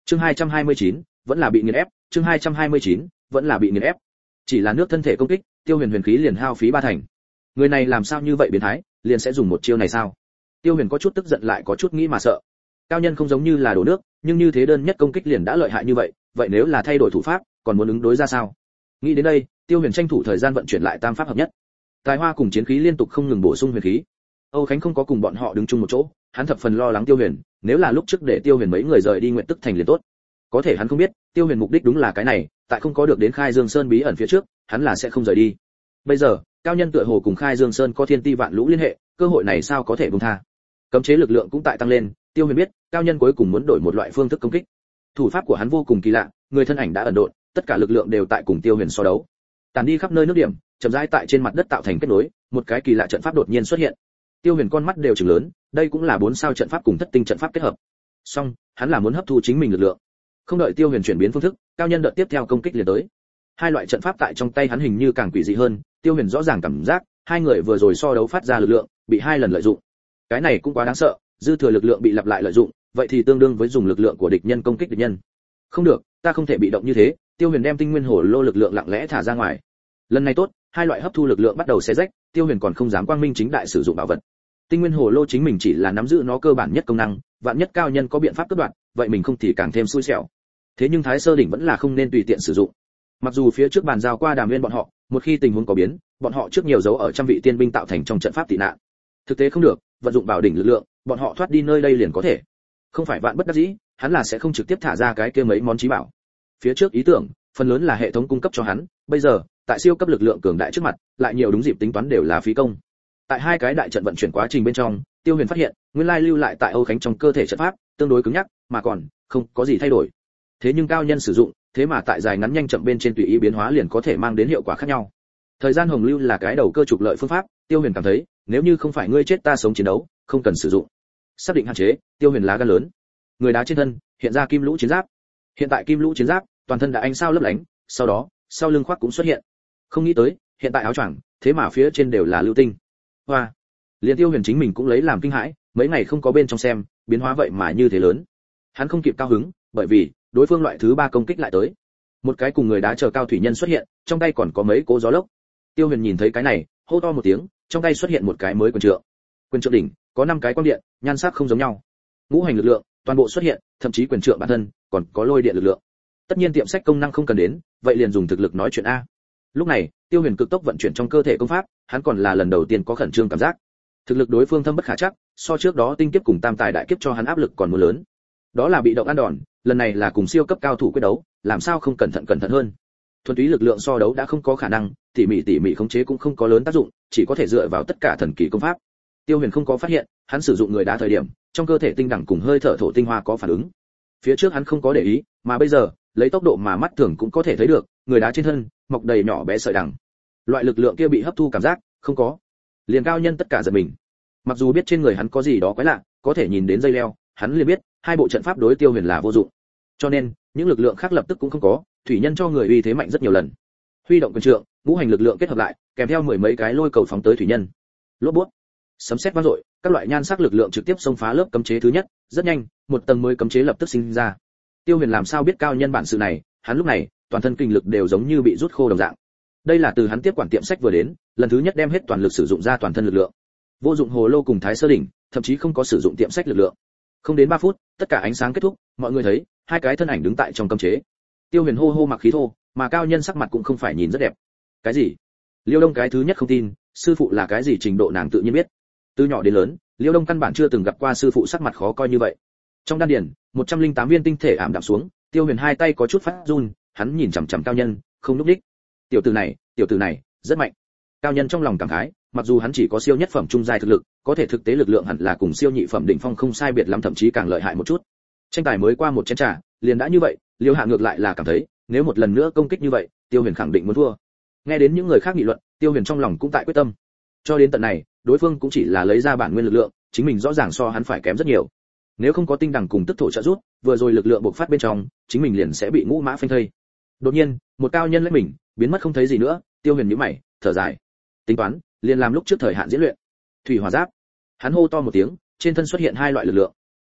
Chương 229, vẫn là bị nghiền ép, chương 229, vẫn là bị nghiền ép. Chỉ là nước thân thể công kích, Tiêu Huyền huyền khí liền hao phí 3 thành. Người này làm sao như vậy biến thái, liền sẽ dùng một chiêu này sao? Tiêu Huyền có chút tức giận lại có chút nghĩ mà sợ. Cao nhân không giống như là đổ nước, nhưng như thế đơn nhất công kích liền đã lợi hại như vậy, vậy nếu là thay đổi thủ pháp, còn muốn ứng đối ra sao? Nghĩ đến đây, Tiêu Huyền tranh thủ thời gian vận chuyển lại tam pháp hợp nhất. Tài hoa cùng chiến khí liên tục không ngừng bổ sung huyền khí. Âu Khánh không có cùng bọn họ đứng chung một chỗ, hắn thập phần lo lắng Tiêu Huyền, nếu là lúc trước để Tiêu Huyền mấy người rời đi Nguyện Tức thành liền tốt. Có thể hắn không biết, Tiêu Huyền mục đích đúng là cái này, tại không có được đến Khai Dương Sơn bí ẩn phía trước, hắn là sẽ không rời đi. Bây giờ, cao nhân tựa hồ cùng Khai Dương Sơn có thiên ti vạn lũ liên hệ, cơ hội này sao có thể buông tha. Cấm chế lực lượng cũng tại tăng lên, Tiêu Huyền biết, cao nhân cuối cùng muốn đổi một loại phương thức công kích. Thủ pháp của hắn vô cùng kỳ lạ, người thân ảnh đã ẩn độn, tất cả lực lượng đều tại cùng Tiêu Huyền so đấu. Tàn đi khắp nơi nước điểm, chậm rãi tại trên mặt đất tạo thành kết nối, một cái kỳ lạ trận pháp đột nhiên xuất hiện. Tiêu Huyền con mắt đều trừng lớn, đây cũng là 4 sao trận pháp cùng thất tinh trận pháp kết hợp. Song, hắn là muốn hấp thu chính mình lực lượng. Không đợi Tiêu Huyền chuyển biến phương thức, cao nhân đợt tiếp theo công kích liền tới. Hai loại trận pháp tại trong tay hắn hình như càng quỷ dị hơn, Tiêu Huyền rõ ràng cảm giác, hai người vừa rồi so đấu phát ra lực lượng, bị 2 lần lợi dụng. Cái này cũng quá đáng sợ, dư thừa lực lượng bị lặp lại lợi dụng, vậy thì tương đương với dùng lực lượng của địch nhân công kích địch nhân. Không được, ta không thể bị động như thế, Tiêu Huyền đem tinh nguyên hồ lô lực lượng lặng lẽ thả ra ngoài. Lần này tốt, hai loại hấp thu lực lượng bắt đầu xé rách, Tiêu Huyền còn không dám quang minh chính đại sử dụng bảo vật. Tinh nguyên hồ lô chính mình chỉ là nắm giữ nó cơ bản nhất công năng, vạn nhất cao nhân có biện pháp cắt đoạn, vậy mình không thì càng thêm xui xẻo. Thế nhưng Thái Sơ đỉnh vẫn là không nên tùy tiện sử dụng. Mặc dù phía trước bàn giao qua Đàm Nguyên bọn họ, một khi tình huống có biến, bọn họ trước nhiều dấu ở trăm vị tiên binh tạo thành trong trận pháp tị nạn. Thực tế không được, vận dụng bảo đỉnh lực lượng, bọn họ thoát đi nơi đây liền có thể. Không phải vạn bất đắc dĩ, hắn là sẽ không trực tiếp thả ra cái kia mấy món chí bảo. Phía trước ý tưởng, phần lớn là hệ thống cung cấp cho hắn, bây giờ, tại siêu cấp lực lượng cường đại trước mặt, lại nhiều đúng dịp tính toán đều là phí công. Tại hai cái đại trận vận chuyển quá trình bên trong, Tiêu Huyền phát hiện, nguyên lai lưu lại tại Âu Khánh trong cơ thể trận pháp, tương đối cứng nhắc, mà còn không có gì thay đổi. Thế nhưng cao nhân sử dụng, thế mà tại dài ngắn nhanh chậm bên trên tùy ý biến hóa liền có thể mang đến hiệu quả khác nhau. Thời gian hồng lưu là cái đầu cơ trục lợi phương pháp, Tiêu Huyền cảm thấy, nếu như không phải ngươi chết ta sống chiến đấu, không cần sử dụng. Xác định hạn chế, Tiêu Huyền lá gan lớn. Người đá trên thân, hiện ra kim lũ chiến giáp. Hiện tại kim lũ chiến giáp, toàn thân đã ánh sao lấp lánh, sau đó, sau lưng khoác cũng xuất hiện. Không nghĩ tới, hiện tại áo choàng, thế mà phía trên đều là lưu tinh. Hoa. Liên Tiêu Huyền chính mình cũng lấy làm kinh hãi, mấy ngày không có bên trong xem, biến hóa vậy mà như thế lớn. Hắn không kịp cao hứng, bởi vì đối phương loại thứ 3 công kích lại tới. Một cái cùng người đá chờ cao thủy nhân xuất hiện, trong tay còn có mấy cố gió lốc. Tiêu Huyền nhìn thấy cái này, hô to một tiếng, trong tay xuất hiện một cái mới quyền trượng. Quyền trượng đỉnh có 5 cái quang điện, nhan sắc không giống nhau. Ngũ hành lực lượng toàn bộ xuất hiện, thậm chí quyền trượng bản thân còn có lôi điện lực lượng. Tất nhiên tiệm sách công năng không cần đến, vậy liền dùng thực lực nói chuyện a. Lúc này, Tiêu Huyền cực tốc vận chuyển trong cơ thể công pháp, hắn còn là lần đầu tiên có khẩn trương cảm giác. Thực lực đối phương thâm bất khả chắc, so trước đó tinh kiếp cùng tam tài đại kiếp cho hắn áp lực còn muốn lớn. Đó là bị động ăn đòn, lần này là cùng siêu cấp cao thủ quyết đấu, làm sao không cẩn thận hơn. Thuần túy lực lượng so đấu đã không có khả năng, tỉ mỉ khống chế cũng không có lớn tác dụng, chỉ có thể dựa vào tất cả thần kỳ công pháp. Tiêu Huyền không có phát hiện, hắn sử dụng người đá thời điểm, trong cơ thể tinh đẳng cùng hơi thở thổ tinh hoa có phản ứng. Phía trước hắn không có để ý, mà bây giờ, lấy tốc độ mà mắt thường cũng có thể thấy được, người đá trên thân mọc đầy nhỏ bé sợi đằng. Loại lực lượng kia bị hấp thu cảm giác không có. Liền cao nhân tất cả giật mình. Mặc dù biết trên người hắn có gì đó quái lạ, có thể nhìn đến dây leo, hắn liền biết, hai bộ trận pháp đối Tiêu Huyền là vô dụng. Cho nên, những lực lượng khác lập tức cũng không có, thủy nhân cho người uy thế mạnh rất nhiều lần. Huy động quyền trượng, ngũ hành lực lượng kết hợp lại, kèm theo 10 mấy cái lôi cầu phóng tới thủy nhân. Lốp bút, sấm sét vang dội, các loại nhan sắc lực lượng trực tiếp xông phá lớp cấm chế thứ nhất, rất nhanh, một tầng mới cấm chế lập tức sinh ra. Tiêu Huyền làm sao biết cao nhân bản sự này, hắn lúc này, toàn thân kinh lực đều giống như bị rút khô đồng dạng. Đây là từ hắn tiếp quản tiệm sách vừa đến, lần thứ nhất đem hết toàn lực sử dụng ra toàn thân lực lượng. Vô dụng hồ lô cùng Thái Sơ đỉnh, thậm chí không có sử dụng tiệm sách lực lượng. Không đến 3 phút, tất cả ánh sáng kết thúc, mọi người thấy, hai cái thân ảnh đứng tại trong cấm chế. Tiêu Huyền hô mặc khí thô, mà cao nhân sắc mặt cũng không phải nhìn rất đẹp. Cái gì? Liêu Đông cái thứ nhất không tin, sư phụ là cái gì trình độ nàng tự nhiên biết. Từ nhỏ đến lớn, Liêu Đông căn bản chưa từng gặp qua sư phụ sắc mặt khó coi như vậy. Trong đan điền, 108 viên tinh thể ảm đạm xuống, Tiêu Huyền hai tay có chút phát run, hắn nhìn chằm chằm cao nhân, không lúc đích. Tiểu tử này, rất mạnh. Cao nhân trong lòng cảm khái, mặc dù hắn chỉ có siêu nhất phẩm trung giai thực lực, có thể thực tế lực lượng hẳn là cùng siêu nhị phẩm đỉnh phong không sai biệt lắm, thậm chí càng lợi hại một chút. Tranh tài mới qua một chén trà, liền đã như vậy, Liêu Hạ ngược lại là cảm thấy, nếu một lần nữa công kích như vậy, Tiêu Huyền khẳng định muốn thua. Nghe đến những người khác nghị luận, Tiêu Huyền trong lòng cũng tại quyết tâm. Cho đến tận này, đối phương cũng chỉ là lấy ra bản nguyên lực lượng, chính mình rõ ràng so hắn phải kém rất nhiều. Nếu không có tinh đẳng cùng tức thổ trợ giúp, vừa rồi lực lượng bộc phát bên trong, chính mình liền sẽ bị ngũ mã phanh thây. Đột nhiên, một cao nhân lấy mình, biến mất không thấy gì nữa, Tiêu Huyền nhíu mày, thở dài. Tính toán, liền làm lúc trước thời hạn diễn luyện. Thủy hỏa giáp. Hắn hô to một tiếng, trên thân xuất hiện hai loại lực lượng.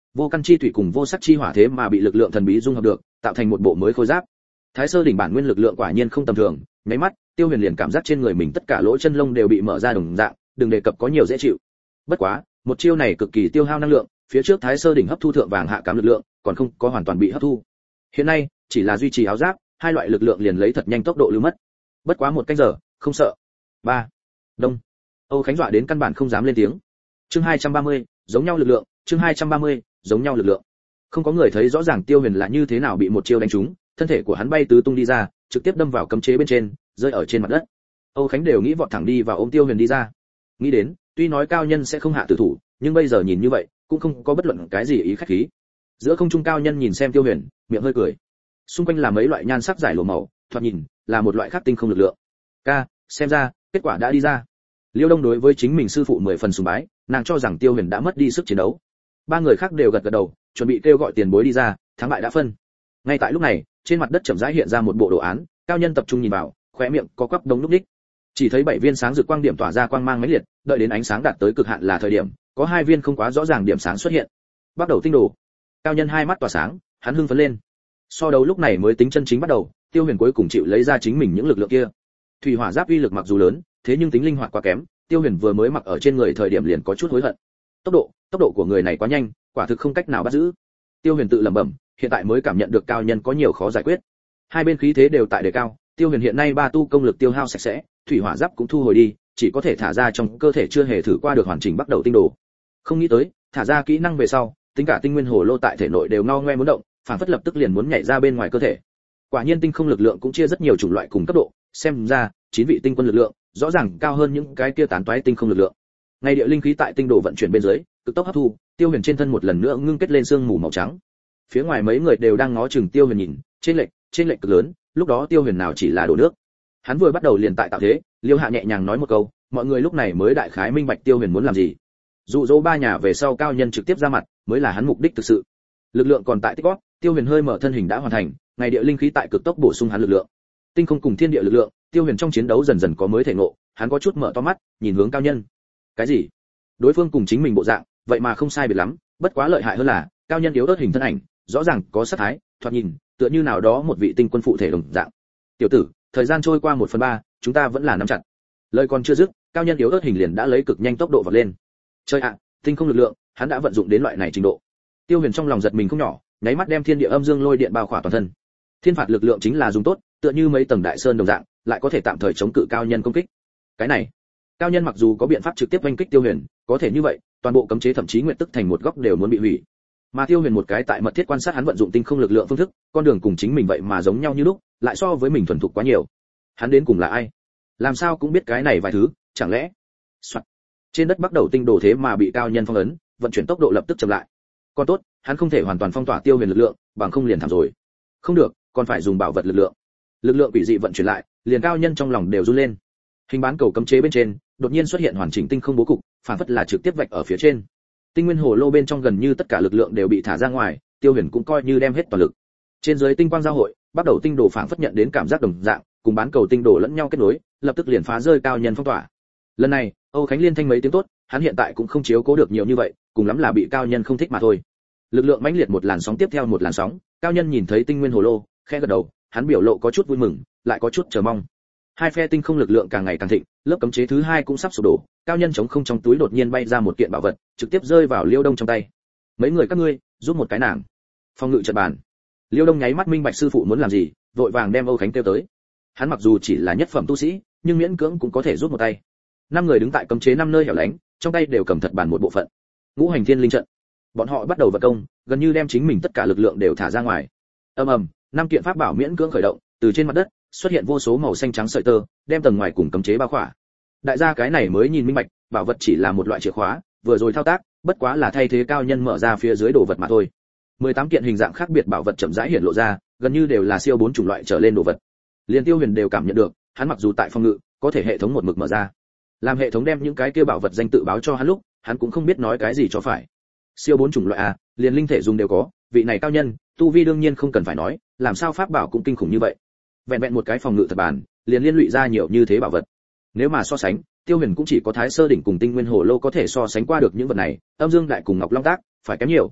vô căn chi thủy cùng vô sắc chi hỏa thế mà bị lực lượng thần bí dung hợp được, tạo thành một bộ mới khôi giáp. Thái Sơ đỉnh bản nguyên lực lượng quả nhiên không tầm thường, nháy mắt, Tiêu Huyền liền cảm giác trên người mình tất cả lỗ chân lông đều bị mở ra đồng dạng, đừng đề cập có nhiều dễ chịu. Bất quá, một chiêu này cực kỳ tiêu hao năng lượng, phía trước Thái Sơ đỉnh hấp thu thượng vàng hạ cám lực lượng, còn không có hoàn toàn bị hấp thu. Hiện nay, chỉ là duy trì áo giáp, hai loại lực lượng liền lấy thật nhanh tốc độ lưu mất. Bất quá một canh giờ, không sợ. 3. Đông. Âu Khánh dọa đến căn bản không dám lên tiếng. Chương 230, giống nhau lực lượng, chương 230, giống nhau lực lượng. Không có người thấy rõ ràng Tiêu Huyền là như thế nào bị một chiêu đánh trúng, thân thể của hắn bay tứ tung đi ra, trực tiếp đâm vào cấm chế bên trên, rơi ở trên mặt đất. Âu Khánh đều nghĩ vọt thẳng đi vào ôm Tiêu Huyền đi ra. Nghĩ đến, tuy nói cao nhân sẽ không hạ tử thủ, nhưng bây giờ nhìn như vậy, cũng không có bất luận cái gì ý khách khí. Giữa không trung cao nhân nhìn xem Tiêu Huyền, miệng hơi cười. Xung quanh là mấy loại nhan sắc giải lụa màu, thoạt nhìn là một loại khác tinh không lực lượng. Ca, xem ra kết quả đã đi ra. Liêu Đông đối với chính mình sư phụ 10 phần sùng bái, nàng cho rằng Tiêu Huyền đã mất đi sức chiến đấu. Ba người khác đều gật gật đầu, chuẩn bị kêu gọi tiền bối đi ra, thắng bại đã phân. Ngay tại lúc này, trên mặt đất chậm rãi hiện ra một bộ đồ án, cao nhân tập trung nhìn vào, khóe miệng có quắp đông lúc đích. Chỉ thấy 7 viên sáng rực quang điểm tỏa ra quang mang mãnh liệt, đợi đến ánh sáng đạt tới cực hạn là thời điểm, có 2 viên không quá rõ ràng điểm sáng xuất hiện. Bắt đầu tinh đồ. Cao nhân hai mắt tỏa sáng, hắn hưng phấn lên. So đấu lúc này mới tính chân chính bắt đầu, Tiêu Huyền cuối cùng chịu lấy ra chính mình những lực lượng kia. Thủy hỏa giáp uy lực mặc dù lớn, thế nhưng tính linh hoạt quá kém, Tiêu Huyền vừa mới mặc ở trên người thời điểm liền có chút hối hận. Tốc độ của người này quá nhanh, quả thực không cách nào bắt giữ. Tiêu Huyền tự lẩm bẩm, hiện tại mới cảm nhận được cao nhân có nhiều khó giải quyết. Hai bên khí thế đều tại đề cao, Tiêu Huyền hiện nay ba tu công lực tiêu hao sạch sẽ, thủy hỏa giáp cũng thu hồi đi, chỉ có thể thả ra trong cơ thể chưa hề thử qua được hoàn chỉnh bắt đầu tinh đồ. Không nghĩ tới, thả ra kỹ năng về sau, tính cả tinh nguyên hồ lô tại thể nội đều ngao ngoe muốn động, phản phất lập tức liền muốn nhảy ra bên ngoài cơ thể. Quả nhiên tinh không lực lượng cũng chia rất nhiều chủng loại cùng cấp độ, xem ra 9 vị tinh quân lực lượng rõ ràng cao hơn những cái kia tán toái tinh không lực lượng. Ngay địa linh khí tại tinh đồ vận chuyển bên dưới, cực tốc hấp thu, Tiêu Huyền trên thân một lần nữa ngưng kết lên sương mù màu trắng. Phía ngoài mấy người đều đang ngó chừng Tiêu Huyền nhìn, trên lệch cực lớn, lúc đó Tiêu Huyền nào chỉ là đổ nước. Hắn vừa bắt đầu liền tại tạo thế, Liêu Hạ nhẹ nhàng nói một câu, mọi người lúc này mới đại khái minh bạch Tiêu Huyền muốn làm gì. Dụ dỗ ba nhà về sau cao nhân trực tiếp ra mặt, mới là hắn mục đích thực sự. Lực lượng còn tại tích góp, Tiêu Huyền hơi mở thân hình đã hoàn thành, ngày địa linh khí tại cực tốc bổ sung hắn lực lượng. Tinh không cùng thiên địa lực lượng, Tiêu Huyền trong chiến đấu dần dần có mới thể ngộ, hắn có chút mở to mắt, nhìn hướng cao nhân. Cái gì? Đối phương cùng chính mình bộ dạng, vậy mà không sai biệt lắm, bất quá lợi hại hơn là, cao nhân yếu ớt hình thân ảnh, rõ ràng có sát thái, thoạt nhìn, tựa như nào đó một vị tinh quân phụ thể đồng dạng. Tiểu tử, thời gian trôi qua 1/3, chúng ta vẫn là nắm chặt. Lời còn chưa dứt, cao nhân yếu ớt hình liền đã lấy cực nhanh tốc độ vọt lên. Chơi ạ, tinh không lực lượng, hắn đã vận dụng đến loại này trình độ. Tiêu Huyền trong lòng giật mình không nhỏ, nháy mắt đem thiên địa âm dương lôi điện bao khỏa toàn thân. Thiên phạt lực lượng chính là dùng tốt, tựa như mấy tầng đại sơn đồng dạng, lại có thể tạm thời chống cự cao nhân công kích. Cái này, cao nhân mặc dù có biện pháp trực tiếp oanh kích Tiêu Huyền, có thể như vậy, toàn bộ cấm chế thậm chí nguyện tức thành một góc đều muốn bị hủy. Mà Tiêu Huyền một cái tại mật thiết quan sát hắn vận dụng tinh không lực lượng phương thức, con đường cùng chính mình vậy mà giống nhau như lúc, lại so với mình thuần thục quá nhiều. Hắn đến cùng là ai? Làm sao cũng biết cái này vài thứ, chẳng lẽ? Soạn. Trên đất bắt đầu tinh đồ thế mà bị cao nhân phong ấn, vận chuyển tốc độ lập tức chậm lại. Còn tốt, hắn không thể hoàn toàn phong tỏa Tiêu Huyền lực lượng, bằng không liền thảm rồi. Không được, còn phải dùng bảo vật lực lượng. Lực lượng quỷ dị vận chuyển lại, liền cao nhân trong lòng đều run lên. Hình bán cầu cấm chế bên trên, đột nhiên xuất hiện hoàn chỉnh tinh không bố cục, phản phất là trực tiếp vạch ở phía trên. Tinh nguyên hồ lô bên trong gần như tất cả lực lượng đều bị thả ra ngoài, Tiêu Huyền cũng coi như đem hết toàn lực. Trên dưới tinh quang giao hội, bắt đầu tinh đồ phản phất nhận đến cảm giác đồng dạng, cùng bán cầu tinh đồ lẫn nhau kết nối, lập tức liền phá rơi cao nhân phong tỏa. Lần này, Âu Khánh liên thanh mấy tiếng tốt, hắn hiện tại cũng không chiếu cố được nhiều như vậy, cùng lắm là bị cao nhân không thích mà thôi. Lực lượng mãnh liệt một làn sóng tiếp theo một làn sóng, cao nhân nhìn thấy tinh nguyên hồ lô, khẽ gật đầu, hắn biểu lộ có chút vui mừng, lại có chút chờ mong. Hai phe tinh không lực lượng càng ngày càng thịnh, lớp cấm chế thứ hai cũng sắp sụp đổ, cao nhân chống không trong túi đột nhiên bay ra một kiện bảo vật, trực tiếp rơi vào Liêu Đông trong tay. Mấy người các ngươi, giúp một cái nàng. Phong ngự trận bàn. Liêu Đông nháy mắt minh bạch sư phụ muốn làm gì, vội vàng đem Âu Khánh kêu tới. Hắn mặc dù chỉ là nhất phẩm tu sĩ, nhưng miễn cưỡng cũng có thể giúp một tay. 5 người đứng tại cấm chế 5 nơi hẻo lánh, trong tay đều cầm thật bàn một bộ phận. Ngũ hành thiên linh trận. Bọn họ bắt đầu vận công, gần như đem chính mình tất cả lực lượng đều thả ra ngoài. Ầm ầm, 5 kiện pháp bảo miễn cưỡng khởi động, từ trên mặt đất xuất hiện vô số màu xanh trắng sợi tơ, đem tầng ngoài cùng cấm chế bao khỏa. Đại gia cái này mới nhìn minh bạch, bảo vật chỉ là một loại chìa khóa, vừa rồi thao tác, bất quá là thay thế cao nhân mở ra phía dưới đồ vật mà thôi. 18 kiện hình dạng khác biệt bảo vật chậm rãi hiện lộ ra, gần như đều là siêu 4 chủng loại trở lên đồ vật. Liên Tiêu Huyền đều cảm nhận được, hắn mặc dù tại phòng ngự, có thể hệ thống một mực mở ra. Làm hệ thống đem những cái kia bảo vật danh tự báo cho hắn lúc, hắn cũng không biết nói cái gì cho phải. Siêu 4 chủng loại liền linh thể dùng đều có, vị này cao nhân, tu vi đương nhiên không cần phải nói, làm sao pháp bảo cũng kinh khủng như vậy. Vẹn vẹn một cái phòng ngự thật bản, liền liên lụy ra nhiều như thế bảo vật. Nếu mà so sánh, Tiêu Huyền cũng chỉ có Thái Sơ đỉnh cùng Tinh Nguyên Hồ Lô có thể so sánh qua được những vật này, Âm Dương Đại cùng Ngọc Long Tác, phải kém nhiều.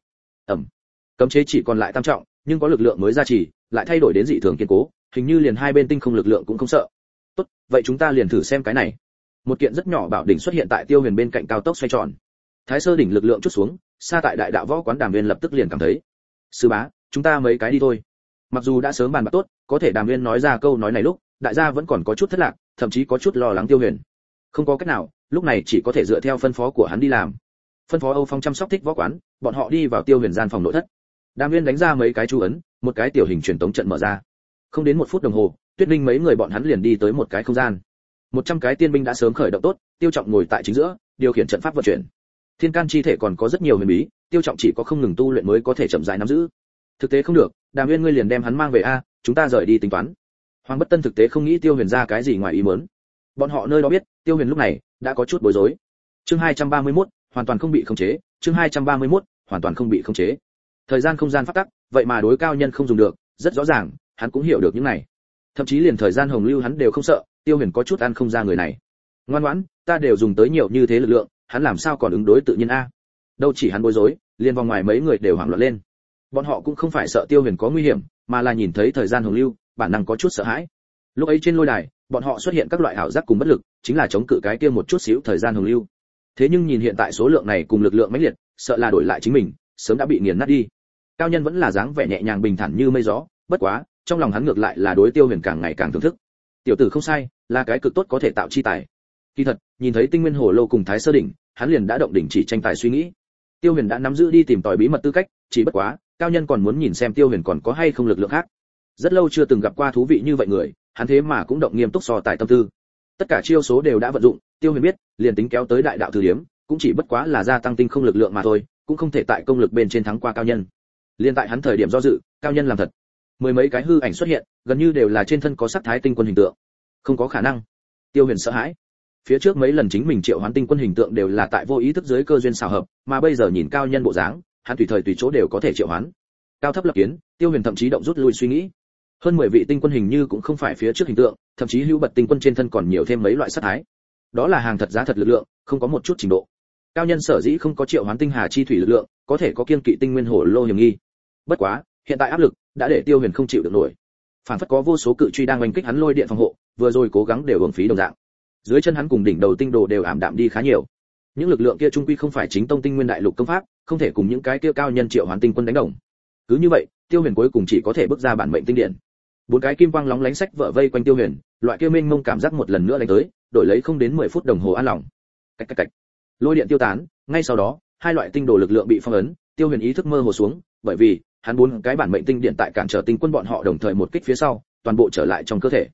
ẩm, cấm chế chỉ còn lại tam trọng, nhưng có lực lượng mới gia trì, lại thay đổi đến dị thường kiên cố, hình như liền hai bên tinh không lực lượng cũng không sợ. Tốt, vậy chúng ta liền thử xem cái này. Một kiện rất nhỏ bảo đỉnh xuất hiện tại Tiêu Huyền bên cạnh cao tốc xoay tròn. Thái Sơ đỉnh lực lượng chút xuống, xa tại đại đạo võ quán Đàm Viên lập tức liền cảm thấy, sư bá, chúng ta mấy cái đi thôi. Mặc dù đã sớm bàn bạc tốt, có thể Đàm Viên nói ra câu nói này lúc, đại gia vẫn còn có chút thất lạc, thậm chí có chút lo lắng Tiêu Huyền. Không có cách nào, lúc này chỉ có thể dựa theo phân phó của hắn đi làm. Phân phó Âu Phong chăm sóc Thích Võ quán, bọn họ đi vào Tiêu Huyền gian phòng nội thất. Đàm Viên đánh ra mấy cái chú ấn, một cái tiểu hình truyền tống trận mở ra. Không đến 1 phút đồng hồ, Tuyết Linh mấy người bọn hắn liền đi tới một cái không gian. 100 cái tiên binh đã sớm khởi động tốt, Tiêu Trọng ngồi tại chính giữa, điều khiển trận pháp vận chuyển. Thiên can chi thể còn có rất nhiều huyền bí, Tiêu Trọng chỉ có không ngừng tu luyện mới có thể chậm rãi nắm giữ. Thực tế không được, Đàm Viên ngươi liền đem hắn mang về a, chúng ta rời đi tính toán. Hoàng Bất Tân thực tế không nghĩ Tiêu Huyền ra cái gì ngoài ý muốn. Bọn họ nơi đó biết, Tiêu Huyền lúc này đã có chút bối rối. Chương 231, hoàn toàn không bị khống chế, chương 231, hoàn toàn không bị khống chế. Thời gian không gian pháp tắc, vậy mà đối cao nhân không dùng được, rất rõ ràng, hắn cũng hiểu được những này. Thậm chí liền thời gian hồng lưu hắn đều không sợ, Tiêu Huyền có chút ăn không ra người này. Ngoan ngoãn, ta đều dùng tới nhiều như thế lực lượng, hắn làm sao còn ứng đối tự nhiên a? Đâu chỉ hắn bối rối, liền vòng ngoài mấy người đều hoảng loạn lên. Bọn họ cũng không phải sợ Tiêu Huyền có nguy hiểm, mà là nhìn thấy thời gian hồng lưu, bản năng có chút sợ hãi. Lúc ấy trên lôi đài, bọn họ xuất hiện các loại ảo giác cùng bất lực, chính là chống cự cái kia một chút xíu thời gian hồng lưu. Thế nhưng nhìn hiện tại số lượng này cùng lực lượng mãnh liệt, sợ là đổi lại chính mình, sớm đã bị nghiền nát đi. Cao nhân vẫn là dáng vẻ nhẹ nhàng bình thản như mây gió, bất quá, trong lòng hắn ngược lại là đối Tiêu Huyền càng ngày càng thưởng thức. Tiểu tử không sai, là cái cực tốt có thể tạo chi tài. Kỳ thật, nhìn thấy Tinh Nguyên Hồ Lô cùng Thái Sơ đỉnh, hắn liền đã động đỉnh chỉ tranh tài suy nghĩ. Tiêu Huyền đã nắm giữ đi tìm tòi bí mật tư cách, chỉ bất quá, cao nhân còn muốn nhìn xem Tiêu Huyền còn có hay không lực lượng khác. Rất lâu chưa từng gặp qua thú vị như vậy người, hắn thế mà cũng động nghiêm túc so tài tâm tư. Tất cả chiêu số đều đã vận dụng, Tiêu Huyền biết, liền tính kéo tới đại đạo thư điếm, cũng chỉ bất quá là gia tăng tinh không lực lượng mà thôi, cũng không thể tại công lực bên trên thắng qua cao nhân. Liên tại hắn thời điểm do dự, cao nhân làm thật. Mười mấy cái hư ảnh xuất hiện, gần như đều là trên thân có sắc thái tinh quân hình tượng. Không có khả năng. Tiêu Huyền sợ hãi. Phía trước mấy lần chính mình triệu hoán tinh quân hình tượng đều là tại vô ý thức dưới cơ duyên xảo hợp, mà bây giờ nhìn cao nhân bộ dáng, hắn tùy thời tùy chỗ đều có thể triệu hoán. Cao thấp lập kiến, Tiêu Huyền thậm chí động rút lui suy nghĩ. Hơn 10 vị tinh quân hình như cũng không phải phía trước hình tượng, thậm chí hữu bật tinh quân trên thân còn nhiều thêm mấy loại sắc thái. Đó là hàng thật giá thật lực lượng, không có một chút trình độ. Cao nhân sở dĩ không có triệu hoán tinh hà chi thủy lực lượng, có thể có kiên kỵ tinh nguyên hồ lô hiểm nghi. Bất quá, hiện tại áp lực đã để Tiêu Huyền không chịu được nổi. Phản phất có vô số cự truy đang oanh kích hắn lôi điện phòng hộ, vừa rồi cố gắng đều uổng phí đồng dạng. Dưới chân hắn cùng đỉnh đầu tinh đồ đều ảm đạm đi khá nhiều. Những lực lượng kia trung quy không phải chính tông tinh nguyên đại lục công pháp, không thể cùng những cái kia cao nhân triệu hoán tinh quân đánh đồng. Cứ như vậy, Tiêu Huyền cuối cùng chỉ có thể bước ra bản mệnh tinh điện. 4 cái kim quang lóng lánh sách vợ vây quanh Tiêu Huyền, loại kia mênh mông cảm giác một lần nữa đánh tới, đổi lấy không đến 10 phút đồng hồ an lòng. Cách cách cách. Lôi điện tiêu tán, ngay sau đó, hai loại tinh đồ lực lượng bị phong ấn, Tiêu Huyền ý thức mơ hồ xuống, bởi vì hắn 4 cái bản mệnh tinh điện tại cản trở tinh quân bọn họ đồng thời một kích phía sau, toàn bộ trở lại trong cơ thể.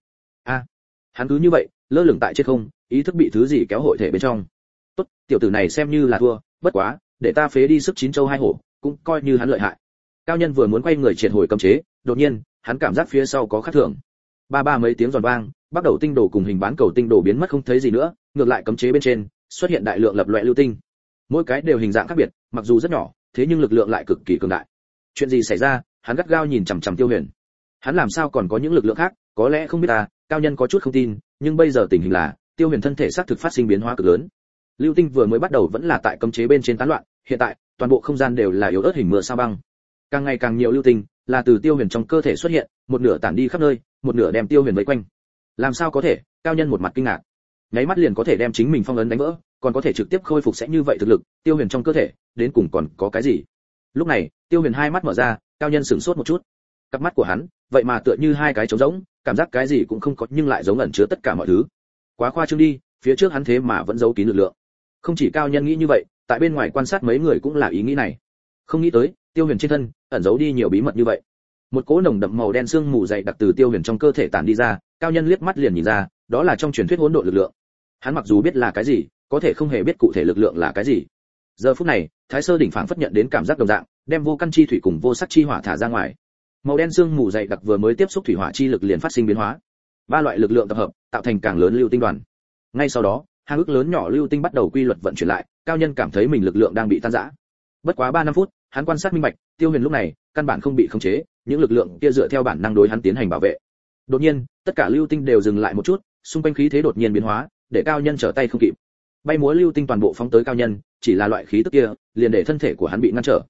Hắn cứ như vậy, lơ lửng tại trên không, ý thức bị thứ gì kéo hội thể bên trong. Tốt, tiểu tử này xem như là thua, bất quá, để ta phế đi sức 9 châu 2 hổ, cũng coi như hắn lợi hại. Cao nhân vừa muốn quay người triệt hồi cấm chế, đột nhiên, hắn cảm giác phía sau có khác thường. Ba mấy tiếng giòn vang, bắt đầu tinh đồ cùng hình bán cầu tinh đồ biến mất không thấy gì nữa, ngược lại cấm chế bên trên xuất hiện đại lượng lập loè lưu tinh. Mỗi cái đều hình dạng khác biệt, mặc dù rất nhỏ, thế nhưng lực lượng lại cực kỳ cường đại. Chuyện gì xảy ra? Hắn gắt gao nhìn chằm chằm Tiêu Huyền. Hắn làm sao còn có những lực lượng khác, có lẽ không biết à, cao nhân có chút không tin, nhưng bây giờ tình hình là, Tiêu Huyền thân thể xác thực phát sinh biến hóa cực lớn. Lưu tinh vừa mới bắt đầu vẫn là tại cấm chế bên trên tán loạn, hiện tại, toàn bộ không gian đều là yếu ớt hình mưa sao băng. Càng ngày càng nhiều lưu tinh là từ Tiêu Huyền trong cơ thể xuất hiện, một nửa tản đi khắp nơi, một nửa đem Tiêu Huyền vây quanh. Làm sao có thể? Cao nhân một mặt kinh ngạc. Nháy mắt liền có thể đem chính mình phong ấn đánh vỡ, còn có thể trực tiếp khôi phục sẽ như vậy thực lực, Tiêu Huyền trong cơ thể, đến cùng còn có cái gì? Lúc này, Tiêu Huyền hai mắt mở ra, cao nhân sửng sốt một chút. Cặp mắt của hắn, vậy mà tựa như hai cái trống rỗng, cảm giác cái gì cũng không có nhưng lại giống ẩn chứa tất cả mọi thứ. Quá khoa trương đi, phía trước hắn thế mà vẫn giấu kín lực lượng. Không chỉ cao nhân nghĩ như vậy, tại bên ngoài quan sát mấy người cũng là ý nghĩ này. Không nghĩ tới, Tiêu Huyền trên thân ẩn giấu đi nhiều bí mật như vậy. Một cỗ nồng đậm màu đen sương mù dày đặc từ Tiêu Huyền trong cơ thể tản đi ra, cao nhân liếc mắt liền nhìn ra, đó là trong truyền thuyết hỗn độn lực lượng. Hắn mặc dù biết là cái gì, có thể không hề biết cụ thể lực lượng là cái gì. Giờ phút này, Thái Sơ đỉnh phảng phất nhận đến cảm giác đồng dạng, đem vô căn chi thủy cùng vô sắc chi hỏa thả ra ngoài. Màu đen sương mù dày đặc vừa mới tiếp xúc thủy hỏa chi lực liền phát sinh biến hóa. Ba loại lực lượng tập hợp, tạo thành càng lớn lưu tinh đoàn. Ngay sau đó, hàng ức lớn nhỏ lưu tinh bắt đầu quy luật vận chuyển lại, cao nhân cảm thấy mình lực lượng đang bị tan rã. Bất quá 3-5 phút, hắn quan sát minh bạch, Tiêu Huyền lúc này căn bản không bị khống chế, những lực lượng kia dựa theo bản năng đối hắn tiến hành bảo vệ. Đột nhiên, tất cả lưu tinh đều dừng lại một chút, xung quanh khí thế đột nhiên biến hóa, để cao nhân trở tay không kịp. Bay múa lưu tinh toàn bộ phóng tới cao nhân, chỉ là loại khí tức kia, liền để thân thể của hắn bị ngăn trở.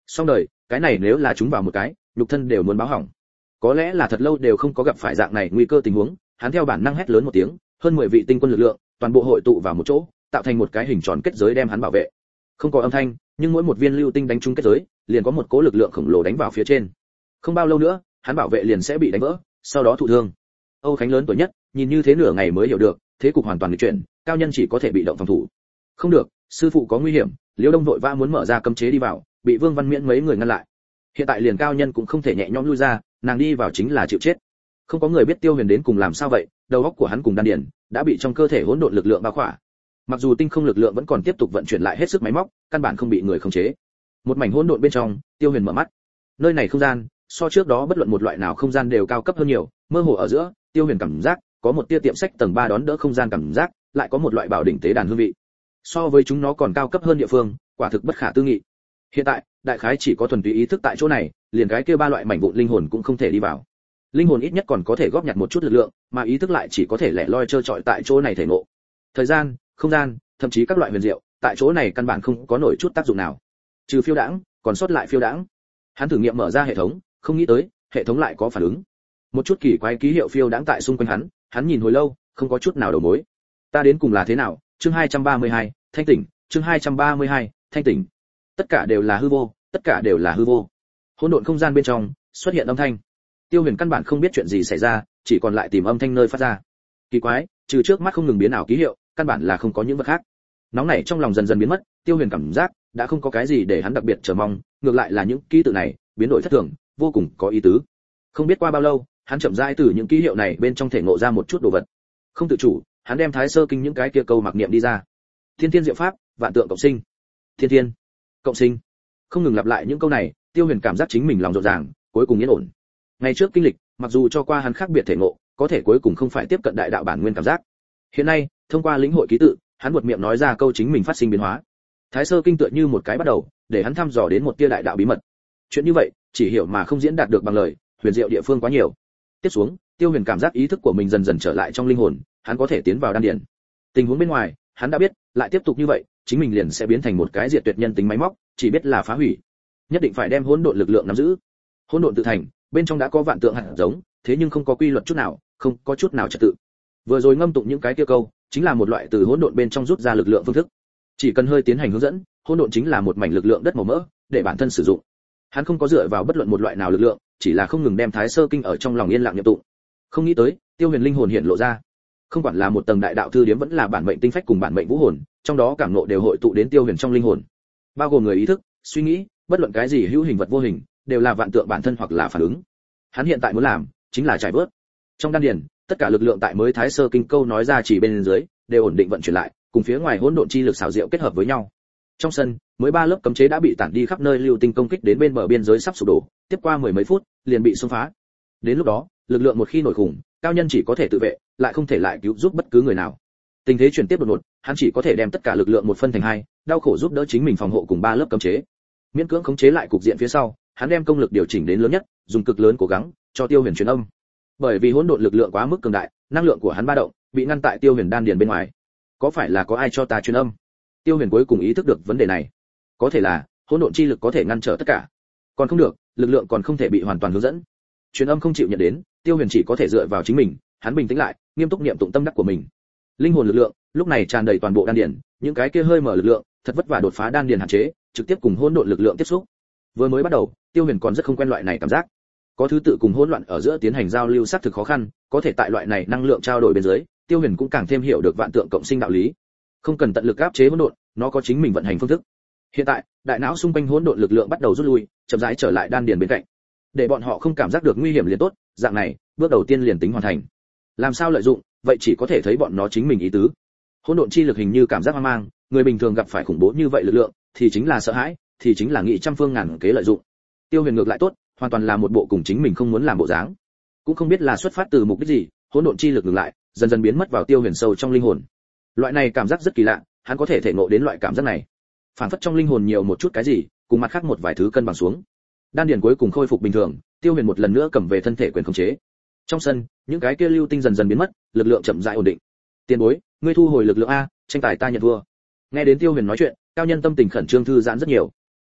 Xong đời, cái này nếu là chúng vào một cái, nhục thân đều muốn báo hỏng. Có lẽ là thật lâu đều không có gặp phải dạng này nguy cơ tình huống, hắn theo bản năng hét lớn một tiếng, hơn 10 vị tinh quân lực lượng, toàn bộ hội tụ vào một chỗ, tạo thành một cái hình tròn kết giới đem hắn bảo vệ. Không có âm thanh, nhưng mỗi một viên lưu tinh đánh trúng kết giới, liền có một cỗ lực lượng khổng lồ đánh vào phía trên. Không bao lâu nữa, hắn bảo vệ liền sẽ bị đánh vỡ, sau đó thụ thương. Âu Khánh lớn tuổi nhất, nhìn như thế nửa ngày mới hiểu được, thế cục hoàn toàn nghịch chuyển, cao nhân chỉ có thể bị động phòng thủ. Không được, sư phụ có nguy hiểm, Liễu Đông vội vã muốn mở ra cấm chế đi vào, bị Vương Văn Miễn mấy người ngăn lại. Hiện tại liền cao nhân cũng không thể nhẹ nhõm lui ra, nàng đi vào chính là chịu chết. Không có người biết Tiêu Huyền đến cùng làm sao vậy, đầu óc của hắn cùng đan điền đã bị trong cơ thể hỗn độn lực lượng bao khỏa. Mặc dù tinh không lực lượng vẫn còn tiếp tục vận chuyển lại hết sức máy móc, căn bản không bị người khống chế. Một mảnh hỗn độn bên trong, Tiêu Huyền mở mắt. Nơi này không gian, so trước đó bất luận một loại nào không gian đều cao cấp hơn nhiều, mơ hồ ở giữa, Tiêu Huyền cảm giác có một tia tiệm sách tầng 3 đón đỡ không gian cảm giác, lại có một loại bảo đỉnh tế đàn hương vị. So với chúng nó còn cao cấp hơn địa phương, quả thực bất khả tư nghị. Hiện tại, đại khái chỉ có thuần túy ý thức tại chỗ này, liền cái kia ba loại mảnh vụn linh hồn cũng không thể đi vào. Linh hồn ít nhất còn có thể góp nhặt một chút lực lượng, mà ý thức lại chỉ có thể lẻ loi trơ trọi tại chỗ này thể ngộ. Thời gian, không gian, thậm chí các loại huyền diệu, tại chỗ này căn bản không có nổi chút tác dụng nào. Trừ phiêu đãng, còn sót lại phiêu đãng. Hắn thử nghiệm mở ra hệ thống, không nghĩ tới, hệ thống lại có phản ứng. Một chút kỳ quái ký hiệu phiêu đãng tại xung quanh hắn nhìn hồi lâu, không có chút nào đầu mối. Ta đến cùng là thế nào? Chương 232, thanh tỉnh, chương 232, thanh tỉnh. Tất cả đều là hư vô, tất cả đều là hư vô. Hỗn độn không gian bên trong xuất hiện âm thanh. Tiêu Huyền căn bản không biết chuyện gì xảy ra, chỉ còn lại tìm âm thanh nơi phát ra. Kỳ quái, trừ trước mắt không ngừng biến ảo ký hiệu, căn bản là không có những vật khác. Nóng nảy trong lòng dần dần biến mất, Tiêu Huyền cảm giác đã không có cái gì để hắn đặc biệt chờ mong, ngược lại là những ký tự này biến đổi thất thường, vô cùng có ý tứ. Không biết qua bao lâu, hắn chậm rãi từ những ký hiệu này bên trong thể ngộ ra một chút đồ vật. Không tự chủ, hắn đem Thái Sơ Kinh những cái kia câu mặc niệm đi ra. Thiên thiên diệu pháp, vạn tượng cộng sinh. Thiên thiên cộng sinh. Không ngừng lặp lại những câu này, Tiêu Huyền cảm giác chính mình lòng rộn ràng, cuối cùng yên ổn. Ngày trước kinh lịch, mặc dù cho qua hắn khác biệt thể ngộ, có thể cuối cùng không phải tiếp cận đại đạo bản nguyên cảm giác. Hiện nay, thông qua lĩnh hội ký tự, hắn buột miệng nói ra câu chính mình phát sinh biến hóa. Thái Sơ Kinh tựa như một cái bắt đầu, để hắn thăm dò đến một tia đại đạo bí mật. Chuyện như vậy, chỉ hiểu mà không diễn đạt được bằng lời, huyền diệu địa phương quá nhiều. Tiếp xuống, Tiêu Huyền cảm giác ý thức của mình dần dần trở lại trong linh hồn, hắn có thể tiến vào đan điền. Tình huống bên ngoài, hắn đã biết, lại tiếp tục như vậy, chính mình liền sẽ biến thành một cái diệt tuyệt nhân tính máy móc, chỉ biết là phá hủy. Nhất định phải đem hỗn độn lực lượng nắm giữ. Hỗn độn tự thành, bên trong đã có vạn tượng hạt giống, thế nhưng không có quy luật chút nào, không có chút nào trật tự. Vừa rồi ngâm tụng những cái kia câu, chính là một loại từ hỗn độn bên trong rút ra lực lượng phương thức. Chỉ cần hơi tiến hành hướng dẫn, hỗn độn chính là một mảnh lực lượng đất màu mỡ, để bản thân sử dụng. Hắn không có dựa vào bất luận một loại nào lực lượng, chỉ là không ngừng đem Thái Sơ Kinh ở trong lòng yên lặng niệm tụng. Không nghĩ tới, Tiêu Huyền linh hồn hiện lộ ra. Không quản là một tầng đại đạo thư điếm vẫn là bản mệnh tinh phách cùng bản mệnh vũ hồn, trong đó cảm ngộ đều hội tụ đến Tiêu Huyền trong linh hồn. Bao gồm người ý thức, suy nghĩ, bất luận cái gì hữu hình vật vô hình, đều là vạn tượng bản thân hoặc là phản ứng. Hắn hiện tại muốn làm, chính là trải vớt. Trong đan điền, tất cả lực lượng tại mới Thái Sơ Kinh câu nói ra chỉ bên dưới, đều ổn định vận chuyển lại, cùng phía ngoài hỗn độn chi lực xảo diệu kết hợp với nhau. Trong sân, mới 3 lớp cấm chế đã bị tản đi khắp nơi, lưu tinh công kích đến bên bờ biên giới sắp sụp đổ, tiếp qua mười mấy phút, liền bị xông phá. Đến lúc đó, lực lượng một khi nổi khủng, cao nhân chỉ có thể tự vệ, lại không thể lại cứu giúp bất cứ người nào. Tình thế chuyển tiếp đột ngột, hắn chỉ có thể đem tất cả lực lượng một phân thành hai, đau khổ giúp đỡ chính mình phòng hộ cùng 3 lớp cấm chế. Miễn cưỡng khống chế lại cục diện phía sau, hắn đem công lực điều chỉnh đến lớn nhất, dùng cực lớn cố gắng cho Tiêu Huyền truyền âm. Bởi vì hỗn độn lực lượng quá mức cường đại, năng lượng của hắn ba động bị ngăn tại Tiêu Huyền đan điền bên ngoài. Có phải là có ai cho ta truyền âm? Tiêu Huyền cuối cùng ý thức được vấn đề này. Có thể là hỗn độn chi lực có thể ngăn trở tất cả, còn không được, lực lượng còn không thể bị hoàn toàn hướng dẫn. Truyền âm không chịu nhận đến, Tiêu Huyền chỉ có thể dựa vào chính mình, hắn bình tĩnh lại, nghiêm túc niệm tụng tâm đắc của mình. Linh hồn lực lượng lúc này tràn đầy toàn bộ đan điền, những cái kia hơi mở lực lượng, thật vất vả đột phá đan điền hạn chế, trực tiếp cùng hỗn độn lực lượng tiếp xúc. Vừa mới bắt đầu, Tiêu Huyền còn rất không quen loại này cảm giác. Có thứ tự cùng hỗn loạn ở giữa tiến hành giao lưu xác thực khó khăn, có thể tại loại này năng lượng trao đổi bên dưới, Tiêu Huyền cũng càng thêm hiểu được vạn tượng cộng sinh đạo lý. Không cần tận lực áp chế hỗn độn, nó có chính mình vận hành phương thức. Hiện tại, đại não xung quanh hỗn độn lực lượng bắt đầu rút lui, chậm rãi trở lại đan điền bên cạnh. Để bọn họ không cảm giác được nguy hiểm liền tốt, dạng này, bước đầu tiên liền tính hoàn thành. Làm sao lợi dụng, vậy chỉ có thể thấy bọn nó chính mình ý tứ. Hỗn độn chi lực hình như cảm giác hoang mang, người bình thường gặp phải khủng bố như vậy lực lượng, thì chính là sợ hãi, thì chính là nghị trăm phương ngàn kế lợi dụng. Tiêu Huyền ngược lại tốt, hoàn toàn là một bộ cùng chính mình không muốn làm bộ dáng. Cũng không biết là xuất phát từ mục đích gì, hỗn độn chi lực ngừng lại, dần dần biến mất vào Tiêu Huyền sâu trong linh hồn. Loại này cảm giác rất kỳ lạ, hắn có thể thể ngộ đến loại cảm giác này. Phản phất trong linh hồn nhiều một chút cái gì, cùng mặt khác một vài thứ cân bằng xuống. Đan điền cuối cùng khôi phục bình thường, Tiêu Huyền một lần nữa cầm về thân thể quyền khống chế. Trong sân, những cái kia lưu tinh dần dần biến mất, lực lượng chậm rãi ổn định. Tiền bối, ngươi thu hồi lực lượng a, tranh tài ta nhận thua. Nghe đến Tiêu Huyền nói chuyện, cao nhân tâm tình khẩn trương thư giãn rất nhiều.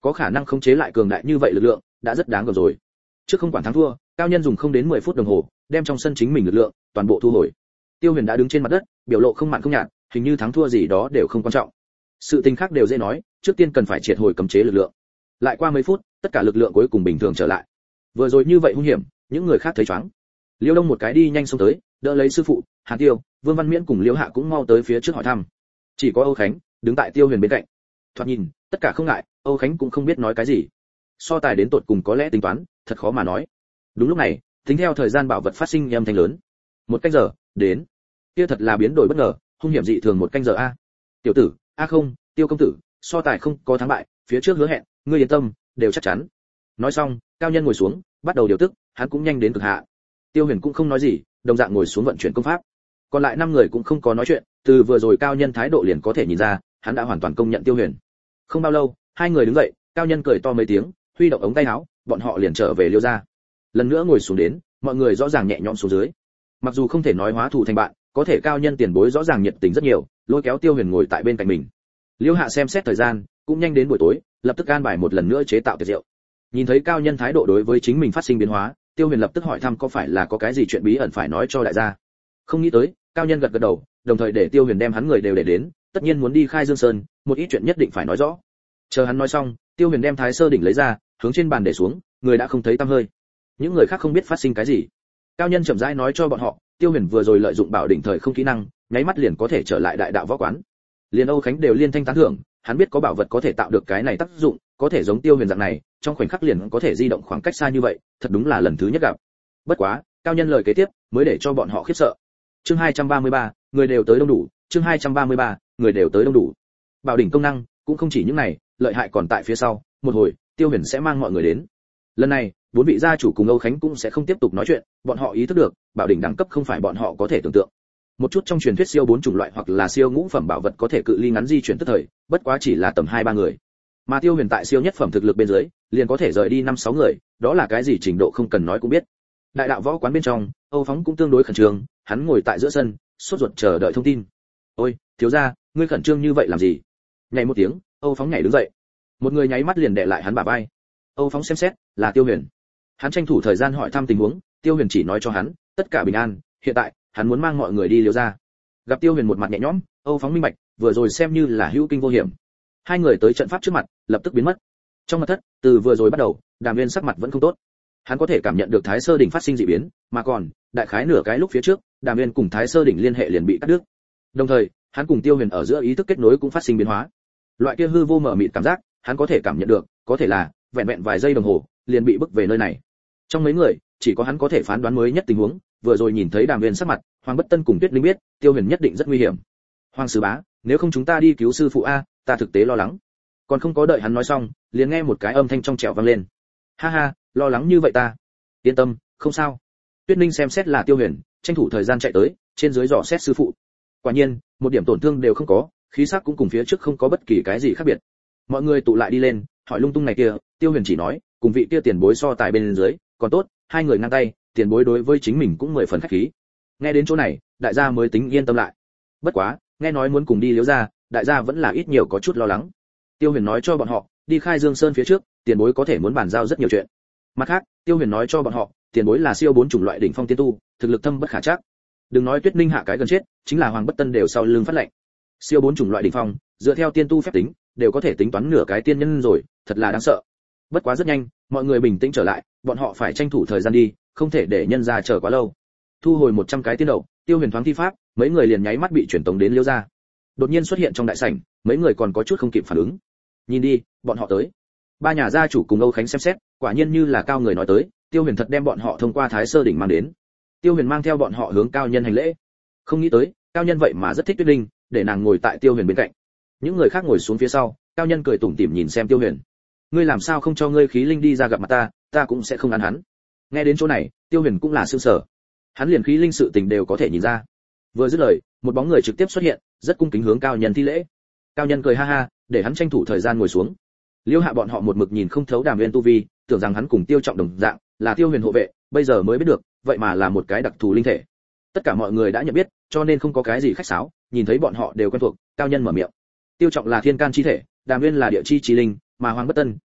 có khả năng khống chế lại cường đại như vậy lực lượng đã rất đáng gờm rồi. Trước không quản thắng thua, cao nhân dùng không đến 10 phút đồng hồ đem trong sân chính mình lực lượng toàn bộ thu hồi. Tiêu Huyền đã đứng trên mặt đất, biểu lộ không mặn không nhạt, hình như thắng thua gì đó đều không quan trọng. Sự tình khác đều dễ nói, trước tiên cần phải triệt hồi cấm chế lực lượng. Lại qua mấy phút, tất cả lực lượng cuối cùng bình thường trở lại. Vừa rồi như vậy hung hiểm, những người khác thấy choáng. Liêu Đông một cái đi nhanh xông tới, đỡ lấy sư phụ, Hàn Tiêu, Vương Văn Miễn cùng Liêu Hạ cũng mau tới phía trước hỏi thăm. Chỉ có Âu Khánh đứng tại Tiêu Huyền bên cạnh. Thoạt nhìn, tất cả không ngại, Âu Khánh cũng không biết nói cái gì. So tài đến tột cùng có lẽ tính toán, thật khó mà nói. Đúng lúc này, tính theo thời gian bảo vật phát sinh âm thanh lớn. Một canh giờ, đến. Kia thật là biến đổi bất ngờ, hung hiểm dị thường một canh giờ a. Tiểu tử, a không, Tiêu công tử, so tài không có thắng bại, phía trước hứa hẹn, ngươi yên tâm, đều chắc chắn. Nói xong, cao nhân ngồi xuống, bắt đầu điều tức, hắn cũng nhanh đến cực hạ. Tiêu Huyền cũng không nói gì, đồng dạng ngồi xuống vận chuyển công pháp. Còn lại 5 người cũng không có nói chuyện, từ vừa rồi cao nhân thái độ liền có thể nhìn ra, hắn đã hoàn toàn công nhận Tiêu Huyền. Không bao lâu, 2 người đứng dậy, cao nhân cười to mấy tiếng, huy động ống tay áo, bọn họ liền trở về Liêu gia. Lần nữa ngồi xuống đến, mọi người rõ ràng nhẹ nhõm xuống dưới. Mặc dù không thể nói hóa thù thành bạn, có thể cao nhân tiền bối rõ ràng nhiệt tình rất nhiều, lôi kéo Tiêu Huyền ngồi tại bên cạnh mình. Liêu Hạ xem xét thời gian, cũng nhanh đến buổi tối, lập tức an bài một lần nữa chế tạo tiệc rượu. Nhìn thấy cao nhân thái độ đối với chính mình phát sinh biến hóa, Tiêu Huyền lập tức hỏi thăm có phải là có cái gì chuyện bí ẩn phải nói cho đại gia. Không nghĩ tới, cao nhân gật gật đầu, đồng thời để Tiêu Huyền đem hắn người đều để đến, tất nhiên muốn đi khai Dương Sơn, một ít chuyện nhất định phải nói rõ. Chờ hắn nói xong, Tiêu Huyền đem Thái Sơ đỉnh lấy ra, hướng trên bàn để xuống, người đã không thấy tăm hơi. Những người khác không biết phát sinh cái gì. Cao nhân chậm rãi nói cho bọn họ, Tiêu Huyền vừa rồi lợi dụng bảo đỉnh thời không kỹ năng, nháy mắt liền có thể trở lại đại đạo võ quán. Liên Âu Khánh đều liên thanh tán thưởng, hắn biết có bảo vật có thể tạo được cái này tác dụng, có thể giống Tiêu Huyền dạng này, trong khoảnh khắc liền có thể di động khoảng cách xa như vậy, thật đúng là lần thứ nhất gặp. Bất quá, cao nhân lời kế tiếp mới để cho bọn họ khiếp sợ. Chương 233, người đều tới đông đủ, chương 233, người đều tới đông đủ. Bảo đỉnh công năng cũng không chỉ những này, lợi hại còn tại phía sau, một hồi, Tiêu Huyền sẽ mang mọi người đến. Lần này, 4 vị gia chủ cùng Âu Khánh cũng sẽ không tiếp tục nói chuyện, bọn họ ý thức được, bảo đỉnh đẳng cấp không phải bọn họ có thể tưởng tượng. Một chút trong truyền thuyết siêu 4 chủng loại hoặc là siêu ngũ phẩm bảo vật có thể cự ly ngắn di chuyển tức thời, bất quá chỉ là tầm 2-3 người. Mà Tiêu Huyền tại siêu nhất phẩm thực lực bên dưới, liền có thể rời đi 5-6 người, đó là cái gì trình độ không cần nói cũng biết. Đại đạo võ quán bên trong, Âu Phóng cũng tương đối khẩn trương, hắn ngồi tại giữa sân, sốt ruột chờ đợi thông tin. "Ôi, thiếu gia, ngươi khẩn trương như vậy làm gì?" Nhảy một tiếng, Âu Phóng nhảy đứng dậy. Một người nháy mắt liền đè lại hắn bả vai. Âu Phóng xem xét, là Tiêu Huyền. Hắn tranh thủ thời gian hỏi thăm tình huống, Tiêu Huyền chỉ nói cho hắn, tất cả bình an, hiện tại, hắn muốn mang mọi người đi Liêu gia. Gặp Tiêu Huyền một mặt nhẹ nhõm, Âu Phóng minh bạch, vừa rồi xem như là hữu kinh vô hiểm. Hai người tới trận pháp trước mặt, lập tức biến mất. Trong mật thất, từ vừa rồi bắt đầu, Đàm Viên sắc mặt vẫn không tốt. Hắn có thể cảm nhận được Thái Sơ đỉnh phát sinh dị biến, mà còn, đại khái nửa cái lúc phía trước, Đàm Viên cùng Thái Sơ đỉnh liên hệ liền bị cắt đứt. Đồng thời, hắn cùng Tiêu Huyền ở giữa ý thức kết nối cũng phát sinh biến hóa. Loại kia hư vô mờ mịt cảm giác, hắn có thể cảm nhận được, có thể là vẹn vẹn vài giây đồng hồ, liền bị bức về nơi này. Trong mấy người, chỉ có hắn có thể phán đoán mới nhất tình huống, vừa rồi nhìn thấy Đàm Viên sắc mặt, Hoàng Bất Tân cùng Tuyết Linh biết, Tiêu Huyền nhất định rất nguy hiểm. Hoàng sư bá, nếu không chúng ta đi cứu sư phụ a, ta thực tế lo lắng. Còn không có đợi hắn nói xong, liền nghe một cái âm thanh trong trẻo vang lên. Ha ha, lo lắng như vậy ta. Yên tâm, không sao. Tuyết Ninh xem xét là Tiêu Huyền, tranh thủ thời gian chạy tới, trên dưới dò xét sư phụ. Quả nhiên, một điểm tổn thương đều không có, khí sắc cũng cùng phía trước không có bất kỳ cái gì khác biệt. Mọi người tụ lại đi lên, hỏi lung tung này kia, Tiêu Huyền chỉ nói, cùng vị kia tiền bối so tài bên dưới, còn tốt, hai người ngang tay, tiền bối đối với chính mình cũng 10 phần khách khí. Nghe đến chỗ này, đại gia mới tính yên tâm lại. Bất quá, nghe nói muốn cùng đi Liễu gia, đại gia vẫn là ít nhiều có chút lo lắng. Tiêu Huyền nói cho bọn họ, đi khai Dương Sơn phía trước, tiền bối có thể muốn bàn giao rất nhiều chuyện. Mặt khác, Tiêu Huyền nói cho bọn họ, tiền bối là siêu 4 chủng loại đỉnh phong tiên tu, thực lực thâm bất khả trắc. Đừng nói Tuyết Ninh hạ cái gần chết, chính là Hoàng Bất Tân đều sau lưng phát lệnh. Siêu 4 chủng loại đỉnh phong, dựa theo tiên tu phép tính, đều có thể tính toán nửa cái tiên nhân rồi, thật là đáng sợ. Bất quá rất nhanh, mọi người bình tĩnh trở lại, bọn họ phải tranh thủ thời gian đi, không thể để nhân gia chờ quá lâu. Thu hồi 100 cái tiên đậu, Tiêu Huyền thoáng thi pháp, mấy người liền nháy mắt bị chuyển tống đến Liễu gia. Đột nhiên xuất hiện trong đại sảnh, mấy người còn có chút không kịp phản ứng. Nhìn đi, bọn họ tới. Ba nhà gia chủ cùng Âu Khánh xem xét, quả nhiên như là cao người nói tới, Tiêu Huyền thật đem bọn họ thông qua Thái Sơ đỉnh mang đến. Tiêu Huyền mang theo bọn họ hướng cao nhân hành lễ. Không nghĩ tới, cao nhân vậy mà rất thích Tuyết Linh, để nàng ngồi tại Tiêu Huyền bên cạnh. Những người khác ngồi xuống phía sau, cao nhân cười tủm tỉm nhìn xem Tiêu Huyền. Ngươi làm sao không cho ngươi khí linh đi ra gặp mặt ta, ta cũng sẽ không ăn hắn. Nghe đến chỗ này, Tiêu Huyền cũng là sửng sở. Hắn liền khí linh sự tình đều có thể nhìn ra. Vừa dứt lời, một bóng người trực tiếp xuất hiện, rất cung kính hướng cao nhân thi lễ. Cao nhân cười ha ha, để hắn tranh thủ thời gian ngồi xuống. Liêu Hạ bọn họ một mực nhìn không thấu Đàm Viên tu vi, tưởng rằng hắn cùng Tiêu Trọng đồng dạng, là Tiêu Huyền hộ vệ, bây giờ mới biết được, vậy mà là một cái đặc thù linh thể. Tất cả mọi người đã nhận biết, cho nên không có cái gì khách sáo, nhìn thấy bọn họ đều quen thuộc, cao nhân mở miệng. Tiêu Trọng là thiên can chi thể, Đàm Viên là địa chi chi linh, mà Hoàng Bất Tân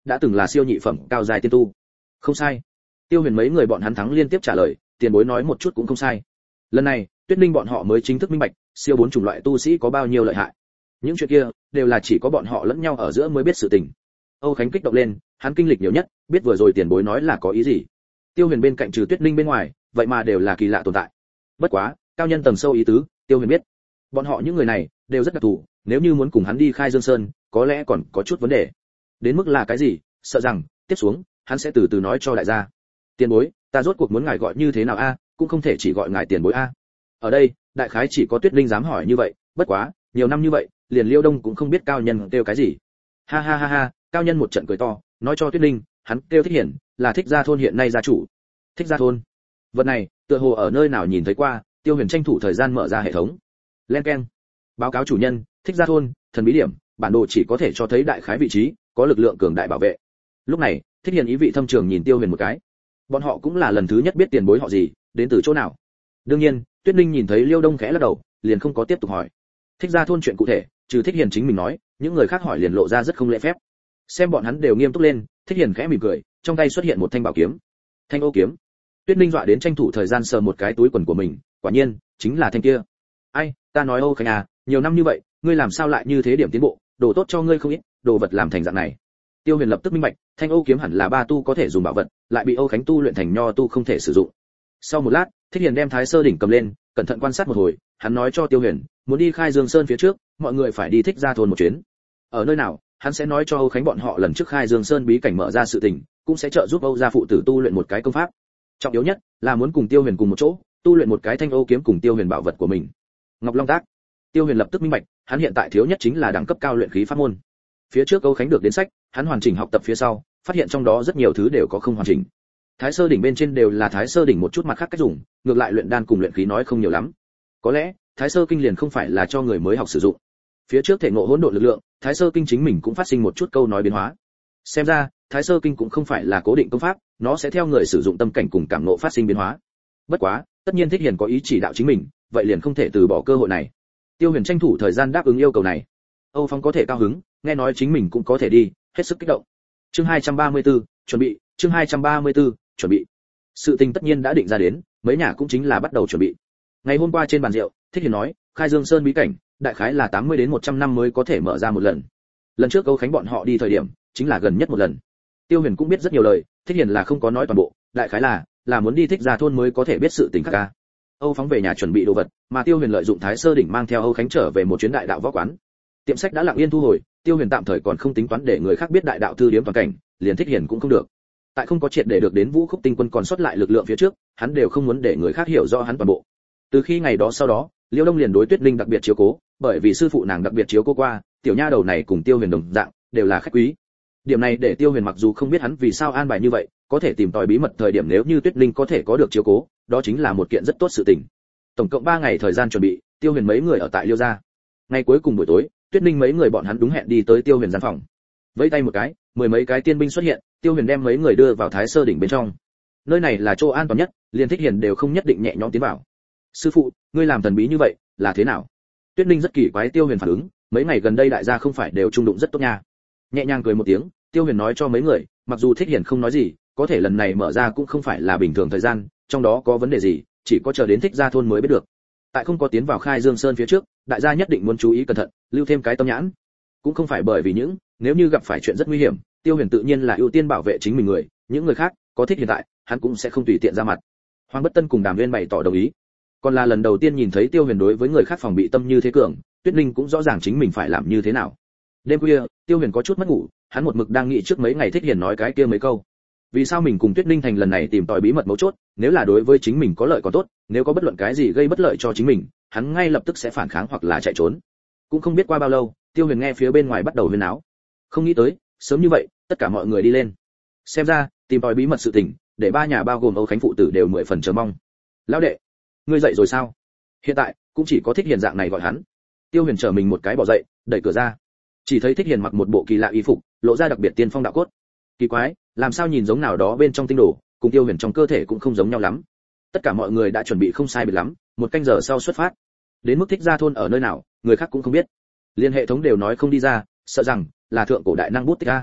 đã từng là siêu nhị phẩm cao giai tiên tu. Không sai. Tiêu Huyền mấy người bọn hắn thắng liên tiếp trả lời, tiền bối nói một chút cũng không sai. Lần này, Tuyết Linh bọn họ mới chính thức minh bạch, siêu 4 chủng loại tu sĩ có bao nhiêu lợi hại. Những chuyện kia đều là chỉ có bọn họ lẫn nhau ở giữa mới biết sự tình. Âu Khánh kích động lên, hắn kinh lịch nhiều nhất, biết vừa rồi tiền bối nói là có ý gì. Tiêu Huyền bên cạnh trừ Tuyết Linh bên ngoài, vậy mà đều là kỳ lạ tồn tại. Bất quá, cao nhân tầng sâu ý tứ, Tiêu Huyền biết. Bọn họ những người này đều rất đặc thù, nếu như muốn cùng hắn đi Khai Dương Sơn, có lẽ còn có chút vấn đề. Đến mức là cái gì, sợ rằng tiếp xuống, hắn sẽ từ từ nói cho đại gia. Tiền bối, ta rốt cuộc muốn ngài gọi như thế nào a, cũng không thể chỉ gọi ngài tiền bối a. Ở đây, đại khái chỉ có Tuyết Linh dám hỏi như vậy, bất quá, nhiều năm như vậy, liền Liêu Đông cũng không biết cao nhân kêu cái gì. Ha ha ha ha, cao nhân một trận cười to, nói cho Tuyết Linh, hắn kêu Thích Hiển, là Thích Gia thôn hiện nay gia chủ. Thích Gia thôn. Vật này, tựa hồ ở nơi nào nhìn thấy qua, Tiêu Huyền tranh thủ thời gian mở ra hệ thống. Len keng. Báo cáo chủ nhân, Thích Gia thôn, thần bí điểm, bản đồ chỉ có thể cho thấy đại khái vị trí, có lực lượng cường đại bảo vệ. Lúc này, Thích Hiển ý vị thâm trường nhìn Tiêu Huyền một cái. Bọn họ cũng là lần thứ nhất biết tiền bối họ gì, đến từ chỗ nào. Đương nhiên, Tuyết Linh nhìn thấy Liêu Đông khẽ lắc đầu, liền không có tiếp tục hỏi. Thích Gia thôn chuyện cụ thể, trừ Thích Hiển chính mình nói, những người khác hỏi liền lộ ra rất không lễ phép. Xem bọn hắn đều nghiêm túc lên, Thích Hiển khẽ mỉm cười, trong tay xuất hiện một thanh bảo kiếm. Thanh ô kiếm. Tuyết Linh dọa đến tranh thủ thời gian sờ một cái túi quần của mình, quả nhiên, chính là thanh kia. Ai, ta nói Âu Khánh à, nhiều năm như vậy, ngươi làm sao lại như thế điểm tiến bộ, đồ tốt cho ngươi không ít, đồ vật làm thành dạng này. Tiêu Huyền lập tức minh bạch, thanh ô kiếm hẳn là ba tu có thể dùng bảo vật, lại bị Âu Khánh tu luyện thành nho tu không thể sử dụng. Sau một lát, Thích Hiển đem Thái Sơ đỉnh cầm lên, cẩn thận quan sát một hồi, hắn nói cho Tiêu Huyền, muốn đi Khai Dương Sơn phía trước, mọi người phải đi Thích Gia thôn một chuyến. Ở nơi nào, hắn sẽ nói cho Âu Khánh bọn họ lần trước Khai Dương Sơn bí cảnh mở ra sự tình, cũng sẽ trợ giúp Âu gia phụ tử tu luyện một cái công pháp. Trọng yếu nhất là muốn cùng Tiêu Huyền cùng một chỗ, tu luyện một cái thanh ô kiếm cùng Tiêu Huyền bảo vật của mình. Ngọc Long Tác. Tiêu Huyền lập tức minh bạch, hắn hiện tại thiếu nhất chính là đẳng cấp cao luyện khí pháp môn. Phía trước Âu Khánh được đến sách, hắn hoàn chỉnh học tập phía sau, phát hiện trong đó rất nhiều thứ đều có không hoàn chỉnh. Thái Sơ đỉnh bên trên đều là Thái Sơ đỉnh một chút mặt khác cách dùng, ngược lại luyện đan cùng luyện khí nói không nhiều lắm. Có lẽ, Thái Sơ kinh liền không phải là cho người mới học sử dụng. Phía trước thể ngộ hỗn độn lực lượng, Thái Sơ kinh chính mình cũng phát sinh một chút câu nói biến hóa. Xem ra, Thái Sơ kinh cũng không phải là cố định công pháp, nó sẽ theo người sử dụng tâm cảnh cùng cảm ngộ phát sinh biến hóa. Bất quá, tất nhiên Thích Hiển có ý chỉ đạo chính mình, vậy liền không thể từ bỏ cơ hội này. Tiêu Huyền tranh thủ thời gian đáp ứng yêu cầu này. Âu Phong có thể cao hứng, nghe nói chính mình cũng có thể đi, hết sức kích động. Chương 234, chuẩn bị, chương 234, chuẩn bị. Sự tình tất nhiên đã định ra đến, mấy nhà cũng chính là bắt đầu chuẩn bị. Ngày hôm qua trên bàn rượu, Thích Hiển nói, Khai Dương Sơn bí cảnh, đại khái là 80 đến 100 năm mới có thể mở ra một lần. Lần trước Âu Khánh bọn họ đi thời điểm, chính là gần nhất một lần. Tiêu Huyền cũng biết rất nhiều lời, Thích Hiển là không có nói toàn bộ, đại khái là muốn đi Thích Gia thôn mới có thể biết sự tình khác ca. Âu Phóng về nhà chuẩn bị đồ vật, mà Tiêu Huyền lợi dụng Thái Sơ đỉnh mang theo Âu Khánh trở về một chuyến đại đạo võ quán. Tiệm sách đã lặng yên thu hồi, Tiêu Huyền tạm thời còn không tính toán để người khác biết đại đạo thư điếm toàn cảnh, liền Thích Hiển cũng không được. Tại không có triệt để được đến Vũ Khúc Tinh Quân còn sót lại lực lượng phía trước, hắn đều không muốn để người khác hiểu rõ hắn toàn bộ. Từ khi ngày đó sau đó, Liêu Đông liền đối Tuyết Linh đặc biệt chiếu cố, bởi vì sư phụ nàng đặc biệt chiếu cố qua, tiểu nha đầu này cùng Tiêu Huyền đồng dạng, đều là khách quý. Điểm này để Tiêu Huyền mặc dù không biết hắn vì sao an bài như vậy, có thể tìm tòi bí mật thời điểm nếu như Tuyết Linh có thể có được chiếu cố, đó chính là một kiện rất tốt sự tình. Tổng cộng 3 ngày thời gian chuẩn bị, Tiêu Huyền mấy người ở tại Liêu gia. Ngày cuối cùng buổi tối, Tuyết Linh mấy người bọn hắn đúng hẹn đi tới Tiêu Huyền gian phòng. Vẫy tay một cái, 10 mấy cái tiên binh xuất hiện, Tiêu Huyền đem mấy người đưa vào Thái Sơ đỉnh bên trong. Nơi này là chỗ an toàn nhất, liền Thích Hiển đều không nhất định nhẹ nhõm tiến vào. Sư phụ, ngươi làm thần bí như vậy, là thế nào? Tuyết Linh rất kỳ quái Tiêu Huyền phản ứng, mấy ngày gần đây đại gia không phải đều trung đụng rất tốt nha. Nhẹ nhàng cười một tiếng, Tiêu Huyền nói cho mấy người, mặc dù Thích Hiển không nói gì, có thể lần này mở ra cũng không phải là bình thường thời gian, trong đó có vấn đề gì, chỉ có chờ đến Thích Gia thôn mới biết được. Tại không có tiến vào Khai Dương Sơn phía trước, đại gia nhất định muốn chú ý cẩn thận, lưu thêm cái tâm nhãn. Cũng không phải bởi vì nếu như gặp phải chuyện rất nguy hiểm, Tiêu Huyền tự nhiên là ưu tiên bảo vệ chính mình người, những người khác, có Thích hiện tại, hắn cũng sẽ không tùy tiện ra mặt. Hoàng Bất Tân cùng Đàm Nguyên bày tỏ đồng ý. Còn là lần đầu tiên nhìn thấy Tiêu Huyền đối với người khác phòng bị tâm như thế cường, Tuyết Linh cũng rõ ràng chính mình phải làm như thế nào. Đêm khuya, Tiêu Huyền có chút mất ngủ, hắn một mực đang nghĩ trước mấy ngày Thích Hiển nói cái kia mấy câu. Vì sao mình cùng Tuyết Linh thành lần này tìm tòi bí mật mấu chốt, nếu là đối với chính mình có lợi còn tốt, nếu có bất luận cái gì gây bất lợi cho chính mình, hắn ngay lập tức sẽ phản kháng hoặc là chạy trốn. Cũng không biết qua bao lâu, Tiêu Huyền nghe phía bên ngoài bắt đầu huyên náo. Không nghĩ tới, sớm như vậy, tất cả mọi người đi lên. Xem ra, tìm tòi bí mật sự tình, để 3 nhà bao gồm Âu Khánh phụ tử đều 10 phần chờ mong. Lão đệ, ngươi dậy rồi sao? Hiện tại, cũng chỉ có Thích Hiển dạng này gọi hắn. Tiêu Huyền trở mình một cái bỏ dậy, đẩy cửa ra. Chỉ thấy Thích Hiển mặc một bộ kỳ lạ y phục, lộ ra đặc biệt tiên phong đạo cốt. Kỳ quái, làm sao nhìn giống nào đó bên trong tinh đồ, cùng Tiêu Huyền trong cơ thể cũng không giống nhau lắm. Tất cả mọi người đã chuẩn bị không sai biệt lắm, 1 canh giờ sau xuất phát. Đến mức Thích Gia thôn ở nơi nào, người khác cũng không biết. Liên hệ thống đều nói không đi ra, sợ rằng là thượng cổ đại năng bút tích a.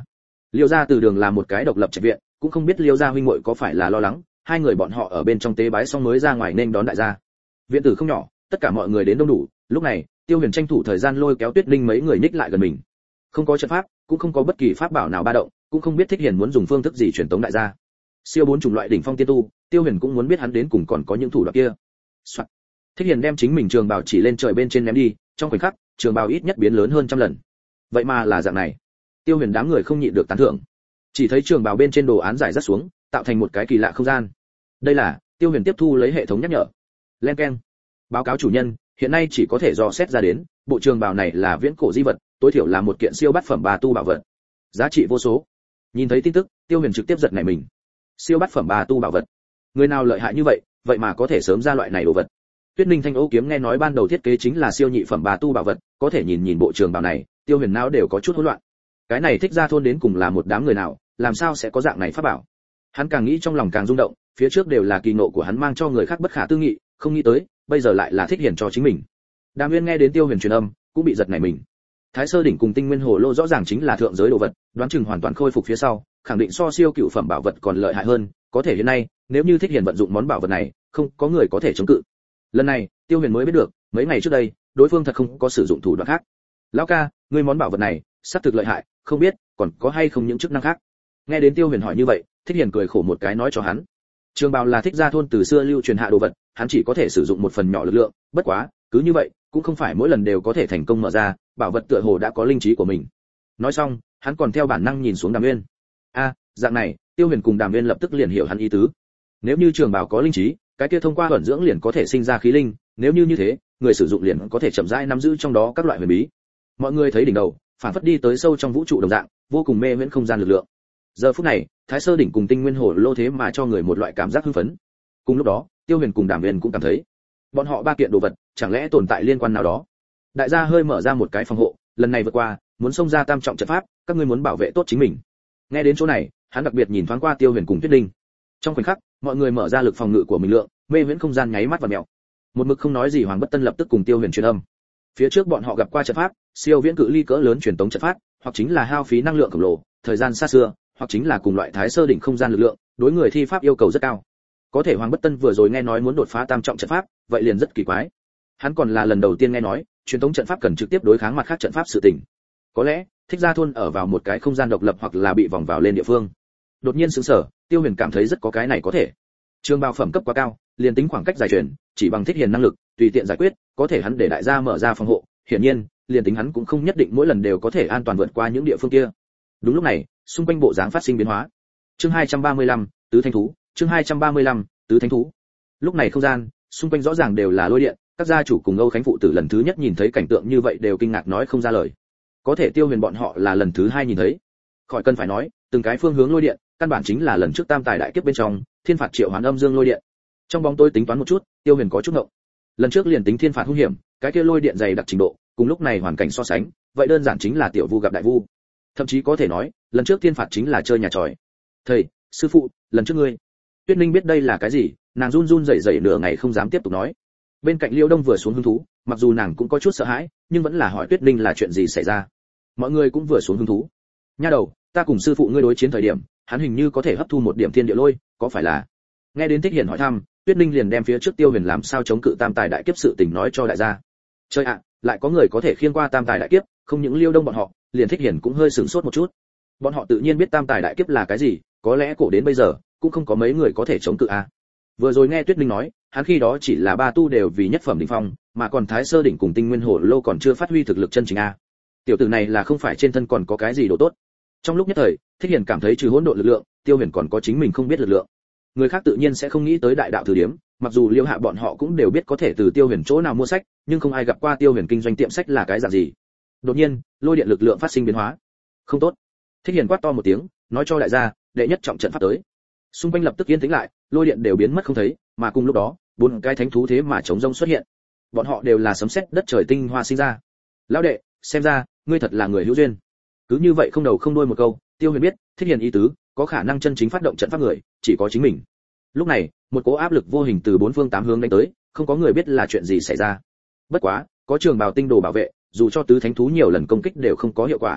Liêu gia từ đường là một cái độc lập trạch viện, cũng không biết Liêu gia huynh muội có phải là lo lắng, hai người bọn họ ở bên trong tế bái xong mới ra ngoài nên đón đại gia. Viện tử không nhỏ, tất cả mọi người đến đông đủ, lúc này, Tiêu Huyền tranh thủ thời gian lôi kéo Tuyết Linh mấy người nhích lại gần mình. Không có trận pháp, cũng không có bất kỳ pháp bảo nào ba động, cũng không biết Thích Hiền muốn dùng phương thức gì truyền tống đại gia. Siêu 4 chủng loại đỉnh phong tiên tu, Tiêu Huyền cũng muốn biết hắn đến cùng còn có những thủ đoạn kia. Soạn. Thích Hiền đem chính mình trường bào chỉ lên trời bên trên ném đi, trong khoảnh khắc, trường bào ít nhất biến lớn hơn trăm lần. Vậy mà là dạng này. Tiêu Huyền đám người không nhịn được tán thưởng. Chỉ thấy trường bào bên trên đồ án rải rác xuống, tạo thành một cái kỳ lạ không gian. Đây là, Tiêu Huyền tiếp thu lấy hệ thống nhắc nhở. Len keng. Báo cáo chủ nhân, hiện nay chỉ có thể dò xét ra đến, bộ trường bào này là viễn cổ di vật, tối thiểu là một kiện siêu bát phẩm bà tu bảo vật. Giá trị vô số. Nhìn thấy tin tức, Tiêu Huyền trực tiếp giật nảy mình. Siêu bát phẩm bà tu bảo vật. Người nào lợi hại như vậy, vậy mà có thể sớm ra loại này đồ vật. Tuyết Ninh Thanh Âu kiếm nghe nói ban đầu thiết kế chính là siêu nhị phẩm bà tu bảo vật, có thể nhìn bộ trường bào này, Tiêu Huyền não đều có chút hỗn loạn. Cái này Thích Gia thôn đến cùng là một đám người nào, làm sao sẽ có dạng này pháp bảo? Hắn càng nghĩ trong lòng càng rung động, phía trước đều là kỳ nộ của hắn mang cho người khác bất khả tư nghị, không nghĩ tới, bây giờ lại là Thích Hiền cho chính mình. Đàm Nguyên nghe đến Tiêu Huyền truyền âm, cũng bị giật nảy mình. Thái Sơ đỉnh cùng Tinh Nguyên Hồ lô rõ ràng chính là thượng giới đồ vật, đoán chừng hoàn toàn khôi phục phía sau, khẳng định so siêu cựu phẩm bảo vật còn lợi hại hơn, có thể hiện nay, nếu như Thích Hiền vận dụng món bảo vật này, không có người có thể chống cự. Lần này, Tiêu Huyền mới biết được, mấy ngày trước đây, đối phương thật không có sử dụng thủ đoạn khác. Lão ca, ngươi món bảo vật này, xác thực lợi hại, không biết còn có hay không những chức năng khác. Nghe đến Tiêu Huyền hỏi như vậy, Thích Hiền cười khổ một cái nói cho hắn. Trường bào là Thích Gia thôn từ xưa lưu truyền hạ đồ vật, hắn chỉ có thể sử dụng một phần nhỏ lực lượng, bất quá, cứ như vậy, cũng không phải mỗi lần đều có thể thành công mở ra, bảo vật tựa hồ đã có linh trí của mình. Nói xong, hắn còn theo bản năng nhìn xuống Đàm Nguyên. Dạng này, Tiêu Huyền cùng Đàm Nguyên lập tức liền hiểu hắn ý tứ. Nếu như trường bào có linh trí, cái kia thông qua ẩn dưỡng liền có thể sinh ra khí linh, nếu như thế, người sử dụng liền có thể chậm rãi nắm giữ trong đó các loại huyền bí. Mọi người thấy đỉnh đầu, phản phất đi tới sâu trong vũ trụ đồng dạng, vô cùng mê miễn không gian lực lượng. Giờ phút này, Thái Sơ đỉnh cùng Tinh Nguyên Hồ lô thế mà cho người một loại cảm giác hưng phấn. Cùng lúc đó, Tiêu Huyền cùng Đàm Nguyên cũng cảm thấy, bọn họ ba kiện đồ vật, chẳng lẽ tồn tại liên quan nào đó. Đại gia hơi mở ra một cái phòng hộ, lần này vượt qua, muốn xông ra tam trọng trận pháp, các ngươi muốn bảo vệ tốt chính mình. Nghe đến chỗ này, hắn đặc biệt nhìn thoáng qua Tiêu Huyền cùng Tuyết Linh. Trong khoảnh khắc, mọi người mở ra lực phòng ngự của mình lượng, mê viễn không gian nháy mắt và mèo. Một mực không nói gì Hoàng Bất Tân lập tức cùng Tiêu Huyền truyền âm. Phía trước bọn họ gặp qua trận pháp, siêu viễn cự ly cỡ lớn truyền tống trận pháp, hoặc chính là hao phí năng lượng khổng lồ, thời gian xa xưa, hoặc chính là cùng loại Thái Sơ đỉnh không gian lực lượng, đối người thi pháp yêu cầu rất cao. Có thể Hoàng Bất Tân vừa rồi nghe nói muốn đột phá tam trọng trận pháp, vậy liền rất kỳ quái. Hắn còn là lần đầu tiên nghe nói, truyền tống trận pháp cần trực tiếp đối kháng mặt khác trận pháp sự tình. Có lẽ, Thích Gia thôn ở vào một cái không gian độc lập hoặc là bị vòng vào lên địa phương. Đột nhiên sững sờ, Tiêu Huyền cảm thấy rất có cái này có thể. Trường bào phẩm cấp quá cao, liền tính khoảng cách giải truyền, chỉ bằng Thích Hiền năng lực, tùy tiện giải quyết, có thể hắn để đại gia mở ra phòng hộ, hiển nhiên, liền tính hắn cũng không nhất định mỗi lần đều có thể an toàn vượt qua những địa phương kia. Đúng lúc này, xung quanh bộ dáng phát sinh biến hóa. Chương 235, tứ thánh thú, chương 235, tứ thánh thú. Lúc này không gian, xung quanh rõ ràng đều là lôi điện, các gia chủ cùng Âu Khánh phụ tử lần thứ nhất nhìn thấy cảnh tượng như vậy đều kinh ngạc nói không ra lời. Có thể Tiêu Huyền bọn họ là lần thứ hai nhìn thấy. Khỏi cần phải nói, từng cái phương hướng lôi điện, căn bản chính là lần trước tam tài đại kiếp bên trong, thiên phạt triệu hoán âm dương lôi điện. Trong bóng tối tính toán một chút, Tiêu Huyền có chút ngộng. Lần trước liền tính thiên phạt hung hiểm, cái kia lôi điện dày đặc trình độ, cùng lúc này hoàn cảnh so sánh, vậy đơn giản chính là tiểu vu gặp đại vu. Thậm chí có thể nói, lần trước thiên phạt chính là chơi nhà tròi. Thầy, sư phụ, lần trước ngươi. Tuyết Ninh biết đây là cái gì, nàng run run rẩy rẩy nửa ngày không dám tiếp tục nói. Bên cạnh Liêu Đông vừa xuống hứng thú, mặc dù nàng cũng có chút sợ hãi, nhưng vẫn là hỏi Tuyết Ninh là chuyện gì xảy ra. Mọi người cũng vừa xuống hứng thú. Nha đầu, ta cùng sư phụ ngươi đối chiến thời điểm, hắn hình như có thể hấp thu một điểm thiên địa lôi, có phải là? Nghe đến Thích Hiền hỏi thăm, Tuyết Ninh liền đem phía trước Tiêu Huyền làm sao chống cự tam tài đại kiếp sự tình nói cho đại gia. Trời ạ, lại có người có thể khiêng qua tam tài đại kiếp, không những Liêu Đông bọn họ, liền Thích Hiền cũng hơi sửng sốt một chút. Bọn họ tự nhiên biết tam tài đại kiếp là cái gì, có lẽ cổ đến bây giờ cũng không có mấy người có thể chống cự a. Vừa rồi nghe Tuyết Ninh nói, hắn khi đó chỉ là ba tu đều vì nhất phẩm đỉnh phong, mà còn Thái Sơ đỉnh cùng Tinh Nguyên Hồ lô còn chưa phát huy thực lực chân chính a. Tiểu tử này là không phải trên thân còn có cái gì đồ tốt. Trong lúc nhất thời, Thích Hiền cảm thấy trừ hỗn độn lực lượng, Tiêu Huyền còn có chính mình không biết lực lượng. Người khác tự nhiên sẽ không nghĩ tới đại đạo thử điểm, mặc dù Liêu Hạ bọn họ cũng đều biết có thể từ Tiêu Huyền chỗ nào mua sách, nhưng không ai gặp qua Tiêu Huyền kinh doanh tiệm sách là cái dạng gì. Đột nhiên, lôi điện lực lượng phát sinh biến hóa. Không tốt. Thích Hiền quát to một tiếng, nói cho đại gia, đệ nhất trọng trận pháp tới. Xung quanh lập tức yên tĩnh lại, lôi điện đều biến mất không thấy, mà cùng lúc đó, bốn cái thánh thú thế mà chống rông xuất hiện. Bọn họ đều là sấm sét đất trời tinh hoa sinh ra. Lão đệ, xem ra, ngươi thật là người hữu duyên. Cứ như vậy không đầu không đuôi một câu, Tiêu Huyền biết, Thích Hiền ý tứ, có khả năng chân chính phát động trận pháp người, chỉ có chính mình. Lúc này, một cỗ áp lực vô hình từ bốn phương tám hướng đánh tới, không có người biết là chuyện gì xảy ra. Bất quá, có trường bào tinh đồ bảo vệ, dù cho tứ thánh thú nhiều lần công kích đều không có hiệu quả.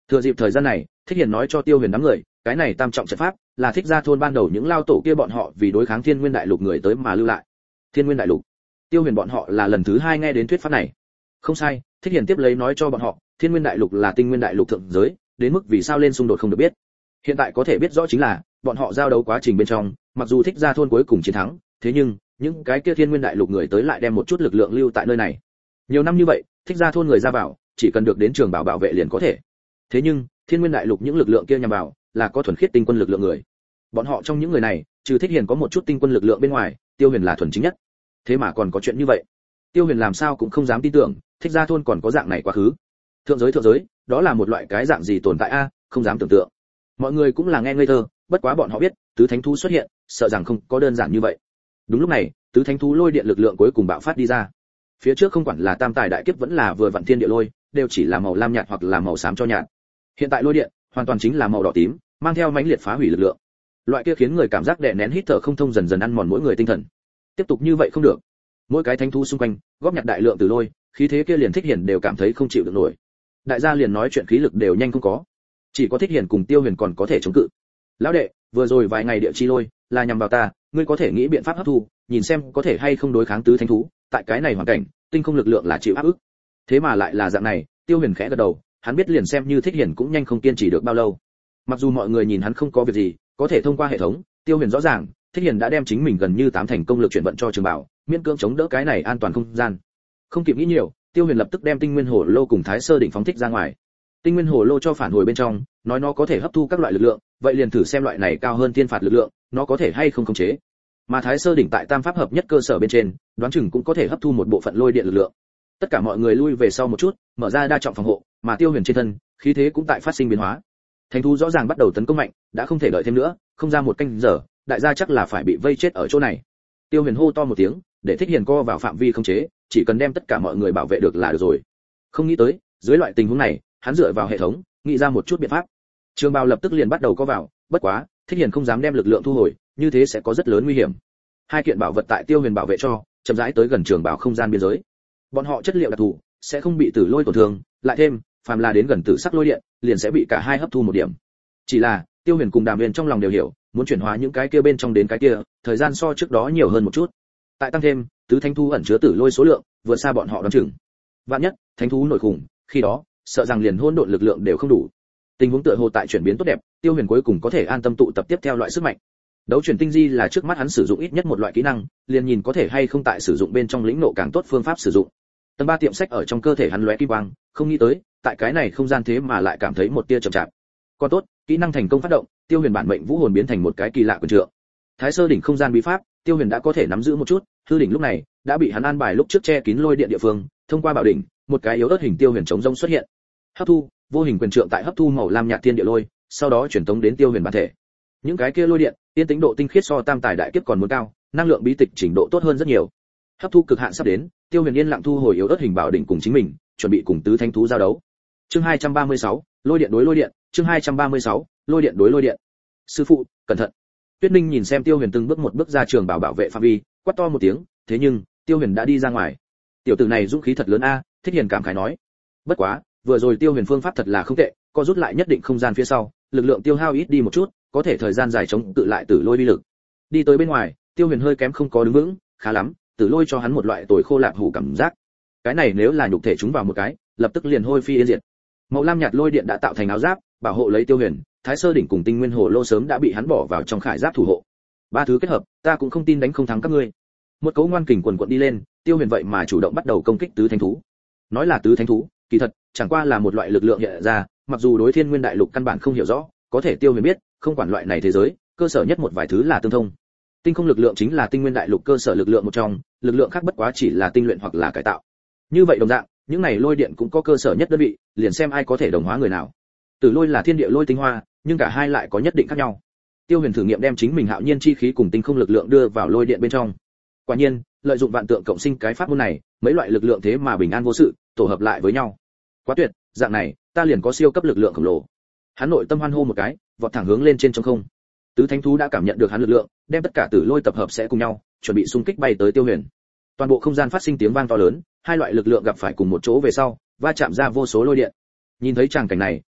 Thừa dịp thời gian này, Thích Hiền nói cho Tiêu Huyền đám người, cái này tam trọng trận pháp là Thích Gia thôn ban đầu những lao tổ kia bọn họ vì đối kháng Thiên Nguyên Đại Lục người tới mà lưu lại. Thiên Nguyên Đại Lục. Tiêu Huyền bọn họ là lần thứ 2 nghe đến thuyết pháp này. Không sai, Thích Hiền tiếp lấy nói cho bọn họ, Thiên Nguyên Đại Lục là Tinh Nguyên Đại Lục thượng giới, đến mức vì sao lên xung đột không được biết. Hiện tại có thể biết rõ chính là, bọn họ giao đấu quá trình bên trong, mặc dù Thích Gia thôn cuối cùng chiến thắng, thế nhưng những cái kia Thiên Nguyên Đại Lục người tới lại đem một chút lực lượng lưu tại nơi này. Nhiều năm như vậy, Thích Gia thôn người ra vào, chỉ cần được đến trường bảo bảo vệ liền có thể. Thế nhưng, Thiên Nguyên Đại Lục những lực lượng kia nhằm vào, là có thuần khiết tinh quân lực lượng người. Bọn họ trong những người này, trừ Thích Hiền có một chút tinh quân lực lượng bên ngoài, Tiêu Huyền là thuần chính nhất. Thế mà còn có chuyện như vậy. Tiêu Huyền làm sao cũng không dám tin tưởng, Thích Gia thôn còn có dạng này quá khứ. Thượng giới, đó là một loại cái dạng gì tồn tại a, không dám tưởng tượng. Mọi người cũng là nghe ngây thơ, bất quá bọn họ biết, tứ thánh thú xuất hiện, sợ rằng không có đơn giản như vậy. Đúng lúc này, tứ thánh thú lôi điện lực lượng cuối cùng bạo phát đi ra. Phía trước không quản là tam tài đại kiếp vẫn là vừa vặn thiên địa lôi, đều chỉ là màu lam nhạt hoặc là màu xám cho nhạt. Hiện tại lôi điện, hoàn toàn chính là màu đỏ tím, mang theo mãnh liệt phá hủy lực lượng. Loại kia khiến người cảm giác đè nén hít thở không thông dần dần ăn mòn mỗi người tinh thần. Tiếp tục như vậy không được. Mỗi cái thánh thú xung quanh, góp nhặt đại lượng từ lôi, khí thế kia liền Thích Hiền đều cảm thấy không chịu được nổi. Đại gia liền nói chuyện khí lực đều nhanh không có. Chỉ có Thích Hiền cùng Tiêu Huyền còn có thể chống cự. Lão đệ, vừa rồi vài ngày địa chi lôi là nhằm vào ta, ngươi có thể nghĩ biện pháp hấp thu, nhìn xem có thể hay không đối kháng tứ thánh thú, tại cái này hoàn cảnh, tinh không lực lượng là chịu áp ức. Thế mà lại là dạng này, Tiêu Huyền khẽ gật đầu, hắn biết liền xem như Thích Hiền cũng nhanh không kiên trì được bao lâu. Mặc dù mọi người nhìn hắn không có việc gì, có thể thông qua hệ thống, Tiêu Huyền rõ ràng, Thích Hiền đã đem chính mình gần như 8 thành công lực chuyển vận cho Trường Bảo, miễn cưỡng chống đỡ cái này an toàn không gian. Không kịp nghĩ nhiều, Tiêu Huyền lập tức đem Tinh Nguyên Hồ Lô cùng Thái Sơ đỉnh phóng thích ra ngoài. Tinh Nguyên Hồ Lô cho phản hồi bên trong, nói nó có thể hấp thu các loại lực lượng, vậy liền thử xem loại này cao hơn thiên phạt lực lượng, nó có thể hay không khống chế. Mà Thái Sơ đỉnh tại Tam pháp hợp nhất cơ sở bên trên, đoán chừng cũng có thể hấp thu một bộ phận lôi điện lực lượng. Tất cả mọi người lui về sau một chút, mở ra đa trọng phòng hộ, mà Tiêu Huyền trên thân, khí thế cũng tại phát sinh biến hóa. Thánh thú rõ ràng bắt đầu tấn công mạnh, đã không thể đợi thêm nữa, không ra một canh giờ, đại gia chắc là phải bị vây chết ở chỗ này. Tiêu Huyền hô to một tiếng, để Thích Hiền co vào phạm vi khống chế, chỉ cần đem tất cả mọi người bảo vệ được là được rồi. Không nghĩ tới, dưới loại tình huống này, hắn dựa vào hệ thống, nghĩ ra một chút biện pháp. Trường Bào lập tức liền bắt đầu co vào, bất quá, Thích Hiền không dám đem lực lượng thu hồi, như thế sẽ có rất lớn nguy hiểm. Hai kiện bảo vật tại Tiêu Huyền bảo vệ cho, chậm rãi tới gần Trường Bào không gian biên giới. Bọn họ chất liệu đặc thù, sẽ không bị tử lôi tổn thương, lại thêm, phàm là đến gần tử sắc lôi điện, liền sẽ bị cả hai hấp thu một điểm. Chỉ là, Tiêu Huyền cùng Đàm Huyền trong lòng đều hiểu, muốn chuyển hóa những cái kia bên trong đến cái kia, thời gian so trước đó nhiều hơn một chút. Tại tăng thêm, tứ thánh thú ẩn chứa tử lôi số lượng, vượt xa bọn họ đoán chừng. Vạn nhất, thánh thú nổi khủng, khi đó, sợ rằng liền hỗn độn lực lượng đều không đủ. Tình huống tựa hồ tại chuyển biến tốt đẹp, Tiêu Huyền cuối cùng có thể an tâm tụ tập tiếp theo loại sức mạnh. Đấu chuyển tinh di là trước mắt hắn sử dụng ít nhất một loại kỹ năng, liền nhìn có thể hay không tại sử dụng bên trong lĩnh ngộ càng tốt phương pháp sử dụng. Tầng 3 tiệm sách ở trong cơ thể hắn lóe kim quang, không nghĩ tới, tại cái này không gian thế mà lại cảm thấy một tia chậm chạp. Còn tốt, kỹ năng thành công phát động, Tiêu Huyền bản mệnh vũ hồn biến thành một cái kỳ lạ quyền trượng. Thái Sơ đỉnh không gian bí pháp, Tiêu Huyền đã có thể nắm giữ một chút, hư đỉnh lúc này đã bị hắn an bài lúc trước che kín lôi điện địa phương, thông qua bảo đỉnh, một cái yếu ớt hình Tiêu Huyền chống rông xuất hiện. Hấp thu, vô hình quyền trượng tại hấp thu màu lam nhạt thiên địa lôi, sau đó truyền tống đến Tiêu Huyền bản thể. Những cái kia lôi điện, tiên tính độ tinh khiết so tam tài đại kiếp còn muốn cao, năng lượng bí tịch trình độ tốt hơn rất nhiều. Hấp thu cực hạn sắp đến, Tiêu Huyền yên lặng thu hồi yếu ớt hình bảo đỉnh cùng chính mình, chuẩn bị cùng tứ thánh thú giao đấu. Chương 236, lôi điện đối lôi điện, chương 236, lôi điện đối lôi điện. Sư phụ, cẩn thận. Tuyết Ninh nhìn xem Tiêu Huyền từng bước một bước ra trường bảo vệ phạm vi, quát to một tiếng, thế nhưng, Tiêu Huyền đã đi ra ngoài. Tiểu tử này dũng khí thật lớn a, Thích Hiền cảm khái nói. Bất quá, vừa rồi Tiêu Huyền phương pháp thật là không tệ, co rút lại nhất định không gian phía sau, lực lượng tiêu hao ít đi một chút, có thể thời gian dài chống tự lại tử lôi uy lực. Đi tới bên ngoài, Tiêu Huyền hơi kém không có đứng vững, khá lắm, tử lôi cho hắn một loại tồi khô lạp hủ cảm giác. Cái này nếu là nhục thể chúng vào một cái, lập tức liền hôi phi yên diệt. Màu lam nhạt lôi điện đã tạo thành áo giáp, bảo hộ lấy Tiêu Huyền, Thái Sơ đỉnh cùng Tinh Nguyên Hồ Lô sớm đã bị hắn bỏ vào trong khải giáp thủ hộ. Ba thứ kết hợp, ta cũng không tin đánh không thắng các ngươi. Một cấu ngoan kình quần quật đi lên, Tiêu Huyền vậy mà chủ động bắt đầu công kích tứ thánh thú. Nói là tứ thánh thú, kỳ thật chẳng qua là một loại lực lượng hiện ra, mặc dù đối Thiên Nguyên Đại Lục căn bản không hiểu rõ, có thể Tiêu Huyền biết, không quản loại này thế giới, cơ sở nhất một vài thứ là tương thông. Tinh không lực lượng chính là Tinh Nguyên Đại Lục cơ sở lực lượng một trong, lực lượng khác bất quá chỉ là tinh luyện hoặc là cải tạo. Như vậy đồng dạng, những này lôi điện cũng có cơ sở nhất đơn vị, liền xem ai có thể đồng hóa người nào. Tử lôi là thiên địa lôi tinh hoa, nhưng cả hai lại có nhất định khác nhau. Tiêu Huyền thử nghiệm đem chính mình hạo nhiên chi khí cùng tinh không lực lượng đưa vào lôi điện bên trong. Quả nhiên, lợi dụng vạn tượng cộng sinh cái pháp môn này, mấy loại lực lượng thế mà bình an vô sự, tổ hợp lại với nhau. Quá tuyệt, dạng này, ta liền có siêu cấp lực lượng khổng lồ. Hắn nội tâm hoan hô một cái, vọt thẳng hướng lên trên trong không. Tứ thánh thú đã cảm nhận được hắn lực lượng, đem tất cả tử lôi tập hợp sẽ cùng nhau, chuẩn bị xung kích bay tới Tiêu Huyền. Toàn bộ không gian phát sinh tiếng vang to lớn, hai loại lực lượng gặp phải cùng một chỗ về sau, va chạm ra vô số lôi điện. Nhìn thấy tràng cảnh này,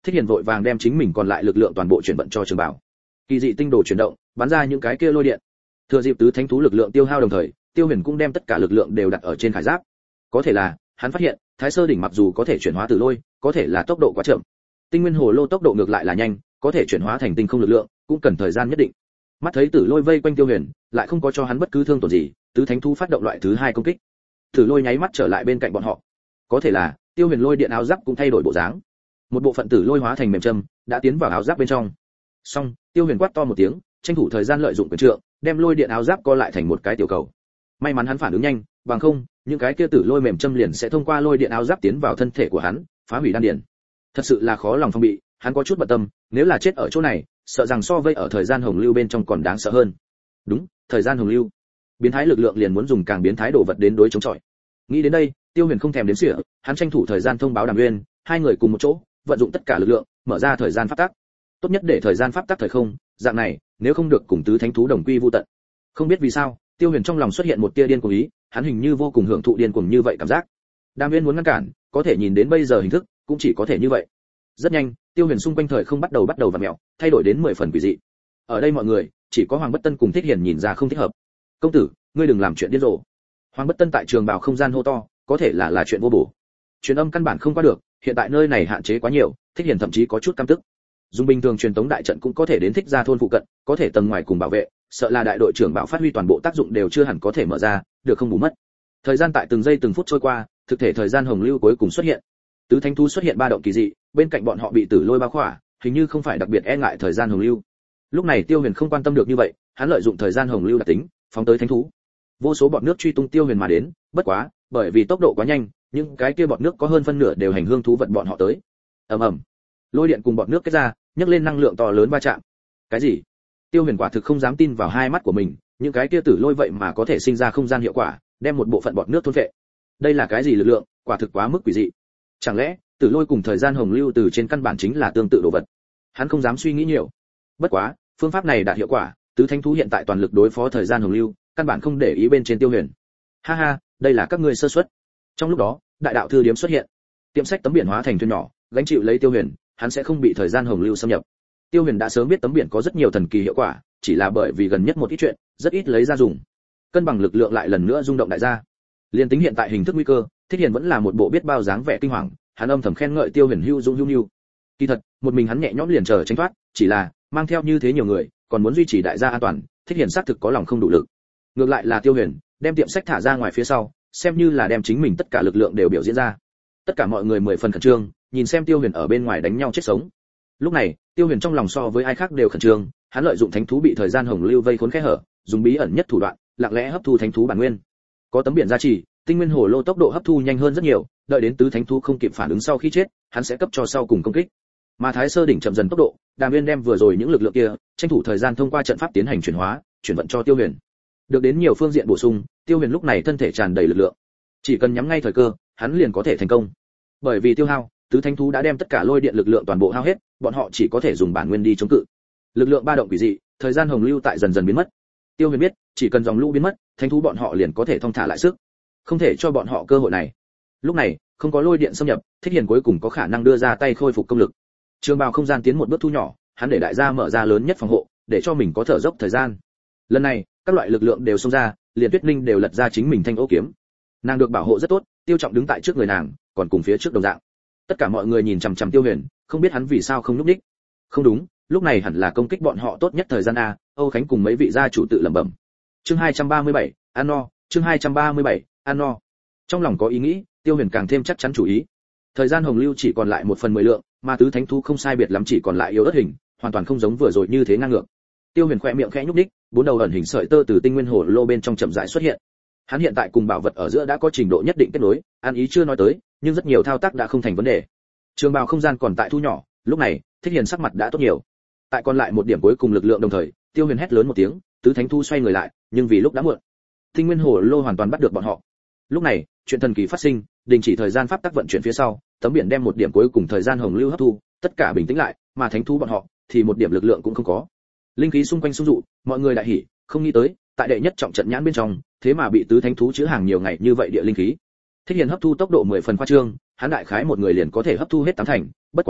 Thích Hiền vội vàng đem chính mình còn lại lực lượng toàn bộ chuyển vận cho Trường Bảo. Kỳ dị tinh đồ chuyển động, bắn ra những cái kia lôi điện. Thừa dịp tứ thánh thú lực lượng tiêu hao đồng thời, Tiêu Huyền cũng đem tất cả lực lượng đều đặt ở trên khải giáp. Có thể là, hắn phát hiện, Thái Sơ đỉnh mặc dù có thể chuyển hóa tử lôi, có thể là tốc độ quá chậm. Tinh Nguyên Hồ Lô tốc độ ngược lại là nhanh, có thể chuyển hóa thành tinh không lực lượng, cũng cần thời gian nhất định. Mắt thấy tử lôi vây quanh Tiêu Huyền, lại không có cho hắn bất cứ thương tổn gì, tứ thánh thú phát động loại thứ hai công kích. Tử lôi nháy mắt trở lại bên cạnh bọn họ. Có thể là, Tiêu Huyền lôi điện áo giáp cũng thay đổi bộ dáng. Một bộ phận tử lôi hóa thành mềm châm, đã tiến vào áo giáp bên trong. Xong, Tiêu Huyền quát to một tiếng, tranh thủ thời gian lợi dụng quyền trượng, đem lôi điện áo giáp co lại thành một cái tiểu cầu. May mắn hắn phản ứng nhanh, bằng không, những cái kia tử lôi mềm châm liền sẽ thông qua lôi điện áo giáp tiến vào thân thể của hắn, phá hủy đan điền. Thật sự là khó lòng phòng bị, hắn có chút bận tâm, nếu là chết ở chỗ này, sợ rằng so với ở thời gian hồng lưu bên trong còn đáng sợ hơn. Đúng, thời gian hồng lưu. Biến thái lực lượng liền muốn dùng càng biến thái đồ vật đến đối chống chọi. Nghĩ đến đây, Tiêu Huyền không thèm đếm xỉa, hắn tranh thủ thời gian thông báo Đàm Nguyên, hai người cùng một chỗ, vận dụng tất cả lực lượng, mở ra thời gian pháp tắc. Tốt nhất để thời gian pháp tắc thời không, dạng này, nếu không được cùng tứ thánh thú đồng quy vu tận. Không biết vì sao, Tiêu Huyền trong lòng xuất hiện một tia điên cuồng ý, hắn hình như vô cùng hưởng thụ điên cuồng như vậy cảm giác. Đàm Nguyên muốn ngăn cản, có thể nhìn đến bây giờ hình thức, cũng chỉ có thể như vậy. Rất nhanh, Tiêu Huyền xung quanh thời không bắt đầu vặn mèo, thay đổi đến 10 phần quỷ dị. Ở đây mọi người, chỉ có Hoàng Bất Tân cùng Thích Hiền nhìn ra không thích hợp. "Công tử, ngươi đừng làm chuyện điên rồ." Hoàng Bất Tân tại Trường Bảo không gian hô to, có thể là chuyện vô bổ. Truyền âm căn bản không qua được, hiện tại nơi này hạn chế quá nhiều, Thích Hiền thậm chí có chút căm tức. Dùng bình thường truyền tống đại trận cũng có thể đến Thích Gia thôn phụ cận, có thể tầng ngoài cùng bảo vệ, sợ là đại đội trưởng Bảo phát huy toàn bộ tác dụng đều chưa hẳn có thể mở ra, được không bù mất. Thời gian tại từng giây từng phút trôi qua, thực thể thời gian hồng lưu cuối cùng xuất hiện. Tứ thánh thú xuất hiện ba động kỳ dị, bên cạnh bọn họ bị tử lôi bao khỏa, hình như không phải đặc biệt e ngại thời gian hồng lưu. Lúc này Tiêu Huyền không quan tâm được như vậy, hắn lợi dụng thời gian hồng lưu đặc tính, phóng tới thánh thú. Vô số bọt nước truy tung Tiêu Huyền mà đến, bất quá, bởi vì tốc độ quá nhanh, những cái kia bọt nước có hơn phân nửa đều hành hương thú vật bọn họ tới. Ầm ầm. Lôi điện cùng bọt nước kết ra, nhấc lên năng lượng to lớn va chạm. Cái gì? Tiêu Huyền quả thực không dám tin vào hai mắt của mình, những cái kia tử lôi vậy mà có thể sinh ra không gian hiệu quả, đem một bộ phận bọt nước thôn phệ. Đây là cái gì lực lượng, quả thực quá mức quỷ dị. Chẳng lẽ, tử lôi cùng thời gian hồng lưu từ trên căn bản chính là tương tự đồ vật? Hắn không dám suy nghĩ nhiều. Bất quá, phương pháp này đạt hiệu quả, tứ thánh thú hiện tại toàn lực đối phó thời gian hồng lưu, căn bản không để ý bên trên Tiêu Huyền. Ha ha, đây là các ngươi sơ suất. Trong lúc đó, đại đạo thư điếm xuất hiện. Tiệm sách tấm biển hóa thành thuyền nhỏ, gánh chịu lấy Tiêu Huyền, hắn sẽ không bị thời gian hồng lưu xâm nhập. Tiêu Huyền đã sớm biết tấm biển có rất nhiều thần kỳ hiệu quả, chỉ là bởi vì gần nhất một ít chuyện, rất ít lấy ra dùng. Cân bằng lực lượng lại lần nữa rung động đại gia. Liên tính hiện tại hình thức nguy cơ, Thích Hiền vẫn là một bộ biết bao dáng vẻ kinh hoàng, hắn âm thầm khen ngợi Tiêu Huyền hưu dũng hưu nhu. Kỳ thật, một mình hắn nhẹ nhõm liền chờ tránh thoát, chỉ là mang theo như thế nhiều người, còn muốn duy trì đại gia an toàn, Thích Hiền xác thực có lòng không đủ lực. Ngược lại là Tiêu Huyền, đem tiệm sách thả ra ngoài phía sau, xem như là đem chính mình tất cả lực lượng đều biểu diễn ra. Tất cả mọi người 10 phần khẩn trương, nhìn xem Tiêu Huyền ở bên ngoài đánh nhau chết sống. Lúc này, Tiêu Huyền trong lòng so với ai khác đều khẩn trương, hắn lợi dụng thánh thú bị thời gian hồng lưu vây khốn kẽ hở, dùng bí ẩn nhất thủ đoạn, lặng lẽ hấp thu thánh thú bản nguyên. Có tấm biển gia trì, tinh nguyên hồ lô tốc độ hấp thu nhanh hơn rất nhiều, đợi đến tứ thánh thú không kịp phản ứng sau khi chết, hắn sẽ cấp cho sau cùng công kích. Mà Thái Sơ đỉnh chậm dần tốc độ, Đàm Nguyên đem vừa rồi những lực lượng kia, tranh thủ thời gian thông qua trận pháp tiến hành chuyển hóa, chuyển vận cho Tiêu Huyền. Được đến nhiều phương diện bổ sung, Tiêu Huyền lúc này thân thể tràn đầy lực lượng. Chỉ cần nhắm ngay thời cơ, hắn liền có thể thành công. Bởi vì tiêu hao, tứ thánh thú đã đem tất cả lôi điện lực lượng toàn bộ hao hết, bọn họ chỉ có thể dùng bản nguyên đi chống cự. Lực lượng ba động quỷ dị, thời gian hồng lưu tại dần dần biến mất. Tiêu Huyền biết, chỉ cần dòng lũ biến mất, thánh thú bọn họ liền có thể thong thả lại sức. Không thể cho bọn họ cơ hội này. Lúc này, không có lôi điện xâm nhập, Thích Hiền cuối cùng có khả năng đưa ra tay khôi phục công lực. Trường Bào không gian tiến một bước thu nhỏ, hắn để đại gia mở ra lớn nhất phòng hộ, để cho mình có thở dốc thời gian. Lần này, các loại lực lượng đều xông ra, liền Tuyết Ninh đều lật ra chính mình thanh ô kiếm. Nàng được bảo hộ rất tốt, Tiêu Trọng đứng tại trước người nàng, còn cùng phía trước đồng dạng. Tất cả mọi người nhìn chằm chằm Tiêu Huyền, không biết hắn vì sao không lúc đích. Không đúng, lúc này hẳn là công kích bọn họ tốt nhất thời gian a. Âu Khánh cùng mấy vị gia chủ tự lẩm bẩm. Chương 237, ăn no, chương 237, ăn no. Trong lòng có ý nghĩ, Tiêu Huyền càng thêm chắc chắn chủ ý. Thời gian hồng lưu chỉ còn lại 1/10 lượng, mà tứ thánh thú không sai biệt lắm chỉ còn lại yếu ớt hình, hoàn toàn không giống vừa rồi như thế ngang ngược. Tiêu Huyền khẽ miệng khẽ nhúc nhích, bốn đầu ẩn hình sợi tơ từ tinh nguyên hồ lô bên trong chậm rãi xuất hiện. Hắn hiện tại cùng bảo vật ở giữa đã có trình độ nhất định kết nối, an ý chưa nói tới, nhưng rất nhiều thao tác đã không thành vấn đề. Trường bào không gian còn tại thu nhỏ, lúc này, Thích Hiền sắc mặt đã tốt nhiều. Tại còn lại một điểm cuối cùng lực lượng đồng thời, Tiêu Huyền hét lớn một tiếng, tứ thánh thu xoay người lại, nhưng vì lúc đã muộn. Tinh nguyên hồ lô hoàn toàn bắt được bọn họ. Lúc này, chuyện thần kỳ phát sinh, đình chỉ thời gian pháp tắc vận chuyển phía sau, tấm biển đem một điểm cuối cùng thời gian hồng lưu hấp thu, tất cả bình tĩnh lại, mà thánh thú bọn họ thì một điểm lực lượng cũng không có. Linh khí xung quanh sung dụ, mọi người đại hỉ, không nghĩ tới, tại đệ nhất trọng trận nhãn bên trong, thế mà bị tứ thánh thú chứa hàng nhiều ngày như vậy địa linh khí. Thích Hiền hấp thu tốc độ 10 phần khoa trương, hắn đại khái một người liền có thể hấp thu hết 8 thành, bất quá,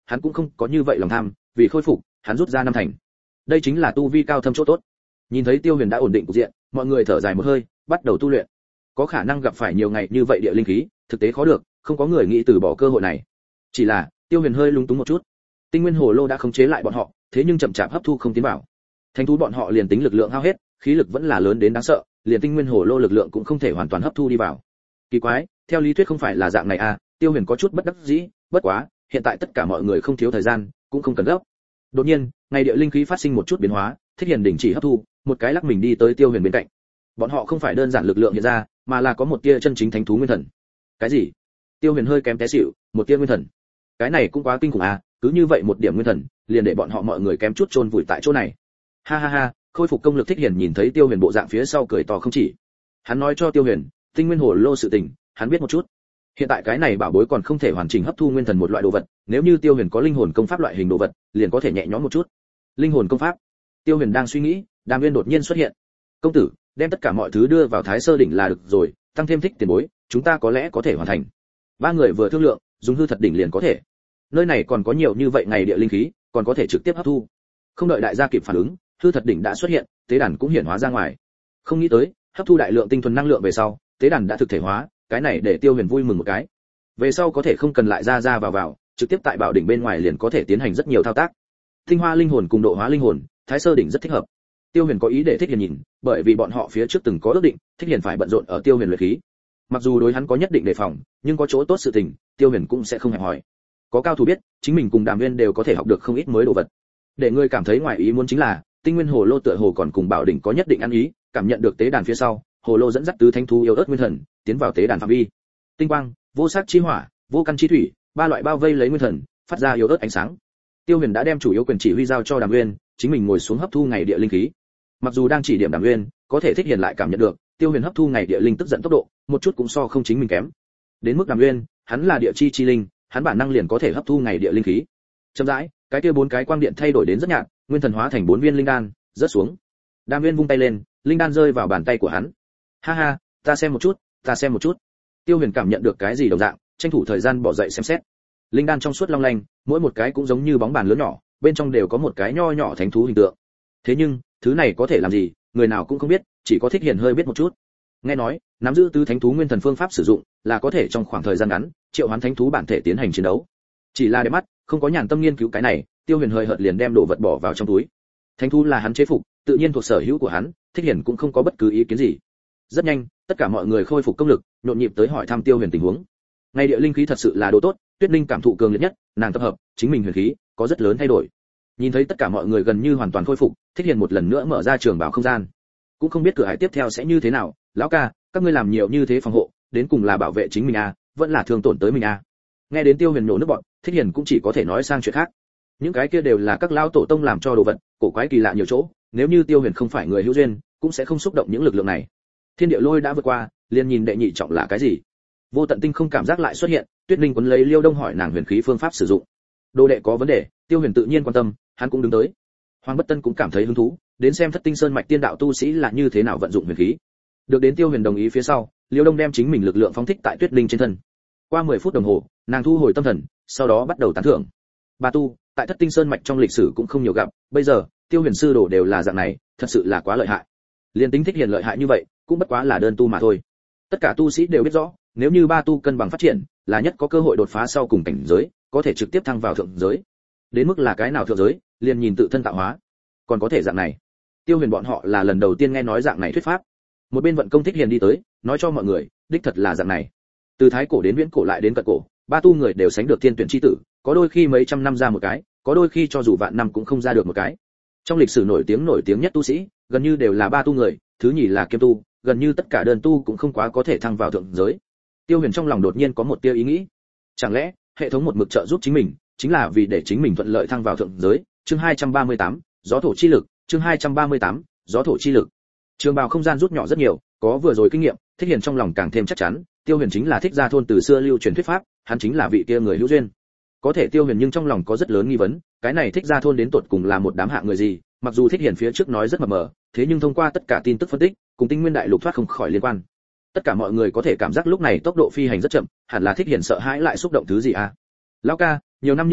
hắn cũng không có như vậy lòng tham, vì khôi phục, hắn rút ra năm thành. Đây chính là tu vi cao thâm chỗ tốt. Nhìn thấy Tiêu Huyền đã ổn định cục diện, mọi người thở dài một hơi, bắt đầu tu luyện. Có khả năng gặp phải nhiều ngày như vậy địa linh khí, thực tế khó được, không có người nghĩ từ bỏ cơ hội này. Chỉ là, Tiêu Huyền hơi lúng túng một chút. Tinh nguyên hồ lô đã khống chế lại bọn họ, thế nhưng chậm chạp hấp thu không tiến vào. Thánh thú bọn họ liền tính lực lượng hao hết, khí lực vẫn là lớn đến đáng sợ, liền tinh nguyên hồ lô lực lượng cũng không thể hoàn toàn hấp thu đi vào. Kỳ quái, theo lý thuyết không phải là dạng này à? Tiêu Huyền có chút bất đắc dĩ, bất quá, hiện tại tất cả mọi người không thiếu thời gian, cũng không cần gấp. Đột nhiên, ngày địa linh khí phát sinh một chút biến hóa, Thích Hiền đình chỉ hấp thu, một cái lắc mình đi tới Tiêu Huyền bên cạnh. Bọn họ không phải đơn giản lực lượng hiện ra, mà là có một tia chân chính thánh thú nguyên thần. Cái gì? Tiêu Huyền hơi kém té xỉu, một tia nguyên thần. Cái này cũng quá kinh khủng à, cứ như vậy một điểm nguyên thần, liền để bọn họ mọi người kém chút chôn vùi tại chỗ này. Ha ha ha, khôi phục công lực. Thích Hiền nhìn thấy Tiêu Huyền bộ dạng phía sau cười to không chỉ. Hắn nói cho Tiêu Huyền, tinh nguyên hồ lô sự tình, hắn biết một chút. Hiện tại cái này bảo bối còn không thể hoàn chỉnh hấp thu nguyên thần một loại đồ vật, nếu như Tiêu Huyền có linh hồn công pháp loại hình đồ vật, liền có thể nhẹ nhõm một chút. Linh hồn công pháp? Tiêu Huyền đang suy nghĩ, Đàm Nguyên đột nhiên xuất hiện. Công tử, đem tất cả mọi thứ đưa vào Thái Sơ đỉnh là được rồi, tăng thêm Thích tiền bối, chúng ta có lẽ có thể hoàn thành. Ba người vừa thương lượng, dùng hư thật đỉnh liền có thể. Nơi này còn có nhiều như vậy ngày địa linh khí, còn có thể trực tiếp hấp thu. Không đợi đại gia kịp phản ứng, hư thật đỉnh đã xuất hiện, tế đàn cũng hiển hóa ra ngoài. Không nghĩ tới, hấp thu đại lượng tinh thuần năng lượng về sau, tế đàn đã thực thể hóa, cái này để Tiêu Huyền vui mừng một cái. Về sau có thể không cần lại ra vào, trực tiếp tại bảo đỉnh bên ngoài liền có thể tiến hành rất nhiều thao tác. Tinh hoa linh hồn cùng độ hóa linh hồn, Thái Sơ đỉnh rất thích hợp. Tiêu Huyền có ý để Thích Hiền nhìn, bởi vì bọn họ phía trước từng có ước định, Thích Hiền phải bận rộn ở Tiêu Huyền luyện khí. Mặc dù đối hắn có nhất định đề phòng, nhưng có chỗ tốt sự tình, Tiêu Huyền cũng sẽ không hẹp hòi. Có cao thủ biết, chính mình cùng Đàm Nguyên đều có thể học được không ít mới đồ vật. Để người cảm thấy ngoài ý muốn chính là, tinh nguyên hồ lô tựa hồ còn cùng bảo đỉnh có nhất định ăn ý, cảm nhận được tế đàn phía sau, hồ lô dẫn dắt tứ thánh thú yếu ớt nguyên thần, tiến vào tế đàn phạm vi. Tinh quang, vô sắc chi hỏa, vô căn chi thủy, ba loại bao vây lấy nguyên thần, phát ra yếu ớt ánh sáng. Tiêu Huyền đã đem chủ yếu quyền chỉ huy giao cho Đàm Nguyên, chính mình ngồi xuống hấp thu ngày địa linh khí. Mặc dù đang chỉ điểm Đàm Nguyên, có thể Thích Hiền lại cảm nhận được, Tiêu Huyền hấp thu ngày địa linh tức giận tốc độ, một chút cũng so không chính mình kém. Đến mức Đàm Nguyên, hắn là địa chi chi linh, hắn bản năng liền có thể hấp thu ngày địa linh khí. Chậm rãi, cái kia bốn cái quang điện thay đổi đến rất nhạt, nguyên thần hóa thành bốn viên linh đan, rớt xuống. Đàm Nguyên vung tay lên, linh đan rơi vào bàn tay của hắn. Ha ha, ta xem một chút. Tiêu Huyền cảm nhận được cái gì đồng dạng, tranh thủ thời gian bỏ dậy xem xét. Linh đan trong suốt long lanh, mỗi một cái cũng giống như bóng bàn lớn nhỏ, bên trong đều có một cái nho nhỏ thánh thú hình tượng. Thế nhưng, thứ này có thể làm gì, người nào cũng không biết, chỉ có Thích Hiền hơi biết một chút. Nghe nói, nắm giữ tứ thánh thú nguyên thần phương pháp sử dụng, là có thể trong khoảng thời gian ngắn, triệu hoán thánh thú bản thể tiến hành chiến đấu. Chỉ là để mắt, không có nhàn tâm nghiên cứu cái này, Tiêu Huyền hơi hợt liền đem đồ vật bỏ vào trong túi. Thánh thú là hắn chế phục, tự nhiên thuộc sở hữu của hắn, Thích Hiền cũng không có bất cứ ý kiến gì. Rất nhanh, tất cả mọi người khôi phục công lực, nhộn nhịp tới hỏi thăm Tiêu Huyền tình huống. Ngày địa linh khí thật sự là đồ tốt, Tuyết Linh cảm thụ cường liệt nhất, nàng tập hợp, chính mình huyền khí có rất lớn thay đổi. Nhìn thấy tất cả mọi người gần như hoàn toàn khôi phục, Thích Hiền một lần nữa mở ra trường bảo không gian. Cũng không biết cửa hải tiếp theo sẽ như thế nào, lão ca, các ngươi làm nhiều như thế phòng hộ, đến cùng là bảo vệ chính mình à, vẫn là thương tổn tới mình à? Nghe đến Tiêu Huyền nổ nước bọt, Thích Hiền cũng chỉ có thể nói sang chuyện khác. Những cái kia đều là các lão tổ tông làm cho đồ vật, cổ quái kỳ lạ nhiều chỗ, nếu như Tiêu Huyền không phải người hữu duyên, cũng sẽ không xúc động những lực lượng này. Thiên địa lôi đã vượt qua, liền nhìn đệ nhị trọng là cái gì. Vô tận tinh không cảm giác lại xuất hiện, Tuyết Linh quấn lấy Liêu Đông hỏi nàng huyền khí phương pháp sử dụng. Đồ đệ có vấn đề, Tiêu Huyền tự nhiên quan tâm, hắn cũng đứng tới. Hoàng Bất Tân cũng cảm thấy hứng thú, đến xem Thất Tinh Sơn mạch tiên đạo tu sĩ là như thế nào vận dụng huyền khí. Được đến Tiêu Huyền đồng ý phía sau, Liêu Đông đem chính mình lực lượng phóng thích tại Tuyết Linh trên thân. Qua 10 phút đồng hồ, nàng thu hồi tâm thần, sau đó bắt đầu tán thưởng. Bà tu, tại Thất Tinh Sơn mạch trong lịch sử cũng không nhiều gặp, bây giờ, Tiêu Huyền sư đồ đều là dạng này, thật sự là quá lợi hại. Liên tính Thích Hiền lợi hại như vậy, cũng bất quá là đơn tu mà thôi. Tất cả tu sĩ đều biết rõ, nếu như ba tu cân bằng phát triển, là nhất có cơ hội đột phá sau cùng cảnh giới, có thể trực tiếp thăng vào thượng giới. Đến mức là cái nào thượng giới, liền nhìn tự thân tạo hóa. Còn có thể dạng này. Tiêu Huyền bọn họ là lần đầu tiên nghe nói dạng này thuyết pháp. Một bên vận công Thích Hiền đi tới, nói cho mọi người, đích thật là dạng này. Từ thái cổ đến viễn cổ lại đến cận cổ, ba tu người đều sánh được thiên tuyển chi tử, có đôi khi mấy trăm năm ra một cái, có đôi khi cho dù vạn năm cũng không ra được một cái. Trong lịch sử nổi tiếng nhất tu sĩ, gần như đều là ba tu người, thứ nhì là kiêm tu, gần như tất cả đơn tu cũng không quá có thể thăng vào thượng giới. Tiêu Huyền trong lòng đột nhiên có một tia ý nghĩ, chẳng lẽ hệ thống một mực trợ giúp chính mình, chính là vì để chính mình thuận lợi thăng vào thượng giới. Chương 238, gió thổ chi lực, chương 238, gió thổ chi lực. Trường bào không gian rút nhỏ rất nhiều, có vừa rồi kinh nghiệm, Thích Hiền trong lòng càng thêm chắc chắn, Tiêu Huyền chính là Thích Gia thôn từ xưa lưu truyền thuyết pháp, hắn chính là vị kia người hữu duyên. Có thể Tiêu Huyền nhưng trong lòng có rất lớn nghi vấn, cái này Thích Gia thôn đến tột cùng là một đám hạng người gì? Mặc dù Thích Hiền phía trước nói rất mờ mờ, thế nhưng thông qua tất cả tin tức phân tích, cùng Tinh Nguyên Đại Lục thoát không khỏi liên quan. Tất cả mọi người có thể cảm giác lúc này tốc độ phi hành rất chậm, hẳn là Thích Hiền sợ hãi lại xúc động thứ gì à? Lão ca, nhiều năm như vậy,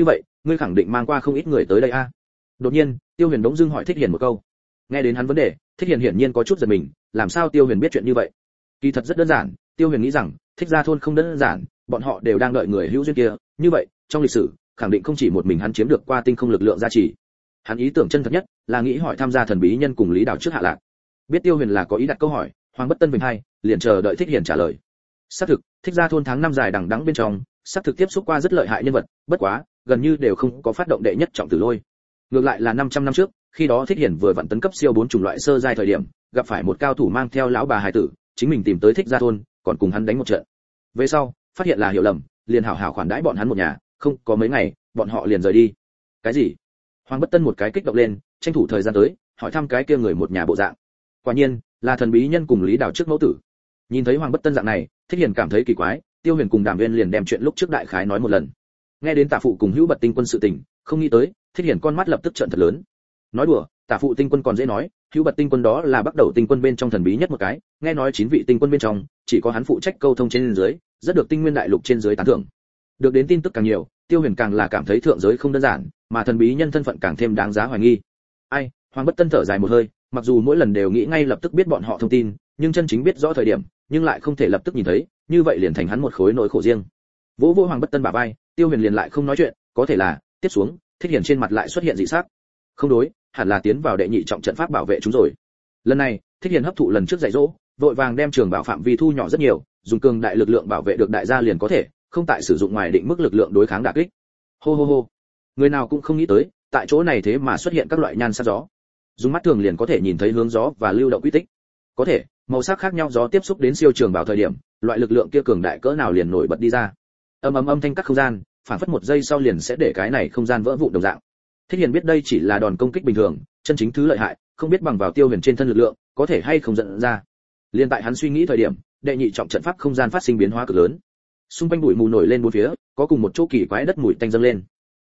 ngươi khẳng định mang qua không ít người tới đây a. Đột nhiên Tiêu Huyền bỗng dưng hỏi Thích Hiền một câu. Nghe đến hắn vấn đề, Thích Hiền hiển nhiên có chút giật mình, làm sao Tiêu Huyền biết chuyện như vậy? Kỳ thật rất đơn giản, Tiêu Huyền nghĩ rằng Thích Gia thôn không đơn giản, bọn họ đều đang đợi người hữu duyên kia, như vậy trong lịch sử khẳng định không chỉ một mình hắn chiếm được qua tinh không lực lượng gia trì. Hắn ý tưởng chân thật nhất là nghĩ hỏi tham gia thần bí nhân cùng Lý Đào trước hạ lạc. Biết Tiêu Huyền là có ý đặt câu hỏi, Hoàng Bất Tân Vinh hai liền chờ đợi Thích Hiền trả lời. Xác thực, Thích Gia thôn tháng năm dài đằng đẵng bên trong, xác thực tiếp xúc qua rất lợi hại nhân vật, bất quá gần như đều không có phát động đệ nhất trọng tử lôi. Ngược lại là 500 năm trước, khi đó Thích Hiền vừa vặn tấn cấp siêu 4 chủng loại sơ giai thời điểm, gặp phải một cao thủ mang theo lão bà hài tử, chính mình tìm tới Thích Gia thôn, còn cùng hắn đánh một trận. Về sau, phát hiện là hiểu lầm, liền hảo hảo khoản đãi bọn hắn một nhà, không, có mấy ngày, bọn họ liền rời đi. Cái gì? Hoàng Bất Tân một cái kích động lên, tranh thủ thời gian tới, hỏi thăm cái kia người một nhà bộ dạng. Quả nhiên, là thần bí nhân cùng Lý Đào trước mẫu tử. Nhìn thấy Hoàng Bất Tân dạng này, Thích Hiền cảm thấy kỳ quái, Tiêu Huyền cùng Đàm Viên liền đem chuyện lúc trước đại khái nói một lần. Nghe đến Tả phụ cùng Hữu Bật tinh quân sự tình, không nghĩ tới, Thích Hiền con mắt lập tức trợn thật lớn. Nói đùa, Tả phụ tinh quân còn dễ nói, Hữu Bật tinh quân đó là bắt đầu tinh quân bên trong thần bí nhất một cái, nghe nói 9 vị tinh quân bên trong, chỉ có hắn phụ trách câu thông trên dưới, rất được Tinh Nguyên đại lục trên dưới tán thưởng. Được đến tin tức càng nhiều, Tiêu Huyền càng là cảm thấy thượng giới không đơn giản, mà thần bí nhân thân phận càng thêm đáng giá hoài nghi. Ai, Hoàng Bất Tân thở dài một hơi, mặc dù mỗi lần đều nghĩ ngay lập tức biết bọn họ thông tin, nhưng chân chính biết rõ thời điểm, nhưng lại không thể lập tức nhìn thấy, như vậy liền thành hắn một khối nỗi khổ riêng. Vỗ vỗ Hoàng Bất Tân bả vai, Tiêu Huyền liền lại không nói chuyện, có thể là, tiếp xuống, Thích Hiền trên mặt lại xuất hiện dị sắc. Không đối, hẳn là tiến vào đệ nhị trọng trận pháp bảo vệ chúng rồi. Lần này, Thích Hiền hấp thụ lần trước dạy dỗ, vội vàng đem trường bảo phạm vi thu nhỏ rất nhiều, dùng cường đại lực lượng bảo vệ được đại gia liền có thể, không tại sử dụng ngoài định mức lực lượng đối kháng đả kích. Hô hô hô. Người nào cũng không nghĩ tới, tại chỗ này thế mà xuất hiện các loại nhan sắc gió. Dùng mắt thường liền có thể nhìn thấy hướng gió và lưu động quy tích. Có thể, màu sắc khác nhau gió tiếp xúc đến siêu trường bảo thời điểm, loại lực lượng kia cường đại cỡ nào liền nổi bật đi ra. Âm thanh cắt không gian, phản phất một giây sau liền sẽ để cái này không gian vỡ vụn đồng dạng. Thích Hiền biết đây chỉ là đòn công kích bình thường, chân chính thứ lợi hại, không biết bằng vào Tiêu Huyền trên thân lực lượng, có thể hay không dẫn ra. Liên tại hắn suy nghĩ thời điểm, đệ nhị trọng trận pháp không gian phát sinh biến hóa cực lớn. Xung quanh bụi mù nổi lên bốn phía, có cùng một chỗ kỳ quái đất mùi tanh dâng lên.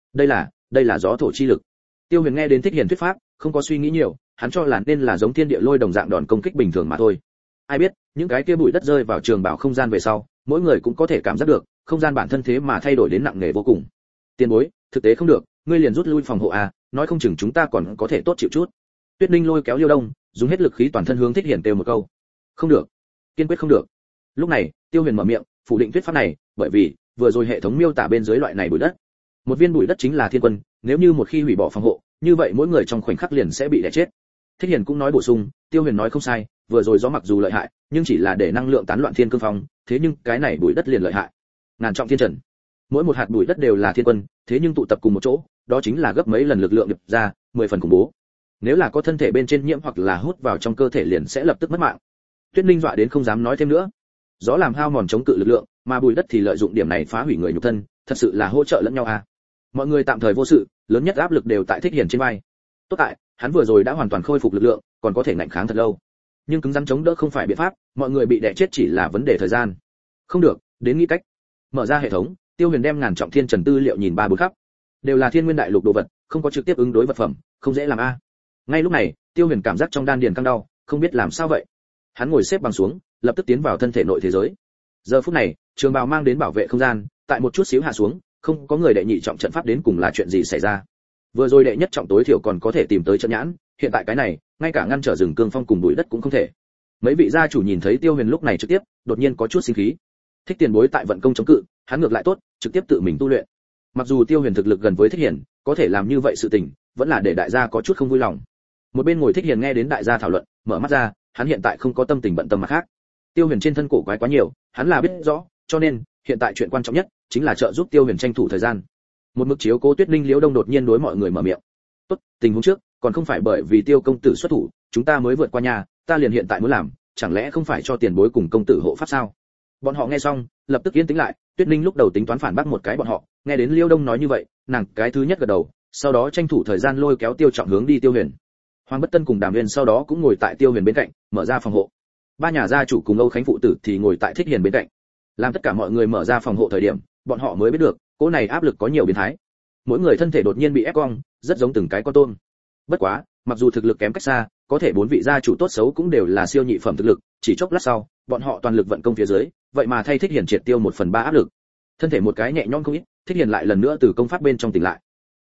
Đây là gió thổ chi lực. Tiêu Huyền nghe đến Thích Hiền thuyết pháp, không có suy nghĩ nhiều, hắn cho là nên là giống thiên địa lôi đồng dạng đòn công kích bình thường mà thôi. Ai biết, những cái kia bụi đất rơi vào trường bảo không gian về sau, mỗi người cũng có thể cảm giác được, không gian bản thân thế mà thay đổi đến nặng nề vô cùng. Tiền bối, thực tế không được, ngươi liền rút lui phòng hộ a, nói không chừng chúng ta còn có thể tốt chịu chút. Tuyết Ninh lôi kéo Liêu Đông, dùng hết lực khí toàn thân hướng Thích Hiền kêu một câu. Không được, kiên quyết không được. Lúc này, Tiêu Huyền mở miệng, phủ định thuyết pháp này, bởi vì vừa rồi hệ thống miêu tả bên dưới loại này bụi đất. Một viên bụi đất chính là thiên quân, nếu như một khi hủy bỏ phòng hộ, như vậy mỗi người trong khoảnh khắc liền sẽ bị đè chết. Thích Hiền cũng nói bổ sung, Tiêu Huyền nói không sai, vừa rồi gió mặc dù lợi hại, nhưng chỉ là để năng lượng tán loạn thiên cương phong, thế nhưng cái này bụi đất liền lợi hại. Ngàn trọng thiên trần. Mỗi một hạt bụi đất đều là thiên quân, thế nhưng tụ tập cùng một chỗ, đó chính là gấp mấy lần lực lượng điệp ra, 10 phần khủng bố. Nếu là có thân thể bên trên nhiễm hoặc là hút vào trong cơ thể liền sẽ lập tức mất mạng. Tuyết Ninh dọa đến không dám nói thêm nữa. Gió làm hao mòn chống cự lực lượng, mà bụi đất thì lợi dụng điểm này phá hủy người nhục thân, thật sự là hỗ trợ lẫn nhau à. Mọi người tạm thời vô sự, lớn nhất áp lực đều tại Thích Hiền trên vai. Tốt tại, hắn vừa rồi đã hoàn toàn khôi phục lực lượng, còn có thể ngạnh kháng thật lâu. Nhưng cứng rắn chống đỡ không phải biện pháp, mọi người bị đè chết chỉ là vấn đề thời gian. Không được, đến nghĩ cách. Mở ra hệ thống, Tiêu Huyền đem ngàn trọng thiên trần tư liệu nhìn ba bốn khắp, đều là thiên nguyên đại lục đồ vật, không có trực tiếp ứng đối vật phẩm, không dễ làm a. Ngay lúc này, Tiêu Huyền cảm giác trong đan điền căng đau, không biết làm sao vậy. Hắn ngồi xếp bằng xuống, lập tức tiến vào thân thể nội thế giới. Giờ phút này, trường bào mang đến bảo vệ không gian, tại một chút xíu hạ xuống, không có người đệ nhị trọng trận pháp đến cùng là chuyện gì xảy ra. Vừa rồi đệ nhất trọng tối thiểu còn có thể tìm tới trận nhãn, hiện tại cái này, ngay cả ngăn trở rừng cương phong cùng bụi đất cũng không thể. Mấy vị gia chủ nhìn thấy Tiêu Huyền lúc này trực tiếp, đột nhiên có chút sinh khí. Thích Tiền bối tại vận công chống cự, hắn ngược lại tốt, trực tiếp tự mình tu luyện. Mặc dù Tiêu Huyền thực lực gần với Thích Hiền, có thể làm như vậy sự tình, vẫn là để đại gia có chút không vui lòng. Một bên ngồi Thích Hiền nghe đến đại gia thảo luận, mở mắt ra, hắn hiện tại không có tâm tình bận tâm mặt khác. Tiêu Huyền trên thân cổ quái quá nhiều, hắn là biết rõ, cho nên hiện tại chuyện quan trọng nhất chính là trợ giúp Tiêu Huyền tranh thủ thời gian. Một mực chiếu cố Tuyết Ninh Liễu Đông đột nhiên đối mọi người mở miệng. Tốt, tình huống trước, còn không phải bởi vì Tiêu công tử xuất thủ, chúng ta mới vượt qua nhà, ta liền hiện tại muốn làm, chẳng lẽ không phải cho tiền bối cùng công tử hộ pháp sao? Bọn họ nghe xong, lập tức yên tĩnh lại. Tuyết Ninh lúc đầu tính toán phản bác một cái bọn họ, nghe đến Liễu Đông nói như vậy, nàng cái thứ nhất gật đầu, sau đó tranh thủ thời gian lôi kéo Tiêu Trọng hướng đi Tiêu Huyền. Hoàng Bất Tân cùng Đàm Nguyên sau đó cũng ngồi tại Tiêu Huyền bên cạnh, mở ra phòng hộ. Ba nhà gia chủ cùng Âu Khánh phụ tử thì ngồi tại Thích Hiền bên cạnh. Làm tất cả mọi người mở ra phòng hộ thời điểm, bọn họ mới biết được, cỗ này áp lực có nhiều biến thái. Mỗi người thân thể đột nhiên bị ép cong, rất giống từng cái con tôm. Bất quá, mặc dù thực lực kém cách xa, có thể bốn vị gia chủ tốt xấu cũng đều là siêu nhị phẩm thực lực, chỉ chốc lát sau, bọn họ toàn lực vận công phía dưới, vậy mà thay Thích Hiền triệt tiêu 1/3 áp lực. Thân thể một cái nhẹ nhõm không ít, Thích Hiền lại lần nữa từ công pháp bên trong tỉnh lại.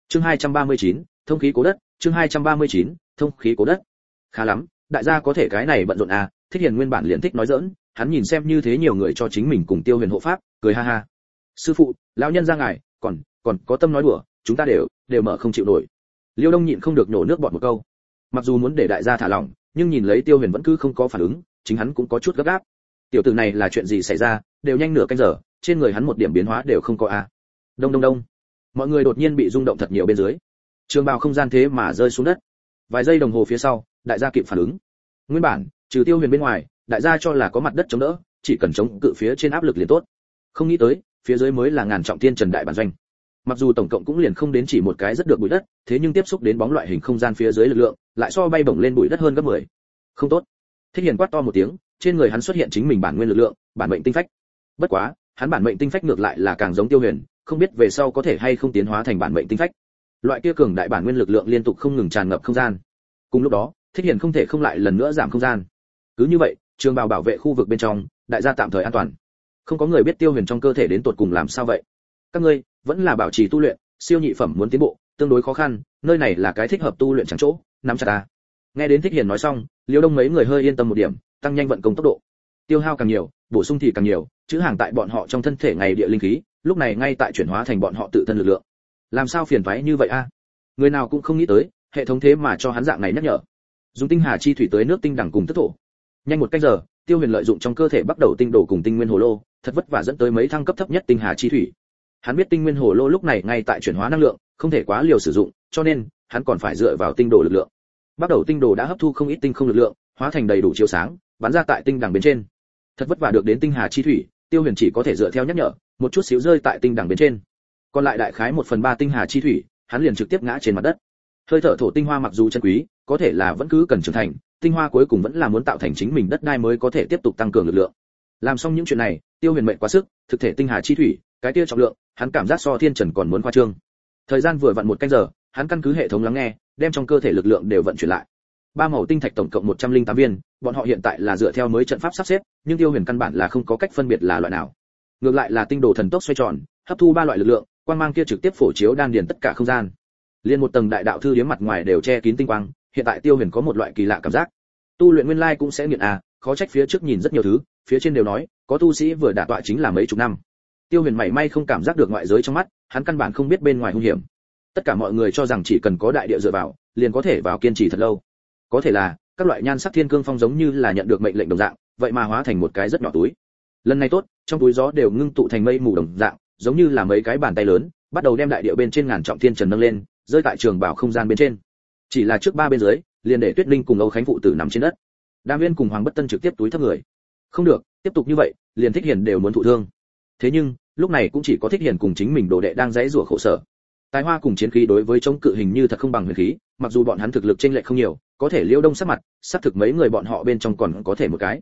Chương 239, thông khí cố đất, chương 239, thông khí cố đất. Khá lắm, đại gia có thể cái này bận rộn à, Thích Hiền nguyên bản liền thích nói giỡn, hắn nhìn xem như thế nhiều người cho chính mình cùng Tiêu Huyền hộ pháp, cười ha ha. Sư phụ, lão nhân ra ngài, còn có tâm nói đùa, chúng ta đều mở không chịu nổi. Liêu Đông nhịn không được nhổ nước bọt một câu. Mặc dù muốn để đại gia thả lỏng, nhưng nhìn lấy Tiêu Huyền vẫn cứ không có phản ứng, chính hắn cũng có chút gấp gáp. Tiểu tử này là chuyện gì xảy ra, đều nhanh nửa canh giờ, trên người hắn một điểm biến hóa đều không có à. Đông đông đông. Mọi người đột nhiên bị rung động thật nhiều bên dưới. Trường bào không gian thế mà rơi xuống đất. Vài giây đồng hồ phía sau, đại gia kịp phản ứng. Nguyên bản, trừ Tiêu Huyền bên ngoài, đại gia cho là có mặt đất chống đỡ, chỉ cần chống cự phía trên áp lực liền tốt. Không nghĩ tới, phía dưới mới là ngàn trọng thiên trần đại bản doanh. Mặc dù tổng cộng cũng liền không đến chỉ một cái rất được bụi đất, thế nhưng tiếp xúc đến bóng loại hình không gian phía dưới lực lượng, lại so bay bổng lên bụi đất hơn gấp 10. Không tốt. Thích Hiền quát to một tiếng, trên người hắn xuất hiện chính mình bản nguyên lực lượng, bản mệnh tinh phách. Bất quá, hắn bản mệnh tinh phách ngược lại là càng giống Tiêu Huyền, không biết về sau có thể hay không tiến hóa thành bản mệnh tinh phách. Loại kia cường đại bản nguyên lực lượng liên tục không ngừng tràn ngập không gian. Cùng lúc đó, Thích Hiền không thể không lại lần nữa giảm không gian. Cứ như vậy, trường bào bảo vệ khu vực bên trong, đại gia tạm thời an toàn. Không có người biết Tiêu Huyền trong cơ thể đến tột cùng làm sao vậy. Các ngươi vẫn là bảo trì tu luyện, siêu nhị phẩm muốn tiến bộ, tương đối khó khăn, nơi này là cái thích hợp tu luyện chẳng chỗ, nắm chặt ta. Nghe đến Thích Hiền nói xong, Liêu Đông mấy người hơi yên tâm một điểm, tăng nhanh vận công tốc độ. Tiêu hao càng nhiều, bổ sung thì càng nhiều, chữ hàng tại bọn họ trong thân thể ngày địa linh khí, lúc này ngay tại chuyển hóa thành bọn họ tự thân lực lượng. Làm sao phiền toái như vậy a? Người nào cũng không nghĩ tới, hệ thống thế mà cho hắn dạng này nhắc nhở. Dùng tinh hà chi thủy tới nước tinh đẳng cùng tức thổ. Nhanh một canh giờ, Tiêu Huyền lợi dụng trong cơ thể bắt đầu tinh đồ cùng tinh nguyên hồ lô, thật vất vả dẫn tới mấy thăng cấp thấp nhất tinh hà chi thủy. Hắn biết tinh nguyên hồ lô lúc này ngay tại chuyển hóa năng lượng, không thể quá liều sử dụng, cho nên hắn còn phải dựa vào tinh đồ lực lượng. Bắt đầu tinh đồ đã hấp thu không ít tinh không lực lượng, hóa thành đầy đủ chiếu sáng, bắn ra tại tinh đẳng bên trên. Thật vất vả được đến tinh hà chi thủy, Tiêu Huyền chỉ có thể dựa theo nhắc nhở, một chút xíu rơi tại tinh đẳng bên trên. Còn lại đại khái 1/3 tinh hà chi thủy, hắn liền trực tiếp ngã trên mặt đất. Hơi thở thổ tinh hoa mặc dù chân quý, có thể là vẫn cứ cần trưởng thành, tinh hoa cuối cùng vẫn là muốn tạo thành chính mình đất đai mới có thể tiếp tục tăng cường lực lượng. Làm xong những chuyện này, Tiêu Huyền mệt quá sức, thực thể tinh hà chi thủy, cái kia trọng lượng, hắn cảm giác so thiên trần còn muốn khoa trương. Thời gian vừa vặn 1 canh giờ, hắn căn cứ hệ thống lắng nghe, đem trong cơ thể lực lượng đều vận chuyển lại. Ba màu tinh thạch tổng cộng 108 viên, bọn họ hiện tại là dựa theo mới trận pháp sắp xếp, nhưng Tiêu Huyền căn bản là không có cách phân biệt là loại nào. Ngược lại là tinh đồ thần tốc xoay tròn, hấp thu 3 loại lực lượng, quang mang kia trực tiếp phổ chiếu đan điền tất cả không gian. Liên một tầng đại đạo thư điếm mặt ngoài đều che kín tinh quang, hiện tại Tiêu Huyền có một loại kỳ lạ cảm giác. Tu luyện nguyên lai cũng sẽ nghiện à, khó trách phía trước nhìn rất nhiều thứ, phía trên đều nói, có tu sĩ vừa đả tọa chính là mấy chục năm. Tiêu Huyền mảy may không cảm giác được ngoại giới trong mắt, hắn căn bản không biết bên ngoài hung hiểm. Tất cả mọi người cho rằng chỉ cần có đại địa dựa vào, liền có thể vào kiên trì thật lâu. Có thể là, các loại nhan sắc thiên cương phong giống như là nhận được mệnh lệnh đồng dạng, vậy mà hóa thành một cái rất nhỏ túi. Lần này tốt, trong túi gió đều ngưng tụ thành mây mù đồng dạng, giống như là mấy cái bàn tay lớn, bắt đầu đem đại địa bên trên ngàn trọng thiên trần nâng lên, rơi tại trường bảo không gian bên trên. Chỉ là trước 3 bên dưới, liền để Tuyết Linh cùng Âu Khánh phụ tử nằm trên đất. Đàm Viên cùng Hoàng Bất Tân trực tiếp túi thấp người. Không được, tiếp tục như vậy, liền Thích Hiền đều muốn thụ thương. Thế nhưng, lúc này cũng chỉ có Thích Hiền cùng chính mình đồ đệ đang giãy giụa khổ sở. Tài hoa cùng chiến khí đối với chống cự hình như thật không bằng huyền khí, mặc dù bọn hắn thực lực chênh lệch không nhiều, có thể Liêu Đông sắc mặt, sắp thực mấy người bọn họ bên trong còn có thể một cái.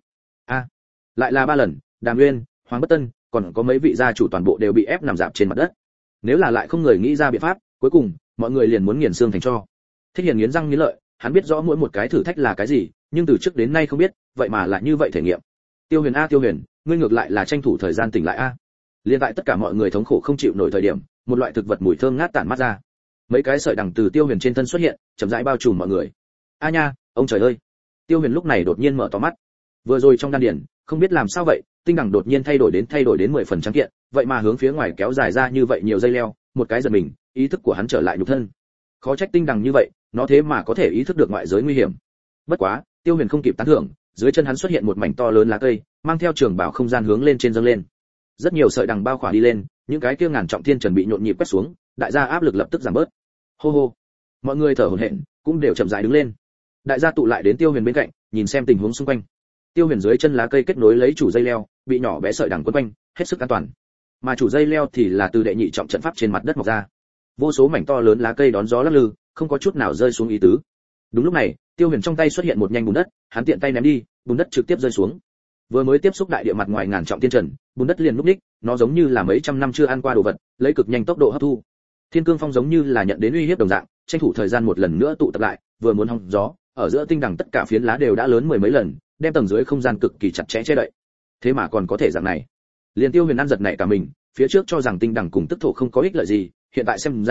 Lại là 3 lần, Đàm Nguyên, Hoàng Bất Tân, còn có mấy vị gia chủ toàn bộ đều bị ép nằm rạp trên mặt đất. Nếu là lại không người nghĩ ra biện pháp, cuối cùng, mọi người liền muốn nghiền xương thành tro. Thích Hiền nghiến răng nghiến lợi, hắn biết rõ mỗi một cái thử thách là cái gì, nhưng từ trước đến nay không biết, vậy mà lại như vậy thể nghiệm. Tiêu Huyền a Tiêu Huyền, ngươi ngược lại là tranh thủ thời gian tỉnh lại a. Liên tại tất cả mọi người thống khổ không chịu nổi thời điểm, một loại thực vật mùi thơm ngát tản mát ra. Mấy cái sợi đằng từ Tiêu Huyền trên thân xuất hiện, chậm rãi bao trùm mọi người. A nha, ông trời ơi. Tiêu Huyền lúc này đột nhiên mở to mắt. Vừa rồi trong đan điền, không biết làm sao vậy, tinh đằng đột nhiên thay đổi đến 10 phần trắng kiện, vậy mà hướng phía ngoài kéo dài ra như vậy nhiều dây leo, một cái giật mình, ý thức của hắn trở lại nhục thân. Khó trách tinh đằng như vậy, nó thế mà có thể ý thức được ngoại giới nguy hiểm. Bất quá, Tiêu Huyền không kịp tán thưởng, dưới chân hắn xuất hiện một mảnh to lớn lá cây, mang theo trường bảo không gian hướng lên trên dâng lên. Rất nhiều sợi đằng bao khỏa đi lên, những cái kia ngàn trọng thiên chuẩn bị nhộn nhịp quét xuống, đại gia áp lực lập tức giảm bớt. Hô hô. Mọi người thở hổn hển, cũng đều chậm rãi đứng lên. Đại gia tụ lại đến Tiêu Huyền bên cạnh, nhìn xem tình huống xung quanh. Tiêu Huyền dưới chân lá cây kết nối lấy chủ dây leo, bị nhỏ bé sợi đằng quấn quanh, hết sức an toàn. Mà chủ dây leo thì là từ đệ nhị trọng trận pháp trên mặt đất mọc ra. Vô số mảnh to lớn lá cây đón gió lắc lư, không có chút nào rơi xuống ý tứ. Đúng lúc này, Tiêu Huyền trong tay xuất hiện một nhanh bùn đất, hắn tiện tay ném đi, bùn đất trực tiếp rơi xuống. Vừa mới tiếp xúc đại địa mặt ngoài ngàn trọng thiên trần, bùn đất liền lúc đích, nó giống như là mấy trăm năm chưa ăn qua đồ vật, lấy cực nhanh tốc độ hấp thu. Thiên cương phong giống như là nhận đến uy hiếp đồng dạng, tranh thủ thời gian một lần nữa tụ tập lại, vừa muốn hong gió, ở giữa tinh đằng tất cả phiến lá đều đã lớn 10 mấy lần, đem tầng dưới không gian cực kỳ chặt chẽ che đậy. Thế mà còn có thể dạng này. Liền Tiêu Huyền ăn giật nảy cả mình, phía trước cho rằng tinh đằng cùng tức thổ không có ích lợi gì, hiện tại xem ra,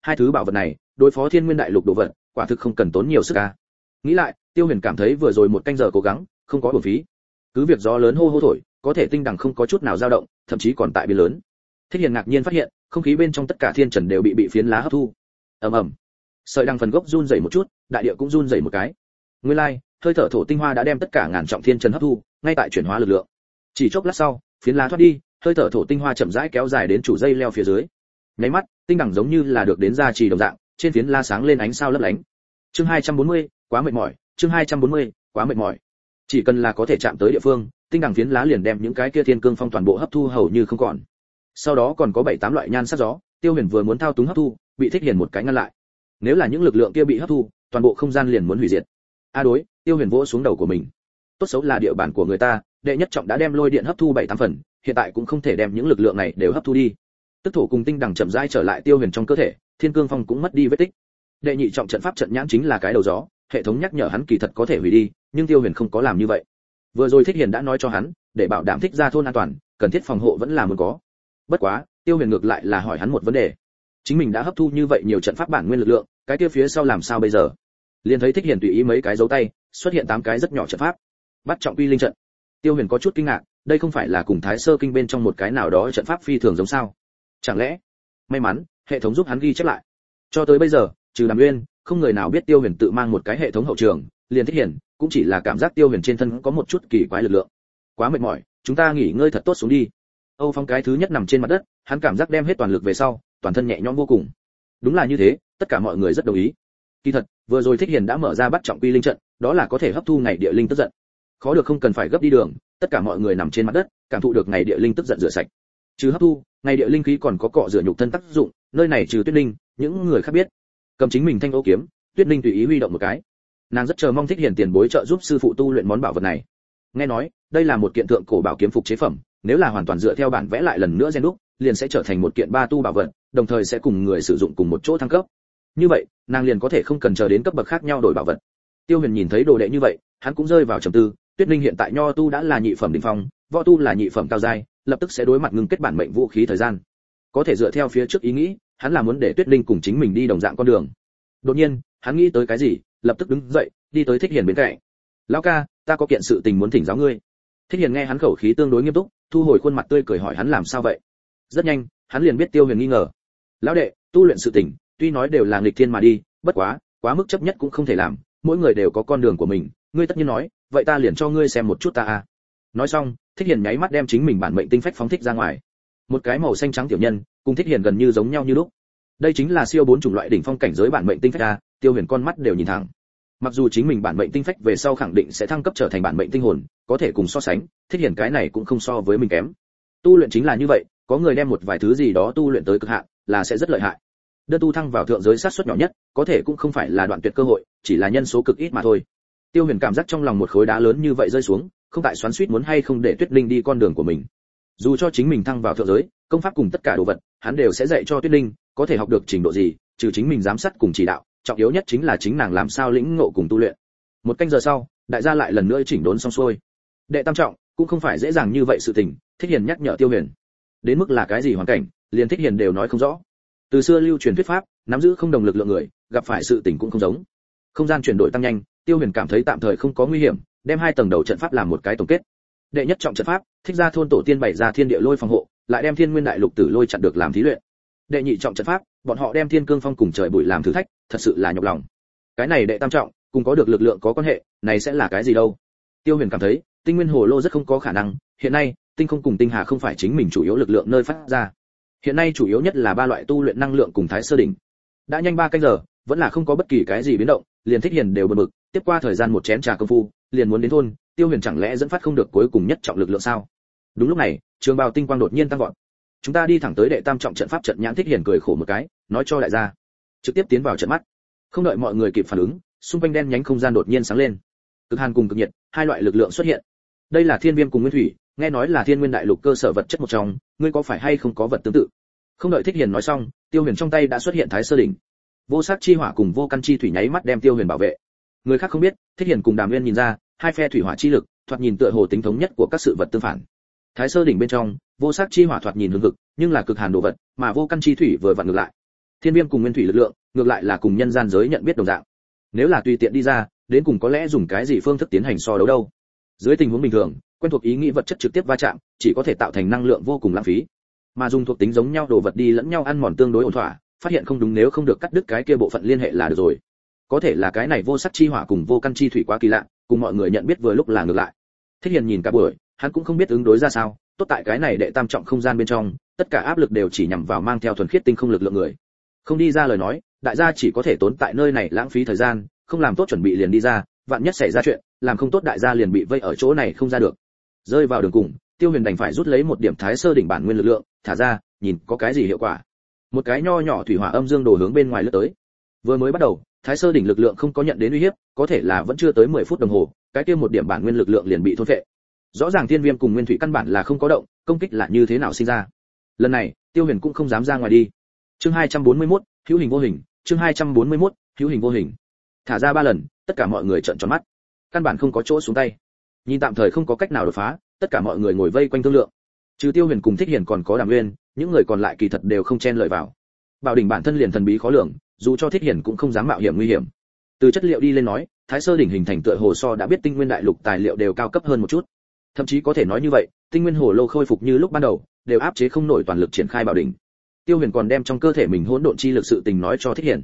hai thứ bảo vật này đối phó thiên nguyên đại lục đồ vật quả thực không cần tốn nhiều sức a. Nghĩ lại, Tiêu Huyền cảm thấy vừa rồi một canh giờ cố gắng không có uổng phí. Cứ việc gió lớn hô hô thổi, có thể tinh đằng không có chút nào dao động, thậm chí còn tại biến lớn. Thích Hiền ngạc nhiên phát hiện, không khí bên trong tất cả thiên trần đều bị phiến lá hấp thu. Ầm ầm. Sợi đằng phần gốc run rẩy một chút, đại địa cũng run rẩy một cái. Nguyên lai, hơi thở thổ tinh hoa đã đem tất cả ngàn trọng thiên trần hấp thu, ngay tại chuyển hóa lực lượng. Chỉ chốc lát sau, phiến lá thoát đi, hơi thở thổ tinh hoa chậm rãi kéo dài đến chủ dây leo phía dưới. Nháy mắt, tinh đằng giống như là được đến gia trì đồng dạng, trên phiến lá sáng lên ánh sao lấp lánh. Chương 240, quá mệt mỏi, chương 240, quá mệt mỏi. Chỉ cần là có thể chạm tới địa phương, tinh đằng phiến lá liền đem những cái kia thiên cương phong toàn bộ hấp thu hầu như không còn. Sau đó còn có 7-8 loại nhan sắc gió, Tiêu Huyền vừa muốn thao túng hấp thu, bị Thích Hiền một cái ngăn lại. Nếu là những lực lượng kia bị hấp thu, toàn bộ không gian liền muốn hủy diệt. A đối, Tiêu Huyền vỗ xuống đầu của mình. Tốt xấu là địa bàn của người ta, đệ nhất trọng đã đem lôi điện hấp thu 7-8 phần, hiện tại cũng không thể đem những lực lượng này đều hấp thu đi. Tức thổ cùng tinh đằng chậm rãi trở lại Tiêu Huyền trong cơ thể, thiên cương phong cũng mất đi vết tích. Đệ nhị trọng trận pháp trận nhãn chính là cái đầu gió, hệ thống nhắc nhở hắn kỳ thật có thể hủy đi, nhưng Tiêu Huyền không có làm như vậy. Vừa rồi Thích Hiền đã nói cho hắn, để bảo đảm Thích gia thôn an toàn, cần thiết phòng hộ vẫn là muốn có. Bất quá, Tiêu Huyền ngược lại là hỏi hắn một vấn đề. Chính mình đã hấp thu như vậy nhiều trận pháp bản nguyên lực lượng, cái kia phía sau làm sao bây giờ? Liền thấy Thích Hiền tùy ý mấy cái dấu tay, xuất hiện 8 cái rất nhỏ trận pháp. Bắt trọng quy linh trận. Tiêu Huyền có chút kinh ngạc, đây không phải là cùng Thái Sơ kinh bên trong một cái nào đó trận pháp phi thường giống sao? Chẳng lẽ? May mắn, hệ thống giúp hắn ghi chép lại. Cho tới bây giờ, trừ Đàm Nguyên, không người nào biết Tiêu Huyền tự mang một cái hệ thống hậu trường, liền Thích Hiền, cũng chỉ là cảm giác Tiêu Huyền trên thân có một chút kỳ quái lực lượng. Quá mệt mỏi, chúng ta nghỉ ngơi thật tốt xuống đi. Âu Phong cái thứ nhất nằm trên mặt đất, hắn cảm giác đem hết toàn lực về sau, toàn thân nhẹ nhõm vô cùng. Đúng là như thế, tất cả mọi người rất đồng ý. Kỳ thật, vừa rồi Thích Hiền đã mở ra bắt trọng quy linh trận, đó là có thể hấp thu ngày địa linh tức giận. Khó được không cần phải gấp đi đường, tất cả mọi người nằm trên mặt đất, cảm thụ được ngày địa linh tức giận rửa sạch. Trừ hấp thu, ngày địa linh khí còn có cọ rửa nhục thân tác dụng, nơi này trừ Tuyết Linh, những người khác biết. Cầm chính mình thanh ô kiếm, Tuyết Linh tùy ý huy động một cái. Nàng rất chờ mong Thích Hiền tiền bối trợ giúp sư phụ tu luyện món bảo vật này. Nghe nói, đây là một kiện thượng cổ bảo kiếm phục chế phẩm, nếu là hoàn toàn dựa theo bản vẽ lại lần nữa gen đúc, liền sẽ trở thành một kiện ba tu bảo vật, đồng thời sẽ cùng người sử dụng cùng một chỗ thăng cấp. Như vậy, nàng liền có thể không cần chờ đến cấp bậc khác nhau đổi bảo vật. Tiêu Huyền nhìn thấy đồ đệ như vậy, hắn cũng rơi vào trầm tư, Tuyết Linh hiện tại nho tu đã là nhị phẩm đỉnh phong, võ tu là nhị phẩm cao giai, lập tức sẽ đối mặt ngưng kết bản mệnh vũ khí thời gian. Có thể dựa theo phía trước ý nghĩ, hắn là muốn để Tuyết Linh cùng chính mình đi đồng dạng con đường. Đột nhiên, hắn nghĩ tới cái gì, lập tức đứng dậy, đi tới Thích Hiền bên cạnh. "Lão ca, ta có kiện sự tình muốn thỉnh giáo ngươi." Thích Hiền nghe hắn khẩu khí tương đối nghiêm túc, thu hồi khuôn mặt tươi cười hỏi hắn làm sao vậy. Rất nhanh, hắn liền biết Tiêu Huyền nghi ngờ. "Lão đệ, tu luyện sự tình, tuy nói đều là nghịch thiên mà đi, bất quá mức chấp nhất cũng không thể làm, mỗi người đều có con đường của mình, ngươi tất nhiên nói, vậy ta liền cho ngươi xem một chút ta a." Nói xong, Thích Hiền nháy mắt đem chính mình bản mệnh tinh phách phóng thích ra ngoài. Một cái màu xanh trắng tiểu nhân, cùng Thích Hiền gần như giống nhau như lúc. Đây chính là siêu 4 chủng loại đỉnh phong cảnh giới bản mệnh tinh phách a, Tiêu Huyền con mắt đều nhìn thẳng. Mặc dù chính mình bản mệnh tinh phách về sau khẳng định sẽ thăng cấp trở thành bản mệnh tinh hồn, có thể cùng so sánh, Thích Hiền cái này cũng không so với mình kém. Tu luyện chính là như vậy, có người đem một vài thứ gì đó tu luyện tới cực hạn, là sẽ rất lợi hại. Đơn tu thăng vào thượng giới sát suất nhỏ nhất, có thể cũng không phải là đoạn tuyệt cơ hội, chỉ là nhân số cực ít mà thôi. Tiêu Huyền cảm giác trong lòng một khối đá lớn như vậy rơi xuống, không tại xoắn xuýt muốn hay không để Tuyết Linh đi con đường của mình. Dù cho chính mình thăng vào thượng giới, công pháp cùng tất cả đồ vật, hắn đều sẽ dạy cho Tuyết Linh, có thể học được trình độ gì, trừ chính mình giám sát cùng chỉ đạo, trọng yếu nhất chính là chính nàng làm sao lĩnh ngộ cùng tu luyện. Một canh giờ sau, đại gia lại lần nữa chỉnh đốn xong xuôi. Đệ tam trọng cũng không phải dễ dàng như vậy sự tình, Thích Hiền nhắc nhở Tiêu Huyền. Đến mức là cái gì hoàn cảnh, liền Thích Hiền đều nói không rõ. Từ xưa lưu truyền thuyết pháp, nắm giữ không đồng lực lượng người, gặp phải sự tình cũng không giống. Không gian chuyển đổi tăng nhanh, Tiêu Huyền cảm thấy tạm thời không có nguy hiểm, đem 2 tầng đầu trận pháp làm một cái tổng kết. Đệ nhất trọng trận pháp, Thích gia thôn tổ tiên bày ra thiên địa lôi phòng hộ, lại đem thiên nguyên đại lục tử lôi chặn được làm thí luyện. Đệ nhị trọng trận pháp, bọn họ đem thiên cương phong cùng trời bụi làm thử thách, thật sự là nhọc lòng. Cái này đệ tam trọng, cùng có được lực lượng có quan hệ, này sẽ là cái gì đâu? Tiêu Huyền cảm thấy, tinh nguyên hồ lô rất không có khả năng, hiện nay, tinh không cùng tinh hà không phải chính mình chủ yếu lực lượng nơi phát ra. Hiện nay chủ yếu nhất là 3 loại tu luyện năng lượng cùng Thái Sơ đỉnh. Đã nhanh 3 canh giờ, vẫn là không có bất kỳ cái gì biến động, liền Thích Hiền đều bực bực, tiếp qua thời gian một chén trà công phu, liền muốn đến thôn, Tiêu Huyền chẳng lẽ dẫn phát không được cuối cùng nhất trọng lực lượng sao? Đúng lúc này, trường bào tinh quang đột nhiên tăng vọt. Chúng ta đi thẳng tới đệ tam trọng trận pháp trận nhãn. Thích Hiền cười khổ một cái, nói cho đại gia, trực tiếp tiến vào trận mắt. Không đợi mọi người kịp phản ứng, xung quanh đen nhánh không gian đột nhiên sáng lên. Cực hàn cùng cực nhiệt, 2 loại lực lượng xuất hiện. Đây là thiên viêm cùng nguyên thủy, nghe nói là thiên nguyên đại lục cơ sở vật chất một trong, ngươi có phải hay không có vật tương tự? Không đợi Thích Hiền nói xong, Tiêu Huyền trong tay đã xuất hiện Thái Sơ đỉnh. Vô sắc chi hỏa cùng vô căn chi thủy nháy mắt đem Tiêu Huyền bảo vệ. Người khác không biết, Thích Hiền cùng Đàm Nguyên nhìn ra, 2 phe thủy hỏa chi lực, thoạt nhìn tựa hồ tính thống nhất của các sự vật tương phản. Thái Sơ đỉnh bên trong, vô sắc chi hỏa thoạt nhìn hừng hực, nhưng là cực hàn đồ vật, mà vô căn chi thủy vừa vặn ngược lại. Thiên viêm cùng nguyên thủy lực lượng ngược lại là cùng nhân gian giới nhận biết đồng dạng. Nếu là tùy tiện đi ra, đến cùng có lẽ dùng cái gì phương thức tiến hành so đấu đâu. Dưới tình huống bình thường, quen thuộc ý nghĩ vật chất trực tiếp va chạm, chỉ có thể tạo thành năng lượng vô cùng lãng phí. Mà dùng thuộc tính giống nhau đồ vật đi lẫn nhau ăn mòn tương đối ổn thỏa, phát hiện không đúng nếu không được cắt đứt cái kia bộ phận liên hệ là được rồi. Có thể là cái này vô sắc chi hỏa cùng vô căn chi thủy quá kỳ lạ, cùng mọi người nhận biết vừa lúc là ngược lại. Thích Hiền nhìn cả buổi, hắn cũng không biết ứng đối ra sao, tốt tại cái này đệ tam trọng không gian bên trong, tất cả áp lực đều chỉ nhằm vào mang theo thuần khiết tinh không lực lượng người. Không đi ra lời nói, đại gia chỉ có thể tốn tại nơi này lãng phí thời gian, không làm tốt chuẩn bị liền đi ra, vạn nhất xảy ra chuyện, làm không tốt đại gia liền bị vây ở chỗ này không ra được. Rơi vào đường cùng, Tiêu Huyền đành phải rút lấy một điểm Thái Sơ đỉnh bản nguyên lực lượng, thả ra, nhìn có cái gì hiệu quả. Một cái nho nhỏ thủy hỏa âm dương đồ hướng bên ngoài lướt tới. Vừa mới bắt đầu, Thái Sơ đỉnh lực lượng không có nhận đến uy hiếp, có thể là vẫn chưa tới 10 phút đồng hồ, cái kia một điểm bản nguyên lực lượng liền bị thôn phệ. Rõ ràng Thiên Viêm cùng Nguyên Thủy căn bản là không có động, công kích là như thế nào sinh ra. Lần này, Tiêu Huyền cũng không dám ra ngoài đi. Chương 241, hữu hình vô hình, chương 241, hữu hình vô hình. Thả ra 3 lần, tất cả mọi người trợn tròn mắt. Căn bản không có chỗ xuống tay. Nhìn tạm thời không có cách nào đột phá, tất cả mọi người ngồi vây quanh thương lượng. Trừ Tiêu Huyền cùng Thích Hiền còn có Đàm Nguyên, những người còn lại kỳ thật đều không chen lợi vào. Bảo đỉnh bản thân liền thần bí khó lường, dù cho Thích Hiền cũng không dám mạo hiểm nguy hiểm. Từ chất liệu đi lên nói, Thái Sơ đỉnh hình thành tựa hồ so đã biết Tinh Nguyên đại lục tài liệu đều cao cấp hơn một chút. Thậm chí có thể nói như vậy, Tinh Nguyên hồ lô khôi phục như lúc ban đầu, đều áp chế không nổi toàn lực triển khai bảo đỉnh. Tiêu Huyền còn đem trong cơ thể mình hỗn độn chi lực sự tình nói cho Thích Hiền.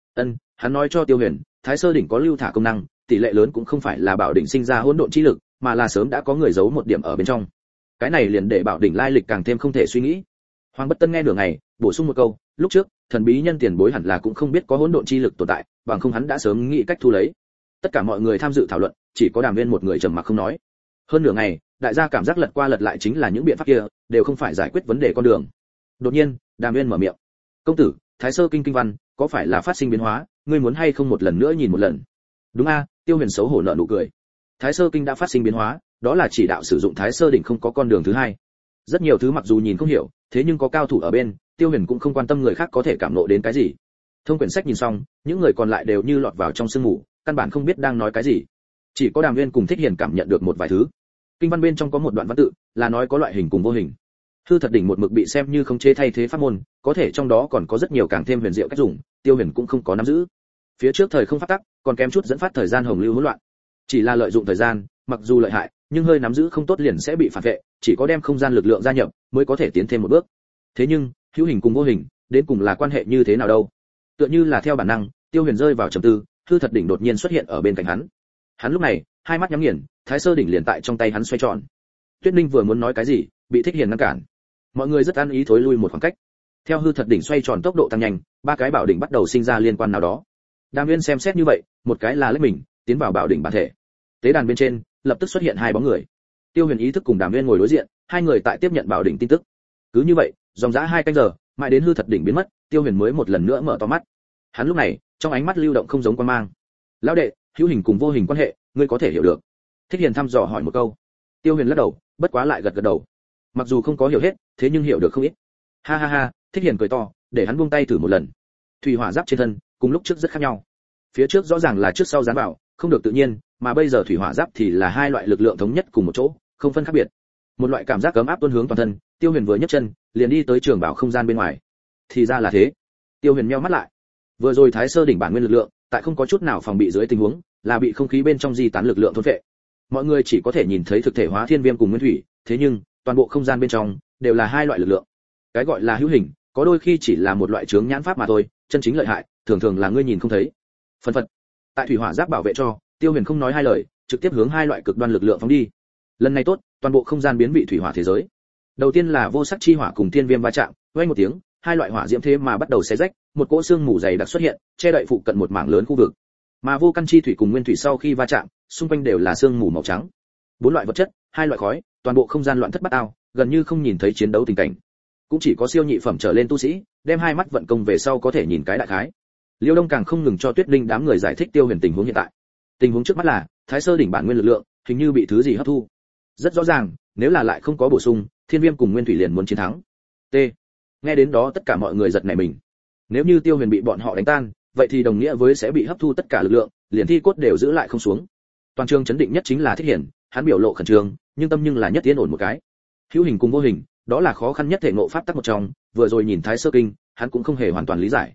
Hắn nói cho Tiêu Huyền, Thái Sơ đỉnh có lưu thả công năng, tỷ lệ lớn cũng không phải là bảo đỉnh sinh ra hỗn độn chi lực, mà là sớm đã có người giấu một điểm ở bên trong. Cái này liền để bảo đỉnh lai lịch càng thêm không thể suy nghĩ. Hoàng Bất Tân nghe nửa ngày, bổ sung một câu, lúc trước, thần bí nhân tiền bối hẳn là cũng không biết có hỗn độn chi lực tồn tại, bằng không hắn đã sớm nghĩ cách thu lấy. Tất cả mọi người tham dự thảo luận, chỉ có Đàm Viên một người trầm mặc không nói. Hơn nửa ngày, đại gia cảm giác lật qua lật lại chính là những biện pháp kia, đều không phải giải quyết vấn đề con đường. Đột nhiên, Đàm Viên mở miệng, công tử, Thái Sơ kinh kinh văn, có phải là phát sinh biến hóa, ngươi muốn hay không một lần nữa nhìn một lần? Đúng a, Tiêu Huyền xấu hổ nở nụ cười. Thái Sơ kinh đã phát sinh biến hóa, đó là chỉ đạo sử dụng Thái Sơ đỉnh không có con đường thứ hai. Rất nhiều thứ mặc dù nhìn không hiểu, thế nhưng có cao thủ ở bên, Tiêu Huyền cũng không quan tâm người khác có thể cảm ngộ đến cái gì. Thông quyển sách nhìn xong, những người còn lại đều như lọt vào trong sương mù, căn bản không biết đang nói cái gì. Chỉ có Đàm Nguyên cùng Thích Hiền cảm nhận được một vài thứ. Kinh văn bên trong có một đoạn văn tự, là nói có loại hình cùng vô hình. Hư thật đỉnh một mực bị xem như không chế thay thế pháp môn, có thể trong đó còn có rất nhiều càng thêm huyền diệu cách dùng, Tiêu Huyền cũng không có nắm giữ. Phía trước thời không phát tắc, còn kém chút dẫn phát thời gian hồng lưu hỗn loạn. Chỉ là lợi dụng thời gian, mặc dù lợi hại, nhưng hơi nắm giữ không tốt liền sẽ bị phản vệ, chỉ có đem không gian lực lượng gia nhập mới có thể tiến thêm một bước. Thế nhưng, hữu hình cùng vô hình, đến cùng là quan hệ như thế nào đâu? Tựa như là theo bản năng, Tiêu Huyền rơi vào trầm tư, hư thật đỉnh đột nhiên xuất hiện ở bên cạnh hắn. Hắn lúc này, hai mắt nhắm nghiền, Thái Sơ đỉnh liền tại trong tay hắn xoay tròn. Tuyết Ninh vừa muốn nói cái gì, bị Thích Hiền ngăn cản. Mọi người rất ăn ý thối lui một khoảng cách. Theo hư thật đỉnh xoay tròn tốc độ tăng nhanh, ba cái bảo đỉnh bắt đầu sinh ra liên quan nào đó. Đàm Viên xem xét như vậy, một cái là lách mình, tiến vào bảo đỉnh bản thể. Tế đàn bên trên, lập tức xuất hiện hai bóng người. Tiêu Huyền ý thức cùng Đàm Viên ngồi đối diện, hai người tại tiếp nhận bảo đỉnh tin tức. Cứ như vậy, dòng dã 2 canh giờ, mãi đến hư thật đỉnh biến mất, Tiêu Huyền mới một lần nữa mở to mắt. Hắn lúc này, trong ánh mắt lưu động không giống quan mang. Lão đệ, hữu hình cùng vô hình quan hệ, ngươi có thể hiểu được? Thích Hiền thăm dò hỏi một câu. Tiêu Huyền lắc đầu, bất quá lại gật gật đầu. Mặc dù không có hiểu hết, thế nhưng hiểu được không ít. Ha ha ha, Thích Hiền cười to, để hắn buông tay thử một lần. Thủy hỏa giáp trên thân, cùng lúc trước rất khác nhau. Phía trước rõ ràng là trước sau dán vào, không được tự nhiên, mà bây giờ thủy hỏa giáp thì là hai loại lực lượng thống nhất cùng một chỗ, không phân khác biệt. Một loại cảm giác ấm áp tuôn hướng toàn thân, Tiêu Huyền vừa nhấc chân, liền đi tới trường bảo không gian bên ngoài. Thì ra là thế. Tiêu Huyền nheo mắt lại. Vừa rồi Thái Sơ đỉnh bản nguyên lực lượng, tại không có chút nào phòng bị dưới tình huống, là bị không khí bên trong di tán lực lượng thôn phệ. Mọi người chỉ có thể nhìn thấy thực thể hóa thiên viêm cùng nguyên thủy, thế nhưng toàn bộ không gian bên trong đều là hai loại lực lượng. Cái gọi là hữu hình, có đôi khi chỉ là một loại chướng nhãn pháp mà thôi, chân chính lợi hại, thường thường là ngươi nhìn không thấy. Phân phật. Tại thủy hỏa giáp bảo vệ cho, Tiêu Huyền không nói hai lời, trực tiếp hướng hai loại cực đoan lực lượng phóng đi. Lần này tốt, toàn bộ không gian biến vị thủy hỏa thế giới. Đầu tiên là vô sắc chi hỏa cùng thiên viêm va chạm, vang một tiếng, hai loại hỏa diễm thế mà bắt đầu xé rách, một cỗ xương mù dày đặc xuất hiện, che đậy phụ cận một mảng lớn khu vực. Mà vô căn chi thủy cùng nguyên thủy sau khi va chạm, xung quanh đều là xương mù màu trắng. 4 loại vật chất, 2 loại khói, toàn bộ không gian loạn thất bát ao, gần như không nhìn thấy chiến đấu tình cảnh. Cũng chỉ có siêu nhị phẩm trở lên tu sĩ, đem hai mắt vận công về sau có thể nhìn cái đại khái. Liêu Đông càng không ngừng cho Tuyết Linh đám người giải thích Tiêu Huyền tình huống hiện tại. Tình huống trước mắt là, Thái Sơ đỉnh bản nguyên lực lượng, hình như bị thứ gì hấp thu. Rất rõ ràng, nếu là lại không có bổ sung, Thiên Viêm cùng Nguyên Thủy liền muốn chiến thắng. T. Nghe đến đó tất cả mọi người giật nảy mình. Nếu như Tiêu Huyền bị bọn họ đánh tan, vậy thì đồng nghĩa với sẽ bị hấp thu tất cả lực lượng, liền thi cốt đều giữ lại không xuống. Toàn trường chấn định nhất chính là Thích Hiển, hắn biểu lộ khẩn trương, nhưng tâm nhưng là nhất tiến ổn một cái. Hữu hình cùng vô hình, đó là khó khăn nhất thể ngộ pháp tắc một trong, vừa rồi nhìn Thái Sơ kinh, hắn cũng không hề hoàn toàn lý giải.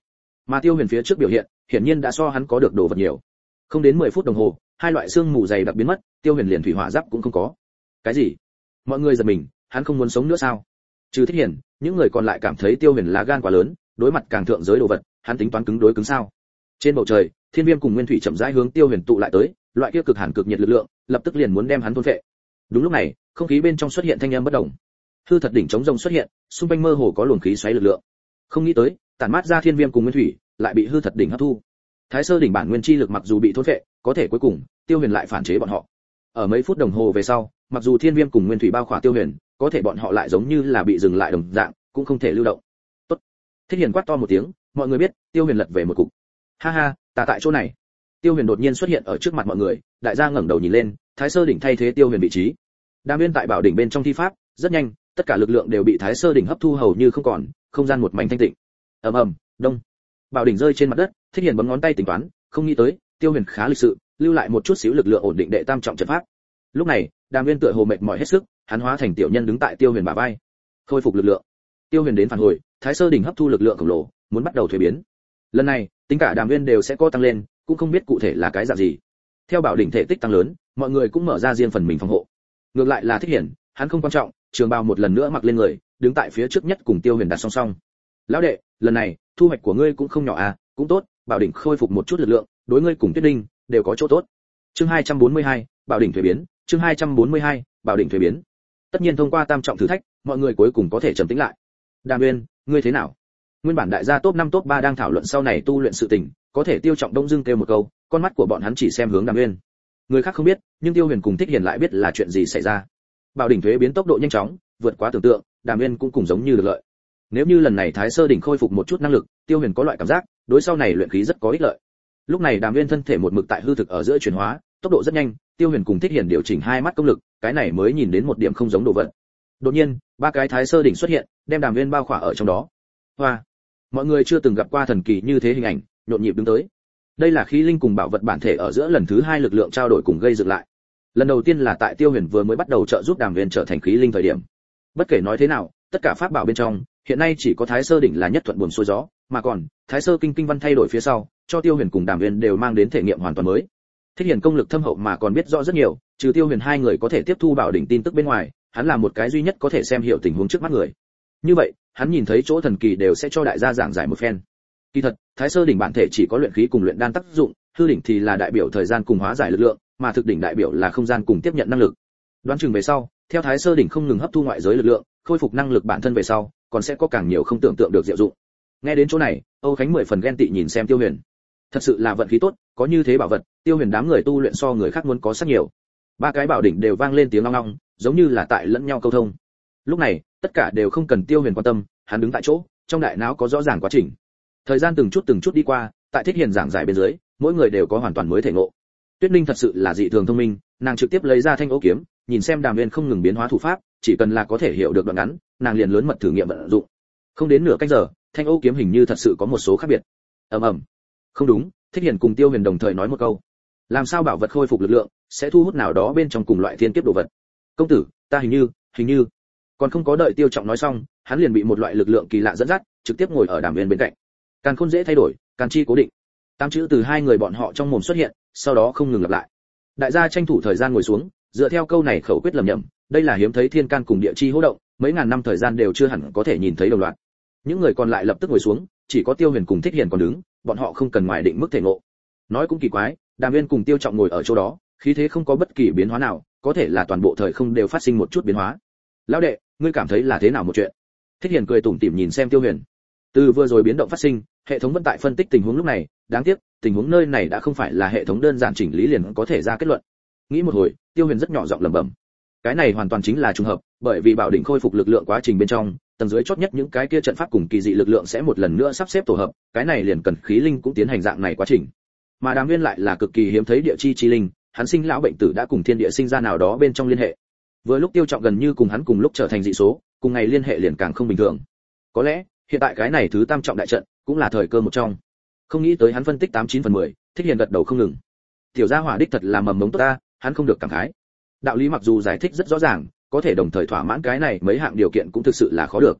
Mà Tiêu Huyền phía trước biểu hiện, hiển nhiên đã so hắn có được đồ vật nhiều. Không đến 10 phút đồng hồ, hai loại xương mù dày đặc biến mất, Tiêu Huyền liền thủy hỏa giáp cũng không có. Cái gì? Mọi người giật mình, hắn không muốn sống nữa sao? Trừ Thích Hiển, những người còn lại cảm thấy Tiêu Huyền lá gan quá lớn, đối mặt càng thượng giới đồ vật, hắn tính toán cứng đối cứng sao? Trên bầu trời, Thiên Viêm cùng Nguyên Thủy chậm rãi hướng Tiêu Huyền tụ lại tới, loại kia cực hàn cực nhiệt lực lượng, lập tức liền muốn đem hắn thôn phệ. Đúng lúc này, không khí bên trong xuất hiện thanh âm bất động. Hư thật đỉnh chống rồng xuất hiện, xung quanh mơ hồ có luồng khí xoáy lực lượng. Không nghĩ tới, tản mát ra Thiên Viêm cùng Nguyên Thủy, lại bị hư thật đỉnh hấp thu. Thái Sơ đỉnh bản nguyên chi lực mặc dù bị thôn phệ, có thể cuối cùng, Tiêu Huyền lại phản chế bọn họ. Ở mấy phút đồng hồ về sau, mặc dù Thiên Viêm cùng Nguyên Thủy bao khỏa Tiêu Huyền, có thể bọn họ lại giống như là bị dừng lại đồng dạng, cũng không thể lưu động. Tốt. Thích Hiền quát to một tiếng, mọi người biết, Tiêu Huyền lật về một cục. Ha ha, ta tại chỗ này. Tiêu Huyền đột nhiên xuất hiện ở trước mặt mọi người, đại gia ngẩng đầu nhìn lên, Thái Sơ đỉnh thay thế Tiêu Huyền vị trí. Đàm Viên tại bảo đỉnh bên trong thi pháp, rất nhanh, tất cả lực lượng đều bị Thái Sơ đỉnh hấp thu hầu như không còn, không gian một mảnh thanh tịnh. Ầm ầm, đông. Bảo đỉnh rơi trên mặt đất, Thích Hiền bấm ngón tay tính toán, không nghĩ tới, Tiêu Huyền khá lịch sự, lưu lại một chút xíu lực lượng ổn định đệ tam trọng trận pháp. Lúc này, Đàm Viên tựa hồ mệt mỏi hết sức, hắn hóa thành tiểu nhân đứng tại Tiêu Huyền bả vai, khôi phục lực lượng. Tiêu Huyền đến phản hồi, Thái Sơ đỉnh hấp thu lực lượng khổng lồ, muốn bắt đầu thuế biến. Lần này, tính cả Đàm Viên đều sẽ có tăng lên, cũng không biết cụ thể là cái dạng gì. Theo bảo đỉnh thể tích tăng lớn, mọi người cũng mở ra riêng phần mình phòng hộ. Ngược lại là Thích Hiển, hắn không quan trọng, trường bào một lần nữa mặc lên người, đứng tại phía trước nhất cùng Tiêu Huyền đặt song song. Lão đệ, lần này, thu hoạch của ngươi cũng không nhỏ à, cũng tốt, bảo đỉnh khôi phục một chút lực lượng, đối ngươi cùng Tuyết Linh đều có chỗ tốt. Chương 242, bảo đỉnh thuế biến, chương 242, bảo đỉnh thuế biến. Tất nhiên thông qua tam trọng thử thách, mọi người cuối cùng có thể trầm tĩnh lại. Đàm Nguyên, ngươi thế nào? Nguyên bản đại gia top 5 top 3 đang thảo luận sau này tu luyện sự tình, có thể Tiêu Trọng đông dưng kêu một câu, con mắt của bọn hắn chỉ xem hướng Đàm Nguyên. Người khác không biết, nhưng Tiêu Huyền cùng Thích Hiền lại biết là chuyện gì xảy ra. Bảo đỉnh thuế biến tốc độ nhanh chóng, vượt quá tưởng tượng, Đàm Nguyên cũng cùng giống như được lợi. Nếu như lần này Thái Sơ đỉnh khôi phục một chút năng lực, Tiêu Huyền có loại cảm giác, đối sau này luyện khí rất có ích lợi. Lúc này Đàm Nguyên thân thể một mực tại hư thực ở giữa chuyển hóa, tốc độ rất nhanh, Tiêu Huyền cùng Thích Hiền điều chỉnh hai mắt công lực, cái này mới nhìn đến một điểm không giống đồ vật. Đột nhiên, ba cái Thái Sơ đỉnh xuất hiện, đem Đàm Nguyên bao khỏa ở trong đó. Hoa! Mọi người chưa từng gặp qua thần kỳ như thế hình ảnh, nhộn nhịp đứng tới. Đây là khí linh cùng bảo vật bản thể ở giữa lần thứ hai lực lượng trao đổi cùng gây dựng lại. Lần đầu tiên là tại Tiêu Huyền vừa mới bắt đầu trợ giúp Đàm Nguyên trở thành khí linh thời điểm. Bất kể nói thế nào, tất cả pháp bảo bên trong, hiện nay chỉ có Thái Sơ đỉnh là nhất thuận buồm xuôi gió, mà còn Thái Sơ kinh văn thay đổi phía sau, cho Tiêu Huyền cùng Đàm Nguyên đều mang đến thể nghiệm hoàn toàn mới. Thích Hiền công lực thâm hậu mà còn biết rõ rất nhiều, trừ Tiêu Huyền hai người có thể tiếp thu bảo đỉnh tin tức bên ngoài, hắn là một cái duy nhất có thể xem hiểu tình huống trước mắt người. Như vậy, hắn nhìn thấy chỗ thần kỳ đều sẽ cho đại gia giảng giải một phen. Kỳ thật, Thái Sơ đỉnh bản thể chỉ có luyện khí cùng luyện đan tác dụng, hư đỉnh thì là đại biểu thời gian cùng hóa giải lực lượng, mà thực đỉnh đại biểu là không gian cùng tiếp nhận năng lực. Đoán chừng về sau, theo Thái Sơ đỉnh không ngừng hấp thu ngoại giới lực lượng, khôi phục năng lực bản thân về sau, còn sẽ có càng nhiều không tưởng tượng được diệu dụng. Nghe đến chỗ này, Âu Khánh 10 phần ghen tị nhìn xem Tiêu Huyền. Thật sự là vận khí tốt, có như thế bảo vật, Tiêu Huyền đám người tu luyện so người khác muốn có rất nhiều. Ba cái bảo đỉnh đều vang lên tiếng ong ong, giống như là tại lẫn nhau câu thông. Lúc này, tất cả đều không cần Tiêu Huyền quan tâm, hắn đứng tại chỗ, trong đại não có rõ ràng quá trình. Thời gian từng chút đi qua, tại Thích Hiền giảng giải bên dưới, mỗi người đều có hoàn toàn mới thể ngộ. Tuyết Linh thật sự là dị thường thông minh, nàng trực tiếp lấy ra thanh ô kiếm, nhìn xem Đàm Nguyên không ngừng biến hóa thủ pháp, chỉ cần là có thể hiểu được đoạn ngắn, nàng liền lớn mật thử nghiệm vận dụng. Không đến nửa canh giờ, thanh ô kiếm hình như thật sự có một số khác biệt. Ầm ầm. Không đúng, Thích Hiền cùng Tiêu Huyền đồng thời nói một câu. Làm sao bảo vật khôi phục lực lượng, sẽ thu hút nào đó bên trong cùng loại thiên kiếp đồ vật. Công tử, ta hình như. Còn không có đợi Tiêu Trọng nói xong, hắn liền bị một loại lực lượng kỳ lạ dẫn dắt, trực tiếp ngồi ở Đàm Nguyên bên cạnh. Càn khôn dễ thay đổi, càn chi cố định. Tám chữ từ hai người bọn họ trong mồm xuất hiện, sau đó không ngừng lặp lại. Đại gia tranh thủ thời gian ngồi xuống, dựa theo câu này khẩu quyết lẩm nhẩm, đây là hiếm thấy thiên can cùng địa chi hô động, mấy ngàn năm thời gian đều chưa hẳn có thể nhìn thấy đồng loạt. Những người còn lại lập tức ngồi xuống, chỉ có Tiêu Huyền cùng Thích Hiền còn đứng, bọn họ không cần ngoài định mức thể ngộ. Nói cũng kỳ quái, Đàm Nguyên cùng Tiêu Trọng ngồi ở chỗ đó, khí thế không có bất kỳ biến hóa nào, có thể là toàn bộ thời không đều phát sinh một chút biến hóa. Lão đệ, ngươi cảm thấy là thế nào một chuyện? Thích Hiền cười tủm tỉm nhìn xem Tiêu Huyền. Từ vừa rồi biến động phát sinh, hệ thống vẫn tại phân tích tình huống lúc này, đáng tiếc, tình huống nơi này đã không phải là hệ thống đơn giản chỉnh lý liền có thể ra kết luận. Nghĩ một hồi, Tiêu Huyền rất nhỏ giọng lẩm bẩm. Cái này hoàn toàn chính là trùng hợp, bởi vì bảo đỉnh khôi phục lực lượng quá trình bên trong, tầng dưới chót nhất những cái kia trận pháp cùng kỳ dị lực lượng sẽ một lần nữa sắp xếp tổ hợp, cái này liền cần khí linh cũng tiến hành dạng này quá trình. Mà Đàm Nguyên lại là cực kỳ hiếm thấy địa chi chi linh, hắn sinh lão bệnh tử đã cùng thiên địa sinh ra nào đó bên trong liên hệ. Vừa lúc Tiêu Trọng gần như cùng hắn cùng lúc trở thành dị số, cùng ngày liên hệ liền càng không bình thường. Có lẽ, hiện tại cái này thứ tam trọng đại trận, cũng là thời cơ một trong. Không nghĩ tới hắn phân tích 89/10, Thích Hiền gật đầu không ngừng. Tiểu gia hỏa đích thật là mầm mống tốt ta, hắn không được cảm khái. Đạo lý mặc dù giải thích rất rõ ràng, có thể đồng thời thỏa mãn cái này mấy hạng điều kiện cũng thực sự là khó được.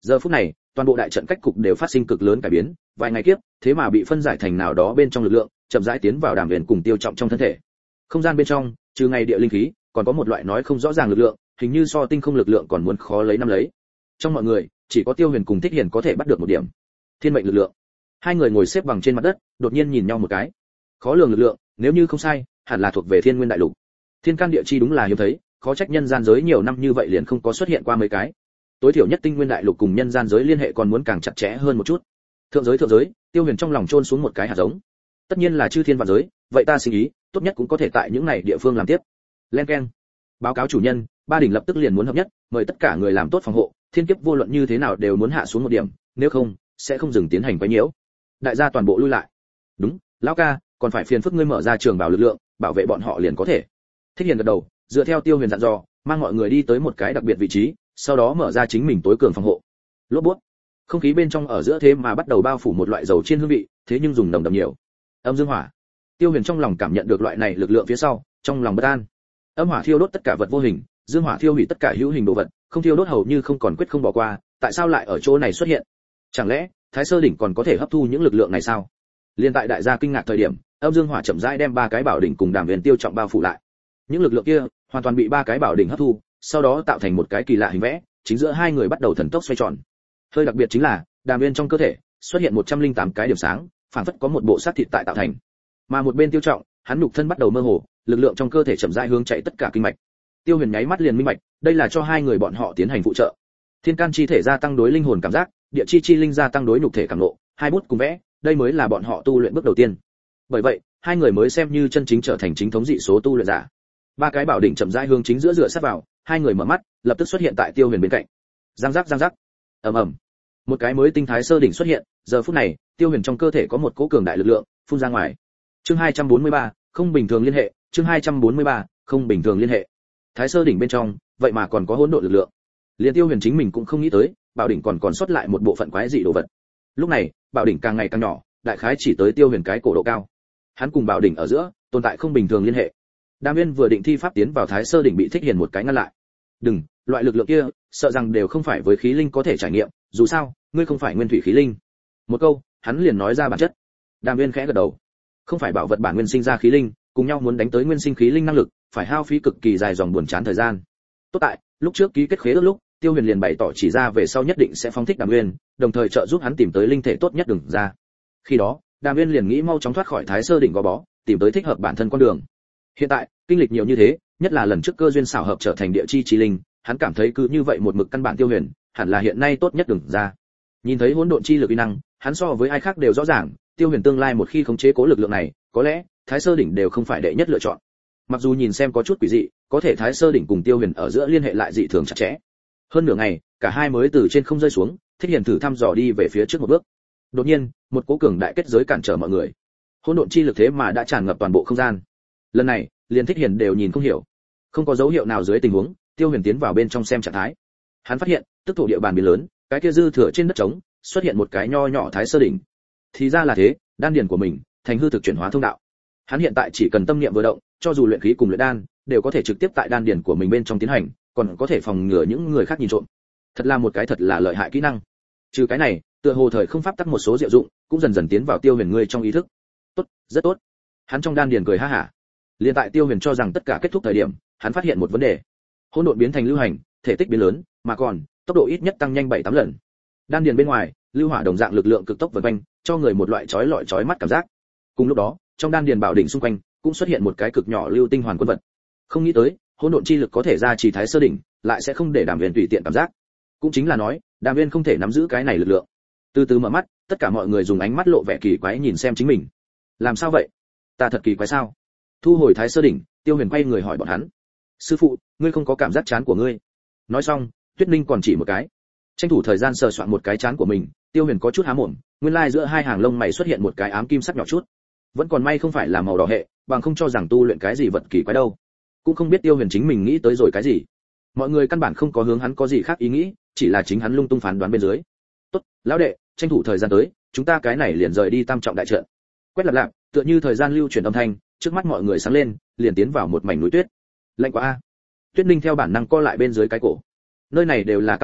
Giờ phút này, toàn bộ đại trận cách cục đều phát sinh cực lớn cải biến, vài ngày kiếp, thế mà bị phân giải thành nào đó bên trong lực lượng, chậm rãi tiến vào Đàm Huyền cùng Tiêu Trọng trong thân thể. Không gian bên trong, trừ ngày địa linh khí, còn có một loại nói không rõ ràng lực lượng, hình như so tinh không lực lượng còn muốn khó lấy năm lấy. Trong mọi người, chỉ có Tiêu Huyền cùng Thích Hiền có thể bắt được một điểm. Thiên mệnh lực lượng. Hai người ngồi xếp bằng trên mặt đất, đột nhiên nhìn nhau một cái. Khó lường lực lượng, nếu như không sai, hẳn là thuộc về Thiên Nguyên đại lục. Thiên can địa chi đúng là hiếm thấy, khó trách nhân gian giới nhiều năm như vậy liền không có xuất hiện qua mấy cái. Tối thiểu nhất Tinh Nguyên đại lục cùng nhân gian giới liên hệ còn muốn càng chặt chẽ hơn một chút. Thượng giới, Tiêu Huyền trong lòng chôn xuống một cái hạt giống. Tất nhiên là chư thiên vạn giới, vậy ta suy nghĩ, tốt nhất cũng có thể tại những này địa phương làm tiếp. Len keng. Báo cáo chủ nhân, ba đỉnh lập tức liền muốn hợp nhất, mời tất cả người làm tốt phòng hộ, thiên kiếp vô luận như thế nào đều muốn hạ xuống một điểm, nếu không sẽ không dừng tiến hành quấy nhiễu. Đại gia toàn bộ lui lại. Đúng, lão ca, còn phải phiền phức ngươi mở ra trường bảo lực lượng, bảo vệ bọn họ liền có thể. Thích Hiền gật đầu, dựa theo Tiêu Huyền dặn dò, mang mọi người đi tới một cái đặc biệt vị trí, sau đó mở ra chính mình tối cường phòng hộ. Lốp bút. Không khí bên trong ở giữa thế mà bắt đầu bao phủ một loại dầu chiên hương vị, thế nhưng dùng nồng đậm nhiều. Âm dương hỏa. Tiêu Huyền trong lòng cảm nhận được loại này lực lượng phía sau, trong lòng bất an. Âm hỏa thiêu đốt tất cả vật vô hình, dương hỏa thiêu hủy tất cả hữu hình đồ vật, không thiêu đốt hầu như không còn quyết không bỏ qua, tại sao lại ở chỗ này xuất hiện? Chẳng lẽ Thái Sơ đỉnh còn có thể hấp thu những lực lượng này sao? Liên tại đại gia kinh ngạc thời điểm, âm dương hỏa chậm rãi đem ba cái bảo đỉnh cùng Đàm Huyền Tiêu Trọng bao phủ lại. Những lực lượng kia hoàn toàn bị ba cái bảo đỉnh hấp thu, sau đó tạo thành một cái kỳ lạ hình vẽ, chính giữa hai người bắt đầu thần tốc xoay tròn. Hơi đặc biệt chính là, Đàm Huyền trong cơ thể xuất hiện 108 cái điểm sáng, phản phất có một bộ xác thịt tại tạo thành. Mà một bên Tiêu Trọng, hắn nhục thân bắt đầu mơ hồ, lực lượng trong cơ thể chậm rãi hướng chạy tất cả kinh mạch. Tiêu Huyền nháy mắt liền minh bạch, đây là cho hai người bọn họ tiến hành phụ trợ. Thiên can chi thể gia tăng đối linh hồn cảm giác, địa chi chi linh gia tăng đối nhục thể cảm ngộ, hai bút cùng vẽ, đây mới là bọn họ tu luyện bước đầu tiên. Bởi vậy, hai người mới xem như chân chính trở thành chính thống dị số tu luyện giả. Ba cái bảo đỉnh chậm rãi hướng chính giữa dựa sát vào, hai người mở mắt, lập tức xuất hiện tại Tiêu Huyền bên cạnh. Giang giác, ầm ầm. Một cái mới tinh thái sơ đỉnh xuất hiện, giờ phút này, Tiêu Huyền trong cơ thể có một cỗ cường đại lực lượng phun ra ngoài. Chương 243, không bình thường liên hệ, chương 243, không bình thường liên hệ. Thái sơ đỉnh bên trong, vậy mà còn có hỗn độn lực lượng. Liên Tiêu Huyền chính mình cũng không nghĩ tới, bảo đỉnh còn sót lại một bộ phận quái dị đồ vật. Lúc này, bảo đỉnh càng ngày càng nhỏ, đại khái chỉ tới Tiêu Huyền cái cổ độ cao. Hắn cùng bảo đỉnh ở giữa tồn tại không bình thường liên hệ. Đàm Viên vừa định thi pháp tiến vào Thái Sơ đỉnh bị Thích Hiền một cái ngăn lại. "Đừng, loại lực lượng kia, sợ rằng đều không phải với khí linh có thể trải nghiệm, dù sao, ngươi không phải nguyên thủy khí linh." Một câu, hắn liền nói ra bản chất. Đàm Viên khẽ gật đầu. Không phải bảo vật bản nguyên sinh ra khí linh, cùng nhau muốn đánh tới nguyên sinh khí linh năng lực, phải hao phí cực kỳ dài dòng buồn chán thời gian. Tốt tại, lúc trước ký kết khế ước lúc, Tiêu Huyền liền bày tỏ chỉ ra về sau nhất định sẽ phóng thích Đàm Viên, đồng thời trợ giúp hắn tìm tới linh thể tốt nhất đường ra. Khi đó, Đàm Viên liền nghĩ mau chóng thoát khỏi Thái Sơ đỉnh gò bó, tìm tới thích hợp bản thân con đường. Hiện tại, kinh lịch nhiều như thế, nhất là lần trước cơ duyên xảo hợp trở thành địa chi chi linh, hắn cảm thấy cứ như vậy một mực căn bản Tiêu Huyền, hẳn là hiện nay tốt nhất đường ra. Nhìn thấy hỗn độn chi lực uy năng, hắn so với ai khác đều rõ ràng, Tiêu Huyền tương lai một khi khống chế cố lực lượng này, có lẽ Thái Sơ đỉnh đều không phải đệ nhất lựa chọn. Mặc dù nhìn xem có chút quỷ dị, có thể Thái Sơ đỉnh cùng Tiêu Huyền ở giữa liên hệ lại dị thường chặt chẽ. Hơn nửa ngày, cả hai mới từ trên không rơi xuống, Thích Hiền thử thăm dò đi về phía trước một bước. Đột nhiên, một cỗ cường đại kết giới cản trở mọi người. Hỗn độn chi lực thế mà đã tràn ngập toàn bộ không gian. Lần này, liền Thích Hiền đều nhìn không hiểu. Không có dấu hiệu nào dưới tình huống, Tiêu Huyền tiến vào bên trong xem trạng thái. Hắn phát hiện, tức thổ địa bàn biến lớn, cái kia dư thừa trên đất trống, xuất hiện một cái nho nhỏ Thái Sơ đỉnh. Thì ra là thế, đan điền của mình thành hư thực chuyển hóa thông đạo. Hắn hiện tại chỉ cần tâm niệm vừa động, cho dù luyện khí cùng luyện đan, đều có thể trực tiếp tại đan điền của mình bên trong tiến hành, còn có thể phòng ngừa những người khác nhìn trộm. Thật là một cái thật là lợi hại kỹ năng. Trừ cái này, tựa hồ thời không pháp tắc một số diệu dụng, cũng dần dần tiến vào Tiêu Huyền ngươi trong ý thức. Tốt, rất tốt. Hắn trong đan điền cười ha hả. Liên tại Tiêu Huyền cho rằng tất cả kết thúc thời điểm, hắn phát hiện một vấn đề. Hỗn độn biến thành lưu hành, thể tích biến lớn, mà còn tốc độ ít nhất tăng nhanh 7-8 lần. Đan điền bên ngoài, lưu hỏa đồng dạng lực lượng cực tốc vần quanh, cho người một loại chói lọi chói mắt cảm giác. Cùng lúc đó, trong đan điền bảo đỉnh xung quanh cũng xuất hiện một cái cực nhỏ lưu tinh hoàn quân vật. Không nghĩ tới, hỗn độn chi lực có thể ra chỉ Thái Sơ đỉnh, lại sẽ không để Đàm Viên tùy tiện cảm giác. Cũng chính là nói, Đàm Viên không thể nắm giữ cái này lực lượng. Từ từ mở mắt, tất cả mọi người dùng ánh mắt lộ vẻ kỳ quái nhìn xem chính mình. Làm sao vậy? Ta thật kỳ quái sao? Thu hồi Thái Sơ đỉnh, Tiêu Huyền quay người hỏi bọn hắn. Sư phụ, ngươi không có cảm giác chán của ngươi? Nói xong, Tuyết Ninh còn chỉ một cái. Tranh thủ thời gian sờ soạn một cái chán của mình, Tiêu Huyền có chút há mồm, nguyên lai giữa hai hàng lông mày xuất hiện một cái ám kim sắc nhỏ chút. Vẫn còn may không phải là màu đỏ hệ, bằng không cho rằng tu luyện cái gì vật kỳ quái đâu. Cũng không biết Tiêu Huyền chính mình nghĩ tới rồi cái gì. Mọi người căn bản không có hướng hắn có gì khác ý nghĩ, chỉ là chính hắn lung tung phán đoán bên dưới. Tốt, lão đệ, tranh thủ thời gian tới, chúng ta cái này liền rời đi Tam Trọng đại trận. Quét lặp lại, tựa như thời gian lưu chuyển âm thanh, trước mắt mọi người sáng lên, liền tiến vào một mảnh núi tuyết. Lạnh quá a. Tuyết Ninh theo bản năng co lại bên dưới cái cổ. Nơi này đều là cao thủ,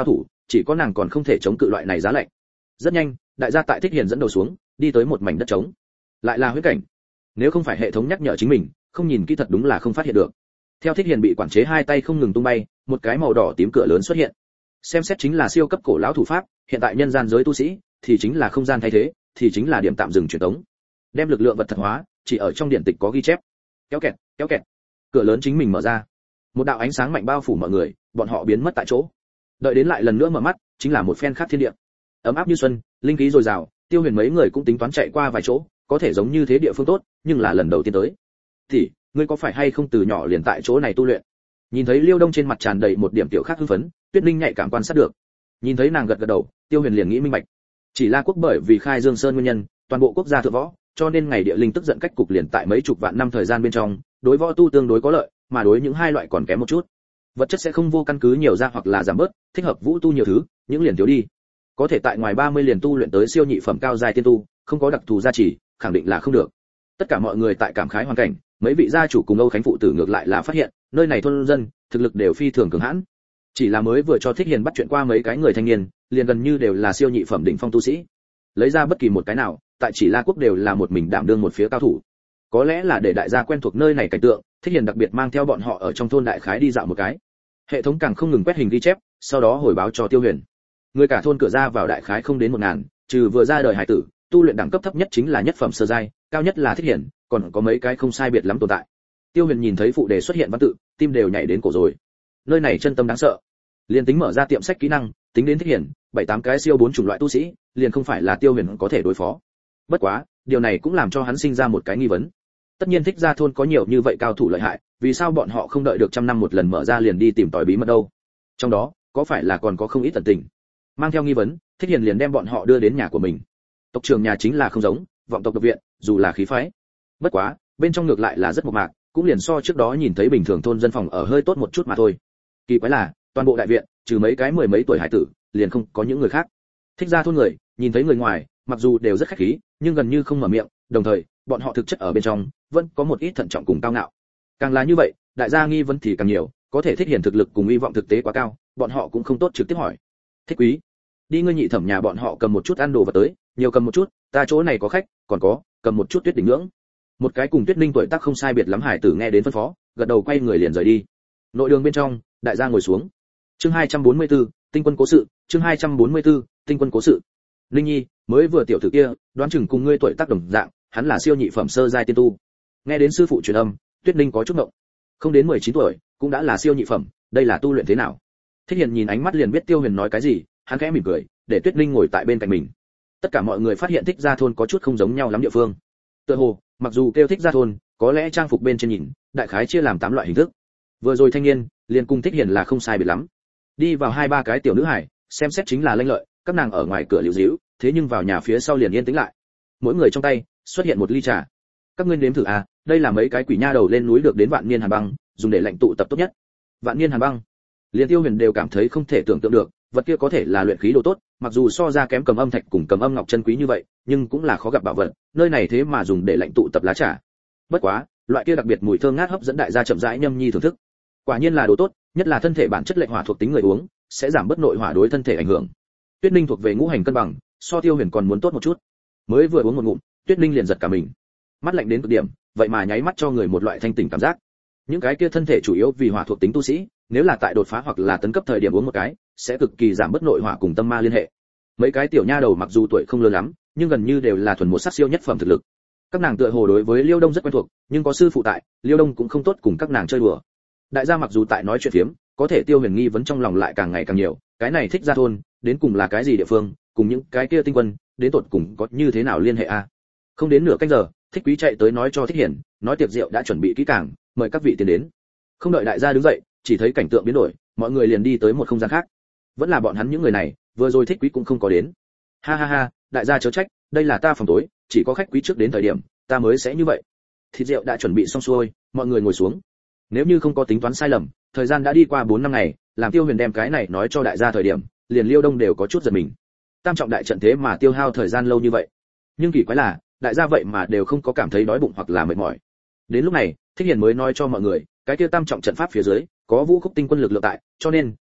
chỉ có nàng còn không thể chống cự loại này giá lạnh. Rất nhanh, đại gia tại Thích Hiền dẫn đầu xuống, đi tới một mảnh đất trống. Lại là huyễn cảnh. Nếu không phải hệ thống nhắc nhở chính mình, không nhìn kỹ thật đúng là không phát hiện được. Theo Thích Hiền bị quản chế hai tay không ngừng tung bay, một cái màu đỏ tím cửa lớn xuất hiện. Xem xét chính là siêu cấp cổ lão thủ pháp, hiện tại nhân gian giới tu sĩ thì chính là không gian thay thế, thì chính là điểm tạm dừng truyền tống. Đem lực lượng vật thật hóa, chỉ ở trong điện tịch có ghi chép. Kéo kẹt. Cửa lớn chính mình mở ra. Một đạo ánh sáng mạnh bao phủ mọi người, bọn họ biến mất tại chỗ. Đợi đến lại lần nữa mở mắt, chính là một phen khác thiên địa. Ấm áp như xuân, linh khí dồi dào, Tiêu Huyền mấy người cũng tính toán chạy qua vài chỗ, có thể giống như thế địa phương tốt, nhưng là lần đầu tiên tới. Thì, ngươi có phải hay không từ nhỏ liền tại chỗ này tu luyện? Nhìn thấy Liêu Đông trên mặt tràn đầy một điểm tiểu khác hưng phấn, Tuyết Linh nhạy cảm quan sát được. Nhìn thấy nàng gật gật đầu, Tiêu Huyền liền nghĩ minh bạch. Chỉ La quốc bởi vì khai Dương Sơn nguyên nhân, toàn bộ quốc gia thượng võ, cho nên ngày địa linh tức giận cách cục liền tại mấy chục vạn năm thời gian bên trong, đối võ tu tương đối có lợi, mà đối những hai loại còn kém một chút. Vật chất sẽ không vô căn cứ nhiều ra hoặc là giảm bớt, thích hợp vũ tu nhiều thứ, những liền thiếu đi. Có thể tại ngoài 30 liền tu luyện tới siêu nhị phẩm cao giai tiên tu, không có đặc thù gia trì, khẳng định là không được. Tất cả mọi người tại cảm khái hoàn cảnh, mấy vị gia chủ cùng Âu Khánh phụ tử ngược lại là phát hiện, nơi này thôn dân, thực lực đều phi thường cường hãn. Chỉ là mới vừa cho Thích Hiền bắt chuyện qua mấy cái người thanh niên, liền gần như đều là siêu nhị phẩm đỉnh phong tu sĩ. Lấy ra bất kỳ một cái nào, tại Chỉ La quốc đều là một mình đảm đương một phía cao thủ. Có lẽ là để đại gia quen thuộc nơi này cảnh tượng, Thích Hiền đặc biệt mang theo bọn họ ở trong thôn đại khái đi dạo một cái. Hệ thống càng không ngừng quét hình ghi chép, sau đó hồi báo cho Tiêu Huyền. Người cả thôn cửa ra vào đại khái không đến 1000, trừ vừa ra đời hải tử, tu luyện đẳng cấp thấp nhất chính là nhất phẩm sơ giai, cao nhất là Thích Hiền, còn có mấy cái không sai biệt lắm tồn tại. Tiêu Huyền nhìn thấy phụ đề xuất hiện văn tự, tim đều nhảy đến cổ rồi. Nơi này chân tâm đáng sợ. Liên tính mở ra tiệm sách kỹ năng, tính đến Thích Hiền, 7-8 cái siêu 4 chủng loại tu sĩ, liền không phải là Tiêu Huyền có thể đối phó. Bất quá, điều này cũng làm cho hắn sinh ra một cái nghi vấn. Tất nhiên Thích gia thôn có nhiều như vậy cao thủ lợi hại, vì sao bọn họ không đợi được trăm năm một lần mở ra liền đi tìm tòi bí mật đâu? Trong đó, có phải là còn có không ít tận tình? Mang theo nghi vấn, Thích Hiền liền đem bọn họ đưa đến nhà của mình. Tộc trưởng nhà chính là không giống, vọng tộc độc viện, dù là khí phái. Bất quá, bên trong ngược lại là rất mộc mạc, cũng liền so trước đó nhìn thấy bình thường thôn dân phòng ở hơi tốt một chút mà thôi. Kỳ quái là, toàn bộ đại viện, trừ mấy cái mười mấy tuổi hải tử, liền không có những người khác. Thích gia thôn người, nhìn thấy người ngoài, mặc dù đều rất khách khí, nhưng gần như không mở miệng, đồng thời, bọn họ thực chất ở bên trong, vẫn có một ít thận trọng cùng cao ngạo. Càng là như vậy, đại gia nghi vấn thì càng nhiều, có thể Thích Hiền thực lực cùng hy vọng thực tế quá cao, bọn họ cũng không tốt trực tiếp hỏi. Thích quý, đi ngươi nhị thẩm nhà bọn họ cầm một chút ăn đồ vật tới, nhiều cầm một chút, ta chỗ này có khách, còn có, cầm một chút Tuyết đỉnh ngưỡng. Một cái cùng Tuyết Linh tuổi tác không sai biệt lắm hải tử nghe đến phân phó, gật đầu quay người liền rời đi. Nội đường bên trong, đại gia ngồi xuống. Chương 244, Tinh quân cố sự, chương 244, Tinh quân cố sự. Linh Nhi, mới vừa tiểu tử kia, đoán chừng cùng ngươi tuổi tác đồng dạng, hắn là siêu nhị phẩm sơ giai tiên tu. Nghe đến sư phụ truyền âm, Tuyết Linh có chút ngộng. Không đến 19 tuổi, cũng đã là siêu nhị phẩm, đây là tu luyện thế nào? Thích Hiền nhìn ánh mắt liền biết Tiêu Huyền nói cái gì, hắn khẽ mỉm cười, để Tuyết Linh ngồi tại bên cạnh mình. Tất cả mọi người phát hiện Thích gia thôn có chút không giống nhau lắm địa phương. Tựa hồ, mặc dù kêu Thích gia thôn, có lẽ trang phục bên trên nhìn, đại khái chia làm 8 loại hình thức. Vừa rồi thanh niên, liền cùng Thích Hiền là không sai biệt lắm. Đi vào 2-3 cái tiểu nữ hải, xem xét chính là lanh lợi, các nàng ở ngoài cửa liễu díu, thế nhưng vào nhà phía sau liền yên tĩnh lại. Mỗi người trong tay xuất hiện một ly trà. Các ngươi nếm thử à, đây là mấy cái quỷ nha đầu lên núi được đến vạn niên hàn băng, dùng để lạnh tụ tập tốt nhất. Vạn niên hàn băng. Liên Tiêu Huyền đều cảm thấy không thể tưởng tượng được, vật kia có thể là luyện khí đồ tốt, mặc dù so ra kém cầm âm thạch cùng cầm âm ngọc chân quý như vậy, nhưng cũng là khó gặp bảo vật, nơi này thế mà dùng để lạnh tụ tập lá trà. Bất quá, loại kia đặc biệt mùi thơm ngát hấp dẫn đại gia chậm rãi nhâm nhi thưởng thức. Quả nhiên là đồ tốt, nhất là thân thể bản chất lệnh hỏa thuộc tính người uống, sẽ giảm bớt nội hỏa đối thân thể ảnh hưởng. Tuyết Linh thuộc về ngũ hành cân bằng, so Tiêu Huyền còn muốn tốt một chút. Mới vừa uống một ngụm, Tuyết Linh liền giật cả mình. Mắt lạnh đến cực điểm, vậy mà nháy mắt cho người một loại thanh tỉnh cảm giác. Những cái kia thân thể chủ yếu vì hỏa thuộc tính tu sĩ, nếu là tại đột phá hoặc là tấn cấp thời điểm uống một cái, sẽ cực kỳ giảm bớt nội hỏa cùng tâm ma liên hệ. Mấy cái tiểu nha đầu mặc dù tuổi không lớn lắm, nhưng gần như đều là thuần một sắc siêu nhất phẩm thực lực. Các nàng tựa hồ đối với Liêu Đông rất quen thuộc, nhưng có sư phụ tại, Liêu Đông cũng không tốt cùng các nàng chơi đùa. Đại gia mặc dù tại nói chuyện phiếm, có thể Tiêu Huyền nghi vấn trong lòng lại càng ngày càng nhiều, cái này Thích gia thôn, đến cùng là cái gì địa phương, cùng những cái kia tinh quân, đến tột cùng có như thế nào liên hệ a? Không đến nửa canh giờ, Thích Quý chạy tới nói cho Thích Hiển, nói tiệc rượu đã chuẩn bị kỹ càng, mời các vị tiến đến. Không đợi đại gia đứng dậy, chỉ thấy cảnh tượng biến đổi, mọi người liền đi tới một không gian khác. Vẫn là bọn hắn những người này, vừa rồi Thích Quý cũng không có đến. Ha ha ha, đại gia chớ trách, đây là ta phòng tối, chỉ có khách quý trước đến thời điểm, ta mới sẽ như vậy. Thịt rượu đã chuẩn bị xong xuôi, mọi người ngồi xuống. Nếu như không có tính toán sai lầm, thời gian đã đi qua 4 năm ngày, làm Tiêu Huyền đem cái này nói cho đại gia thời điểm, liền Liêu Đông đều có chút giật mình. Tam trọng đại trận thế mà tiêu hao thời gian lâu như vậy. Nhưng kỳ quái là, đại gia vậy mà đều không có cảm thấy đói bụng hoặc là mệt mỏi. Đến lúc này, Thích Hiền mới nói cho mọi người, cái kia tam trọng trận pháp phía dưới, có vũ khúc tinh quân lực lượng tại, cho nên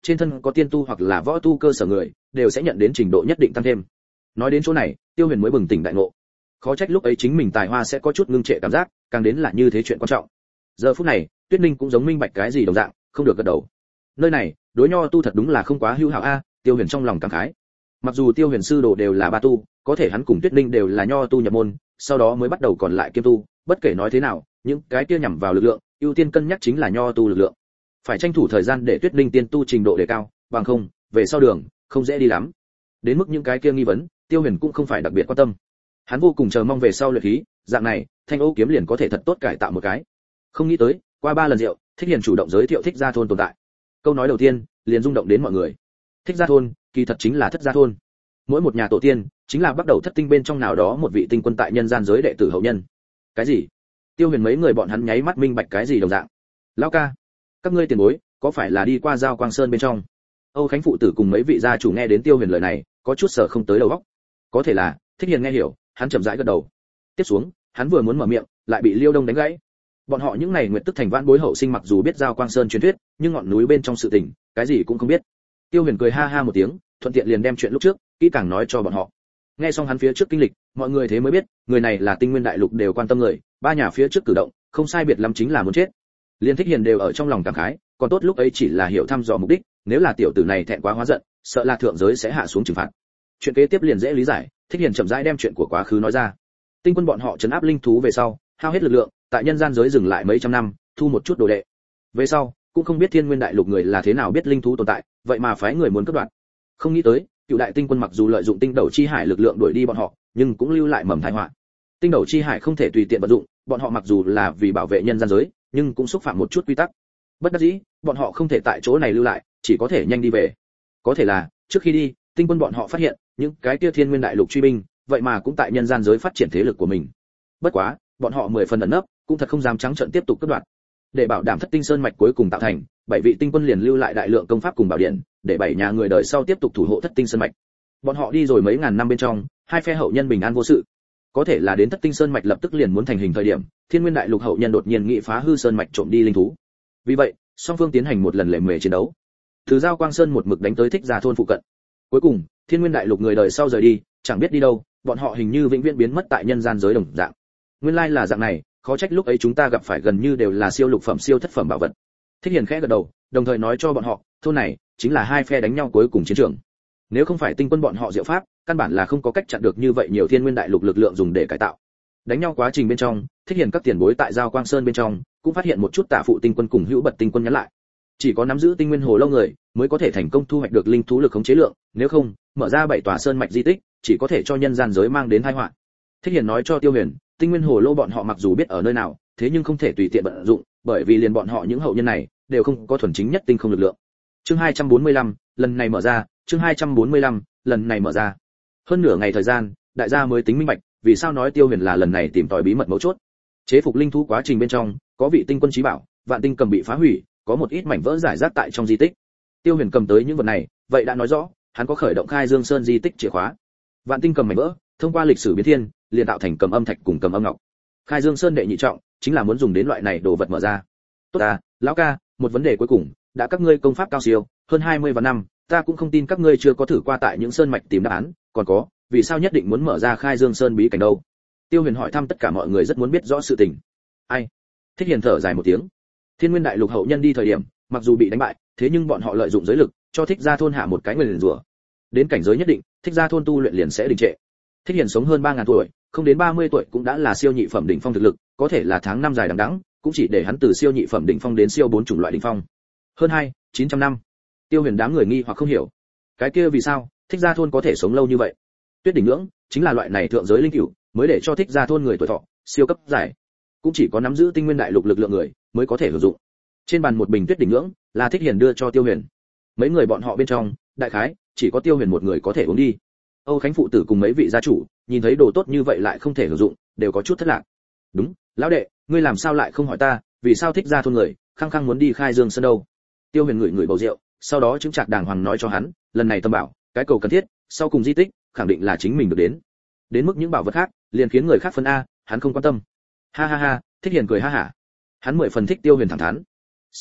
trên thân có tiên tu hoặc là võ tu cơ sở người đều sẽ nhận đến trình độ nhất định tăng thêm. Nói đến chỗ này, Tiêu Huyền mới bừng tỉnh đại ngộ. Khó trách lúc ấy chính mình tài hoa sẽ có chút ngưng trệ cảm giác, càng đến là như thế chuyện quan trọng. Giờ phút này, Tuyết Ninh cũng giống minh bạch cái gì đồng dạng, không được gật đầu. Nơi này, đối nho tu thật đúng là không quá hữu hảo a, Tiêu Huyền trong lòng cảm khái. Mặc dù Tiêu Huyền sư đồ đều là ba tu, có thể hắn cùng Tuyết Ninh đều là nho tu nhập môn, sau đó mới bắt đầu còn lại kiêm tu, bất kể nói thế nào, những cái kia nhằm vào lực lượng, ưu tiên cân nhắc chính là nho tu lực lượng. Phải tranh thủ thời gian để Tuyết Ninh tiên tu trình độ đề cao, bằng không, về sau đường không dễ đi lắm. Đến mức những cái kia nghi vấn, Tiêu Huyền cũng không phải đặc biệt quan tâm. Hắn vô cùng chờ mong về sau luyện khí, dạng này, Thanh Ô kiếm liền có thể thật tốt cải tạo một cái. Không nghĩ tới, qua 3 lần rượu, Thích Hiền chủ động giới thiệu Thích Gia thôn tồn tại. Câu nói đầu tiên, liền rung động đến mọi người. Thích Gia thôn, kỳ thật chính là Thất Gia thôn. Mỗi một nhà tổ tiên, chính là bắt đầu thất tinh bên trong nào đó một vị tinh quân tại nhân gian giới đệ tử hậu nhân. Cái gì? Tiêu Huyền mấy người bọn hắn nháy mắt minh bạch cái gì đồng dạng. Lão ca, các ngươi tiền bối, có phải là đi qua Giao Quang Sơn bên trong? Âu Khánh phụ tử cùng mấy vị gia chủ nghe đến Tiêu Huyền lời này, có chút sợ không tới đầu óc. Có thể là, Thích Hiền nghe hiểu, hắn chậm rãi gật đầu. Tiếp xuống, hắn vừa muốn mở miệng, lại bị Liêu Đông đánh gãy. Bọn họ những này nguyệt tức thành vãn bối hậu sinh mặc dù biết Giao Quang Sơn truyền thuyết, nhưng ngọn núi bên trong sự tình, cái gì cũng không biết. Tiêu Huyền cười ha ha một tiếng, thuận tiện liền đem chuyện lúc trước kỹ càng nói cho bọn họ. Nghe xong hắn phía trước kinh lịch, mọi người thế mới biết, người này là Tinh Nguyên Đại Lục đều quan tâm người, ba nhà phía trước cử động, không sai biệt lắm chính là muốn chết. Liên Thích Hiền đều ở trong lòng cảm khái, còn tốt lúc ấy chỉ là hiểu thăm dò mục đích, nếu là tiểu tử này thẹn quá hóa giận, sợ là thượng giới sẽ hạ xuống trừng phạt. Chuyện kế tiếp liền dễ lý giải, Thích Hiền chậm rãi đem chuyện của quá khứ nói ra. Tinh quân bọn họ trấn áp linh thú về sau, hao hết lực lượng, tại nhân gian giới dừng lại mấy trăm năm, thu một chút đồ đệ. Về sau, cũng không biết Thiên Nguyên Đại Lục người là thế nào biết linh thú tồn tại, vậy mà phái người muốn cướp đoạt. Không nghĩ tới, Cựu Đại Tinh Quân mặc dù lợi dụng Tinh Đầu Chi Hải lực lượng đuổi đi bọn họ, nhưng cũng lưu lại mầm tai họa. Tinh Đầu Chi Hải không thể tùy tiện vận dụng, bọn họ mặc dù là vì bảo vệ nhân gian giới, nhưng cũng xúc phạm một chút quy tắc. Bất đắc dĩ, bọn họ không thể tại chỗ này lưu lại, chỉ có thể nhanh đi về. Có thể là, trước khi đi, Tinh Quân bọn họ phát hiện, những cái kia Thiên Nguyên Đại Lục truy binh, vậy mà cũng tại nhân gian giới phát triển thế lực của mình. Bất quá, bọn họ 10 phần ẩn nấp, cũng thật không dám trắng trợn tiếp tục cướp đoạt. Để bảo đảm Thất Tinh Sơn mạch cuối cùng tạo thành, 7 vị tinh quân liền lưu lại đại lượng công pháp cùng bảo điện, để 7 nhà người đời sau tiếp tục thủ hộ Thất Tinh Sơn mạch. Bọn họ đi rồi mấy ngàn năm bên trong, hai phe hậu nhân bình an vô sự. Có thể là đến Thất Tinh Sơn mạch lập tức liền muốn thành hình thời điểm, Thiên Nguyên Đại Lục hậu nhân đột nhiên nghị phá hư sơn mạch trộm đi linh thú. Vì vậy, song phương tiến hành một lần lệ mề chiến đấu. Từ Giao Quang Sơn một mực đánh tới Thích Gia thôn phụ cận. Cuối cùng, Thiên Nguyên Đại Lục người đời sau rời đi, chẳng biết đi đâu, bọn họ hình như vĩnh viễn biến mất tại nhân gian giới đồng dạng. Nguyên lai là dạng này, khó trách lúc ấy chúng ta gặp phải gần như đều là siêu lục phẩm siêu thất phẩm bảo vật. Thích Hiền khẽ gật đầu, đồng thời nói cho bọn họ, thôn này chính là hai phe đánh nhau cuối cùng chiến trường. Nếu không phải tinh quân bọn họ diệu pháp, căn bản là không có cách chặn được như vậy nhiều Thiên Nguyên Đại Lục lực lượng dùng để cải tạo. Đánh nhau quá trình bên trong, Thích Hiền các tiền bối tại Giao Quang Sơn bên trong, cũng phát hiện một chút tả phụ tinh quân cùng hữu bật tinh quân nhắn lại. Chỉ có nắm giữ tinh nguyên hồ lâu người, mới có thể thành công thu hoạch được linh thú lực khống chế lượng, nếu không, mở ra 7 tòa sơn mạch di tích, chỉ có thể cho nhân gian giới mang đến tai họa. Thích Hiền nói cho Tiêu Huyền, tinh nguyên hồ lô bọn họ mặc dù biết ở nơi nào, thế nhưng không thể tùy tiện vận dụng, bởi vì liền bọn họ những hậu nhân này đều không có thuần chính nhất tinh không lực lượng. Chương 245, lần này mở ra, chương 245, lần này mở ra. Hơn nửa ngày thời gian, đại gia mới tính minh bạch, vì sao nói Tiêu Huyền là lần này tìm tòi bí mật mấu chốt. Chế phục linh thú quá trình bên trong, có vị tinh quân chí bảo, vạn tinh cầm bị phá hủy, có một ít mảnh vỡ rải rác tại trong di tích. Tiêu Huyền cầm tới những vật này, vậy đã nói rõ, hắn có khởi động Khai Dương Sơn di tích chìa khóa. Vạn tinh cầm mảnh vỡ, thông qua lịch sử biến thiên, liền tạo thành cầm âm thạch cùng cầm âm ngọc. Khai Dương Sơn đệ nhị trọng, chính là muốn dùng đến loại này đồ vật mở ra. Tốt à, lão ca, một vấn đề cuối cùng, đã các ngươi công pháp cao siêu, hơn 20 và năm, ta cũng không tin các ngươi chưa có thử qua tại những sơn mạch tìm đáp án, còn có, vì sao nhất định muốn mở ra Khai Dương Sơn bí cảnh đâu? Tiêu Huyền hỏi thăm tất cả mọi người rất muốn biết rõ sự tình. Ai? Thích Hiền thở dài một tiếng. Thiên Nguyên Đại Lục hậu nhân đi thời điểm, mặc dù bị đánh bại, thế nhưng bọn họ lợi dụng giới lực, cho Thích Gia thôn hạ một cái nguyền rủa. Đến cảnh giới nhất định, Thích Gia thôn tu luyện liền sẽ đình trệ. Thích Hiền sống hơn 3000 tuổi, không đến 30 tuổi cũng đã là siêu nhị phẩm đỉnh phong thực lực, có thể là tháng năm dài đằng đẵng, cũng chỉ để hắn từ siêu nhị phẩm đỉnh phong đến siêu 4 chủng loại đỉnh phong. Hơn 900 năm. Tiêu Huyền đám người nghi hoặc không hiểu. Cái kia vì sao, Thích Gia thôn có thể sống lâu như vậy? Tuyết đỉnh ngưỡng, chính là loại này thượng giới linh cửu, mới để cho Thích Gia thôn người tuổi thọ siêu cấp dài. Cũng chỉ có nắm giữ tinh nguyên đại lục lực lượng người mới có thể sử dụng. Trên bàn một bình Tuyết đỉnh ngưỡng, là Thích Hiền đưa cho Tiêu Huyền. Mấy người bọn họ bên trong, đại khái chỉ có Tiêu Huyền một người có thể uống đi. Âu Khánh phụ tử cùng mấy vị gia chủ, nhìn thấy đồ tốt như vậy lại không thể sử dụng, đều có chút thất lạc. Đúng, lão đệ, ngươi làm sao lại không hỏi ta, vì sao Thích Gia thôn người khăng khăng muốn đi Khai Dương Sơn đâu? Tiêu Huyền ngửi bầu rượu, sau đó chứng trạc đàng hoàng nói cho hắn, lần này tâm bảo, cái cầu cần thiết, sau cùng di tích, khẳng định là chính mình được đến. Đến mức những bảo vật khác, liền khiến người khác phân a, hắn không quan tâm. Ha ha ha, Thích Hiền cười ha hả. Hắn 10 phần thích Tiêu Huyền thẳng thắn. Xác thực,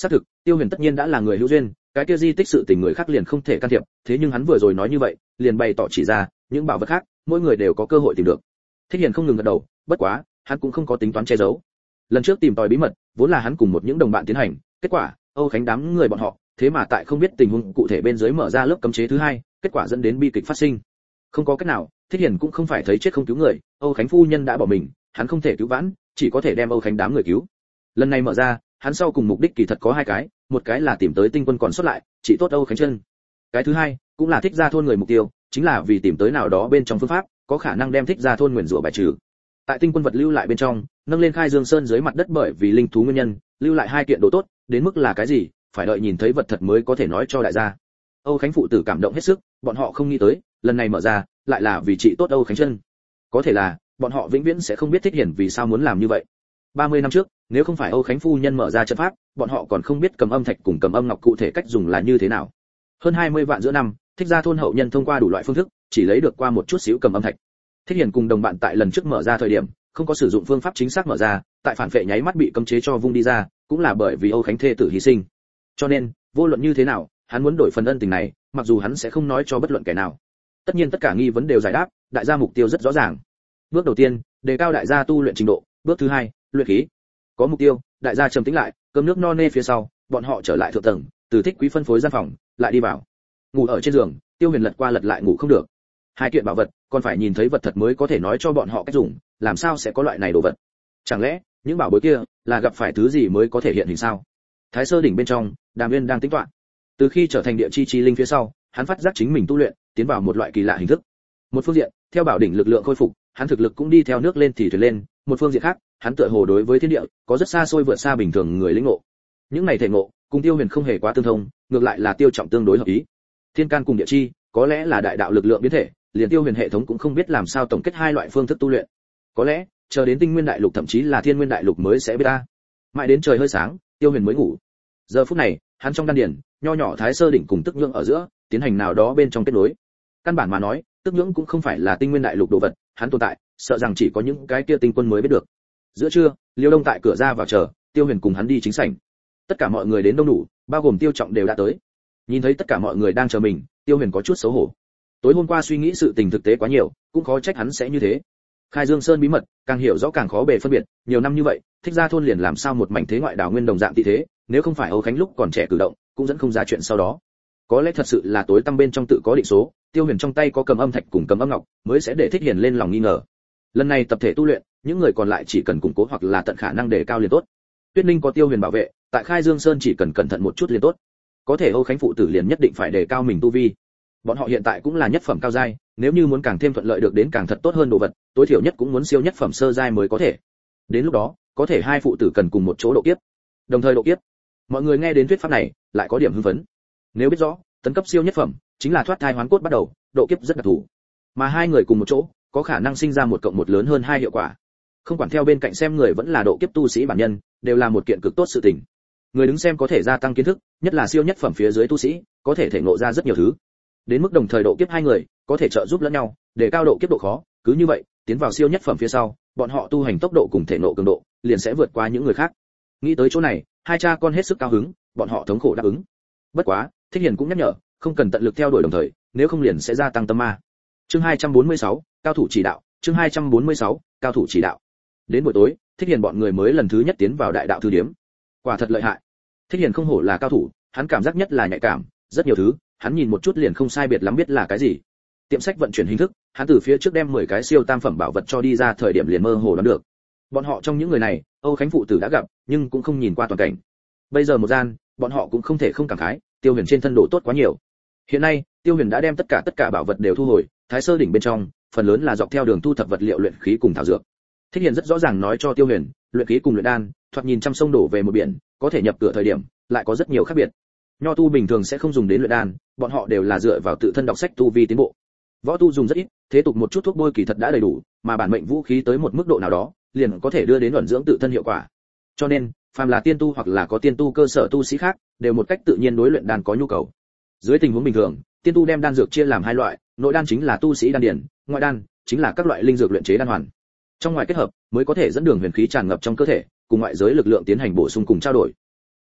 Tiêu Huyền tất nhiên đã là người hữu duyên, cái kia di tích sự tình người khác liền không thể can thiệp, thế nhưng hắn vừa rồi nói như vậy, liền bày tỏ chỉ ra, những bảo vật khác, mỗi người đều có cơ hội tìm được. Thích Hiền không ngừng gật đầu, bất quá, hắn cũng không có tính toán che giấu. Lần trước tìm tòi bí mật, vốn là hắn cùng một những đồng bạn tiến hành, kết quả, Âu Khánh đám người bọn họ, thế mà tại không biết tình huống cụ thể bên dưới mở ra lớp cấm chế thứ hai, kết quả dẫn đến bi kịch phát sinh. Không có cách nào, Thích Hiền cũng không phải thấy chết không cứu người, Âu Khánh phu nhân đã bỏ mình, hắn không thể cứu vãn, chỉ có thể đem Âu Khánh đám người cứu. Lần này mở ra, hắn sau cùng mục đích kỳ thật có hai cái, một cái là tìm tới tinh quân còn sót lại, chỉ tốt Âu Khánh chân. Cái thứ hai, cũng là Thích Gia thôn người mục tiêu, chính là vì tìm tới nào đó bên trong phương pháp, có khả năng đem Thích Gia thôn nguyền rủa bài trừ. Tại tinh quân vật lưu lại bên trong, nâng lên Khai Dương Sơn dưới mặt đất bởi vì linh thú nguyên nhân, lưu lại hai kiện đồ tốt, đến mức là cái gì, phải đợi nhìn thấy vật thật mới có thể nói cho đại gia. Âu Khánh phụ tử cảm động hết sức, bọn họ không nghĩ tới, lần này mở ra, lại là vì trị tốt Âu Khánh chân. Có thể là, bọn họ vĩnh viễn sẽ không biết Thích Hiền vì sao muốn làm như vậy. 30 năm trước, nếu không phải Âu Khánh phu nhân mở ra trận pháp, bọn họ còn không biết cầm âm thạch cùng cầm âm ngọc cụ thể cách dùng là như thế nào. Hơn 20 vạn giữa năm, Thích Gia thôn hậu nhân thông qua đủ loại phương thức, chỉ lấy được qua một chút xíu cầm âm thạch. Thích Hiền cùng đồng bạn tại lần trước mở ra thời điểm, không có sử dụng phương pháp chính xác mở ra, tại phản phệ nháy mắt bị cấm chế cho vung đi ra, cũng là bởi vì Âu Khánh thê tử hy sinh. Cho nên, vô luận như thế nào, hắn muốn đổi phần ân tình này, mặc dù hắn sẽ không nói cho bất luận kẻ nào. Tất nhiên tất cả nghi vấn đều giải đáp, đại gia mục tiêu rất rõ ràng. Bước đầu tiên, đề cao đại gia tu luyện trình độ, bước thứ hai, luyện khí. Có mục tiêu, đại gia trầm tĩnh lại, cơm nước no nê phía sau, bọn họ trở lại thượng tầng, từ Thích Quý phân phối gian phòng, lại đi vào. Ngủ ở trên giường, Tiêu Huyền lật qua lật lại ngủ không được. Hai kiện bảo vật, còn phải nhìn thấy vật thật mới có thể nói cho bọn họ cách dùng, làm sao sẽ có loại này đồ vật? Chẳng lẽ, những bảo bối kia là gặp phải thứ gì mới có thể hiện hình sao? Thái Sơ đỉnh bên trong, Đàm Nguyên đang tính toán. Từ khi trở thành địa chi linh phía sau, hắn phát giác chính mình tu luyện, tiến vào một loại kỳ lạ hình thức. Một phương diện, theo bảo đỉnh lực lượng khôi phục, hắn thực lực cũng đi theo nước lên thì thuyền lên, một phương diện khác, hắn tựa hồ đối với thiên địa có rất xa xôi vượt xa bình thường người lĩnh ngộ. Những này thể ngộ, cùng Tiêu Huyền không hề quá tương thông, ngược lại là Tiêu Trọng tương đối hợp ý. Thiên can cùng địa chi, có lẽ là đại đạo lực lượng biến thể, liền Tiêu Huyền hệ thống cũng không biết làm sao tổng kết hai loại phương thức tu luyện. Có lẽ, chờ đến Tinh Nguyên Đại Lục thậm chí là Thiên Nguyên Đại Lục mới sẽ biết ta. Mãi đến trời hơi sáng, Tiêu Huyền mới ngủ. Giờ phút này, hắn trong đan điền, nho nhỏ Thái Sơ đỉnh cùng Tức Nhưỡng ở giữa, tiến hành nào đó bên trong kết nối. Căn bản mà nói, Tức Nhưỡng cũng không phải là Tinh Nguyên Đại Lục đồ vật, hắn tồn tại, sợ rằng chỉ có những cái kia tinh quân mới biết được. Giữa trưa, Liêu Đông tại cửa ra vào chờ, Tiêu Huyền cùng hắn đi chính sảnh. Tất cả mọi người đến đông đủ, bao gồm Tiêu Trọng đều đã tới. Nhìn thấy tất cả mọi người đang chờ mình, Tiêu Huyền có chút xấu hổ. Tối hôm qua suy nghĩ sự tình thực tế quá nhiều, cũng khó trách hắn sẽ như thế. Khai Dương Sơn bí mật, càng hiểu rõ càng khó bề phân biệt, nhiều năm như vậy, Thích Gia thôn liền làm sao một mảnh thế ngoại đảo nguyên đồng dạng tị thế, nếu không phải Âu Khánh lúc còn trẻ cử động, cũng dẫn không ra chuyện sau đó. Có lẽ thật sự là tối tăm bên trong tự có định số, Tiêu Huyền trong tay có cầm âm thạch cùng cầm âm ngọc, mới sẽ để Thích Hiền lên lòng nghi ngờ. Lần này tập thể tu luyện, những người còn lại chỉ cần củng cố hoặc là tận khả năng đề cao liền tốt. Tuyết Ninh có Tiêu Huyền bảo vệ, tại Khai Dương Sơn chỉ cần cẩn thận một chút liền tốt. Có thể Âu Khánh phụ tử liền nhất định phải đề cao mình tu vi. Bọn họ hiện tại cũng là nhất phẩm cao giai, nếu như muốn càng thêm thuận lợi được đến càng thật tốt hơn đồ vật, tối thiểu nhất cũng muốn siêu nhất phẩm sơ giai mới có thể. Đến lúc đó, có thể hai phụ tử cần cùng một chỗ độ kiếp. Đồng thời độ kiếp. Mọi người nghe đến thuyết pháp này, lại có điểm hưng phấn. Nếu biết rõ, tấn cấp siêu nhất phẩm chính là thoát thai hoán cốt bắt đầu, độ kiếp rất đặc thù. Mà hai người cùng một chỗ, có khả năng sinh ra một cộng một lớn hơn hai hiệu quả. Không quản theo bên cạnh xem người vẫn là độ kiếp tu sĩ bản nhân, đều là một kiện cực tốt sự tình. Người đứng xem có thể gia tăng kiến thức, nhất là siêu nhất phẩm phía dưới tu sĩ, có thể thể ngộ ra rất nhiều thứ. Đến mức đồng thời độ kiếp hai người, có thể trợ giúp lẫn nhau, để cao độ kiếp độ khó, cứ như vậy, tiến vào siêu nhất phẩm phía sau, bọn họ tu hành tốc độ cùng thể ngộ cường độ, liền sẽ vượt qua những người khác. Nghĩ tới chỗ này, hai cha con hết sức cao hứng, bọn họ thống khổ đáp ứng. Bất quá, Thích Hiền cũng nhắc nhở, không cần tận lực theo đuổi đồng thời, nếu không liền sẽ gia tăng tâm ma. Chương 246, cao thủ chỉ đạo, chương 246, cao thủ chỉ đạo. Đến buổi tối, Thích Hiền bọn người mới lần thứ nhất tiến vào đại đạo thư điếm. Quả thật lợi hại. Thích Hiền không hổ là cao thủ, hắn cảm giác nhất là nhạy cảm, rất nhiều thứ, hắn nhìn một chút liền không sai biệt lắm biết là cái gì. Tiệm sách vận chuyển hình thức, hắn từ phía trước đem 10 cái siêu tam phẩm bảo vật cho đi ra thời điểm liền mơ hồ đoán được. Bọn họ trong những người này, Âu Khánh phụ tử đã gặp, nhưng cũng không nhìn qua toàn cảnh. Bây giờ một gian, bọn họ cũng không thể không cảm khái, Tiêu Huyền trên thân độ tốt quá nhiều. Hiện nay, Tiêu Huyền đã đem tất cả bảo vật đều thu hồi, Thái Sơ đỉnh bên trong, phần lớn là dọc theo đường thu thập vật liệu luyện khí cùng thảo dược. Thích Hiền rất rõ ràng nói cho Tiêu Huyền, luyện khí cùng luyện đan, thoạt nhìn trăm sông đổ về một biển, có thể nhập cửa thời điểm, lại có rất nhiều khác biệt. Nho tu bình thường sẽ không dùng đến luyện đan, bọn họ đều là dựa vào tự thân đọc sách tu vi tiến bộ. Võ tu dùng rất ít, thế tục một chút thuốc bôi kỳ thật đã đầy đủ, mà bản mệnh vũ khí tới một mức độ nào đó, liền có thể đưa đến ẩn dưỡng tự thân hiệu quả. Cho nên, phàm là tiên tu hoặc là có tiên tu cơ sở tu sĩ khác, đều một cách tự nhiên đối luyện đan có nhu cầu. Dưới tình huống bình thường, tiên tu đem đan dược chia làm hai loại, nội đan chính là tu sĩ đan điển, ngoại đan chính là các loại linh dược luyện chế đan hoàn. Trong ngoài kết hợp, mới có thể dẫn đường huyền khí tràn ngập trong cơ thể, cùng ngoại giới lực lượng tiến hành bổ sung cùng trao đổi.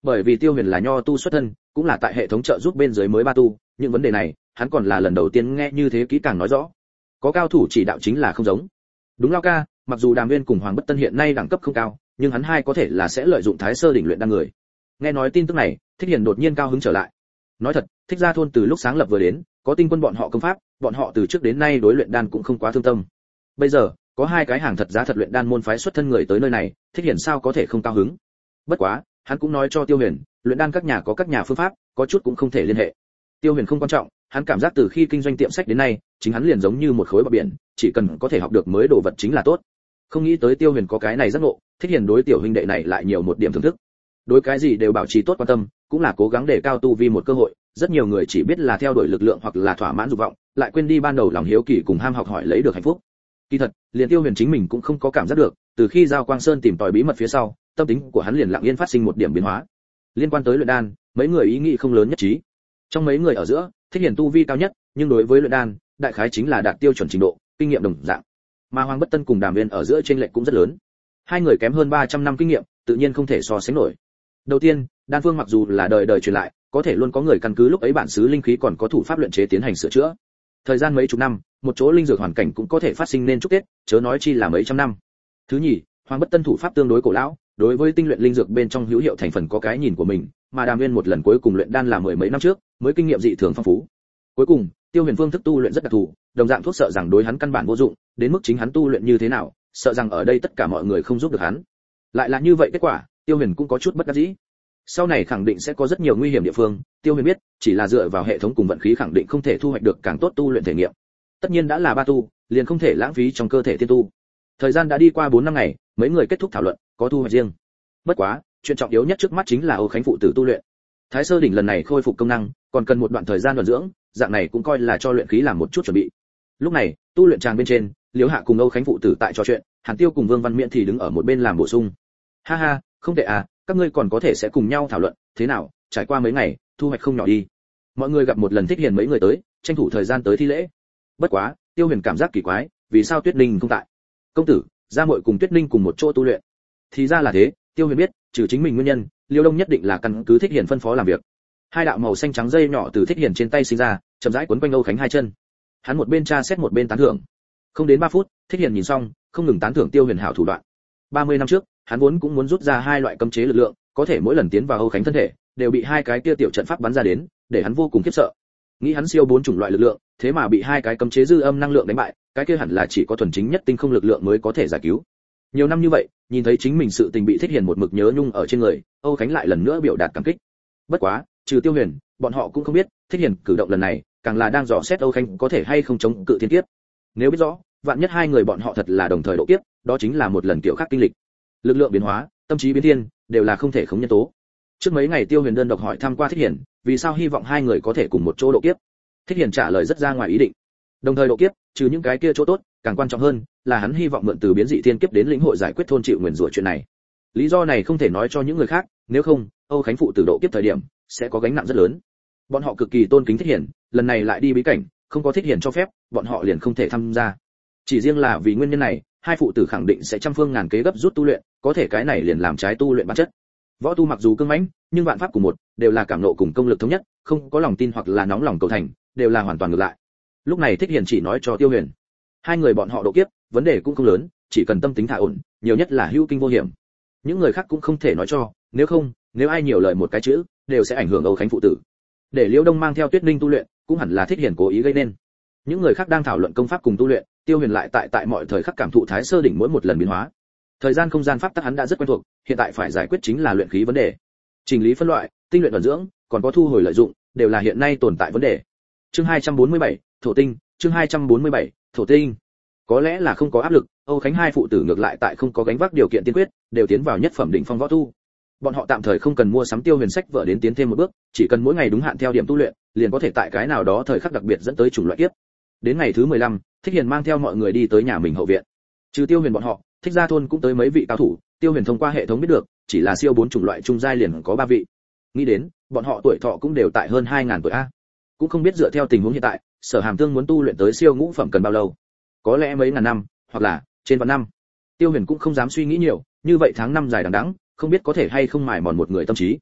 Bởi vì Tiêu Huyền là nho tu xuất thân, cũng là tại hệ thống trợ giúp bên dưới mới ba tu, những vấn đề này, hắn còn là lần đầu tiên nghe như thế kỹ càng nói rõ. Có cao thủ chỉ đạo chính là không giống. Đúng Lao ca, mặc dù Đàm Viên cùng Hoàng Bất Tân hiện nay đẳng cấp không cao, nhưng hắn hai có thể là sẽ lợi dụng Thái Sơ đỉnh luyện đan người. Nghe nói tin tức này, Thích Hiền đột nhiên cao hứng trở lại. Nói thật, Thích Gia thôn từ lúc sáng lập vừa đến, có tinh quân bọn họ công pháp, bọn họ từ trước đến nay đối luyện đan cũng không quá thương tâm. Bây giờ, có hai cái hàng thật giá thật luyện đan môn phái xuất thân người tới nơi này, Thích Hiền sao có thể không cao hứng. Bất quá, hắn cũng nói cho Tiêu Huyền, luyện đan các nhà có các nhà phương pháp, có chút cũng không thể liên hệ. Tiêu Huyền không quan trọng, hắn cảm giác từ khi kinh doanh tiệm sách đến nay, chính hắn liền giống như một khối bọt biển, chỉ cần có thể học được mới đồ vật chính là tốt. Không nghĩ tới Tiêu Huyền có cái này giác ngộ, Thích Hiền đối tiểu huynh đệ này lại nhiều một điểm thưởng thức. Đối cái gì đều bảo trì tốt quan tâm, cũng là cố gắng để cao tu vi một cơ hội. Rất nhiều người chỉ biết là theo đuổi lực lượng hoặc là thỏa mãn dục vọng, lại quên đi ban đầu lòng hiếu kỳ cùng ham học hỏi lấy được hạnh phúc. Kỳ thật, liền Tiêu Huyền chính mình cũng không có cảm giác được, từ khi Giao Quang Sơn tìm tòi bí mật phía sau, tâm tính của hắn liền lặng yên phát sinh một điểm biến hóa. Liên quan tới luyện đan, mấy người ý nghĩ không lớn nhất trí. Trong mấy người ở giữa, Thích Hiền tu vi cao nhất, nhưng đối với luyện đan, đại khái chính là đạt tiêu chuẩn trình độ, kinh nghiệm đồng dạng. Mà Hoàng Bất Tân cùng Đàm Viên ở giữa chênh lệch cũng rất lớn. Hai người kém hơn 300 năm kinh nghiệm, tự nhiên không thể so sánh nổi. Đầu tiên, đan phương mặc dù là đời đời truyền lại, có thể luôn có người căn cứ lúc ấy bản xứ linh khí còn có thủ pháp luyện chế tiến hành sửa chữa. Thời gian mấy chục năm, một chỗ linh dược hoàn cảnh cũng có thể phát sinh nên chúc Tết, chớ nói chi là mấy trăm năm. Thứ nhì, Hoàng Bất Tân thủ pháp tương đối cổ lão, đối với tinh luyện linh dược bên trong hữu hiệu thành phần có cái nhìn của mình, mà Đàm Viên một lần cuối cùng luyện đan là mười mấy năm trước, mới kinh nghiệm dị thường phong phú. Cuối cùng, Tiêu Huyền phương thức tu luyện rất đặc thù, đồng dạng thuốc sợ rằng đối hắn căn bản vô dụng, đến mức chính hắn tu luyện như thế nào, sợ rằng ở đây tất cả mọi người không giúp được hắn. Lại là như vậy kết quả, Tiêu Huyền cũng có chút bất đắc dĩ. Sau này khẳng định sẽ có rất nhiều nguy hiểm địa phương, Tiêu Huyền biết, chỉ là dựa vào hệ thống cùng vận khí khẳng định không thể thu hoạch được càng tốt tu luyện thể nghiệm. Tất nhiên đã là ba tu, liền không thể lãng phí trong cơ thể tiên tu. Thời gian đã đi qua 4 năm ngày, mấy người kết thúc thảo luận, có thu hoạch riêng. Bất quá, chuyện trọng yếu nhất trước mắt chính là Âu Khánh phụ tử tu luyện. Thái Sơ đỉnh lần này khôi phục công năng, còn cần một đoạn thời gian ổn dưỡng, dạng này cũng coi là cho luyện khí làm một chút chuẩn bị. Lúc này, tu luyện tràng bên trên, Liễu Hạ cùng Âu Khánh phụ tử tại trò chuyện, Hàn Tiêu cùng Vương Văn Miện thì đứng ở một bên làm bổ sung. Ha ha, không tệ à, các ngươi còn có thể sẽ cùng nhau thảo luận, thế nào, trải qua mấy ngày, thu hoạch không nhỏ đi. Mọi người gặp một lần Thích Hiền mấy người tới, tranh thủ thời gian tới thi lễ. Bất quá, Tiêu Huyền cảm giác kỳ quái, vì sao Tuyết Ninh không tại? Công tử, Gia Muội cùng Tuyết Ninh cùng một chỗ tu luyện. Thì ra là thế, Tiêu Huyền biết, trừ chính mình nguyên nhân, Liêu Đông nhất định là căn cứ Thích Hiền phân phó làm việc. Hai đạo màu xanh trắng dây nhỏ từ Thích Hiền trên tay sinh ra, chậm rãi quấn quanh Âu Khánh hai chân. Hắn một bên tra xét một bên tán thưởng. Không đến 3 phút, Thích Hiền nhìn xong, không ngừng tán thưởng Tiêu Huyền hảo thủ đoạn. 30 năm trước, hắn vốn cũng muốn rút ra hai loại cấm chế lực lượng, có thể mỗi lần tiến vào Âu Khánh thân thể, đều bị hai cái kia tiểu trận pháp bắn ra đến, để hắn vô cùng khiếp sợ. Nghĩ hắn siêu 4 chủng loại lực lượng, thế mà bị hai cái cấm chế dư âm năng lượng đánh bại, cái kia hẳn là chỉ có thuần chính nhất tinh không lực lượng mới có thể giải cứu. Nhiều năm như vậy, nhìn thấy chính mình sự tình bị Thích Hiền một mực nhớ nhung ở trên người, Âu Khánh lại lần nữa biểu đạt cảm kích. Bất quá, trừ Tiêu Huyền, bọn họ cũng không biết, Thích Hiền cử động lần này, càng là đang dò xét Âu Khánh có thể hay không chống cự thiên kiếp. Nếu biết rõ, vạn nhất hai người bọn họ thật là đồng thời độ kiếp, đó chính là một lần kiểu khác kinh lịch. Lực lượng biến hóa, tâm trí biến thiên, đều là không thể khống nhân tố. Trước mấy ngày Tiêu Huyền đơn độc hỏi thăm qua Thích Hiền, vì sao hy vọng hai người có thể cùng một chỗ độ kiếp. Thích Hiền trả lời rất ra ngoài ý định. Đồng thời độ kiếp, trừ những cái kia chỗ tốt, càng quan trọng hơn là hắn hy vọng mượn từ biến dị thiên kiếp đến lĩnh hội giải quyết thôn chịu nguyền rủa chuyện này. Lý do này không thể nói cho những người khác, nếu không, Âu Khánh phụ tử độ kiếp thời điểm sẽ có gánh nặng rất lớn. Bọn họ cực kỳ tôn kính Thích Hiền, lần này lại đi bí cảnh, không có Thích Hiền cho phép, bọn họ liền không thể tham gia. Chỉ riêng là vì nguyên nhân này, hai phụ tử khẳng định sẽ trăm phương ngàn kế gấp rút tu luyện, có thể cái này liền làm trái tu luyện bản chất. Võ tu mặc dù cương mãnh, nhưng vạn pháp cùng một, đều là cảm nộ cùng công lực thống nhất, không có lòng tin hoặc là nóng lòng cầu thành, đều là hoàn toàn ngược lại. Lúc này Thích Hiền chỉ nói cho Tiêu Huyền, hai người bọn họ độ kiếp, vấn đề cũng không lớn, chỉ cần tâm tính thả ổn, nhiều nhất là hữu kinh vô hiểm. Những người khác cũng không thể nói cho, nếu không, nếu ai nhiều lời một cái chữ, đều sẽ ảnh hưởng Âu Khánh phụ tử. Để Liễu Đông mang theo Tuyết Ninh tu luyện, cũng hẳn là Thích Hiền cố ý gây nên. Những người khác đang thảo luận công pháp cùng tu luyện, Tiêu Huyền lại tại mọi thời khắc cảm thụ Thái Sơ đỉnh mỗi một lần biến hóa. Thời gian không gian pháp tắc hắn đã rất quen thuộc, hiện tại phải giải quyết chính là luyện khí vấn đề. Chỉnh lý phân loại, tinh luyện vận dưỡng, còn có thu hồi lợi dụng, đều là hiện nay tồn tại vấn đề. Chương 247, thổ tinh, chương 247, thổ tinh. Có lẽ là không có áp lực, Âu Khánh hai phụ tử ngược lại tại không có gánh vác điều kiện tiên quyết, đều tiến vào nhất phẩm đỉnh phong võ tu. Bọn họ tạm thời không cần mua sắm Tiêu Huyền sách vở đến tiến thêm một bước, chỉ cần mỗi ngày đúng hạn theo điểm tu luyện, liền có thể tại cái nào đó thời khắc đặc biệt dẫn tới chủng loại kiếp. Đến ngày thứ 15, Thích Hiền mang theo mọi người đi tới nhà mình hậu viện. Trừ Tiêu Huyền bọn họ, Thích Gia thôn cũng tới mấy vị cao thủ, Tiêu Huyền thông qua hệ thống biết được, chỉ là siêu 4 chủng loại trung giai liền có 3 vị. Nghĩ đến, bọn họ tuổi thọ cũng đều tại hơn 2000 tuổi a. Cũng không biết dựa theo tình huống hiện tại, Sở Hàm Tương muốn tu luyện tới siêu ngũ phẩm cần bao lâu? Có lẽ mấy ngàn năm, hoặc là trên vạn năm. Tiêu Huyền cũng không dám suy nghĩ nhiều, như vậy tháng năm dài đằng đẵng, không biết có thể hay không mài mòn một người tâm trí.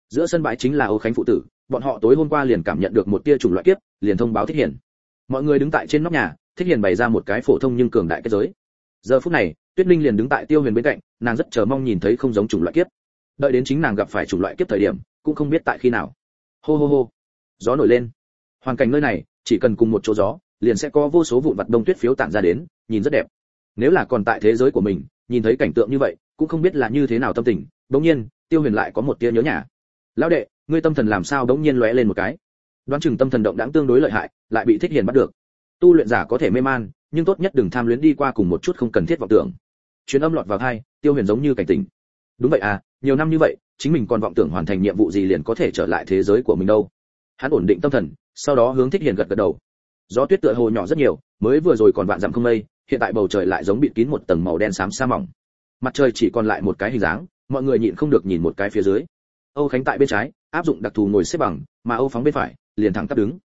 Giữa sân bãi chính là Âu Khánh phụ tử, bọn họ tối hôm qua liền cảm nhận được một tia chủng loại kiếp, liền thông báo Thích Hiền. Mọi người đứng tại trên nóc nhà, Thích Hiền bày ra một cái phổ thông nhưng cường đại kết giới. Giờ phút này, Tuyết Linh liền đứng tại Tiêu Huyền bên cạnh, nàng rất chờ mong nhìn thấy không giống chủng loại kiếp. Đợi đến chính nàng gặp phải chủng loại kiếp thời điểm, cũng không biết tại khi nào. Hô hô hô. Gió nổi lên. Hoàn cảnh nơi này, chỉ cần cùng một chỗ gió, liền sẽ có vô số vụn vặt đông tuyết phiếu tản ra đến, nhìn rất đẹp. Nếu là còn tại thế giới của mình, nhìn thấy cảnh tượng như vậy, cũng không biết là như thế nào tâm tình. Đống nhiên, Tiêu Huyền lại có một tia nhớ nhà. Lão đệ, ngươi tâm thần làm sao đống nhiên lóe lên một cái? Đoán chừng tâm thần động đãng tương đối lợi hại, lại bị Thích Hiền bắt được. Tu luyện giả có thể mê man, nhưng tốt nhất đừng tham luyến đi qua cùng một chút không cần thiết vọng tưởng. Truyền âm lọt vào tai, Tiêu Huyền giống như cảnh tỉnh. Đúng vậy à, nhiều năm như vậy, chính mình còn vọng tưởng hoàn thành nhiệm vụ gì liền có thể trở lại thế giới của mình đâu. Hắn ổn định tâm thần, sau đó hướng Thích Hiền gật gật đầu. Gió tuyết tựa hồ nhỏ rất nhiều, mới vừa rồi còn vạn dặm không mây, hiện tại bầu trời lại giống bịt kín một tầng màu đen xám sa mỏng. Mặt trời chỉ còn lại một cái hình dáng, mọi người nhịn không được nhìn một cái phía dưới. Âu Khánh tại bên trái, áp dụng đặc thù ngồi xếp bằng, mà Âu Phóng bên phải, liền thẳng tắp đứng.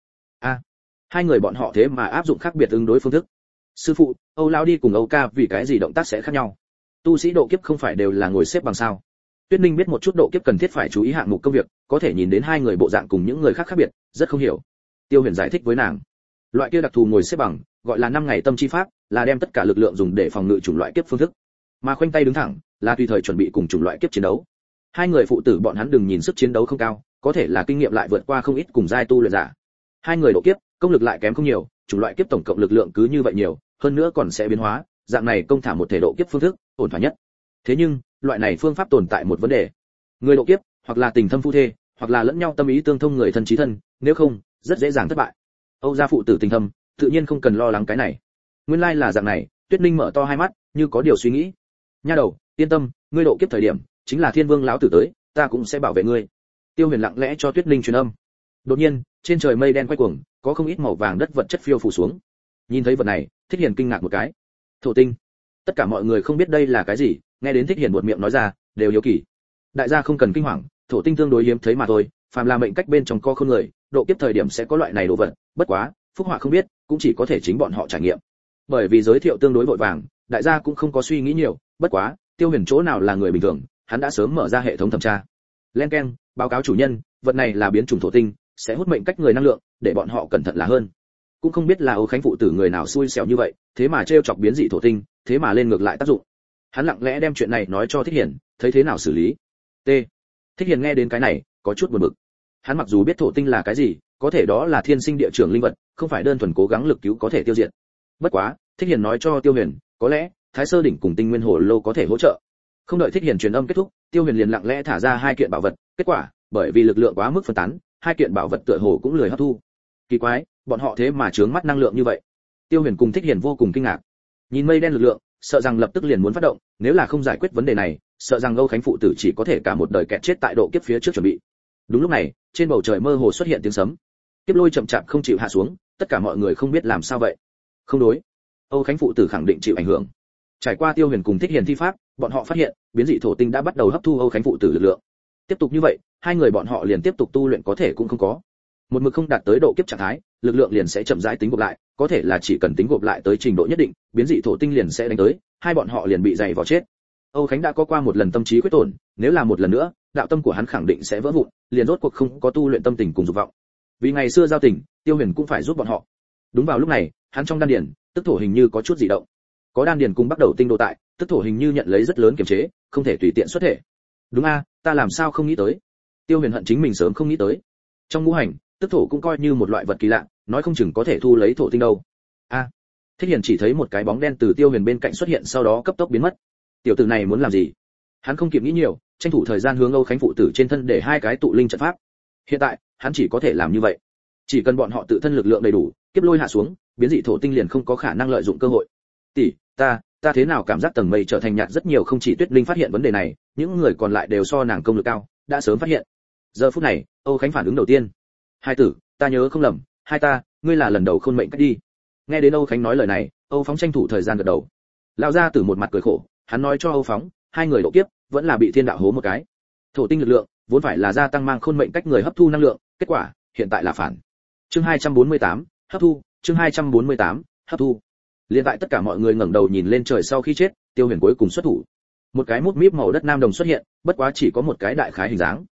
Hai người bọn họ thế mà áp dụng khác biệt ứng đối phương thức. Sư phụ, Âu lão đi cùng Âu ca vì cái gì động tác sẽ khác nhau? Tu sĩ độ kiếp không phải đều là ngồi xếp bằng sao? Tuyết Ninh biết một chút độ kiếp cần thiết phải chú ý hạng mục công việc, có thể nhìn đến hai người bộ dạng cùng những người khác khác biệt, rất không hiểu. Tiêu Huyền giải thích với nàng, loại kia đặc thù ngồi xếp bằng, gọi là 5 ngày tâm chi pháp, là đem tất cả lực lượng dùng để phòng ngự chủng loại kiếp phương thức, mà khoanh tay đứng thẳng, là tùy thời chuẩn bị cùng chủng loại kiếp chiến đấu. Hai người phụ tử bọn hắn đừng nhìn sức chiến đấu không cao, có thể là kinh nghiệm lại vượt qua không ít cùng giai tu luyện giả. Hai người độ kiếp, công lực lại kém không nhiều, chủng loại kiếp tổng cộng lực lượng cứ như vậy nhiều, hơn nữa còn sẽ biến hóa, dạng này công thả một thể độ kiếp phương thức, ổn thỏa nhất. Thế nhưng, loại này phương pháp tồn tại một vấn đề. Người độ kiếp, hoặc là tình thâm phu thê, hoặc là lẫn nhau tâm ý tương thông người thân chí thân, nếu không, rất dễ dàng thất bại. Âu gia phụ tử tình thâm, tự nhiên không cần lo lắng cái này. Nguyên lai là dạng này, Tuyết Ninh mở to hai mắt, như có điều suy nghĩ. Nha đầu, yên tâm, ngươi độ kiếp thời điểm, chính là Thiên Vương lão tử tới, ta cũng sẽ bảo vệ ngươi. Tiêu Huyền lặng lẽ cho Tuyết Ninh truyền âm. Đột nhiên, trên trời mây đen quay cuồng, có không ít màu vàng đất vật chất phiêu phù xuống. Nhìn thấy vật này, Thích Hiền kinh ngạc một cái. Thổ tinh. Tất cả mọi người không biết đây là cái gì, nghe đến Thích Hiền buột miệng nói ra, đều hiếu kỳ. Đại gia không cần kinh hoàng, thổ tinh tương đối hiếm thấy mà thôi, phàm là mệnh cách bên trong co khôn người, độ kiếp thời điểm sẽ có loại này đồ vật, bất quá, phúc họa không biết, cũng chỉ có thể chính bọn họ trải nghiệm. Bởi vì giới thiệu tương đối vội vàng, đại gia cũng không có suy nghĩ nhiều, bất quá, Tiêu Huyền chỗ nào là người bình thường, hắn đã sớm mở ra hệ thống thẩm tra. Len keng, báo cáo chủ nhân, vật này là biến chủng thổ tinh, sẽ hút mệnh cách người năng lượng, để bọn họ cẩn thận là hơn. Cũng không biết là Âu Khánh phụ tử người nào xui xẻo như vậy, thế mà trêu chọc biến dị thổ tinh, thế mà lên ngược lại tác dụng. Hắn lặng lẽ đem chuyện này nói cho Thích Hiền, thấy thế nào xử lý. T. Thích Hiền nghe đến cái này, có chút buồn bực. Hắn mặc dù biết thổ tinh là cái gì, có thể đó là thiên sinh địa trưởng linh vật, không phải đơn thuần cố gắng lực cứu có thể tiêu diệt. Bất quá, Thích Hiền nói cho Tiêu Huyền, có lẽ Thái Sơ đỉnh cùng Tinh Nguyên Hồ Lô có thể hỗ trợ. Không đợi Thích Hiền truyền âm kết thúc, Tiêu Huyền liền lặng lẽ thả ra 2 kiện bảo vật, kết quả, bởi vì lực lượng quá mức phân tán, 2 kiện bảo vật tựa hồ cũng lười hấp thu. Kỳ quái, bọn họ thế mà chướng mắt năng lượng như vậy. Tiêu Huyền cùng Thích Hiền vô cùng kinh ngạc. Nhìn mây đen lực lượng, sợ rằng lập tức liền muốn phát động, nếu là không giải quyết vấn đề này, sợ rằng Âu Khánh phụ tử chỉ có thể cả một đời kẹt chết tại độ kiếp phía trước chuẩn bị. Đúng lúc này, trên bầu trời mơ hồ xuất hiện tiếng sấm. Kiếp lôi chậm chạp không chịu hạ xuống, tất cả mọi người không biết làm sao vậy. Không đối, Âu Khánh phụ tử khẳng định chịu ảnh hưởng. Trải qua Tiêu Huyền cùng Thích Hiền thi pháp, bọn họ phát hiện, biến dị thổ tinh đã bắt đầu hấp thu Âu Khánh phụ tử lực lượng. Tiếp tục như vậy, hai người bọn họ liền tiếp tục tu luyện có thể cũng không có. Một mực không đạt tới độ kiếp trạng thái, lực lượng liền sẽ chậm rãi tính gộp lại, có thể là chỉ cần tính gộp lại tới trình độ nhất định, biến dị thổ tinh liền sẽ đánh tới, hai bọn họ liền bị dày vào chết. Âu Khánh đã có qua một lần tâm trí quyết tổn, nếu là một lần nữa, đạo tâm của hắn khẳng định sẽ vỡ vụn, liền rốt cuộc không có tu luyện tâm tình cùng dục vọng. Vì ngày xưa giao tình, Tiêu Huyền cũng phải giúp bọn họ. Đúng vào lúc này, hắn trong đan điền, tức thổ hình như có chút dị động. Có đan điền cùng bắt đầu tinh đồ tại, tức thổ hình như nhận lấy rất lớn kiềm chế, không thể tùy tiện xuất thể. Đúng a, ta làm sao không nghĩ tới? Tiêu Huyền hận chính mình sớm không nghĩ tới. Trong ngũ hành, tức thổ cũng coi như một loại vật kỳ lạ, nói không chừng có thể thu lấy thổ tinh đâu. A. Thích Hiền chỉ thấy một cái bóng đen từ Tiêu Huyền bên cạnh xuất hiện, sau đó cấp tốc biến mất. Tiểu tử này muốn làm gì? Hắn không kịp nghĩ nhiều, tranh thủ thời gian hướng Âu Khánh phụ tử trên thân để 2 cái tụ linh trận pháp. Hiện tại, hắn chỉ có thể làm như vậy. Chỉ cần bọn họ tự thân lực lượng đầy đủ, kiếp lôi hạ xuống, biến dị thổ tinh liền không có khả năng lợi dụng cơ hội. Tỷ, ta thế nào cảm giác tầng mây trở thành nhạt rất nhiều, không chỉ Tuyết Linh phát hiện vấn đề này, những người còn lại đều so nàng công lực cao, đã sớm phát hiện. Giờ phút này, Âu Khánh phản ứng đầu tiên. Hai tử, ta nhớ không lầm, ngươi là lần đầu khôn mệnh cách đi. Nghe đến Âu Khánh nói lời này, Âu Phóng tranh thủ thời gian gật đầu. Lão gia tử một mặt cười khổ, hắn nói cho Âu Phóng, hai người độ kiếp, vẫn là bị thiên đạo hố một cái. Thổ tinh lực lượng, vốn phải là gia tăng mang khôn mệnh cách người hấp thu năng lượng, kết quả, hiện tại là phản. Chương 248, hấp thu, chương 248, hấp thu. Liên tại tất cả mọi người ngẩng đầu nhìn lên trời sau khi chết, Tiêu Huyền cuối cùng xuất thủ. Một cái mút míp màu đất nam đồng xuất hiện, bất quá chỉ có một cái đại khái hình dáng.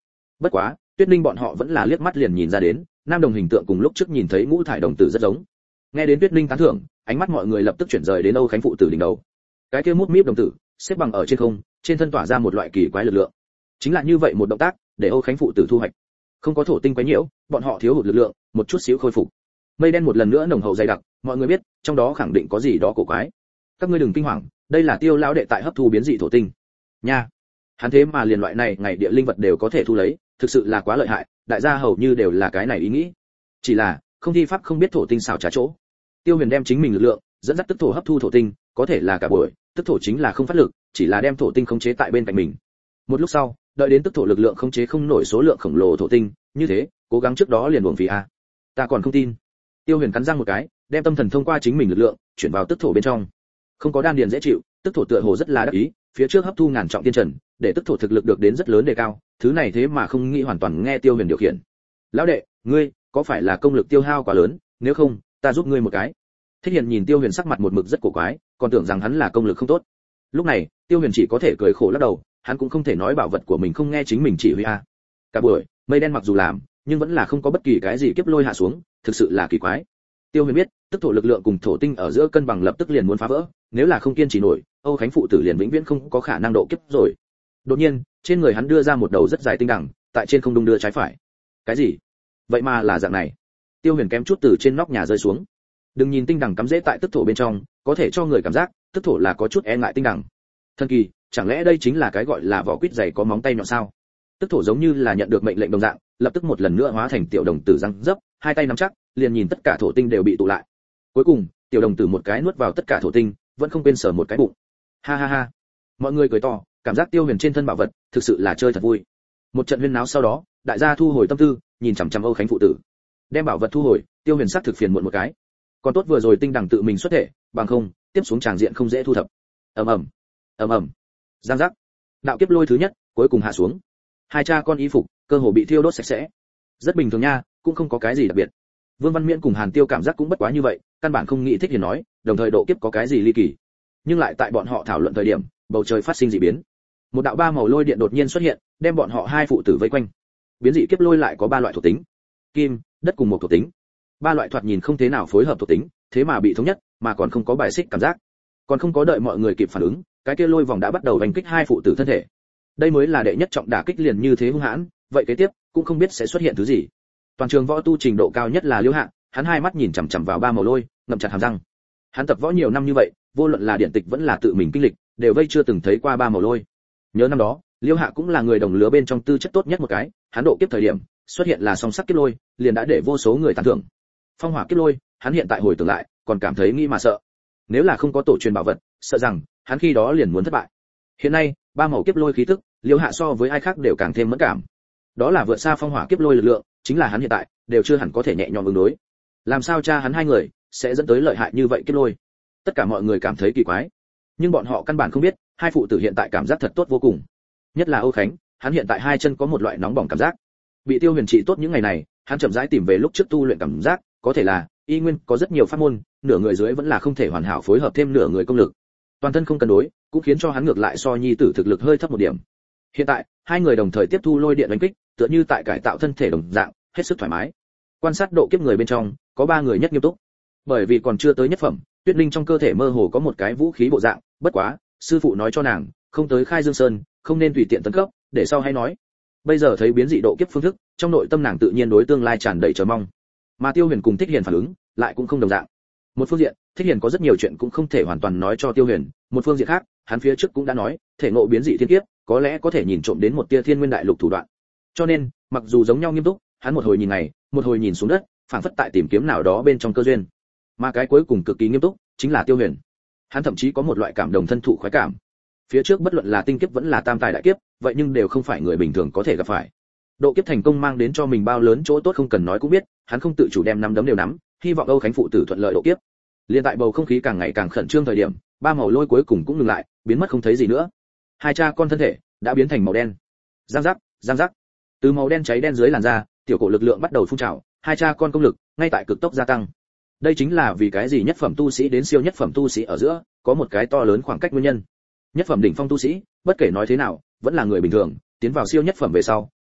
Bất quá, Tuyết Ninh bọn họ vẫn là liếc mắt liền nhìn ra đến, nam đồng hình tượng cùng lúc trước nhìn thấy ngũ thải đồng tử rất giống. Nghe đến Tuyết Ninh tán thưởng, ánh mắt mọi người lập tức chuyển rời đến Âu Khánh phụ tử đỉnh đầu. Cái kia mút míp đồng tử, xếp bằng ở trên không, trên thân tỏa ra một loại kỳ quái lực lượng. Chính là như vậy một động tác, để Âu Khánh phụ tử thu hoạch. Không có thổ tinh quấy nhiễu, bọn họ thiếu hụt lực lượng, một chút xíu khôi phục. Mây đen một lần nữa nồng hậu dày đặc, mọi người biết, trong đó khẳng định có gì đó cổ quái. Các ngươi đừng kinh hoàng, đây là Tiêu lão đệ tại hấp thu biến dị thổ tinh. Nha. Hắn thế mà liền loại này ngày địa linh vật đều có thể thu lấy, thực sự là quá lợi hại, đại gia hầu như đều là cái này ý nghĩ. Chỉ là, không thi pháp không biết thổ tinh xảo trá chỗ. Tiêu Huyền đem chính mình lực lượng dẫn dắt tức thổ hấp thu thổ tinh, có thể là cả buổi, tức thổ chính là không phát lực, chỉ là đem thổ tinh khống chế tại bên cạnh mình. Một lúc sau, đợi đến tức thổ lực lượng khống chế không nổi số lượng khổng lồ thổ tinh, như thế, cố gắng trước đó liền uổng phí a. Ta còn không tin. Tiêu Huyền cắn răng một cái, đem tâm thần thông qua chính mình lực lượng chuyển vào tức thổ bên trong. Không có đan điền dễ chịu, tức thổ tựa hồ rất là đắc ý, phía trước hấp thu ngàn trọng tiên trần, để tức thổ thực lực được đến rất lớn đề cao, thứ này thế mà không nghĩ hoàn toàn nghe Tiêu Huyền điều khiển. Lão đệ, ngươi có phải là công lực tiêu hao quá lớn, nếu không, ta giúp ngươi một cái. Thích Hiền nhìn Tiêu Huyền sắc mặt một mực rất cổ quái, còn tưởng rằng hắn là công lực không tốt. Lúc này, Tiêu Huyền chỉ có thể cười khổ lắc đầu, hắn cũng không thể nói bảo vật của mình không nghe chính mình chỉ huy a. Cả buổi, mây đen mặc dù làm, nhưng vẫn là không có bất kỳ cái gì kiếp lôi hạ xuống, thực sự là kỳ quái. Tiêu Huyền biết, tức thổ lực lượng cùng thổ tinh ở giữa cân bằng lập tức liền muốn phá vỡ, nếu là không kiên trì nổi, Âu Khánh phụ tử liền vĩnh viễn không có khả năng độ kiếp rồi. Đột nhiên, trên người hắn đưa ra một đầu rất dài tinh đằng, tại trên không đung đưa trái phải. Cái gì? Vậy mà là dạng này. Tiêu Huyền kém chút từ trên nóc nhà rơi xuống. Đừng nhìn tinh đằng cắm rễ tại tức thổ bên trong, có thể cho người cảm giác, tức thổ là có chút e ngại tinh đằng. Thần kỳ, chẳng lẽ đây chính là cái gọi là vỏ quýt dày có móng tay nhọn sao? Tức thổ giống như là nhận được mệnh lệnh đồng dạng, lập tức một lần nữa hóa thành tiểu đồng tử răng dấp, hai tay nắm chắc, liền nhìn tất cả thổ tinh đều bị tụ lại. Cuối cùng, tiểu đồng tử một cái nuốt vào tất cả thổ tinh, vẫn không quên sờ một cái bụng. Ha ha ha. Mọi người cười to, cảm giác Tiêu Huyền trên thân bảo vật, thực sự là chơi thật vui. Một trận huyên náo sau đó, đại gia thu hồi tâm tư, nhìn chằm chằm Âu Khánh phụ tử. Đem bảo vật thu hồi, Tiêu Huyền sắc thực phiền muộn một cái. Còn tốt vừa rồi tinh đẳng tự mình xuất thể, bằng không, tiếp xuống tràng diện không dễ thu thập. Ầm ầm, ầm ầm. Giang giác. Đạo kiếp lôi thứ nhất, cuối cùng hạ xuống. Hai cha con y phục, cơ hồ bị thiêu đốt sạch sẽ. Rất bình thường nha, cũng không có cái gì đặc biệt. Vương Văn Miễn cùng Hàn Tiêu cảm giác cũng bất quá như vậy, căn bản không nghĩ Thích Hiền nói, đồng thời độ kiếp có cái gì ly kỳ. Nhưng lại tại bọn họ thảo luận thời điểm, bầu trời phát sinh dị biến. Một đạo ba màu lôi điện đột nhiên xuất hiện, đem bọn họ hai phụ tử vây quanh. Biến dị kiếp lôi lại có ba loại thuộc tính: kim, đất cùng một thuộc tính. Ba loại thoạt nhìn không thế nào phối hợp thuộc tính, thế mà bị thống nhất, mà còn không có bài xích cảm giác. Còn không có đợi mọi người kịp phản ứng, cái kia lôi vòng đã bắt đầu đánh kích hai phụ tử thân thể. Đây mới là đệ nhất trọng đả kích liền như thế hung hãn, vậy kế tiếp cũng không biết sẽ xuất hiện thứ gì. Toàn trường võ tu trình độ cao nhất là Liễu Hạng, hắn hai mắt nhìn chằm chằm vào ba màu lôi, ngậm chặt hàm răng. Hắn tập võ nhiều năm như vậy, vô luận là điển tịch vẫn là tự mình kinh lịch, đều vây chưa từng thấy qua ba màu lôi. Nhớ năm đó, Liễu Hạ cũng là người đồng lứa bên trong tư chất tốt nhất một cái, hắn độ kiếp thời điểm, xuất hiện là song sắc kiếp lôi, liền đã để vô số người tán thưởng. Phong hỏa kiếp lôi, hắn hiện tại hồi tưởng lại, còn cảm thấy nghĩ mà sợ. Nếu là không có tổ truyền bảo vật, sợ rằng hắn khi đó liền muốn thất bại. Hiện nay, ba màu kiếp lôi khí tức, Liễu Hạ so với ai khác đều càng thêm mẫn cảm. Đó là vượt xa phong hỏa kiếp lôi lực lượng, chính là hắn hiện tại đều chưa hẳn có thể nhẹ nhõm ứng đối. Làm sao cha hắn hai người sẽ dẫn tới lợi hại như vậy kiếp lôi? Tất cả mọi người cảm thấy kỳ quái, nhưng bọn họ căn bản không biết, hai phụ tử hiện tại cảm giác thật tốt vô cùng. Nhất là Âu Khánh, hắn hiện tại hai chân có một loại nóng bỏng cảm giác. Bị Tiêu Huyền trị tốt những ngày này, hắn chậm rãi tìm về lúc trước tu luyện cảm giác, có thể là y nguyên có rất nhiều pháp môn, nửa người dưới vẫn là không thể hoàn hảo phối hợp thêm nửa người công lực. Toàn thân không cân đối, cũng khiến cho hắn ngược lại so nhi tử thực lực hơi thấp một điểm. Hiện tại, hai người đồng thời tiếp thu lôi điện đánh kích, tựa như tại cải tạo thân thể đồng dạng, hết sức thoải mái. Quan sát độ kiếp người bên trong, có ba người nhất nghiêm túc. Bởi vì còn chưa tới nhất phẩm, Tuyết Linh trong cơ thể mơ hồ có một cái vũ khí bộ dạng, bất quá, sư phụ nói cho nàng, không tới Khai Dương Sơn, không nên tùy tiện tấn cấp, để sau hay nói. Bây giờ thấy biến dị độ kiếp phương thức, trong nội tâm nàng tự nhiên đối tương lai tràn đầy chờ mong. Mà Tiêu Huyền cùng Thích Hiền phản ứng, lại cũng không đồng dạng. Một phương diện, Thích Hiền có rất nhiều chuyện cũng không thể hoàn toàn nói cho Tiêu Huyền, một phương diện khác, hắn phía trước cũng đã nói, thể ngộ biến dị thiên kiếp, có lẽ có thể nhìn trộm đến một tia Thiên Nguyên Đại Lục thủ đoạn. Cho nên, mặc dù giống nhau nghiêm túc, hắn một hồi nhìn này, một hồi nhìn xuống đất, phảng phất tại tìm kiếm nào đó bên trong cơ duyên. Mà cái cuối cùng cực kỳ nghiêm túc, chính là Tiêu Huyền. Hắn thậm chí có một loại cảm đồng thân thụ khoái cảm. Phía trước bất luận là tinh kiếp vẫn là tam tài đại kiếp, vậy nhưng đều không phải người bình thường có thể gặp phải. Độ kiếp thành công mang đến cho mình bao lớn chỗ tốt không cần nói cũng biết, hắn không tự chủ đem nắm đấm đều nắm, hy vọng Âu Khánh phụ tử thuận lợi độ kiếp. Liên tại bầu không khí càng ngày càng khẩn trương thời điểm, ba màu lôi cuối cùng cũng ngừng lại, biến mất không thấy gì nữa. Hai cha con thân thể đã biến thành màu đen. Giang giác, giang giác. Từ màu đen cháy đen dưới làn da, tiểu cổ lực lượng bắt đầu phun trào, hai cha con công lực ngay tại cực tốc gia tăng. Đây chính là vì cái gì nhất phẩm tu sĩ đến siêu nhất phẩm tu sĩ ở giữa có một cái to lớn khoảng cách nguyên nhân. Nhất phẩm đỉnh phong tu sĩ, bất kể nói thế nào, vẫn là người bình thường, tiến vào siêu nhất phẩm về sau,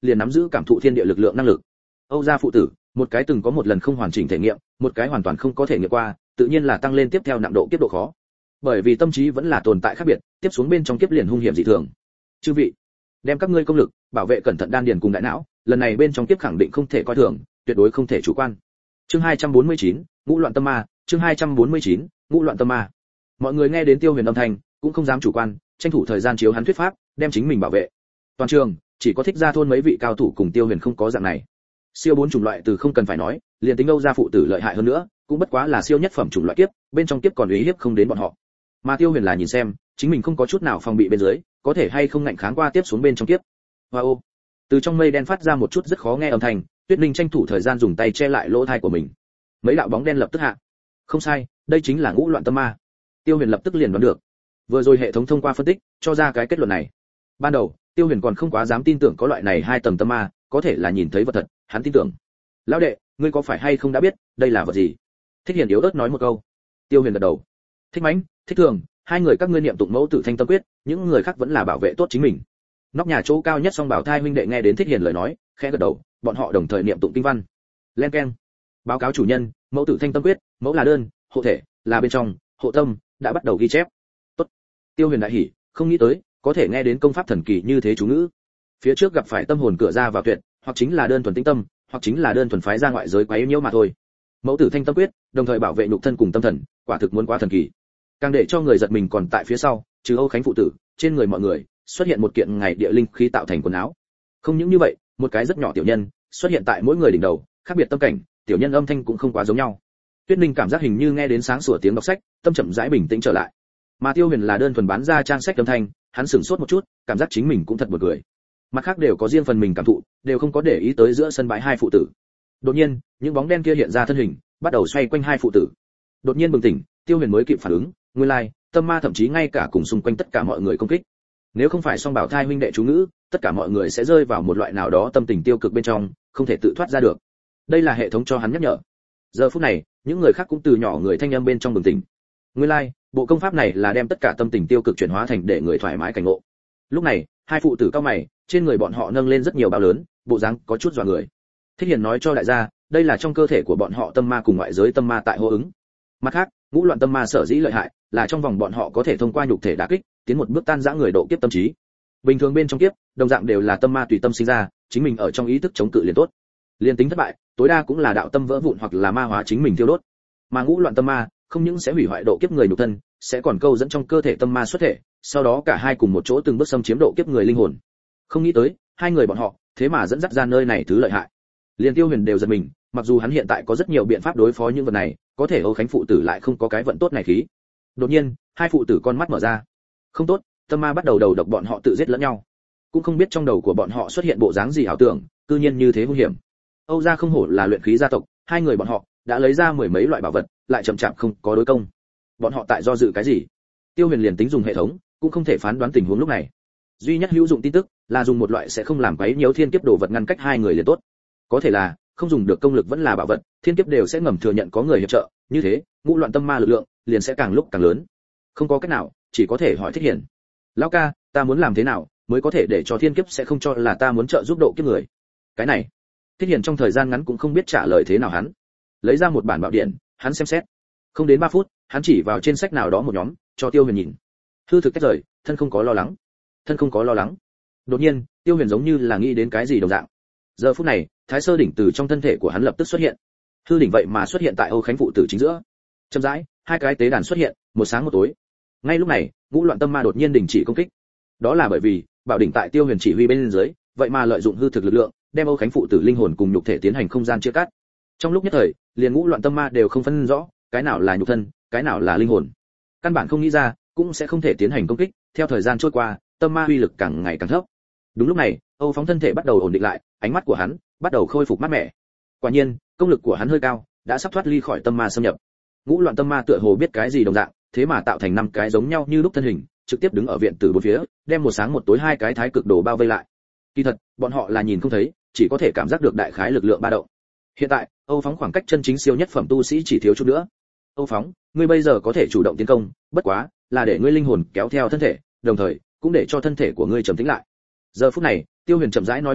liền nắm giữ cảm thụ thiên địa lực lượng năng lực. Âu gia phụ tử, một cái từng có một lần không hoàn chỉnh thể nghiệm, một cái hoàn toàn không có thể nghiệm qua, tự nhiên là tăng lên tiếp theo nặng độ kiếp độ khó. Bởi vì tâm trí vẫn là tồn tại khác biệt, tiếp xuống bên trong kiếp liền hung hiểm dị thường. Chư vị, đem các ngươi công lực bảo vệ cẩn thận đan điền cùng đại não, lần này bên trong kiếp khẳng định không thể coi thường, tuyệt đối không thể chủ quan. Chương 249, ngũ loạn tâm ma, chương 249, ngũ loạn tâm ma. Mọi người nghe đến Tiêu Huyền âm thanh, cũng không dám chủ quan, tranh thủ thời gian chiếu hắn thuyết pháp, đem chính mình bảo vệ. Toàn trường, chỉ có Thích Gia thôn mấy vị cao thủ cùng Tiêu Huyền không có dạng này. Siêu 4 chủng loại từ không cần phải nói, liền tính Âu gia phụ tử lợi hại hơn nữa, cũng bất quá là siêu nhất phẩm chủng loại kiếp, bên trong kiếp còn uy hiếp không đến bọn họ. Mà Tiêu Huyền là nhìn xem, chính mình không có chút nào phòng bị bên dưới, có thể hay không ngạnh kháng qua tiếp xuống bên trong kiếp. Wow. Từ trong mây đen phát ra một chút rất khó nghe âm thanh, Tuyết Linh tranh thủ thời gian dùng tay che lại lỗ tai của mình. Mấy đạo bóng đen lập tức hạ. Không sai, đây chính là ngũ loạn tâm ma. Tiêu Huyền lập tức liền đoán được. Vừa rồi hệ thống thông qua phân tích, cho ra cái kết luận này. Ban đầu, Tiêu Huyền còn không quá dám tin tưởng có loại này hai tầng tâm ma, có thể là nhìn thấy vật thật, hắn tin tưởng. Lão đệ, ngươi có phải hay không đã biết, đây là vật gì? Thích Hiền yếu ớt nói một câu. Tiêu Huyền gật đầu. Thích Mãnh, Thích Thường, hai người các ngươi niệm tụng mẫu tử thanh tâm quyết, những người khác vẫn là bảo vệ tốt chính mình. Nóc nhà chỗ cao nhất Song Bảo Thai huynh đệ nghe đến Thích Hiền lời nói, khẽ gật đầu, bọn họ đồng thời niệm tụng kinh văn. Len keng. Báo cáo chủ nhân, mẫu tử thanh tâm quyết, mẫu là đơn, hộ thể là bên trong, hộ tâm đã bắt đầu ghi chép. Tốt. Tiêu Huyền đại hỉ, không nghĩ tới có thể nghe đến công pháp thần kỳ như thế chú ngữ. Phía trước gặp phải tâm hồn cửa ra vào tuyệt, hoặc chính là đơn thuần tĩnh tâm, hoặc chính là đơn thuần phái ra ngoại giới quá yếu nhiễu mà thôi. Mẫu tử thanh tâm quyết, đồng thời bảo vệ nhục thân cùng tâm thần, quả thực muốn quá thần kỳ. Càng để cho người giật mình còn tại phía sau, trừ Âu Khánh phụ tử, trên người mọi người xuất hiện một kiện ngày địa linh khí tạo thành quần áo. Không những như vậy, một cái rất nhỏ tiểu nhân xuất hiện tại mỗi người đỉnh đầu, khác biệt tâm cảnh, tiểu nhân âm thanh cũng không quá giống nhau. Tuyết Ninh cảm giác hình như nghe đến sáng sủa tiếng đọc sách, tâm chậm rãi bình tĩnh trở lại. Mà Tiêu Huyền là đơn thuần bán ra trang sách âm thanh, hắn sửng sốt một chút, cảm giác chính mình cũng thật buồn cười. Mặt khác đều có riêng phần mình cảm thụ, đều không có để ý tới giữa sân bãi hai phụ tử. Đột nhiên, những bóng đen kia hiện ra thân hình, bắt đầu xoay quanh hai phụ tử. Đột nhiên bừng tỉnh, Tiêu Huyền mới kịp phản ứng, nguyên lai, tâm ma thậm chí ngay cả cùng xung quanh tất cả mọi người công kích. Nếu không phải Song Bảo Thai huynh đệ chú ngữ, tất cả mọi người sẽ rơi vào một loại nào đó tâm tình tiêu cực bên trong, không thể tự thoát ra được. Đây là hệ thống cho hắn nhắc nhở. Giờ phút này, những người khác cũng từ nhỏ người thanh âm bên trong bừng tỉnh. Nguyên lai, bộ công pháp này là đem tất cả tâm tình tiêu cực chuyển hóa thành để người thoải mái cảnh ngộ. Lúc này, hai phụ tử cao mày, trên người bọn họ nâng lên rất nhiều bao lớn, bộ dáng có chút dọa người. Thích Hiền nói cho đại gia, đây là trong cơ thể của bọn họ tâm ma cùng ngoại giới tâm ma tại hô ứng. Mặt khác, ngũ loạn tâm ma sở dĩ lợi hại, là trong vòng bọn họ có thể thông qua nhục thể đả kích, tiến một bước tan rã người độ kiếp tâm trí. Bình thường bên trong kiếp, đồng dạng đều là tâm ma tùy tâm sinh ra, chính mình ở trong ý thức chống cự liền tốt. Liên tính thất bại, tối đa cũng là đạo tâm vỡ vụn hoặc là ma hóa chính mình tiêu đốt. Mà ngũ loạn tâm ma, không những sẽ hủy hoại độ kiếp người nhục thân, sẽ còn câu dẫn trong cơ thể tâm ma xuất thể, sau đó cả hai cùng một chỗ từng bước xâm chiếm độ kiếp người linh hồn. Không nghĩ tới, hai người bọn họ, thế mà dẫn dắt ra nơi này thứ lợi hại. Liên Tiêu Huyền đều giật mình, mặc dù hắn hiện tại có rất nhiều biện pháp đối phó những vật này, có thể Âu Khánh phụ tử lại không có cái vận tốt này khí. Đột nhiên, hai phụ tử con mắt mở ra. Không tốt, tâm ma bắt đầu đầu độc bọn họ tự giết lẫn nhau. Cũng không biết trong đầu của bọn họ xuất hiện bộ dáng gì ảo tưởng, cư nhiên như thế hung hiểm. Âu gia không hổ là luyện khí gia tộc, hai người bọn họ đã lấy ra mười mấy loại bảo vật, lại chậm chạp không có đối công. Bọn họ tại do dự cái gì? Tiêu Huyền liền tính dùng hệ thống, cũng không thể phán đoán tình huống lúc này. Duy nhất hữu dụng tin tức là dùng một loại sẽ không làm quấy nhiễu thiên kiếp đồ vật ngăn cách hai người liền tốt. Có thể là không dùng được công lực vẫn là bảo vật, thiên kiếp đều sẽ ngầm thừa nhận có người hiệp trợ, như thế, ngũ loạn tâm ma lực lượng liền sẽ càng lúc càng lớn. Không có cách nào, chỉ có thể hỏi Thích Hiền. Lão ca, ta muốn làm thế nào mới có thể để cho thiên kiếp sẽ không cho là ta muốn trợ giúp độ kiếp người? Cái này, Thích Hiền trong thời gian ngắn cũng không biết trả lời thế nào hắn. Lấy ra một bản bảo điển, hắn xem xét. Không đến 3 phút, hắn chỉ vào trên sách nào đó một nhóm, cho Tiêu Huyền nhìn. Hư thực cách rời, thân không có lo lắng. Thân không có lo lắng. Đột nhiên, Tiêu Huyền giống như là nghĩ đến cái gì đồng dạng. Giờ phút này, Thái Sơ đỉnh từ trong thân thể của hắn lập tức xuất hiện. Hư đỉnh vậy mà xuất hiện tại Âu Khánh phụ tử chính giữa. Chậm rãi, hai cái tế đàn xuất hiện, một sáng một tối. Ngay lúc này, ngũ loạn tâm ma đột nhiên đình chỉ công kích. Đó là bởi vì, bảo đỉnh tại Tiêu Huyền chỉ huy bên dưới, vậy mà lợi dụng hư thực lực lượng, đem Âu Khánh phụ tử linh hồn cùng nhục thể tiến hành không gian chia cắt. Trong lúc nhất thời, liền ngũ loạn tâm ma đều không phân rõ, cái nào là nhục thân, cái nào là linh hồn. Căn bản không nghĩ ra, cũng sẽ không thể tiến hành công kích. Theo thời gian trôi qua, tâm ma uy lực càng ngày càng thấp. Đúng lúc này, Âu Phóng thân thể bắt đầu ổn định lại, ánh mắt của hắn bắt đầu khôi phục mát mẻ. Quả nhiên, công lực của hắn hơi cao, đã sắp thoát ly khỏi tâm ma xâm nhập. Ngũ loạn tâm ma tựa hồ biết cái gì đồng dạng, thế mà tạo thành 5 cái giống nhau như lúc thân hình, trực tiếp đứng ở viện tử bốn phía, đem một sáng một tối hai cái thái cực đồ bao vây lại. Kỳ thật, bọn họ là nhìn không thấy, chỉ có thể cảm giác được đại khái lực lượng ba động. Hiện tại, Âu Phóng khoảng cách chân chính siêu nhất phẩm tu sĩ chỉ thiếu chút nữa. Âu Phóng, ngươi bây giờ có thể chủ động tiến công, bất quá là để ngươi linh hồn kéo theo thân thể, đồng thời cũng để cho thân thể của ngươi trầm tĩnh lại. Giờ phút này, Tiêu Huyền chậm rãi nói một câu,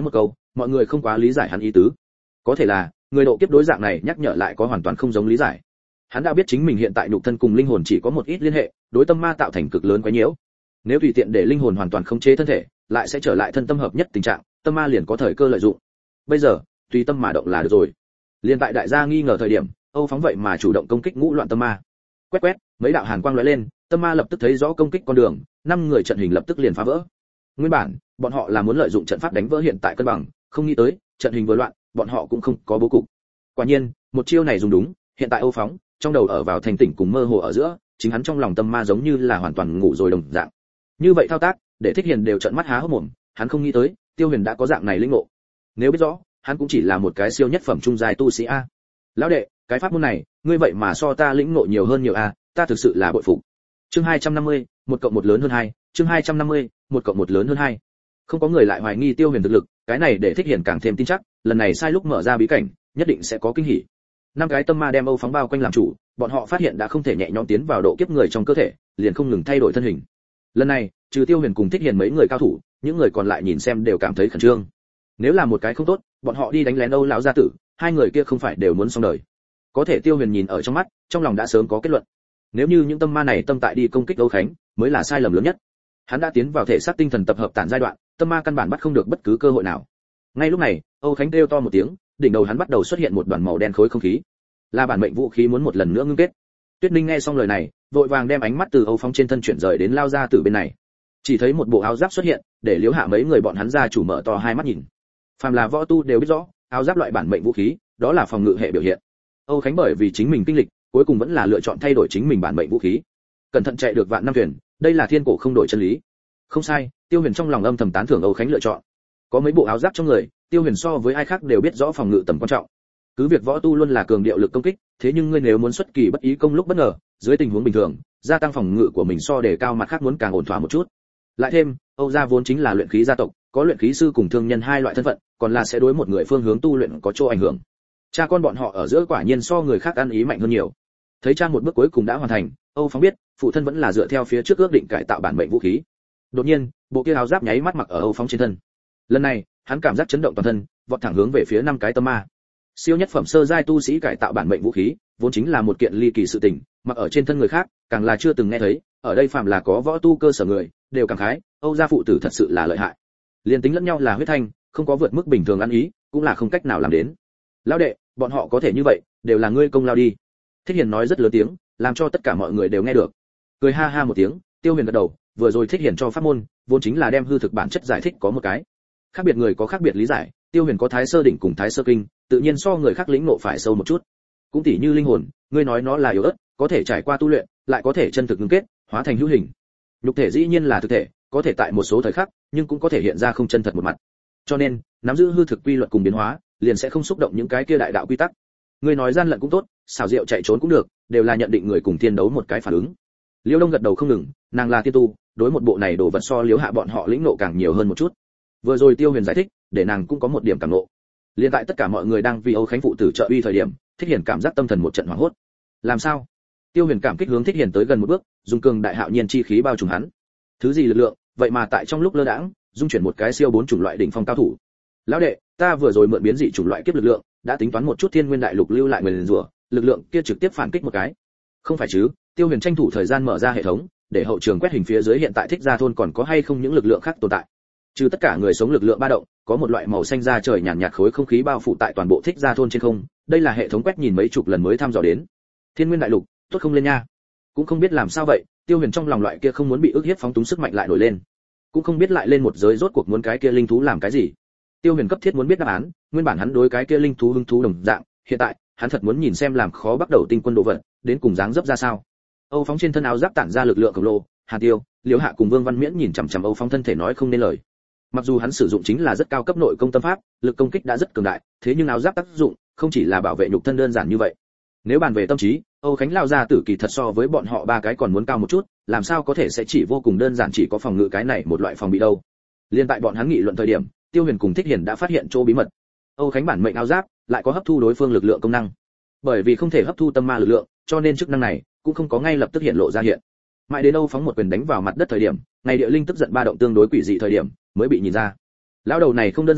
mọi người không quá lý giải hắn ý tứ. Có thể là người độ kiếp đối dạng này nhắc nhở lại có hoàn toàn không giống lý giải. Hắn đã biết chính mình hiện tại nhục thân cùng linh hồn chỉ có một ít liên hệ, đối tâm ma tạo thành cực lớn quấy nhiễu. Nếu tùy tiện để linh hồn hoàn toàn khống chế thân thể, lại sẽ trở lại thân tâm hợp nhất tình trạng, tâm ma liền có thời cơ lợi dụng. Bây giờ, tùy tâm mà động là được rồi. Liên tại đại gia nghi ngờ thời điểm, Âu Phóng vậy mà chủ động công kích ngũ loạn tâm ma. Quét quét, mấy đạo hàn quang lóe lên, tâm ma lập tức thấy rõ công kích con đường, 5 người trận hình lập tức liền phá vỡ. Nguyên bản, bọn họ là muốn lợi dụng trận pháp đánh vỡ hiện tại cân bằng, không nghĩ tới, trận hình vừa loạn, bọn họ cũng không có bố cục. Quả nhiên, một chiêu này dùng đúng, hiện tại Âu Phóng, trong đầu ở vào thành tỉnh cùng mơ hồ ở giữa, chính hắn trong lòng tâm ma giống như là hoàn toàn ngủ rồi đồng dạng. Như vậy thao tác, để Thích Hiền đều trợn mắt há hốc mồm, hắn không nghĩ tới, Tiêu Huyền đã có dạng này linh ngộ. Nếu biết rõ, hắn cũng chỉ là một cái siêu nhất phẩm trung giai tu sĩ a. Lão đệ, cái pháp môn này, ngươi vậy mà so ta lĩnh ngộ nhiều hơn nhiều a, ta thực sự là bội phục. Chương 250, 1 cộng 1 lớn hơn 2, chương 250, 1 cộng 1 lớn hơn 2. Không có người lại hoài nghi Tiêu Huyền thực lực, cái này để Thích Hiền càng thêm tin chắc, lần này sai lúc mở ra bí cảnh, nhất định sẽ có kinh hỉ. 5 cái tâm ma đem Âu Phóng bao quanh làm chủ, bọn họ phát hiện đã không thể nhẹ nhõm tiến vào độ kiếp người trong cơ thể, liền không ngừng thay đổi thân hình. Lần này, trừ Tiêu Huyền cùng Thích Hiền mấy người cao thủ, những người còn lại nhìn xem đều cảm thấy khẩn trương. Nếu là một cái không tốt, bọn họ đi đánh lén Âu lão gia tử, hai người kia không phải đều muốn xong đời. Có thể Tiêu Huyền nhìn ở trong mắt, trong lòng đã sớm có kết luận. Nếu như những tâm ma này tâm tại đi công kích Âu Khánh, mới là sai lầm lớn nhất. Hắn đã tiến vào thể xác tinh thần tập hợp tản giai đoạn, tâm ma căn bản bắt không được bất cứ cơ hội nào. Ngay lúc này, Âu Khánh kêu to một tiếng, đỉnh đầu hắn bắt đầu xuất hiện một đoàn màu đen khối không khí. Là bản mệnh vũ khí muốn một lần nữa ngưng kết. Tuyết Ninh nghe xong lời này, vội vàng đem ánh mắt từ Âu Phóng trên thân chuyển rời đến lao ra từ bên này. Chỉ thấy một bộ áo giáp xuất hiện, để Liễu Hạ mấy người bọn hắn ra chủ mở to hai mắt nhìn. Phàm là võ tu đều biết rõ, áo giáp loại bản mệnh vũ khí, đó là phòng ngự hệ biểu hiện. Âu Khánh bởi vì chính mình kinh lịch, cuối cùng vẫn là lựa chọn thay đổi chính mình bản mệnh vũ khí. Cẩn thận chạy được vạn năm thuyền, đây là thiên cổ không đổi chân lý. Không sai, Tiêu Huyền trong lòng âm thầm tán thưởng Âu Khánh lựa chọn. Có mấy bộ áo giáp trong người, Tiêu Huyền so với ai khác đều biết rõ phòng ngự tầm quan trọng. Cứ việc võ tu luôn là cường điệu lực công kích, thế nhưng ngươi nếu muốn xuất kỳ bất ý công lúc bất ngờ, dưới tình huống bình thường, gia tăng phòng ngự của mình so để cao mặt khác muốn càng ổn thỏa một chút. Lại thêm, Âu gia vốn chính là luyện khí gia tộc, có luyện khí sư cùng thương nhân hai loại thân phận, còn là sẽ đối một người phương hướng tu luyện có chỗ ảnh hưởng. Cha con bọn họ ở giữa quả nhiên so người khác ăn ý mạnh hơn nhiều. Thấy cha một bước cuối cùng đã hoàn thành, Âu Phóng biết, phụ thân vẫn là dựa theo phía trước ước định cải tạo bản mệnh vũ khí. Đột nhiên, bộ kia áo giáp nháy mắt mặc ở Âu Phóng trên thân. Lần này, hắn cảm giác chấn động toàn thân, vọt thẳng hướng về phía 5 cái tâm ma. Siêu nhất phẩm sơ giai tu sĩ cải tạo bản mệnh vũ khí, vốn chính là một kiện ly kỳ sự tình, mặc ở trên thân người khác, càng là chưa từng nghe thấy, ở đây phàm là có võ tu cơ sở người, đều cảm khái, Âu gia phụ tử thật sự là lợi hại. Liên tính lẫn nhau là huyết thanh, không có vượt mức bình thường ăn ý, cũng là không cách nào làm đến. Lão đệ, bọn họ có thể như vậy, đều là ngươi công lao đi. Thích Hiền nói rất lớn tiếng, làm cho tất cả mọi người đều nghe được. Cười ha ha một tiếng, Tiêu Huyền gật đầu, vừa rồi Thích Hiền cho pháp môn, vốn chính là đem hư thực bản chất giải thích có một cái. Khác biệt người có khác biệt lý giải, Tiêu Huyền có Thái Sơ đỉnh cùng Thái Sơ kinh, tự nhiên so người khác lĩnh ngộ phải sâu một chút. Cũng tỉ như linh hồn, ngươi nói nó là yếu ớt, có thể trải qua tu luyện, lại có thể chân thực ngưng kết, hóa thành hữu hình. Nhục thể dĩ nhiên là thực thể, có thể tại một số thời khắc, nhưng cũng có thể hiện ra không chân thật một mặt. Cho nên, nắm giữ hư thực quy luật cùng biến hóa, liền sẽ không xúc động những cái kia đại đạo quy tắc. Ngươi nói gian lận cũng tốt, xảo diệu chạy trốn cũng được, đều là nhận định người cùng thiên đấu một cái phản ứng. Liễu Đông gật đầu không ngừng, nàng là tiên tu, đối một bộ này đồ vật so Liễu Hạ bọn họ lĩnh ngộ càng nhiều hơn một chút. Vừa rồi Tiêu Huyền giải thích, để nàng cũng có một điểm cảm ngộ. Liên tại tất cả mọi người đang vì Âu Khánh phụ tử trợ uy thời điểm, Thích Hiền cảm giác tâm thần một trận hoảng hốt. Làm sao? Tiêu Huyền cảm kích hướng Thích Hiền tới gần một bước, dùng cường đại hạo nhiên chi khí bao trùm hắn. Thứ gì lực lượng, vậy mà tại trong lúc lơ đãng, dung chuyển một cái siêu 4 chủng loại đỉnh phong cao thủ. Lão đệ, ta vừa rồi mượn biến dị chủng loại kiếp lực lượng, đã tính toán một chút thiên nguyên đại lục lưu lại nguyền rủa, lực lượng kia trực tiếp phản kích một cái. Không phải chứ? Tiêu Huyền tranh thủ thời gian mở ra hệ thống, để hậu trường quét hình phía dưới hiện tại Thích Gia thôn còn có hay không những lực lượng khác tồn tại. Trừ tất cả người sống lực lượng ba động, có một loại màu xanh da trời nhàn nhạt khối không khí bao phủ tại toàn bộ Thích Gia thôn trên không, đây là hệ thống quét nhìn mấy chục lần mới thăm dò đến. Thiên nguyên đại lục, tốt không lên nha. Cũng không biết làm sao vậy, Tiêu Huyền trong lòng loại kia không muốn bị ức hiếp phóng túng sức mạnh lại nổi lên. Cũng không biết lại lên một giới rốt cuộc muốn cái kia linh thú làm cái gì. Tiêu Huyền cấp thiết muốn biết đáp án, nguyên bản hắn đối cái kia linh thú hứng thú đồng dạng, hiện tại, hắn thật muốn nhìn xem làm khó bắt đầu tinh quân đồ vật, đến cùng dáng dấp ra sao. Âu Phóng trên thân áo giáp tản ra lực lượng khổng lồ, Hàn Tiêu, Liễu Hạ cùng Vương Văn Miễn nhìn chằm chằm Âu Phóng thân thể nói không nên lời. Mặc dù hắn sử dụng chính là rất cao cấp nội công tâm pháp, lực công kích đã rất cường đại, thế nhưng áo giáp tác dụng không chỉ là bảo vệ nhục thân đơn giản như vậy. Nếu bàn về tâm trí, Âu Khánh lao ra tử kỳ thật so với bọn họ ba cái còn muốn cao một chút, làm sao có thể sẽ chỉ vô cùng đơn giản chỉ có phòng ngự cái này một loại phòng bị đâu. Liên tại bọn hắn nghị luận thời điểm, Tiêu Huyền cùng Thích Hiền đã phát hiện chỗ bí mật. Âu Khánh bản mệnh áo giáp lại có hấp thu đối phương lực lượng công năng. Bởi vì không thể hấp thu tâm ma lực lượng, cho nên chức năng này cũng không có ngay lập tức hiện lộ ra hiện. Mãi đến Âu Phóng một quyền đánh vào mặt đất thời điểm, ngày địa linh tức giận ba động tương đối quỷ dị thời điểm, mới bị nhìn ra. Lão đầu này không đơn giản,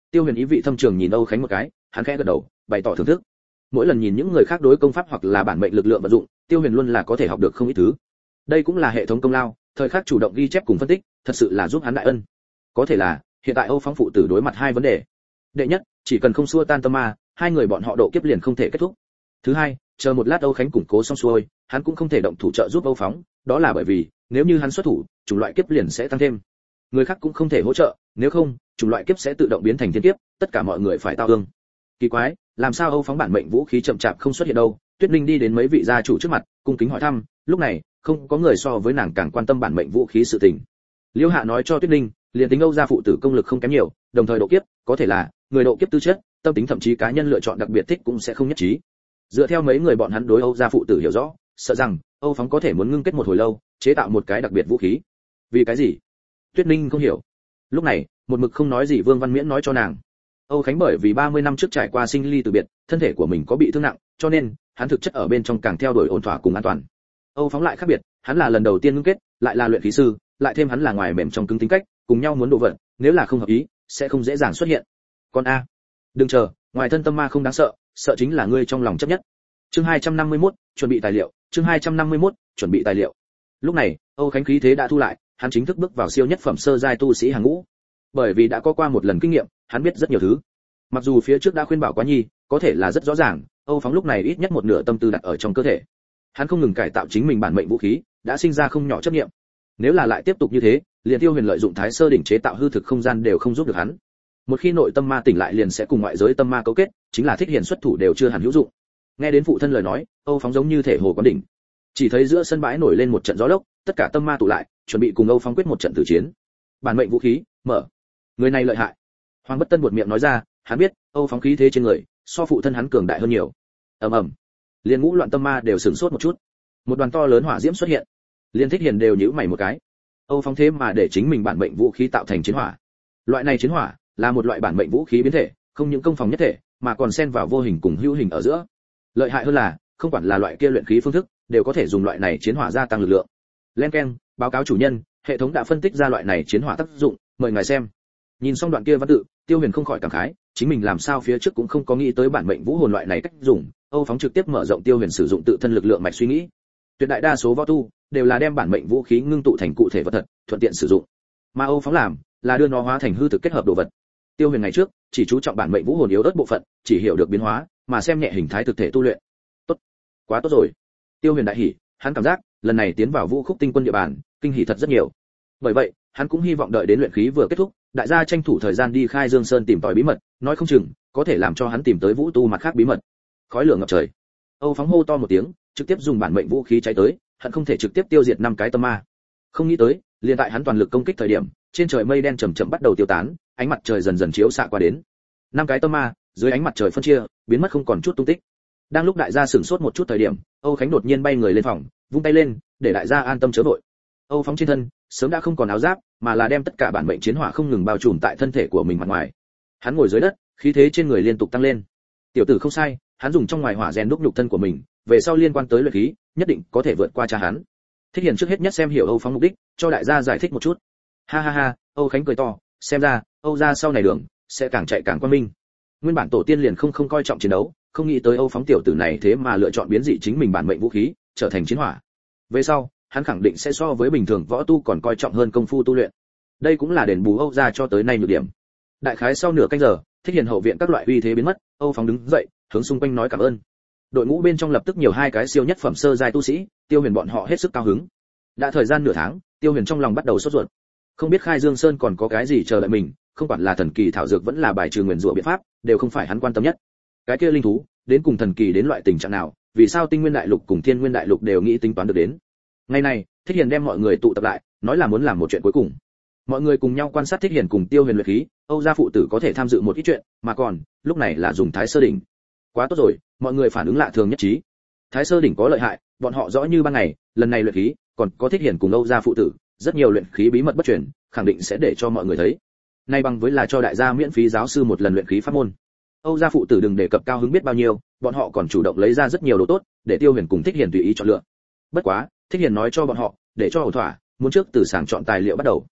Tiêu Huyền ý vị thâm trường nhìn Âu Khánh một cái, hắn khẽ gật đầu, bày tỏ thưởng thức. Mỗi lần nhìn những người khác đối công pháp hoặc là bản mệnh lực lượng vận dụng, Tiêu Huyền luôn là có thể học được không ít thứ. Đây cũng là hệ thống công lao, thời khắc chủ động ghi chép cùng phân tích, thật sự là giúp hắn đại ân. Có thể là, hiện tại Âu Phóng phụ tử đối mặt hai vấn đề. Đệ nhất, chỉ cần không xua tan tâm ma, hai người bọn họ độ kiếp liền không thể kết thúc. Thứ hai, chờ một lát Âu Khánh củng cố xong xuôi, hắn cũng không thể động thủ trợ giúp Âu Phóng, đó là bởi vì, nếu như hắn xuất thủ, chủng loại kiếp liền sẽ tăng thêm. Người khác cũng không thể hỗ trợ, nếu không, chủng loại kiếp sẽ tự động biến thành thiên kiếp, tất cả mọi người phải tao ương. Kỳ quái, làm sao Âu Phóng bản mệnh vũ khí chậm chạp không xuất hiện đâu? Tuyết Linh đi đến mấy vị gia chủ trước mặt, cung kính hỏi thăm, lúc này, không có người so với nàng càng quan tâm bản mệnh vũ khí sự tình. Liêu Hạ nói cho Tuyết Linh, liền tính Âu gia phụ tử công lực không kém nhiều, đồng thời độ kiếp, có thể là người độ kiếp tư chất, tâm tính thậm chí cá nhân lựa chọn đặc biệt thích cũng sẽ không nhất trí. Dựa theo mấy người bọn hắn đối Âu gia phụ tử hiểu rõ, sợ rằng Âu Phóng có thể muốn ngưng kết một hồi lâu, chế tạo một cái đặc biệt vũ khí. Vì cái gì? Tuyết Ninh không hiểu. Lúc này, một mực không nói gì Vương Văn Miễn nói cho nàng. Âu Khánh bởi vì 30 năm trước trải qua sinh ly từ biệt, thân thể của mình có bị thương nặng, cho nên hắn thực chất ở bên trong càng theo đuổi ổn thỏa cùng an toàn. Âu Phóng lại khác biệt, hắn là lần đầu tiên ngưng kết, lại là luyện khí sư, lại thêm hắn là ngoài mềm trong cứng tính cách, cùng nhau muốn độ vận, nếu là không hợp ý, sẽ không dễ dàng xuất hiện. Con a, đừng chờ, ngoài thân tâm ma không đáng sợ, sợ chính là ngươi trong lòng chấp nhất. Chương 251, chuẩn bị tài liệu, chương 251, chuẩn bị tài liệu. Lúc này, Âu Khánh khí thế đã thu lại, hắn chính thức bước vào siêu nhất phẩm sơ giai tu sĩ hàng ngũ. Bởi vì đã có qua một lần kinh nghiệm, hắn biết rất nhiều thứ. Mặc dù phía trước đã khuyên bảo quá nhi, có thể là rất rõ ràng, Âu Phóng lúc này ít nhất một nửa tâm tư đặt ở trong cơ thể. Hắn không ngừng cải tạo chính mình bản mệnh vũ khí, đã sinh ra không nhỏ chấp niệm. Nếu là lại tiếp tục như thế, liền Tiêu Huyền lợi dụng Thái Sơ đỉnh chế tạo hư thực không gian đều không giúp được hắn. Một khi nội tâm ma tỉnh lại liền sẽ cùng ngoại giới tâm ma cấu kết, chính là Thích Hiền xuất thủ đều chưa hẳn hữu dụng. Nghe đến phụ thân lời nói, Âu Phóng giống như thể hồ quán đỉnh. Chỉ thấy giữa sân bãi nổi lên một trận gió lốc, tất cả tâm ma tụ lại, chuẩn bị cùng Âu Phóng quyết một trận tử chiến. Bản mệnh vũ khí, mở. Người này lợi hại. Hoàng Bất Tân buột miệng nói ra, hắn biết, Âu Phóng khí thế trên người, so phụ thân hắn cường đại hơn nhiều. Ầm ầm. Liên ngũ loạn tâm ma đều sửng sốt một chút. Một đoàn to lớn hỏa diễm xuất hiện. Liên Thích Hiền đều nhíu mày một cái. Âu Phóng thế mà để chính mình bản mệnh vũ khí tạo thành chiến hỏa. Loại này chiến hỏa là một loại bản mệnh vũ khí biến thể, không những công phòng nhất thể, mà còn xen vào vô hình cùng hữu hình ở giữa. Lợi hại hơn là, không quản là loại kia luyện khí phương thức, đều có thể dùng loại này chiến hỏa gia tăng lực lượng. Len keng, báo cáo chủ nhân, hệ thống đã phân tích ra loại này chiến hỏa tác dụng, mời ngài xem. Nhìn xong đoạn kia văn tự, Tiêu Huyền không khỏi cảm khái, chính mình làm sao phía trước cũng không có nghĩ tới bản mệnh vũ hồn loại này cách dùng. Âu Phóng trực tiếp mở rộng Tiêu Huyền sử dụng tự thân lực lượng mạch suy nghĩ. Tuyệt đại đa số võ tu đều là đem bản mệnh vũ khí ngưng tụ thành cụ thể vật thật, thuận tiện sử dụng. Mà Âu Phóng làm là đưa nó hóa thành hư thực kết hợp đồ vật. Tiêu Huyền ngày trước chỉ chú trọng bản mệnh vũ hồn yếu ớt bộ phận, chỉ hiểu được biến hóa, mà xem nhẹ hình thái thực thể tu luyện. Tốt, quá tốt rồi. Tiêu Huyền đại hỉ, hắn cảm giác lần này tiến vào Vũ Khúc Tinh quân địa bàn, kinh hỉ thật rất nhiều. Bởi vậy, hắn cũng hy vọng đợi đến luyện khí vừa kết thúc, đại gia tranh thủ thời gian đi Khai Dương Sơn tìm tòi bí mật, nói không chừng có thể làm cho hắn tìm tới vũ tu mặt khác bí mật. Khói lửa ngập trời. Âu Phóng hô to một tiếng, trực tiếp dùng bản mệnh vũ khí cháy tới, hắn không thể trực tiếp tiêu diệt 5 cái tâm ma. Không nghĩ tới, liền tại hắn toàn lực công kích thời điểm, trên trời mây đen chậm chậm bắt đầu tiêu tán, ánh mặt trời dần dần chiếu xạ qua đến. 5 cái tâm ma, dưới ánh mặt trời phân chia, biến mất không còn chút tung tích. Đang lúc đại gia sửng sốt một chút thời điểm, Âu Khánh đột nhiên bay người lên phòng, vung tay lên, để đại gia an tâm chớ vội. Âu Phóng trên thân sớm đã không còn áo giáp, mà là đem tất cả bản mệnh chiến hỏa không ngừng bao trùm tại thân thể của mình mặt ngoài. Hắn ngồi dưới đất, khí thế trên người liên tục tăng lên. Tiểu tử không sai, hắn dùng trong ngoài hỏa rèn đúc nhục thân của mình, về sau liên quan tới luyện khí, nhất định có thể vượt qua cha hắn. Thích Hiền trước hết nhất xem hiểu Âu Phóng mục đích, cho đại gia giải thích một chút. Ha ha ha, Âu Khánh cười to, xem ra Âu gia sau này đường sẽ càng chạy càng quang minh. Nguyên bản tổ tiên liền không coi trọng chiến đấu, không nghĩ tới Âu Phóng tiểu tử này thế mà lựa chọn biến dị chính mình bản mệnh vũ khí, trở thành chiến hỏa. Về sau, hắn khẳng định sẽ so với bình thường võ tu còn coi trọng hơn công phu tu luyện. Đây cũng là đền bù Âu gia cho tới nay nhược điểm. Đại khái sau nửa canh giờ, Thích Hiền hậu viện các loại uy thế biến mất, Âu Phóng đứng dậy, hướng xung quanh nói cảm ơn. Đội ngũ bên trong lập tức nhiều 2 cái siêu nhất phẩm sơ giai tu sĩ, Tiêu Huyền bọn họ hết sức cao hứng. Đã thời gian nửa tháng, Tiêu Huyền trong lòng bắt đầu sốt ruột. Không biết Khai Dương Sơn còn có cái gì chờ đợi mình, không quản là thần kỳ thảo dược vẫn là bài trừ nguyền rủa biện pháp, đều không phải hắn quan tâm nhất. Cái kia linh thú, đến cùng thần kỳ đến loại tình trạng nào, vì sao Tinh Nguyên Đại Lục cùng Thiên Nguyên Đại Lục đều nghĩ tính toán được đến. Ngày này, Thích Hiền đem mọi người tụ tập lại, nói là muốn làm một chuyện cuối cùng. Mọi người cùng nhau quan sát Thích Hiền cùng Tiêu Huyền luyện khí, Âu gia phụ tử có thể tham dự một ít chuyện, mà còn, lúc này là dùng Thái Sơ đỉnh. Quá tốt rồi, mọi người phản ứng lạ thường nhất trí. Thái Sơ đỉnh có lợi hại, bọn họ rõ như ban ngày, lần này luyện khí, còn có Thích Hiền cùng Âu gia phụ tử, rất nhiều luyện khí bí mật bất truyền, khẳng định sẽ để cho mọi người thấy. Nay bằng với là cho đại gia miễn phí giáo sư một lần luyện khí pháp môn. Âu gia phụ tử đừng đề cập cao hứng biết bao nhiêu, bọn họ còn chủ động lấy ra rất nhiều đồ tốt, để Tiêu Huyền cùng Thích Hiền tùy ý chọn lựa. Bất quá, Thích Hiền nói cho bọn họ, để cho ổn thỏa, muốn trước từ sàng chọn tài liệu bắt đầu.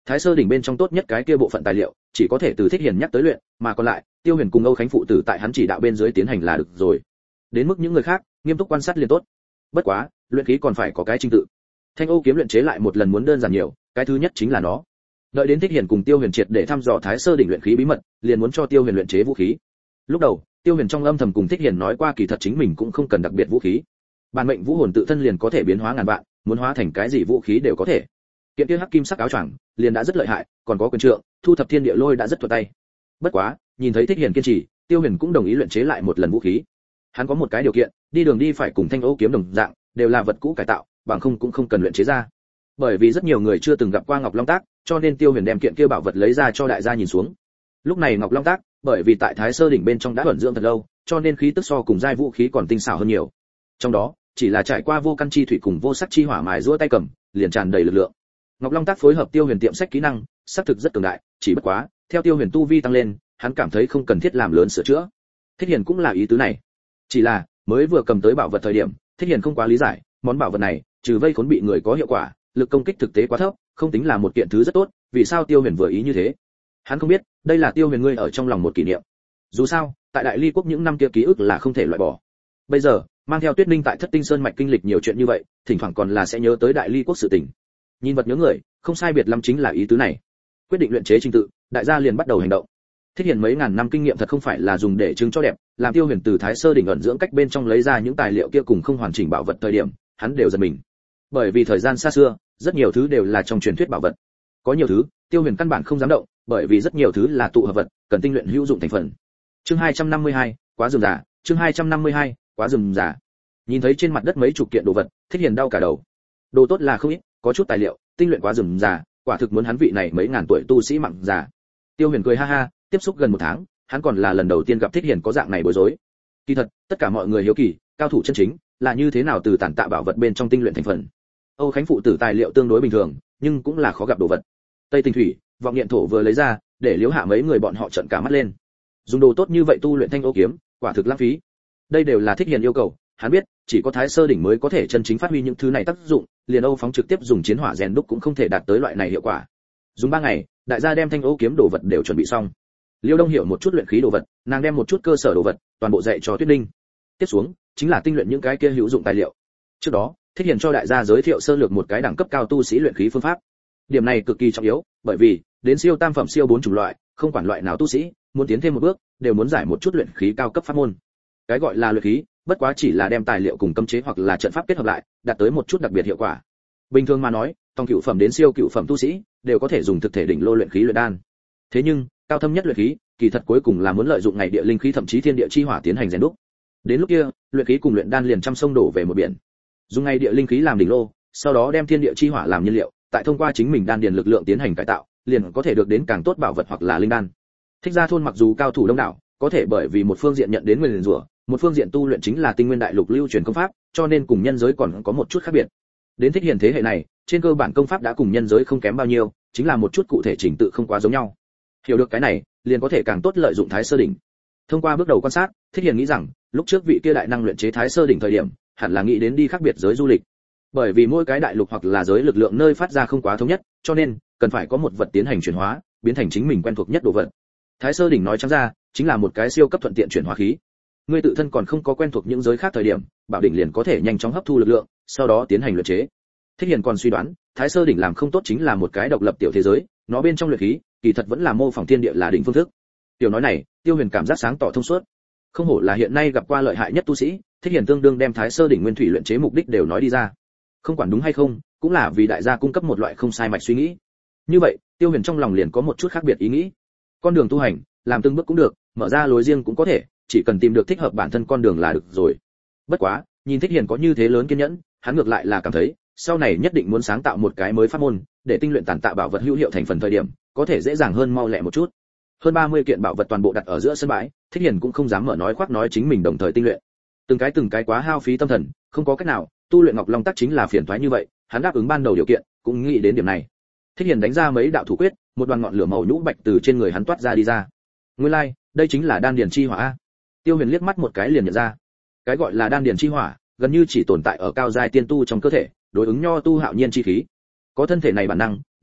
Thái Sơ đỉnh bên trong tốt nhất cái kia bộ phận tài liệu, chỉ có thể từ Thích Hiền nhắc tới luyện, mà còn lại, Tiêu Huyền cùng Âu Khánh phụ tử tại hắn chỉ đạo bên dưới tiến hành là được rồi. Đến mức những người khác, nghiêm túc quan sát liền tốt. Bất quá, luyện khí còn phải có cái trình tự. Thanh Âu kiếm luyện chế lại một lần muốn đơn giản nhiều, cái thứ nhất chính là nó. Đợi đến Thích Hiền cùng Tiêu Huyền triệt để thăm dò Thái Sơ đỉnh luyện khí bí mật, liền muốn cho Tiêu Huyền luyện chế vũ khí. Lúc đầu, Tiêu Huyền trong âm thầm cùng Thích Hiền nói qua kỳ thật chính mình cũng không cần đặc biệt vũ khí. Bản mệnh vũ hồn tự thân liền có thể biến hóa ngàn vạn, muốn hóa thành cái gì vũ khí đều có thể. Kiện kia hắc kim sắc áo choàng liền đã rất lợi hại, còn có quyền trượng, thu thập thiên địa lôi đã rất thuận tay. Bất quá, nhìn thấy Thích Hiền kiên trì, Tiêu Huyền cũng đồng ý luyện chế lại một lần vũ khí. Hắn có một cái điều kiện, đi đường đi phải cùng Thanh Âu kiếm đồng dạng, đều là vật cũ cải tạo, bằng không cũng không cần luyện chế ra. Bởi vì rất nhiều người chưa từng gặp qua Ngọc Long Tác, cho nên Tiêu Huyền đem kiện kia bảo vật lấy ra cho đại gia nhìn xuống. Lúc này Ngọc Long Tác, bởi vì tại Thái Sơ đỉnh bên trong đã ẩn dưỡng thật lâu, cho nên khí tức so cùng giai vũ khí còn tinh xảo hơn nhiều. Trong đó, chỉ là trải qua vô căn chi thủy cùng vô sắc chi hỏa mài giũa tay cầm, liền tràn đầy lực lượng. Ngọc Long Tác phối hợp Tiêu Huyền tiệm sách kỹ năng, xác thực rất cường đại, chỉ bất quá, theo Tiêu Huyền tu vi tăng lên, hắn cảm thấy không cần thiết làm lớn sửa chữa. Thích Hiền cũng là ý tứ này. Chỉ là, mới vừa cầm tới bảo vật thời điểm, Thích Hiền không quá lý giải, món bảo vật này, trừ vây khốn bị người có hiệu quả, lực công kích thực tế quá thấp, không tính là một kiện thứ rất tốt, vì sao Tiêu Huyền vừa ý như thế? Hắn không biết, đây là Tiêu Huyền ngươi ở trong lòng một kỷ niệm. Dù sao, tại Đại Ly quốc những năm kia ký ức là không thể loại bỏ. Bây giờ, mang theo Tuyết Ninh tại Thất Tinh Sơn mạch kinh lịch nhiều chuyện như vậy, thỉnh thoảng còn là sẽ nhớ tới Đại Ly quốc sự tình. Nhìn vật nhớ người, không sai biệt lắm chính là ý tứ này. Quyết định luyện chế trình tự, đại gia liền bắt đầu hành động. Thích Hiền mấy ngàn năm kinh nghiệm thật không phải là dùng để trưng cho đẹp, làm Tiêu Huyền từ Thái Sơ đỉnh ẩn dưỡng cách bên trong lấy ra những tài liệu kia cùng không hoàn chỉnh bảo vật thời điểm, hắn đều giật mình. Bởi vì thời gian xa xưa, rất nhiều thứ đều là trong truyền thuyết bảo vật. Có nhiều thứ, Tiêu Huyền căn bản không dám động, bởi vì rất nhiều thứ là tụ hợp vật, cần tinh luyện hữu dụng thành phần. Chương 252, quá rườm rà, chương 252, quá rườm rà. Nhìn thấy trên mặt đất mấy chục kiện đồ vật, Thích Hiền đau cả đầu. Đồ tốt là không ít, có chút tài liệu, tinh luyện quá rườm rà, quả thực muốn hắn vị này mấy ngàn tuổi tu sĩ mặn già. Tiêu Huyền cười ha ha, tiếp xúc gần một tháng, hắn còn là lần đầu tiên gặp Thích Hiền có dạng này bối rối. Kỳ thật, tất cả mọi người hiếu kỳ, cao thủ chân chính là như thế nào từ tản tạ bảo vật bên trong tinh luyện thành phần. Âu Khánh phụ tử tài liệu tương đối bình thường, nhưng cũng là khó gặp đồ vật. Tây Tinh Thủy, vọng nghiện thổ vừa lấy ra, để liếu hạ mấy người bọn họ trợn cả mắt lên. Dùng đồ tốt như vậy tu luyện Thanh Âu kiếm, quả thực lãng phí. Đây đều là Thích Hiền yêu cầu, hắn biết, chỉ có Thái Sơ đỉnh mới có thể chân chính phát huy những thứ này tác dụng, liền Âu phóng trực tiếp dùng chiến hỏa rèn đúc cũng không thể đạt tới loại này hiệu quả. Dùng 3 ngày, đại gia đem Thanh Âu kiếm đồ vật đều chuẩn bị xong. Liêu Đông hiểu một chút luyện khí đồ vật, nàng đem một chút cơ sở đồ vật, toàn bộ dạy cho Tuyết Ninh. Tiếp xuống, chính là tinh luyện những cái kia hữu dụng tài liệu. Trước đó, Thích Hiền cho đại gia giới thiệu sơ lược một cái đẳng cấp cao tu sĩ luyện khí phương pháp. Điểm này cực kỳ trọng yếu, bởi vì đến siêu tam phẩm siêu 4 chủng loại, không quản loại nào tu sĩ, muốn tiến thêm một bước, đều muốn giải một chút luyện khí cao cấp pháp môn. Cái gọi là luyện khí, bất quá chỉ là đem tài liệu cùng cấm chế hoặc là trận pháp kết hợp lại, đạt tới một chút đặc biệt hiệu quả. Bình thường mà nói, trong cửu phẩm đến siêu cửu phẩm tu sĩ, đều có thể dùng thực thể đỉnh lô luyện khí luyện đan. Thế nhưng, cao thâm nhất luyện khí, kỳ thật cuối cùng là muốn lợi dụng ngày địa linh khí thậm chí thiên địa chi hỏa tiến hành rèn đúc. Đến lúc kia, luyện khí cùng luyện đan liền trăm sông đổ về một biển. Dùng ngày địa linh khí làm đỉnh lô, sau đó đem thiên địa chi hỏa làm nhiên liệu, tại thông qua chính mình đan điền lực lượng tiến hành cải tạo, liền có thể được đến càng tốt bảo vật hoặc là linh đan. Thích Gia thôn mặc dù cao thủ đông đảo, có thể bởi vì một phương diện nhận đến nguyền rủa, một phương diện tu luyện chính là Tinh Nguyên Đại Lục lưu truyền công pháp, cho nên cùng nhân giới còn có một chút khác biệt. Đến Thích Hiền thế hệ này, trên cơ bản công pháp đã cùng nhân giới không kém bao nhiêu, chính là một chút cụ thể chỉnh tự không quá giống nhau. Hiểu được cái này, liền có thể càng tốt lợi dụng Thái Sơ đỉnh. Thông qua bước đầu quan sát, Thích Hiền nghĩ rằng, lúc trước vị kia đại năng luyện chế Thái Sơ đỉnh thời điểm, hẳn là nghĩ đến đi khác biệt giới du lịch. Bởi vì mỗi cái đại lục hoặc là giới lực lượng nơi phát ra không quá thống nhất, cho nên cần phải có một vật tiến hành chuyển hóa, biến thành chính mình quen thuộc nhất đồ vật. Thái Sơ đỉnh nói trắng ra, chính là một cái siêu cấp thuận tiện chuyển hóa khí. Ngươi tự thân còn không có quen thuộc những giới khác thời điểm, bảo đỉnh liền có thể nhanh chóng hấp thu lực lượng, sau đó tiến hành luyện chế. Thích Hiền còn suy đoán, Thái Sơ đỉnh làm không tốt chính là một cái độc lập tiểu thế giới, nó bên trong luyện khí, kỳ thật vẫn là mô phỏng thiên địa là đỉnh phương thức. Tiểu nói này, Tiêu Huyền cảm giác sáng tỏ thông suốt. Không hổ là hiện nay gặp qua lợi hại nhất tu sĩ, Thích Hiền tương đương đem Thái Sơ đỉnh nguyên thủy luyện chế mục đích đều nói đi ra. Không quản đúng hay không, cũng là vì đại gia cung cấp một loại không sai mạch suy nghĩ. Như vậy, Tiêu Huyền trong lòng liền có một chút khác biệt ý nghĩ. Con đường tu hành, làm từng bước cũng được, mở ra lối riêng cũng có thể, chỉ cần tìm được thích hợp bản thân con đường là được rồi. Bất quá, nhìn Thích Hiền có như thế lớn kiên nhẫn, hắn ngược lại là cảm thấy, sau này nhất định muốn sáng tạo một cái mới pháp môn, để tinh luyện tản tạ bảo vật hữu hiệu thành phần thời điểm, có thể dễ dàng hơn mau lẹ một chút. Hơn 30 kiện bảo vật toàn bộ đặt ở giữa sân bãi, Thích Hiền cũng không dám mở nói khoác nói chính mình đồng thời tinh luyện. Từng cái quá hao phí tâm thần, không có cách nào, tu luyện Ngọc Long Tắc chính là phiền toái như vậy, hắn đáp ứng ban đầu điều kiện, cũng nghĩ đến điểm này. Thích Hiền đánh ra mấy đạo thủ quyết, một đoàn ngọn lửa màu nhũ bạch từ trên người hắn toát ra đi ra. Nguyên lai, đây chính là đan điền chi hỏa a. Tiêu Huyền liếc mắt một cái liền nhận ra. Cái gọi là đan điền chi hỏa, gần như chỉ tồn tại ở cao giai tiên tu trong cơ thể, đối ứng nho tu hạo nhiên chi khí. Có thân thể này bản năng,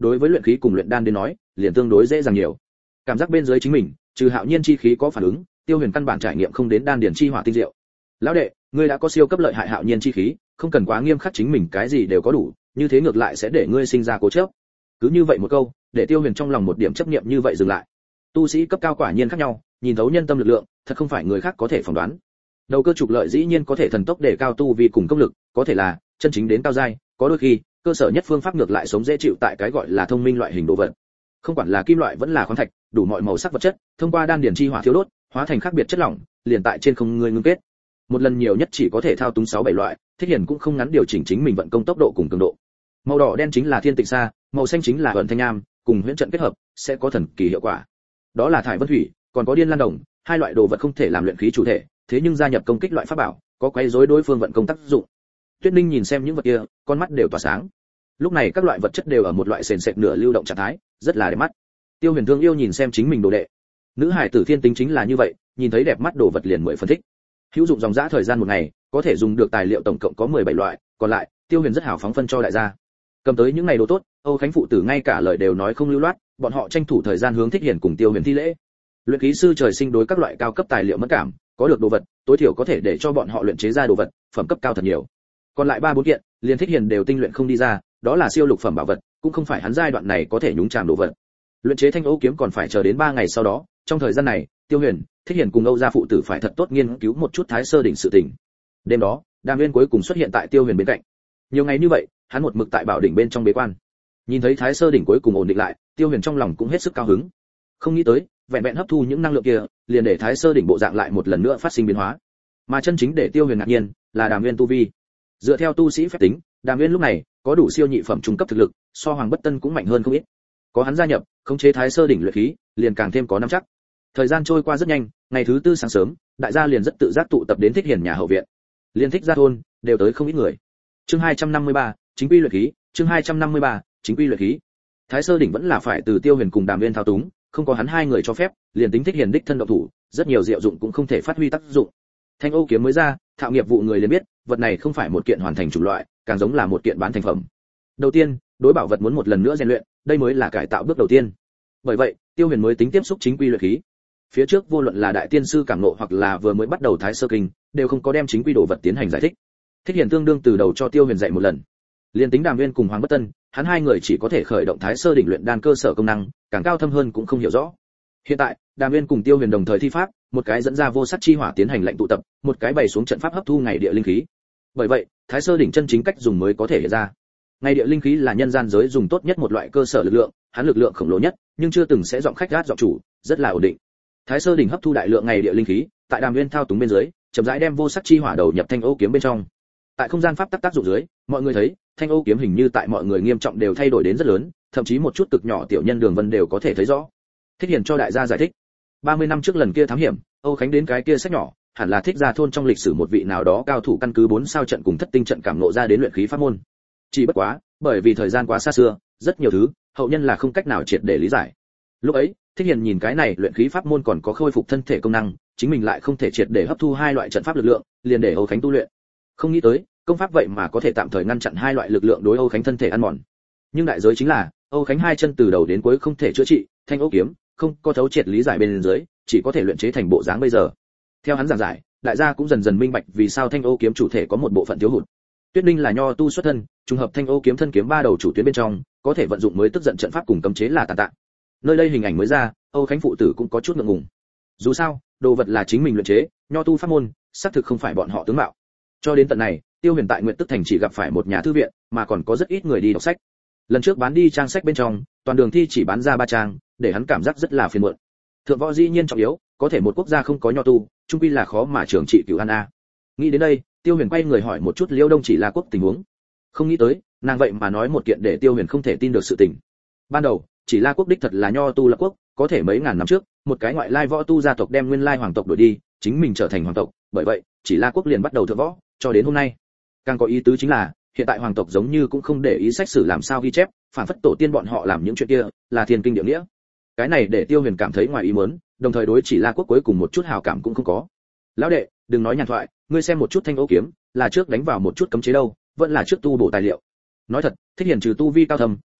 đối với luyện khí cùng luyện đan đến nói liền tương đối dễ dàng nhiều. Cảm giác bên dưới chính mình trừ hạo nhiên chi khí có phản ứng, Tiêu Huyền căn bản trải nghiệm không đến đan điển chi hỏa tinh diệu. Lão đệ, ngươi đã có siêu cấp lợi hại hạo nhiên chi khí, không cần quá nghiêm khắc chính mình cái gì đều có đủ, như thế ngược lại sẽ để ngươi sinh ra cố chấp. Cứ như vậy một câu, để Tiêu Huyền trong lòng một điểm chấp niệm như vậy dừng lại. Tu sĩ cấp cao quả nhiên khác nhau, nhìn thấu nhân tâm lực lượng, thật không phải người khác có thể phỏng đoán. Đầu cơ trục lợi dĩ nhiên có thể thần tốc để cao tu vi cùng công lực, có thể là chân chính đến cao giai, có đôi khi cơ sở nhất phương pháp ngược lại sống dễ chịu tại cái gọi là thông minh loại hình đồ vật. Không quản là kim loại vẫn là khoáng thạch, đủ mọi màu sắc vật chất, thông qua đan điển chi hỏa thiếu đốt, hóa thành khác biệt chất lỏng, liền tại trên không ngươi ngưng kết. Một lần nhiều nhất chỉ có thể thao túng 6-7 loại, Thích Hiển cũng không ngắn điều chỉnh chính mình vận công tốc độ cùng cường độ. Màu đỏ đen chính là thiên tịnh sa, màu xanh chính là vận thanh nham, cùng huyễn trận kết hợp, sẽ có thần kỳ hiệu quả. Đó là thải vân thủy, còn có điên lan đồng, hai loại đồ vật không thể làm luyện khí chủ thể, thế nhưng gia nhập công kích loại pháp bảo, có quấy rối đối phương vận công tác dụng. Tuyết Ninh nhìn xem những vật kia, con mắt đều tỏa sáng. Lúc này các loại vật chất đều ở một loại sền sệt nửa lưu động trạng thái, rất là đẹp mắt. Tiêu Huyền thương yêu nhìn xem chính mình đồ đệ. Nữ hải tử thiên tính chính là như vậy, nhìn thấy đẹp mắt đồ vật liền mười phân thích. Hữu dụng dòng dã thời gian một ngày, có thể dùng được tài liệu tổng cộng có 17 loại, còn lại, Tiêu Huyền rất hào phóng phân cho đại gia. Cầm tới những ngày đồ tốt, Âu Khánh phụ tử ngay cả lời đều nói không lưu loát, bọn họ tranh thủ thời gian hướng Thích Hiển cùng Tiêu Huyền thi lễ. Luyện khí sư trời sinh đối các loại cao cấp tài liệu mất cảm, có được đồ vật, tối thiểu có thể để cho bọn họ luyện chế ra đồ vật, phẩm cấp cao thật nhiều. Còn lại 3-4 kiện, liền Thích Hiển đều tinh luyện không đi ra, đó là siêu lục phẩm bảo vật, cũng không phải hắn giai đoạn này có thể nhúng chàm đồ vật. Luyện chế Thanh Âu kiếm còn phải chờ đến 3 ngày sau đó, trong thời gian này, Tiêu Huyền, Thích Hiển cùng Âu gia phụ tử phải thật tốt nghiên cứu một chút Thái Sơ đỉnh sự tình. Đêm đó, Đàm Nguyên cuối cùng xuất hiện tại Tiêu Huyền bên cạnh. Nhiều ngày như vậy, hắn một mực tại bảo đỉnh bên trong bế quan. Nhìn thấy Thái Sơ đỉnh cuối cùng ổn định lại, Tiêu Huyền trong lòng cũng hết sức cao hứng. Không nghĩ tới, vẹn vẹn hấp thu những năng lượng kia, liền để Thái Sơ đỉnh bộ dạng lại một lần nữa phát sinh biến hóa. Mà chân chính để Tiêu Huyền ngạc nhiên, là Đàm Nguyên tu vi. Dựa theo tu sĩ phép tính, Đàm Nguyên lúc này có đủ siêu nhị phẩm trung cấp thực lực, so Hoàng Bất Tân cũng mạnh hơn không ít. Có hắn gia nhập, khống chế Thái Sơ đỉnh luyện khí, liền càng thêm có nắm chắc. Thời gian trôi qua rất nhanh, ngày thứ tư sáng sớm, đại gia liền rất tự giác tụ tập đến Thích Hiển nhà hậu viện. Liên Thích gia thôn đều tới không ít người. Chương 253, chính quy luyện khí, chương 253, chính quy luyện khí. Thái Sơ đỉnh vẫn là phải từ Tiêu Huyền cùng Đàm Nguyên thao túng, không có hắn hai người cho phép, liền tính Thích Hiển đích thân động thủ, rất nhiều diệu dụng cũng không thể phát huy tác dụng. Thanh Âu kiếm mới ra, thạo nghiệp vụ người liền biết, vật này không phải một kiện hoàn thành chủng loại, càng giống là một kiện bán thành phẩm. Đầu tiên, đối bảo vật muốn một lần nữa rèn luyện, đây mới là cải tạo bước đầu tiên. Bởi vậy, Tiêu Huyền mới tính tiếp xúc chính quy luyện khí. Phía trước vô luận là đại tiên sư cảm ngộ hoặc là vừa mới bắt đầu Thái Sơ kinh, đều không có đem chính quy đồ vật tiến hành giải thích. Thích Hiển tương đương từ đầu cho Tiêu Huyền dạy một lần. Liên tính Đàm Nguyên cùng Hoàng Bất Tân, hắn hai người chỉ có thể khởi động Thái Sơ đỉnh luyện đan cơ sở công năng, càng cao thâm hơn cũng không hiểu rõ. Hiện tại, Đàm Nguyên cùng Tiêu Huyền đồng thời thi pháp, một cái dẫn ra vô sắc chi hỏa tiến hành lệnh tụ tập, một cái bày xuống trận pháp hấp thu ngày địa linh khí. Bởi vậy, Thái Sơ đỉnh chân chính cách dùng mới có thể hiện ra. Ngày địa linh khí là nhân gian giới dùng tốt nhất một loại cơ sở lực lượng, hắn lực lượng khổng lồ nhất, nhưng chưa từng sẽ giọng khách gát giọng chủ, rất là ổn định. Thái Sơ đỉnh hấp thu đại lượng ngày địa linh khí, tại Đàm Nguyên thao túng bên dưới, chậm rãi đem vô sắc chi hỏa đầu nhập Thanh Âu kiếm bên trong. Tại không gian pháp tắc tác dụng dưới, mọi người thấy, Thanh Âu kiếm hình như tại mọi người nghiêm trọng đều thay đổi đến rất lớn, thậm chí một chút cực nhỏ tiểu nhân đường vân đều có thể thấy rõ. Thích Hiển cho đại gia giải thích. 30 năm trước lần kia thám hiểm, Âu Khánh đến cái kia sách nhỏ, hẳn là Thích gia thôn trong lịch sử một vị nào đó cao thủ căn cứ 4 sao trận cùng thất tinh trận cảm ngộ ra đến luyện khí pháp môn. Chỉ bất quá, bởi vì thời gian quá xa xưa, rất nhiều thứ, hậu nhân là không cách nào triệt để lý giải. Lúc ấy, Thích Hiển nhìn cái này luyện khí pháp môn còn có khôi phục thân thể công năng, chính mình lại không thể triệt để hấp thu hai loại trận pháp lực lượng, liền để Âu Khánh tu luyện. Không nghĩ tới, công pháp vậy mà có thể tạm thời ngăn chặn hai loại lực lượng đối Âu Khánh thân thể ăn mòn. Nhưng đại giới chính là, Âu Khánh hai chân từ đầu đến cuối không thể chữa trị, Thanh Âu kiếm không có thấu triệt lý giải bên dưới, chỉ có thể luyện chế thành bộ dáng bây giờ. Theo hắn giảng giải, đại gia cũng dần dần minh bạch vì sao Thanh Âu kiếm chủ thể có một bộ phận thiếu hụt. Tuyết Ninh là nho tu xuất thân, trùng hợp Thanh Âu kiếm thân kiếm ba đầu chủ tuyến bên trong, có thể vận dụng mới tức giận trận pháp cùng cấm chế là tàn tạ. Nơi đây hình ảnh mới ra, Âu Khánh phụ tử cũng có chút ngượng ngùng. Dù sao, đồ vật là chính mình luyện chế, nho tu pháp môn, xác thực không phải bọn họ tướng mạo. Cho đến tận này, Tiêu Huyền tại Nguyệt Tức thành chỉ gặp phải một nhà thư viện, mà còn có rất ít người đi đọc sách. Lần trước bán đi trang sách bên trong, toàn đường thi chỉ bán ra 3 trang, để hắn cảm giác rất là phiền muộn. Thượng võ dĩ nhiên trọng yếu, có thể một quốc gia không có nho tu, chung quy là khó mà trưởng trị cửu an a. Nghĩ đến đây, Tiêu Huyền quay người hỏi một chút Liêu Đông Chỉ La Quốc tình huống. Không nghĩ tới, nàng vậy mà nói một kiện để Tiêu Huyền không thể tin được sự tình. Ban đầu, Chỉ La Quốc đích thật là nho tu lập quốc, có thể mấy ngàn năm trước, một cái ngoại lai võ tu gia tộc đem nguyên lai hoàng tộc đuổi đi, chính mình trở thành hoàng tộc, bởi vậy, Chỉ La Quốc liền bắt đầu thượng võ, cho đến hôm nay. Càng có ý tứ chính là, hiện tại hoàng tộc giống như cũng không để ý sách sử làm sao ghi chép, phản phất tổ tiên bọn họ làm những chuyện kia là thiên kinh địa nghĩa. Cái này để Tiêu Huyền cảm thấy ngoài ý muốn, đồng thời đối Chỉ La Quốc cuối cùng một chút hào cảm cũng không có. Lão đệ, đừng nói nhàn thoại, ngươi xem một chút Thanh Âu kiếm, là trước đánh vào một chút cấm chế đâu, vẫn là trước tu bổ tài liệu. Nói thật, Thích Hiển trừ tu vi cao thâm,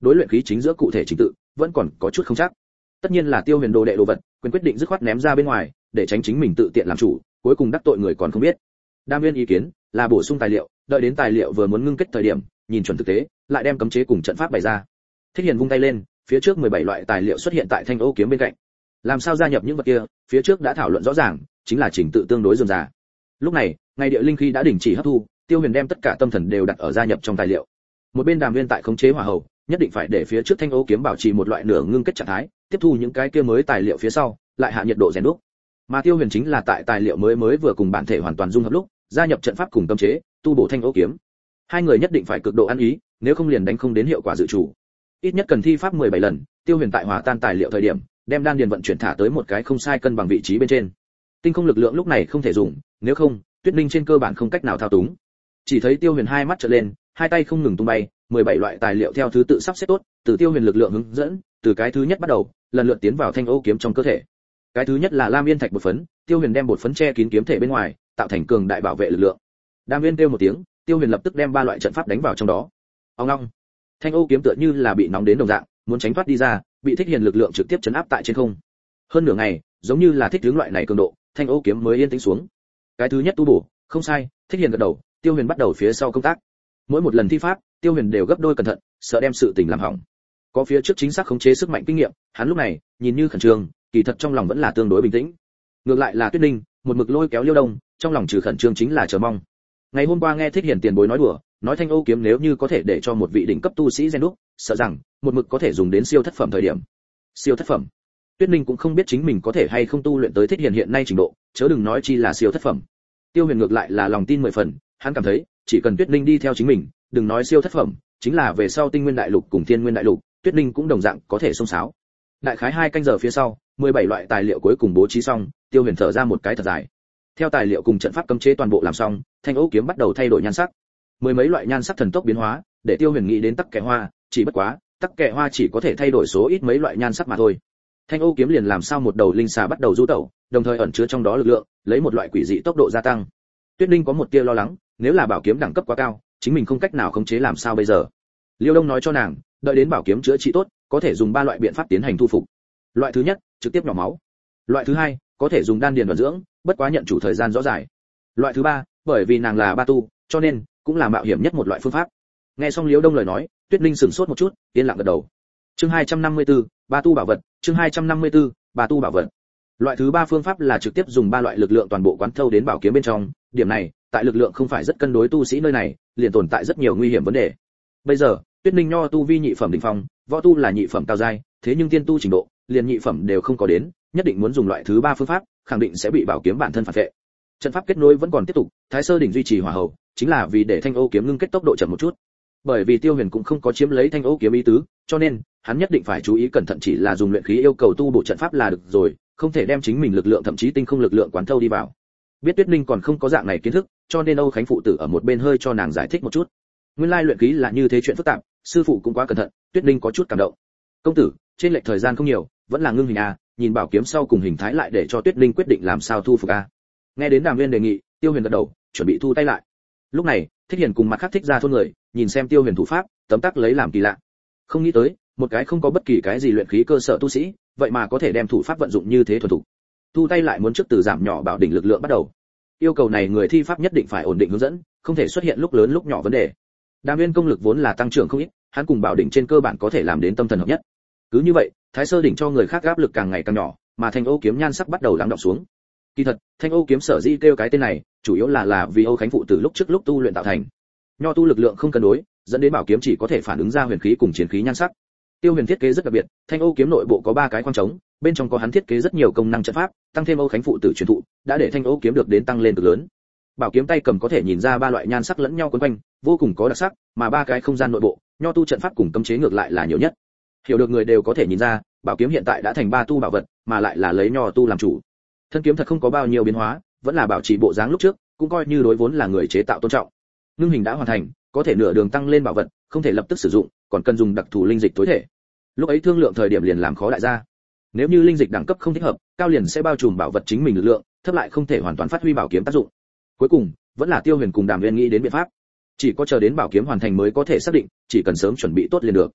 đối luyện khí chính giữa cụ thể trình tự vẫn còn có chút không chắc. Tất nhiên là Tiêu Huyền đồ đệ đồ vật, quyền quyết định dứt khoát ném ra bên ngoài, để tránh chính mình tự tiện làm chủ, cuối cùng đắc tội người còn không biết. Đam Nguyên ý kiến là bổ sung tài liệu, đợi đến tài liệu vừa muốn ngưng kết thời điểm, nhìn chuẩn thực tế, lại đem cấm chế cùng trận pháp bày ra. Thích Hiền vung tay lên, phía trước 17 loại tài liệu xuất hiện tại thanh ô kiếm bên cạnh. Làm sao gia nhập những vật kia, phía trước đã thảo luận rõ ràng, chính là trình tự tương đối rườm rà. Lúc này, ngày địa linh khí đã đình chỉ hấp thu, Tiêu Huyền đem tất cả tâm thần đều đặt ở gia nhập trong tài liệu. Một bên Đàm Nguyên tại khống chế hỏa hầu, nhất định phải để phía trước thanh ô kiếm bảo trì một loại nửa ngưng kết trạng thái, tiếp thu những cái kia mới tài liệu phía sau, lại hạ nhiệt độ rèn đúc. Mà Tiêu Huyền chính là tại tài liệu mới vừa cùng bản thể hoàn toàn dung hợp lúc, gia nhập trận pháp cùng cấm chế, tu bổ thanh ô kiếm. Hai người nhất định phải cực độ ăn ý, nếu không liền đánh không đến hiệu quả dự chủ. Ít nhất cần thi pháp 17 lần, Tiêu Huyền tại hòa tan tài liệu thời điểm, đem đan điền vận chuyển thả tới một cái không sai cân bằng vị trí bên trên. Tinh không lực lượng lúc này không thể dùng, nếu không, Tuyết Ninh trên cơ bản không cách nào thao túng. Chỉ thấy Tiêu Huyền hai mắt trợn lên, hai tay không ngừng tung bay, 17 loại tài liệu theo thứ tự sắp xếp tốt, từ Tiêu Huyền lực lượng hướng dẫn, từ cái thứ nhất bắt đầu, lần lượt tiến vào thanh ô kiếm trong cơ thể. Cái thứ nhất là Lam Yên Thạch bột phấn, Tiêu Huyền đem bột phấn che kín kiếm thể bên ngoài, tạo thành cường đại bảo vệ lực lượng. Đam Nguyên kêu một tiếng, Tiêu Huyền lập tức đem ba loại trận pháp đánh vào trong đó. Ong ong. Thanh ô kiếm tựa như là bị nóng đến đồng dạng, muốn tránh thoát đi ra, bị Thích Hiền lực lượng trực tiếp chấn áp tại trên không. Hơn nửa ngày, giống như là thích hướng loại này cường độ, thanh ô kiếm mới yên tĩnh xuống. Cái thứ nhất tu bổ, không sai, Thích Hiền gật đầu, Tiêu Huyền bắt đầu phía sau công tác. Mỗi một lần thi pháp, Tiêu Huyền đều gấp đôi cẩn thận, sợ đem sự tình làm hỏng. Có phía trước chính xác khống chế sức mạnh kinh nghiệm, hắn lúc này nhìn như khẩn trương, kỳ thật trong lòng vẫn là tương đối bình tĩnh. Ngược lại là Tuyết Ninh, một mực lôi kéo Liêu Đông, trong lòng trừ khẩn trương chính là chờ mong. Ngày hôm qua nghe Thích Hiền tiền bối nói đùa, nói thanh ô kiếm nếu như có thể để cho một vị đỉnh cấp tu sĩ rèn đúc, sợ rằng một mực có thể dùng đến siêu thất phẩm thời điểm. Siêu thất phẩm. Tuyết Ninh cũng không biết chính mình có thể hay không tu luyện tới Thích Hiền hiện nay trình độ, chớ đừng nói chi là siêu thất phẩm. Tiêu Huyền ngược lại là lòng tin 10 phần, hắn cảm thấy, chỉ cần Tuyết Ninh đi theo chính mình, đừng nói siêu thất phẩm, chính là về sau Tinh Nguyên Đại Lục cùng Thiên Nguyên Đại Lục, Tuyết Ninh cũng đồng dạng có thể xông xáo. Đại khái 2 canh giờ phía sau, 17 loại tài liệu cuối cùng bố trí xong, Tiêu Huyền thở ra một cái thật dài. Theo tài liệu cùng trận pháp cấm chế toàn bộ làm xong, thanh ô kiếm bắt đầu thay đổi nhan sắc. Mười mấy loại nhan sắc thần tốc biến hóa, để Tiêu Huyền nghĩ đến tắc kẻ hoa, chỉ bất quá, tắc kẻ hoa chỉ có thể thay đổi số ít mấy loại nhan sắc mà thôi. Thanh ô kiếm liền làm sao một đầu linh xà bắt đầu du tẩu, đồng thời ẩn chứa trong đó lực lượng, lấy một loại quỷ dị tốc độ gia tăng. Tuyết Ninh có một tia lo lắng, nếu là bảo kiếm đẳng cấp quá cao, chính mình không cách nào khống chế làm sao bây giờ. Liêu Đông nói cho nàng, đợi đến bảo kiếm chữa trị tốt, có thể dùng 3 loại biện pháp tiến hành thu phục. Loại thứ nhất, trực tiếp nhỏ máu. Loại thứ hai, có thể dùng đan điền vận dưỡng, bất quá nhận chủ thời gian rõ dài. Loại thứ ba, bởi vì nàng là ba tu, cho nên cũng là mạo hiểm nhất một loại phương pháp. Nghe xong Liêu Đông lời nói, Tuyết Ninh sửng sốt một chút, yên lặng gật đầu. Chương 254, ba tu bảo vật, chương 254, ba tu bảo vật. Loại thứ ba phương pháp là trực tiếp dùng 3 loại lực lượng toàn bộ quán thâu đến bảo kiếm bên trong, điểm này, tại lực lượng không phải rất cân đối tu sĩ nơi này, liền tồn tại rất nhiều nguy hiểm vấn đề. Bây giờ, Tuyết Ninh nho tu vi nhị phẩm đỉnh phong, võ tu là nhị phẩm cao giai, thế nhưng tiên tu trình độ, liền nhị phẩm đều không có đến, nhất định muốn dùng loại thứ ba phương pháp, khẳng định sẽ bị bảo kiếm bản thân phản vệ. Trận pháp kết nối vẫn còn tiếp tục, Thái Sơ đỉnh duy trì hỏa hầu, chính là vì để thanh ô kiếm ngưng kết tốc độ chậm một chút. Bởi vì Tiêu Huyền cũng không có chiếm lấy thanh ô kiếm ý tứ, cho nên hắn nhất định phải chú ý cẩn thận, chỉ là dùng luyện khí yêu cầu tu bổ trận pháp là được rồi, không thể đem chính mình lực lượng thậm chí tinh không lực lượng quán thâu đi vào. Biết Tuyết Ninh còn không có dạng này kiến thức, cho nên Âu Khánh phụ tử ở một bên hơi cho nàng giải thích một chút. Nguyên lai luyện khí là như thế chuyện phức tạp, sư phụ cũng quá cẩn thận, Tuyết Ninh có chút cảm động. Công tử, trên lệch thời gian không nhiều, vẫn là ngưng hình a, nhìn bảo kiếm sau cùng hình thái lại để cho Tuyết Ninh quyết định làm sao thu phục a. Nghe đến Đàm Nguyên đề nghị, Tiêu Huyền gật đầu, chuẩn bị thu tay lại. Lúc này, Thích Hiền cùng mặt khác thích ra thôn người, nhìn xem Tiêu Huyền thủ pháp, tấm tắc lấy làm kỳ lạ. Không nghĩ tới, một cái không có bất kỳ cái gì luyện khí cơ sở tu sĩ, vậy mà có thể đem thủ pháp vận dụng như thế thuần thục. Thu tay lại muốn trước từ giảm nhỏ bảo đỉnh lực lượng bắt đầu. Yêu cầu này người thi pháp nhất định phải ổn định hướng dẫn, không thể xuất hiện lúc lớn lúc nhỏ vấn đề. Đàm Nguyên công lực vốn là tăng trưởng không ít, hắn cùng bảo đỉnh trên cơ bản có thể làm đến tâm thần hợp nhất. Cứ như vậy, Thái Sơ đỉnh cho người khác áp lực càng ngày càng nhỏ, mà thanh ô kiếm nhan sắc bắt đầu lắng đọng xuống. Kỳ thật, thanh ô kiếm sở dĩ kêu cái tên này, chủ yếu là vì Âu Khánh phụ tử lúc trước lúc tu luyện tạo thành. Nho tu lực lượng không cân đối, dẫn đến bảo kiếm chỉ có thể phản ứng ra huyền khí cùng chiến khí nhan sắc. Tiêu Huyền thiết kế rất đặc biệt, thanh ô kiếm nội bộ có 3 cái khoang trống, bên trong có hắn thiết kế rất nhiều công năng trận pháp, tăng thêm Âu Khánh phụ tử truyền thụ, đã để thanh ô kiếm được đến tăng lên cực lớn. Bảo kiếm tay cầm có thể nhìn ra 3 loại nhan sắc lẫn nhau quấn quanh, vô cùng có đặc sắc, mà 3 cái không gian nội bộ, nho tu trận pháp cùng cấm chế ngược lại là nhiều nhất. Hiểu được người đều có thể nhìn ra, bảo kiếm hiện tại đã thành 3 tu bảo vật, mà lại là lấy nho tu làm chủ. Thân kiếm thật không có bao nhiêu biến hóa, vẫn là bảo trì bộ dáng lúc trước, cũng coi như đối vốn là người chế tạo tôn trọng. Ngưng hình đã hoàn thành, có thể nửa đường tăng lên bảo vật, không thể lập tức sử dụng, còn cần dùng đặc thù linh dịch tối thể. Lúc ấy thương lượng thời điểm liền làm khó đại gia. Nếu như linh dịch đẳng cấp không thích hợp, cao liền sẽ bao trùm bảo vật chính mình lực lượng, thấp lại không thể hoàn toàn phát huy bảo kiếm tác dụng. Cuối cùng, vẫn là Tiêu Huyền cùng Đàm Nguyên nghĩ đến biện pháp. Chỉ có chờ đến bảo kiếm hoàn thành mới có thể xác định, chỉ cần sớm chuẩn bị tốt liền được.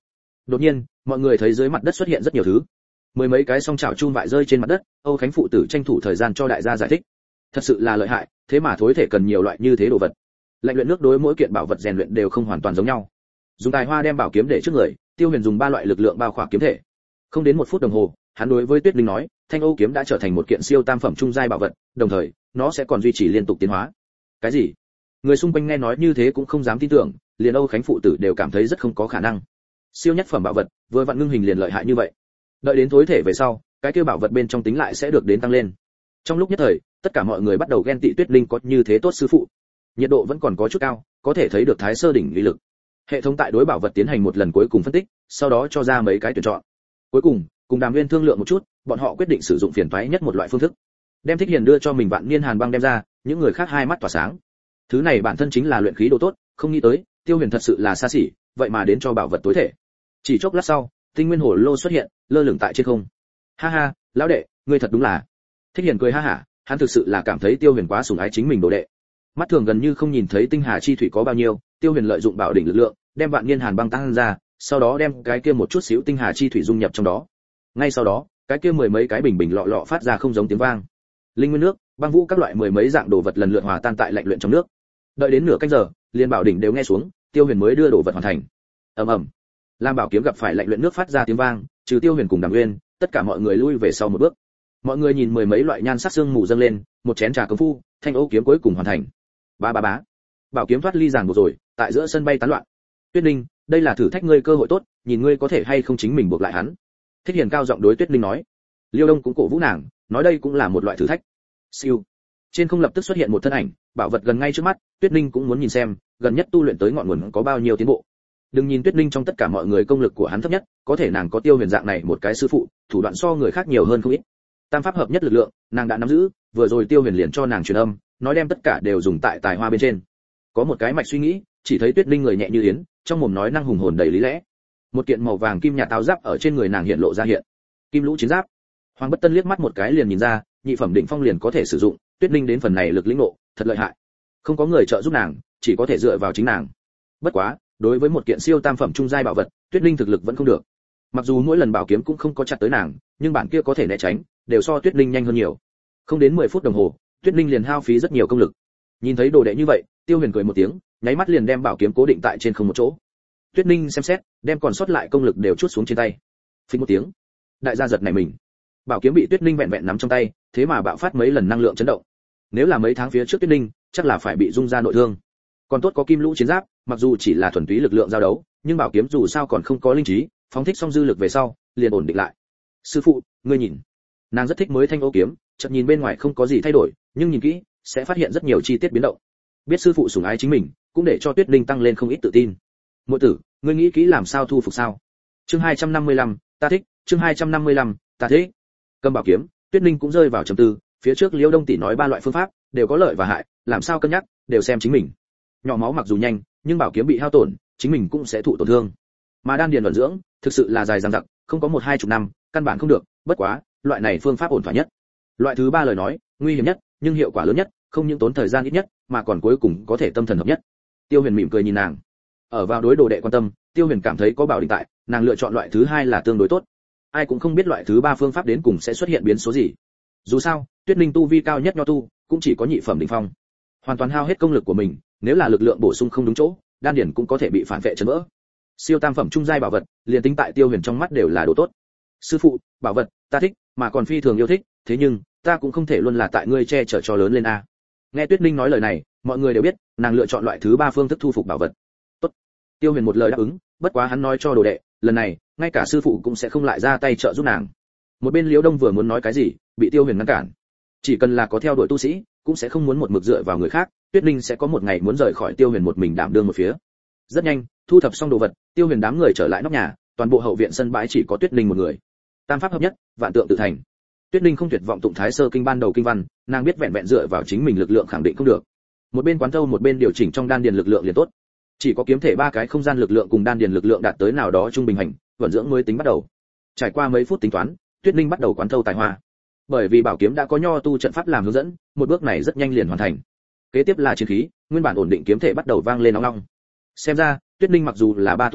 Đột nhiên, mọi người thấy dưới mặt đất xuất hiện rất nhiều thứ. Mười mấy cái song chảo chum vại rơi trên mặt đất, Âu Khánh phụ tử tranh thủ thời gian cho đại gia giải thích. Thật sự là lợi hại, thế mà thối thể cần nhiều loại như thế đồ vật. Lạnh luyện nước đối mỗi kiện bảo vật rèn luyện đều không hoàn toàn giống nhau. Dùng tài hoa đem bảo kiếm để trước người, Tiêu Huyền dùng 3 loại lực lượng bao khỏa kiếm thể. Không đến 1 phút đồng hồ, hắn đối với Tuyết Linh nói, Thanh Âu kiếm đã trở thành một kiện siêu tam phẩm trung giai bảo vật, đồng thời, nó sẽ còn duy trì liên tục tiến hóa. Cái gì? Người xung quanh nghe nói như thế cũng không dám tin tưởng, liền Âu Khánh phụ tử đều cảm thấy rất không có khả năng. Siêu nhất phẩm bảo vật, vừa vặn ngưng hình liền lợi hại như vậy. Đợi đến tối thể về sau, cái kia bảo vật bên trong tính lại sẽ được đến tăng lên. Trong lúc nhất thời, tất cả mọi người bắt đầu ghen tị Tuyết Linh có như thế tốt sư phụ. Nhiệt độ vẫn còn có chút cao, có thể thấy được Thái Sơ đỉnh uy lực. Hệ thống tại đối bảo vật tiến hành một lần cuối cùng phân tích, sau đó cho ra mấy cái tuyển chọn. Cuối cùng, cùng Đàm Nguyên thương lượng một chút, bọn họ quyết định sử dụng phiền toái nhất một loại phương thức. Đem Thích Hiền đưa cho mình Vạn Niên Hàn Băng đem ra, những người khác hai mắt tỏa sáng. Thứ này bản thân chính là luyện khí đồ tốt, không nghĩ tới, Tiêu Huyền thật sự là xa xỉ, vậy mà đến cho bảo vật tối thể. Chỉ chốc lát sau, Tinh Nguyên Hồ Lô xuất hiện, lơ lửng tại trên không. Ha ha, lão đệ, ngươi thật đúng là. Thích Hiền cười ha hả, hắn thực sự là cảm thấy Tiêu Huyền quá sủng ái chính mình đồ đệ. Mắt thường gần như không nhìn thấy tinh hà chi thủy có bao nhiêu, Tiêu Huyền lợi dụng bảo đỉnh lực lượng, đem Vạn Niên Hàn Băng tăng ra, sau đó đem cái kia một chút xíu tinh hà chi thủy dung nhập trong đó. Ngay sau đó, cái kia mười mấy cái bình bình lọ lọ phát ra không giống tiếng vang. Linh nguyên nước, băng vũ các loại mười mấy dạng đồ vật lần lượt hòa tan tại lạnh luyện trong nước. Đợi đến nửa canh giờ, liên bảo đỉnh đều nghe xuống, Tiêu Huyền mới đưa đồ vật hoàn thành. Ầm ầm. Lam bảo kiếm gặp phải lạnh luyện nước phát ra tiếng vang, trừ Tiêu Huyền cùng Đàm Nguyên, tất cả mọi người lui về sau một bước. Mọi người nhìn mười mấy loại nhan sắc xương mù dâng lên, một chén trà công phu, Thanh Âu kiếm cuối cùng hoàn thành. Ba ba bá. Bảo kiếm thoát ly giàn buộc rồi, tại giữa sân bay tán loạn. Tuyết Ninh, đây là thử thách ngươi cơ hội tốt, nhìn ngươi có thể hay không chính mình buộc lại hắn. Thích Hiền cao giọng đối Tuyết Ninh nói. Liêu Đông cũng cổ vũ nàng, nói đây cũng là một loại thử thách. Siêu. Trên không lập tức xuất hiện một thân ảnh, bảo vật gần ngay trước mắt, Tuyết Ninh cũng muốn nhìn xem, gần nhất tu luyện tới ngọn nguồn có bao nhiêu tiến bộ. Đừng nhìn Tuyết Ninh trong tất cả mọi người công lực của hắn thấp nhất, có thể nàng có Tiêu Huyền dạng này một cái sư phụ, thủ đoạn so người khác nhiều hơn không ít. Tam pháp hợp nhất lực lượng, nàng đã nắm giữ, vừa rồi Tiêu Huyền liền cho nàng truyền âm, nói đem tất cả đều dùng tại tài hoa bên trên. Có một cái mạch suy nghĩ, chỉ thấy Tuyết Ninh người nhẹ như yến, trong mồm nói năng hùng hồn đầy lý lẽ. Một kiện màu vàng kim nhạt áo giáp ở trên người nàng hiện lộ ra hiện. Kim lũ chiến giáp. Hoàng Bất Tân liếc mắt một cái liền nhìn ra, nhị phẩm định phong liền có thể sử dụng, Tuyết Ninh đến phần này lực lĩnh ngộ, thật lợi hại. Không có người trợ giúp nàng, chỉ có thể dựa vào chính nàng. Bất quá, đối với một kiện siêu tam phẩm trung giai bảo vật, Tuyết Ninh thực lực vẫn không được. Mặc dù mỗi lần bảo kiếm cũng không có chặt tới nàng, nhưng bản kia có thể né tránh, đều so Tuyết Ninh nhanh hơn nhiều. Không đến 10 phút đồng hồ, Tuyết Ninh liền hao phí rất nhiều công lực. Nhìn thấy đồ đệ như vậy, Tiêu Huyền cười một tiếng, nháy mắt liền đem bảo kiếm cố định tại trên không một chỗ. Tuyết Ninh xem xét, đem còn sót lại công lực đều chuốt xuống trên tay. Phình một tiếng, đại gia giật này mình. Bảo kiếm bị Tuyết Ninh vẹn vẹn nắm trong tay, thế mà bạo phát mấy lần năng lượng chấn động. Nếu là mấy tháng phía trước Tuyết Ninh, chắc là phải bị rung ra nội thương. Còn tốt có kim lũ chiến giáp, mặc dù chỉ là thuần túy lực lượng giao đấu, nhưng bảo kiếm dù sao còn không có linh trí, phóng thích xong dư lực về sau, liền ổn định lại. Sư phụ, ngươi nhìn. Nàng rất thích mới Thanh Âu kiếm, chợt nhìn bên ngoài không có gì thay đổi, nhưng nhìn kỹ, sẽ phát hiện rất nhiều chi tiết biến động. Biết sư phụ sủng ái chính mình, cũng để cho Tuyết Ninh tăng lên không ít tự tin. Muội tử, ngươi nghĩ kỹ làm sao thu phục sao? Chương 255, ta thích, chương 255, ta thích. Cầm bảo kiếm, Tuyết Ninh cũng rơi vào trầm tư, phía trước Liêu Đông tỷ nói 3 loại phương pháp, đều có lợi và hại, làm sao cân nhắc, đều xem chính mình. Nhỏ máu mặc dù nhanh, nhưng bảo kiếm bị hao tổn, chính mình cũng sẽ thụ tổn thương. Mà đan điền vận dưỡng, thực sự là dài dằng dặc, không có 1-2 chục năm, căn bản không được, bất quá, loại này phương pháp ổn thỏa nhất. Loại thứ 3 lời nói, nguy hiểm nhất, nhưng hiệu quả lớn nhất, không những tốn thời gian ít nhất, mà còn cuối cùng có thể tâm thần hợp nhất. Tiêu Huyền mỉm cười nhìn nàng. Ở vào đối đồ đệ quan tâm, Tiêu Huyền cảm thấy có bảo định tại, nàng lựa chọn loại thứ 2 là tương đối tốt. Ai cũng không biết loại thứ 3 phương pháp đến cùng sẽ xuất hiện biến số gì. Dù sao, Tuyết Ninh tu vi cao nhất nho tu, cũng chỉ có nhị phẩm đỉnh phong. Hoàn toàn hao hết công lực của mình, nếu là lực lượng bổ sung không đúng chỗ, đan điển cũng có thể bị phản vệ chấn vỡ. Siêu tam phẩm trung giai bảo vật, liền tính tại Tiêu Huyền trong mắt đều là đồ tốt. Sư phụ, bảo vật, ta thích, mà còn phi thường yêu thích, thế nhưng, ta cũng không thể luôn là tại ngươi che chở cho lớn lên a. Nghe Tuyết Ninh nói lời này, mọi người đều biết, nàng lựa chọn loại thứ 3 phương thức thu phục bảo vật. Tốt. Tiêu Huyền một lời đáp ứng, bất quá hắn nói cho đồ đệ, lần này, ngay cả sư phụ cũng sẽ không lại ra tay trợ giúp nàng. Một bên Liễu Đông vừa muốn nói cái gì, bị Tiêu Huyền ngăn cản. Chỉ cần là có theo đuổi tu sĩ, cũng sẽ không muốn một mực dựa vào người khác, Tuyết Ninh sẽ có một ngày muốn rời khỏi Tiêu Huyền một mình đảm đương một phía. Rất nhanh, thu thập xong đồ vật, Tiêu Huyền đám người trở lại nóc nhà, toàn bộ hậu viện sân bãi chỉ có Tuyết Ninh một người. Tam pháp hợp nhất, vạn tượng tự thành. Tuyết Ninh không tuyệt vọng tụng Thái Sơ kinh ban đầu kinh văn, nàng biết vẹn vẹn dựa vào chính mình lực lượng khẳng định không được. Một bên quán thâu một bên điều chỉnh trong đan điền lực lượng liền tốt. Chỉ có kiếm thể 3 cái không gian lực lượng cùng đan điền lực lượng đạt tới nào đó trung bình hành, vận dưỡng mới tính bắt đầu. Trải qua mấy phút tính toán, Tuyết Ninh bắt đầu quán thâu tài hoa. Bởi vì bảo kiếm đã có nho tu trận pháp làm hướng dẫn, một bước này rất nhanh liền hoàn thành. Kế tiếp là chiến khí, nguyên bản ổn định kiếm thể bắt đầu vang lên ong ong. Xem ra, Tuyết Ninh mặc dù là 3 tu thân,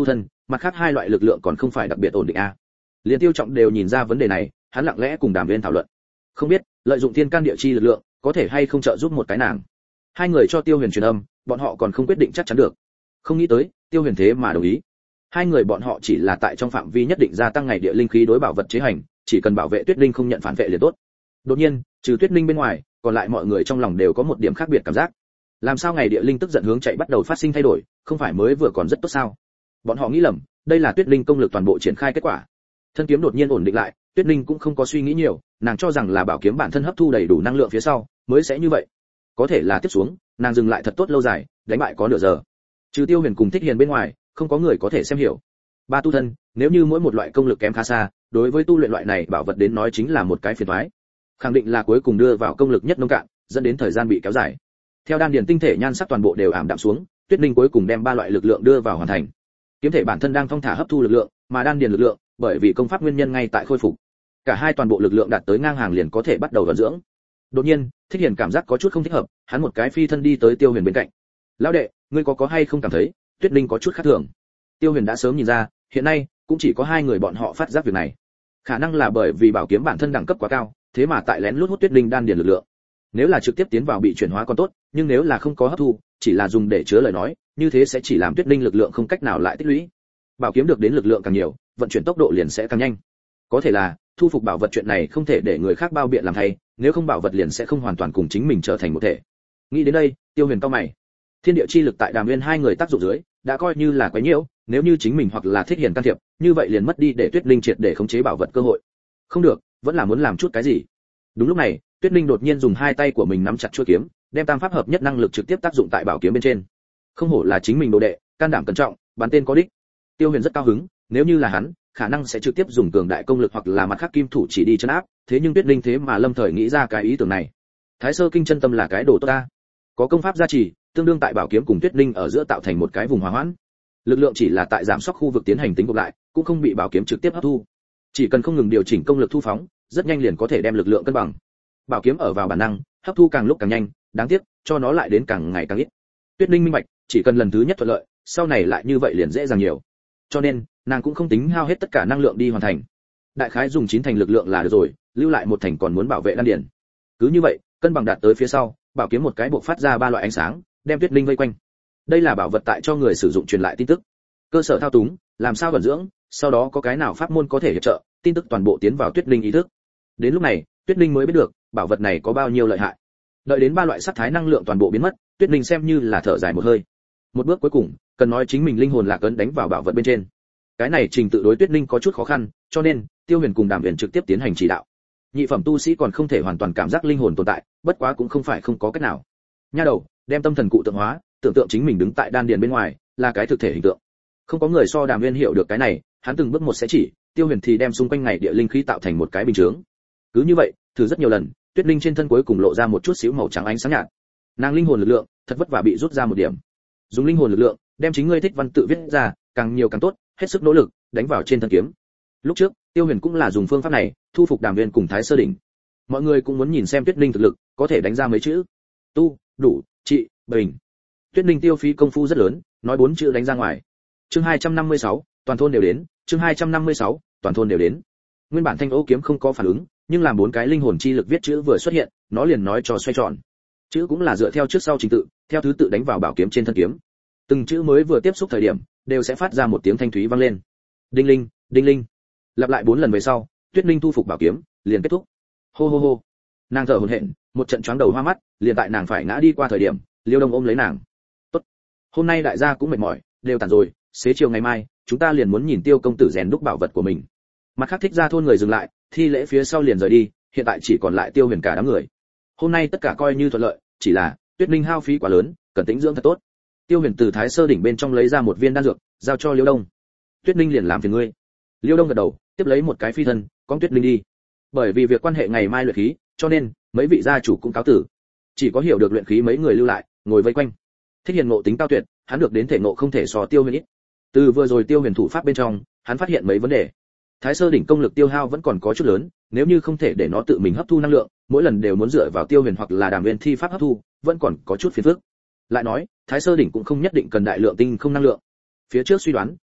mặt khác hai loại lực lượng còn không phải đặc biệt ổn định a. Liên Tiêu Trọng đều nhìn ra vấn đề này, hắn lặng lẽ cùng Đàm Viên thảo luận. Không biết, lợi dụng thiên can địa chi lực lượng, có thể hay không trợ giúp một cái nàng. Hai người cho Tiêu Huyền truyền âm, bọn họ còn không quyết định chắc chắn được. Không nghĩ tới, Tiêu Huyền thế mà đồng ý. Hai người bọn họ chỉ là tại trong phạm vi nhất định gia tăng ngày địa linh khí đối bảo vật chế hành, chỉ cần bảo vệ Tuyết Linh không nhận phản vệ liền tốt. Đột nhiên, trừ Tuyết Linh bên ngoài, còn lại mọi người trong lòng đều có một điểm khác biệt cảm giác. Làm sao ngày địa linh tức giận hướng chạy bắt đầu phát sinh thay đổi, không phải mới vừa còn rất tốt sao? Bọn họ nghĩ lầm, đây là Tuyết Linh công lực toàn bộ triển khai kết quả. Thân kiếm đột nhiên ổn định lại, Tuyết Linh cũng không có suy nghĩ nhiều, nàng cho rằng là bảo kiếm bản thân hấp thu đầy đủ năng lượng phía sau, mới sẽ như vậy. Có thể là tiếp xuống, nàng dừng lại thật tốt lâu dài, đánh bại có nửa giờ. Trừ Tiêu Huyền cùng Thích Hiền bên ngoài, không có người có thể xem hiểu. Ba tu thân, nếu như mỗi một loại công lực kém khá xa, đối với tu luyện loại này bảo vật đến nói chính là một cái phiền toái. Khẳng định là cuối cùng đưa vào công lực nhất nông cạn, dẫn đến thời gian bị kéo dài. Theo đan điền tinh thể nhan sắc toàn bộ đều ảm đạm xuống, Tuyết Linh cuối cùng đem ba loại lực lượng đưa vào hoàn thành. Kiếm thể bản thân đang thong thả hấp thu lực lượng, mà đan điền lực lượng, bởi vì công pháp nguyên nhân ngay tại khôi phục. Cả hai toàn bộ lực lượng đạt tới ngang hàng liền có thể bắt đầu vận dưỡng. Đột nhiên, Thích Hiền cảm giác có chút không thích hợp, hắn một cái phi thân đi tới Tiêu Huyền bên cạnh. "Lão đệ, ngươi có hay không cảm thấy, Tuyết Linh có chút khác thường?" Tiêu Huyền đã sớm nhìn ra, hiện nay cũng chỉ có hai người bọn họ phát giác việc này. Khả năng là bởi vì bảo kiếm bản thân đẳng cấp quá cao, thế mà tại lén lút hút Tuyết Linh đan điền lực lượng. Nếu là trực tiếp tiến vào bị chuyển hóa còn tốt, nhưng nếu là không có hấp thu, chỉ là dùng để chứa lời nói, như thế sẽ chỉ làm Tuyết Linh lực lượng không cách nào lại tích lũy. Bảo kiếm được đến lực lượng càng nhiều, vận chuyển tốc độ liền sẽ càng nhanh. Có thể là, thu phục bảo vật chuyện này không thể để người khác bao biện làm thay, nếu không bảo vật liền sẽ không hoàn toàn cùng chính mình trở thành một thể. Nghĩ đến đây, Tiêu Huyền cau mày. Thiên địa chi lực tại Đàm Nguyên hai người tác dụng dưới, đã coi như là quấy nhiễu, nếu như chính mình hoặc là Thích Hiền can thiệp, như vậy liền mất đi để Tuyết Linh triệt để khống chế bảo vật cơ hội. Không được, vẫn là muốn làm chút cái gì. Đúng lúc này, Tuyết Linh đột nhiên dùng hai tay của mình nắm chặt chuôi kiếm, đem tam pháp hợp nhất năng lực trực tiếp tác dụng tại bảo kiếm bên trên. Không hổ là chính mình đồ đệ, can đảm cẩn trọng, bắn tên có đích. Tiêu Huyền rất cao hứng, nếu như là hắn, khả năng sẽ trực tiếp dùng cường đại công lực hoặc là mặt khác kim thủ chỉ đi trấn áp, thế nhưng Tuyết Linh thế mà lâm thời nghĩ ra cái ý tưởng này. Thái Sơ Kinh chân tâm là cái đồ tốt ta. Có công pháp gia trì, tương đương tại bảo kiếm cùng Tuyết Linh ở giữa tạo thành một cái vùng hòa hoãn. Lực lượng chỉ là tại giảm sóc khu vực tiến hành tính gộp lại, cũng không bị bảo kiếm trực tiếp hấp thu. Chỉ cần không ngừng điều chỉnh công lực thu phóng, rất nhanh liền có thể đem lực lượng cân bằng. Bảo kiếm ở vào bản năng, hấp thu càng lúc càng nhanh, đáng tiếc, cho nó lại đến càng ngày càng ít. Tuyết Linh minh bạch, chỉ cần lần thứ nhất thuận lợi, sau này lại như vậy liền dễ dàng nhiều. Cho nên, nàng cũng không tính hao hết tất cả năng lượng đi hoàn thành. Đại khái dùng 9 thành lực lượng là được rồi, lưu lại một thành còn muốn bảo vệ đan điền. Cứ như vậy, cân bằng đạt tới phía sau, bảo kiếm một cái buộc phát ra ba loại ánh sáng, đem Tuyết Linh vây quanh. Đây là bảo vật tại cho người sử dụng truyền lại tin tức. Cơ sở thao túng, làm sao vận dưỡng, sau đó có cái nào pháp môn có thể hiệp trợ, tin tức toàn bộ tiến vào Tuyết Linh ý thức. Đến lúc này, Tuyết Linh mới biết được, bảo vật này có bao nhiêu lợi hại. Đợi đến ba loại sắc thái năng lượng toàn bộ biến mất, Tuyết Linh xem như là thở dài một hơi. Một bước cuối cùng, cần nói chính mình linh hồn lạc ấn đánh vào bảo vật bên trên. Cái này trình tự đối Tuyết Linh có chút khó khăn, cho nên Tiêu Huyền cùng Đàm Huyền trực tiếp tiến hành chỉ đạo. Nhị phẩm tu sĩ còn không thể hoàn toàn cảm giác linh hồn tồn tại, bất quá cũng không phải không có cách nào. Nha đầu, đem tâm thần cụ tượng hóa, tưởng tượng chính mình đứng tại đan điền bên ngoài, là cái thực thể hình tượng. Không có người so Đàm Huyền hiểu được cái này, hắn từng bước một sẽ chỉ, Tiêu Huyền thì đem xung quanh ngày địa linh khí tạo thành một cái bình chướng. Cứ như vậy, thử rất nhiều lần, Tuyết Linh trên thân cuối cùng lộ ra một chút xíu màu trắng ánh sáng nhạt. Nàng linh hồn lực lượng, thật vất vả bị rút ra một điểm. Dùng linh hồn lực lượng, đem chính ngươi thích văn tự viết ra, càng nhiều càng tốt, hết sức nỗ lực, đánh vào trên thân kiếm. Lúc trước, Tiêu Huyền cũng là dùng phương pháp này, thu phục Đàm Huyền cùng Thái Sơ đỉnh. Mọi người cũng muốn nhìn xem Tuyết Linh thực lực, có thể đánh ra mấy chữ: tu, đủ, trị, bình. Tuyết Linh tiêu phí công phu rất lớn, nói 4 chữ đánh ra ngoài. Chương 256, toàn thôn đều đến, chương 256, toàn thôn đều đến. Nguyên bản Thanh Ô kiếm không có phản ứng, nhưng làm 4 cái linh hồn chi lực viết chữ vừa xuất hiện, nó liền nói cho xoay tròn. Chữ cũng là dựa theo trước sau trình tự, theo thứ tự đánh vào bảo kiếm trên thân kiếm. Từng chữ mới vừa tiếp xúc thời điểm, đều sẽ phát ra một tiếng thanh thúy vang lên. Đinh linh, đinh linh. Lặp lại 4 lần về sau, Tuyết Linh thu phục bảo kiếm, liền kết thúc. Hô hô hô. Nàng thở hổn hển, một trận choáng đầu hoa mắt, liền tại nàng phải ngã đi qua thời điểm, Liêu Đông ôm lấy nàng. "Tốt, hôm nay đại gia cũng mệt mỏi, đều tàn rồi, xế chiều ngày mai, chúng ta liền muốn nhìn Tiêu công tử rèn đúc bảo vật của mình." Mặt khác Thích ra thôn người dừng lại, thi lễ phía sau liền rời đi, hiện tại chỉ còn lại Tiêu Huyền cả đám người. Hôm nay tất cả coi như thuận lợi, chỉ là Tuyết Linh hao phí quá lớn, cần tĩnh dưỡng thật tốt. Tiêu Huyền từ Thái Sơ đỉnh bên trong lấy ra một viên đan dược, giao cho Liêu Đông. "Tuyết Linh liền làm phiền ngươi." Liêu Đông gật đầu, tiếp lấy một cái phi thân, con Tuyết Linh đi. Bởi vì việc quan hệ ngày mai luyện khí, cho nên mấy vị gia chủ cũng cáo tử. Chỉ có hiểu được luyện khí mấy người lưu lại, ngồi vây quanh. Thích Hiền ngộ tính cao tuyệt, hắn được đến thể ngộ không thể so Tiêu Huyền ít. Từ vừa rồi Tiêu Huyền thủ pháp bên trong, hắn phát hiện mấy vấn đề. Thái Sơ đỉnh công lực tiêu hao vẫn còn có chút lớn, nếu như không thể để nó tự mình hấp thu năng lượng, mỗi lần đều muốn dựa vào Tiêu Huyền hoặc là Đàm Huyền thi pháp hấp thu, vẫn còn có chút phiền phức. Lại nói, Thái Sơ đỉnh cũng không nhất định cần đại lượng tinh không năng lượng. Phía trước suy đoán,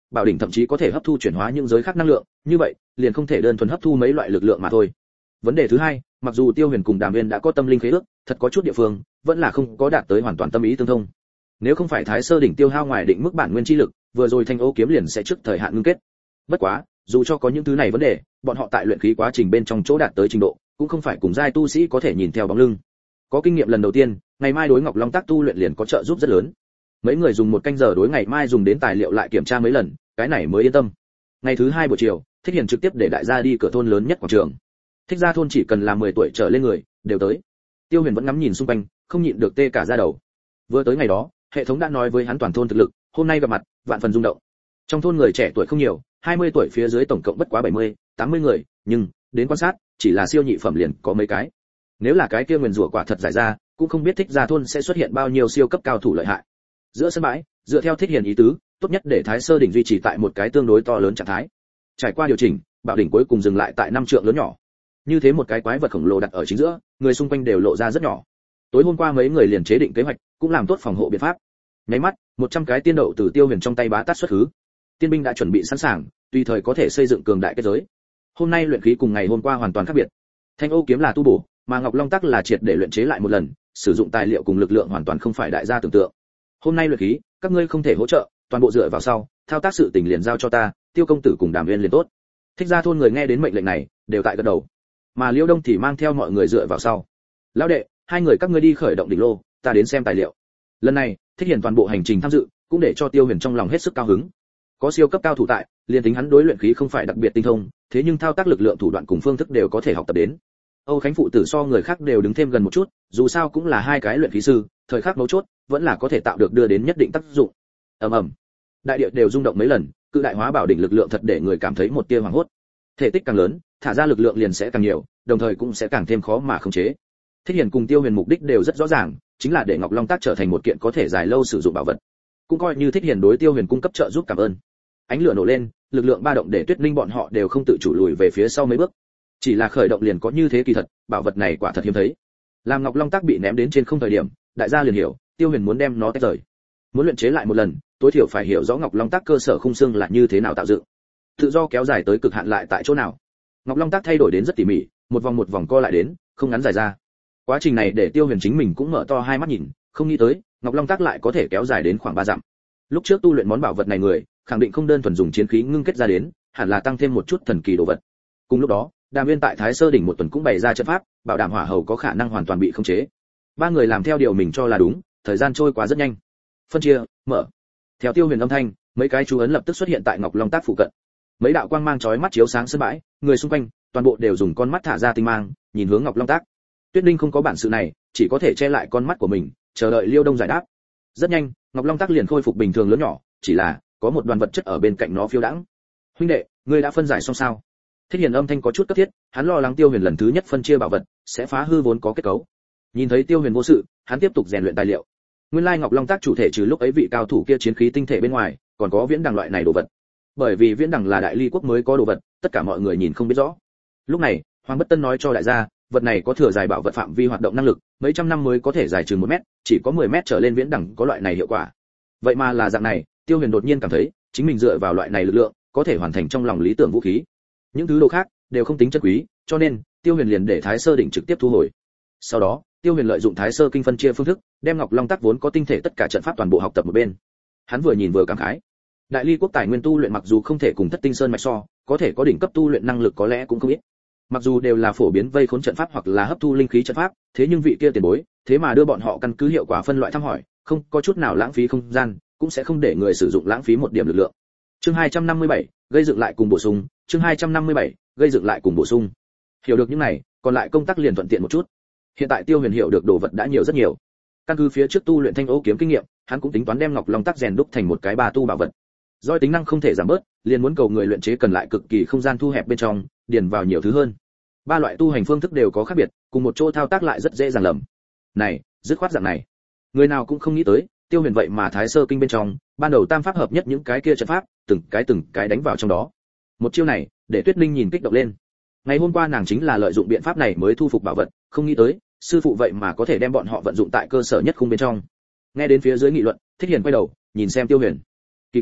bảo đỉnh thậm chí có thể hấp thu chuyển hóa những giới khác năng lượng, như vậy liền không thể đơn thuần hấp thu mấy loại lực lượng mà thôi. Vấn đề thứ hai, mặc dù Tiêu Huyền cùng Đàm Viên đã có tâm linh khế ước, thật có chút địa phương vẫn là không có đạt tới hoàn toàn tâm ý tương thông. Nếu không phải Thái Sơ đỉnh tiêu hao ngoài định mức bản nguyên chi lực, vừa rồi Thanh Ô kiếm liền sẽ trước thời hạn ngưng kết. Bất quá, dù cho có những thứ này vấn đề, bọn họ tại luyện khí quá trình bên trong chỗ đạt tới trình độ, cũng không phải cùng giai tu sĩ có thể nhìn theo bóng lưng. Có kinh nghiệm lần đầu tiên, ngày mai đối Ngọc Long Tác tu luyện liền có trợ giúp rất lớn. Mấy người dùng 1 canh giờ đối ngày mai dùng đến tài liệu lại kiểm tra mấy lần, cái này mới yên tâm. Ngày thứ 2 buổi chiều, Thích Hiền trực tiếp để đại gia đi cửa thôn lớn nhất quảng trường. Thích gia thôn chỉ cần là 10 tuổi trở lên người đều tới. Tiêu Huyền vẫn ngắm nhìn xung quanh, không nhịn được tê cả da đầu. Vừa tới ngày đó, hệ thống đã nói với hắn toàn thôn thực lực, hôm nay gặp mặt, vạn phần rung động. Trong thôn người trẻ tuổi không nhiều, 20 tuổi phía dưới tổng cộng bất quá 70, 80 người, nhưng đến quan sát, chỉ là siêu nhị phẩm liền có mấy cái. Nếu là cái kia nguyền rủa quả thật giải ra, cũng không biết Thích gia thôn sẽ xuất hiện bao nhiêu siêu cấp cao thủ lợi hại. Giữa sân bãi, dựa theo Thích Hiền ý tứ, tốt nhất để Thái Sơ đỉnh duy trì tại một cái tương đối to lớn trạng thái. Trải qua điều chỉnh, bảo đỉnh cuối cùng dừng lại tại 5 trượng lớn nhỏ. Như thế một cái quái vật khổng lồ đặt ở chính giữa, người xung quanh đều lộ ra rất nhỏ. Tối hôm qua mấy người liền chế định kế hoạch, cũng làm tốt phòng hộ biện pháp. Nháy mắt, 100 cái tiên đậu từ Tiêu Huyền trong tay bá tát xuất khứ. Tiên binh đã chuẩn bị sẵn sàng, tùy thời có thể xây dựng cường đại kết giới. Hôm nay luyện khí cùng ngày hôm qua hoàn toàn khác biệt. Thanh Ô kiếm là tu bổ, mà Ngọc Long Tắc là triệt để luyện chế lại một lần, sử dụng tài liệu cùng lực lượng hoàn toàn không phải đại gia tưởng tượng. Hôm nay luyện khí, các ngươi không thể hỗ trợ, toàn bộ dựa vào sau, thao tác sự tình liền giao cho ta, Tiêu công tử cùng Đàm Viên liền tốt. Thích gia thôn người nghe đến mệnh lệnh này, đều tại gật đầu. Mà Liêu Đông thì mang theo mọi người dựa vào sau. Lão đệ, hai người các ngươi đi khởi động đỉnh lô, ta đến xem tài liệu. Lần này, Thích Hiền toàn bộ hành trình tham dự, cũng để cho Tiêu Huyền trong lòng hết sức cao hứng. Có siêu cấp cao thủ tại, liền tính hắn đối luyện khí không phải đặc biệt tinh thông, thế nhưng thao tác lực lượng thủ đoạn cùng phương thức đều có thể học tập đến. Âu Khánh phụ tử so người khác đều đứng thêm gần một chút, dù sao cũng là hai cái luyện khí sư, thời khắc mấu chốt, vẫn là có thể tạo được đưa đến nhất định tác dụng. Ầm ầm. Đại địa đều rung động mấy lần, cự đại hóa bảo đỉnh lực lượng thật để người cảm thấy một tia hoảng hốt. Thể tích càng lớn, thả ra lực lượng liền sẽ càng nhiều, đồng thời cũng sẽ càng thêm khó mà khống chế. Thích Hiền cùng Tiêu Huyền mục đích đều rất rõ ràng, chính là để Ngọc Long Tác trở thành một kiện có thể dài lâu sử dụng bảo vật. Cũng coi như Thích Hiền đối Tiêu Huyền cung cấp trợ giúp cảm ơn. Ánh lửa nổ lên, lực lượng ba động để Tuyết Linh bọn họ đều không tự chủ lùi về phía sau mấy bước. Chỉ là khởi động liền có như thế kỳ thật, bảo vật này quả thật hiếm thấy. Làm Ngọc Long Tác bị ném đến trên không thời điểm, đại gia liền hiểu, Tiêu Huyền muốn đem nó tách rời. Muốn luyện chế lại một lần, tối thiểu phải hiểu rõ Ngọc Long Tác cơ sở khung xương là như thế nào tạo dựng. Tự do kéo dài tới cực hạn lại tại chỗ nào. Ngọc Long Tác thay đổi đến rất tỉ mỉ, một vòng co lại đến, không ngắn dài ra. Quá trình này để Tiêu Huyền chính mình cũng mở to hai mắt nhìn, không nghĩ tới, Ngọc Long Tác lại có thể kéo dài đến khoảng 3 dặm. Lúc trước tu luyện món bảo vật này người, khẳng định không đơn thuần dùng chiến khí ngưng kết ra đến, hẳn là tăng thêm một chút thần kỳ đồ vật. Cùng lúc đó, Đàm Viên tại Thái Sơ đỉnh một tuần cũng bày ra trận pháp, bảo đảm hỏa hầu có khả năng hoàn toàn bị khống chế. Ba người làm theo điều mình cho là đúng, thời gian trôi qua rất nhanh. Phân chia, mở. Theo Tiêu Huyền âm thanh, mấy cái chú ấn lập tức xuất hiện tại Ngọc Long Tác phụ cận. Mấy đạo quang mang chói mắt chiếu sáng sân bãi, người xung quanh toàn bộ đều dùng con mắt thả ra tinh mang, nhìn hướng Ngọc Long Tác. Tuyết Linh không có bản sự này, chỉ có thể che lại con mắt của mình, chờ đợi Liêu Đông giải đáp. Rất nhanh, Ngọc Long Tác liền khôi phục bình thường lớn nhỏ, chỉ là có một đoàn vật chất ở bên cạnh nó phiêu đãng. Huynh đệ, ngươi đã phân giải xong sao? Thích Hiền âm thanh có chút cấp thiết, hắn lo lắng Tiêu Huyền lần thứ nhất phân chia bảo vật sẽ phá hư vốn có kết cấu. Nhìn thấy Tiêu Huyền vô sự, hắn tiếp tục rèn luyện tài liệu. Nguyên lai Ngọc Long Tác chủ thể trừ lúc ấy vị cao thủ kia chiến khí tinh thể bên ngoài, còn có viễn đằng loại này đồ vật. Bởi vì viễn đằng là đại ly quốc mới có đồ vật, tất cả mọi người nhìn không biết rõ. Lúc này, Hoàng Bất Tân nói cho đại gia, vật này có thừa dài bảo vật phạm vi hoạt động năng lực, mấy trăm năm mới có thể dài chừng 1 mét, chỉ có 10 mét trở lên viễn đằng có loại này hiệu quả. Vậy mà là dạng này, Tiêu Huyền đột nhiên cảm thấy, chính mình dựa vào loại này lực lượng, có thể hoàn thành trong lòng lý tưởng vũ khí. Những thứ đồ khác đều không tính chất quý, cho nên Tiêu Huyền liền để Thái Sơ đỉnh trực tiếp thu hồi. Sau đó, Tiêu Huyền lợi dụng Thái Sơ kinh phân chia phương thức, đem Ngọc Long Tác vốn có tinh thể tất cả trận pháp toàn bộ học tập một bên. Hắn vừa nhìn vừa cảm khái. Đại ly quốc tài nguyên tu luyện mặc dù không thể cùng Thất Tinh Sơn mạch so, có thể có đỉnh cấp tu luyện năng lực có lẽ cũng không ít. Mặc dù đều là phổ biến vây khốn trận pháp hoặc là hấp thu linh khí trận pháp, thế nhưng vị kia tiền bối, thế mà đưa bọn họ căn cứ hiệu quả phân loại thăm hỏi, không có chút nào lãng phí không gian, cũng sẽ không để người sử dụng lãng phí một điểm lực lượng. Chương 257, gây dựng lại cùng bổ sung, chương 257, gây dựng lại cùng bổ sung. Hiểu được những này, còn lại công tác liền thuận tiện một chút. Hiện tại Tiêu Huyền hiểu được đồ vật đã nhiều rất nhiều. Căn cứ phía trước tu luyện Thanh Ô kiếm kinh nghiệm, hắn cũng tính toán đem Ngọc Long Tác rèn đúc thành một cái ba tu bảo vật. Doi tính năng không thể giảm bớt, liền muốn cầu người luyện chế cần lại cực kỳ không gian thu hẹp bên trong, điền vào nhiều thứ hơn. Ba loại tu hành phương thức đều có khác biệt, cùng một chỗ thao tác lại rất dễ dàng lầm. Này, dứt khoát dạng này. Người nào cũng không nghĩ tới, Tiêu Huyền vậy mà Thái Sơ kinh bên trong, ban đầu tam pháp hợp nhất những cái kia trận pháp, từng cái đánh vào trong đó. Một chiêu này, để Tuyết Linh nhìn kích động lên. Ngày hôm qua nàng chính là lợi dụng biện pháp này mới thu phục bảo vật, không nghĩ tới, sư phụ vậy mà có thể đem bọn họ vận dụng tại cơ sở nhất khung bên trong. Nghe đến phía dưới nghị luận, Thích Hiền quay đầu, nhìn xem Tiêu Huyền. Kỳ quái,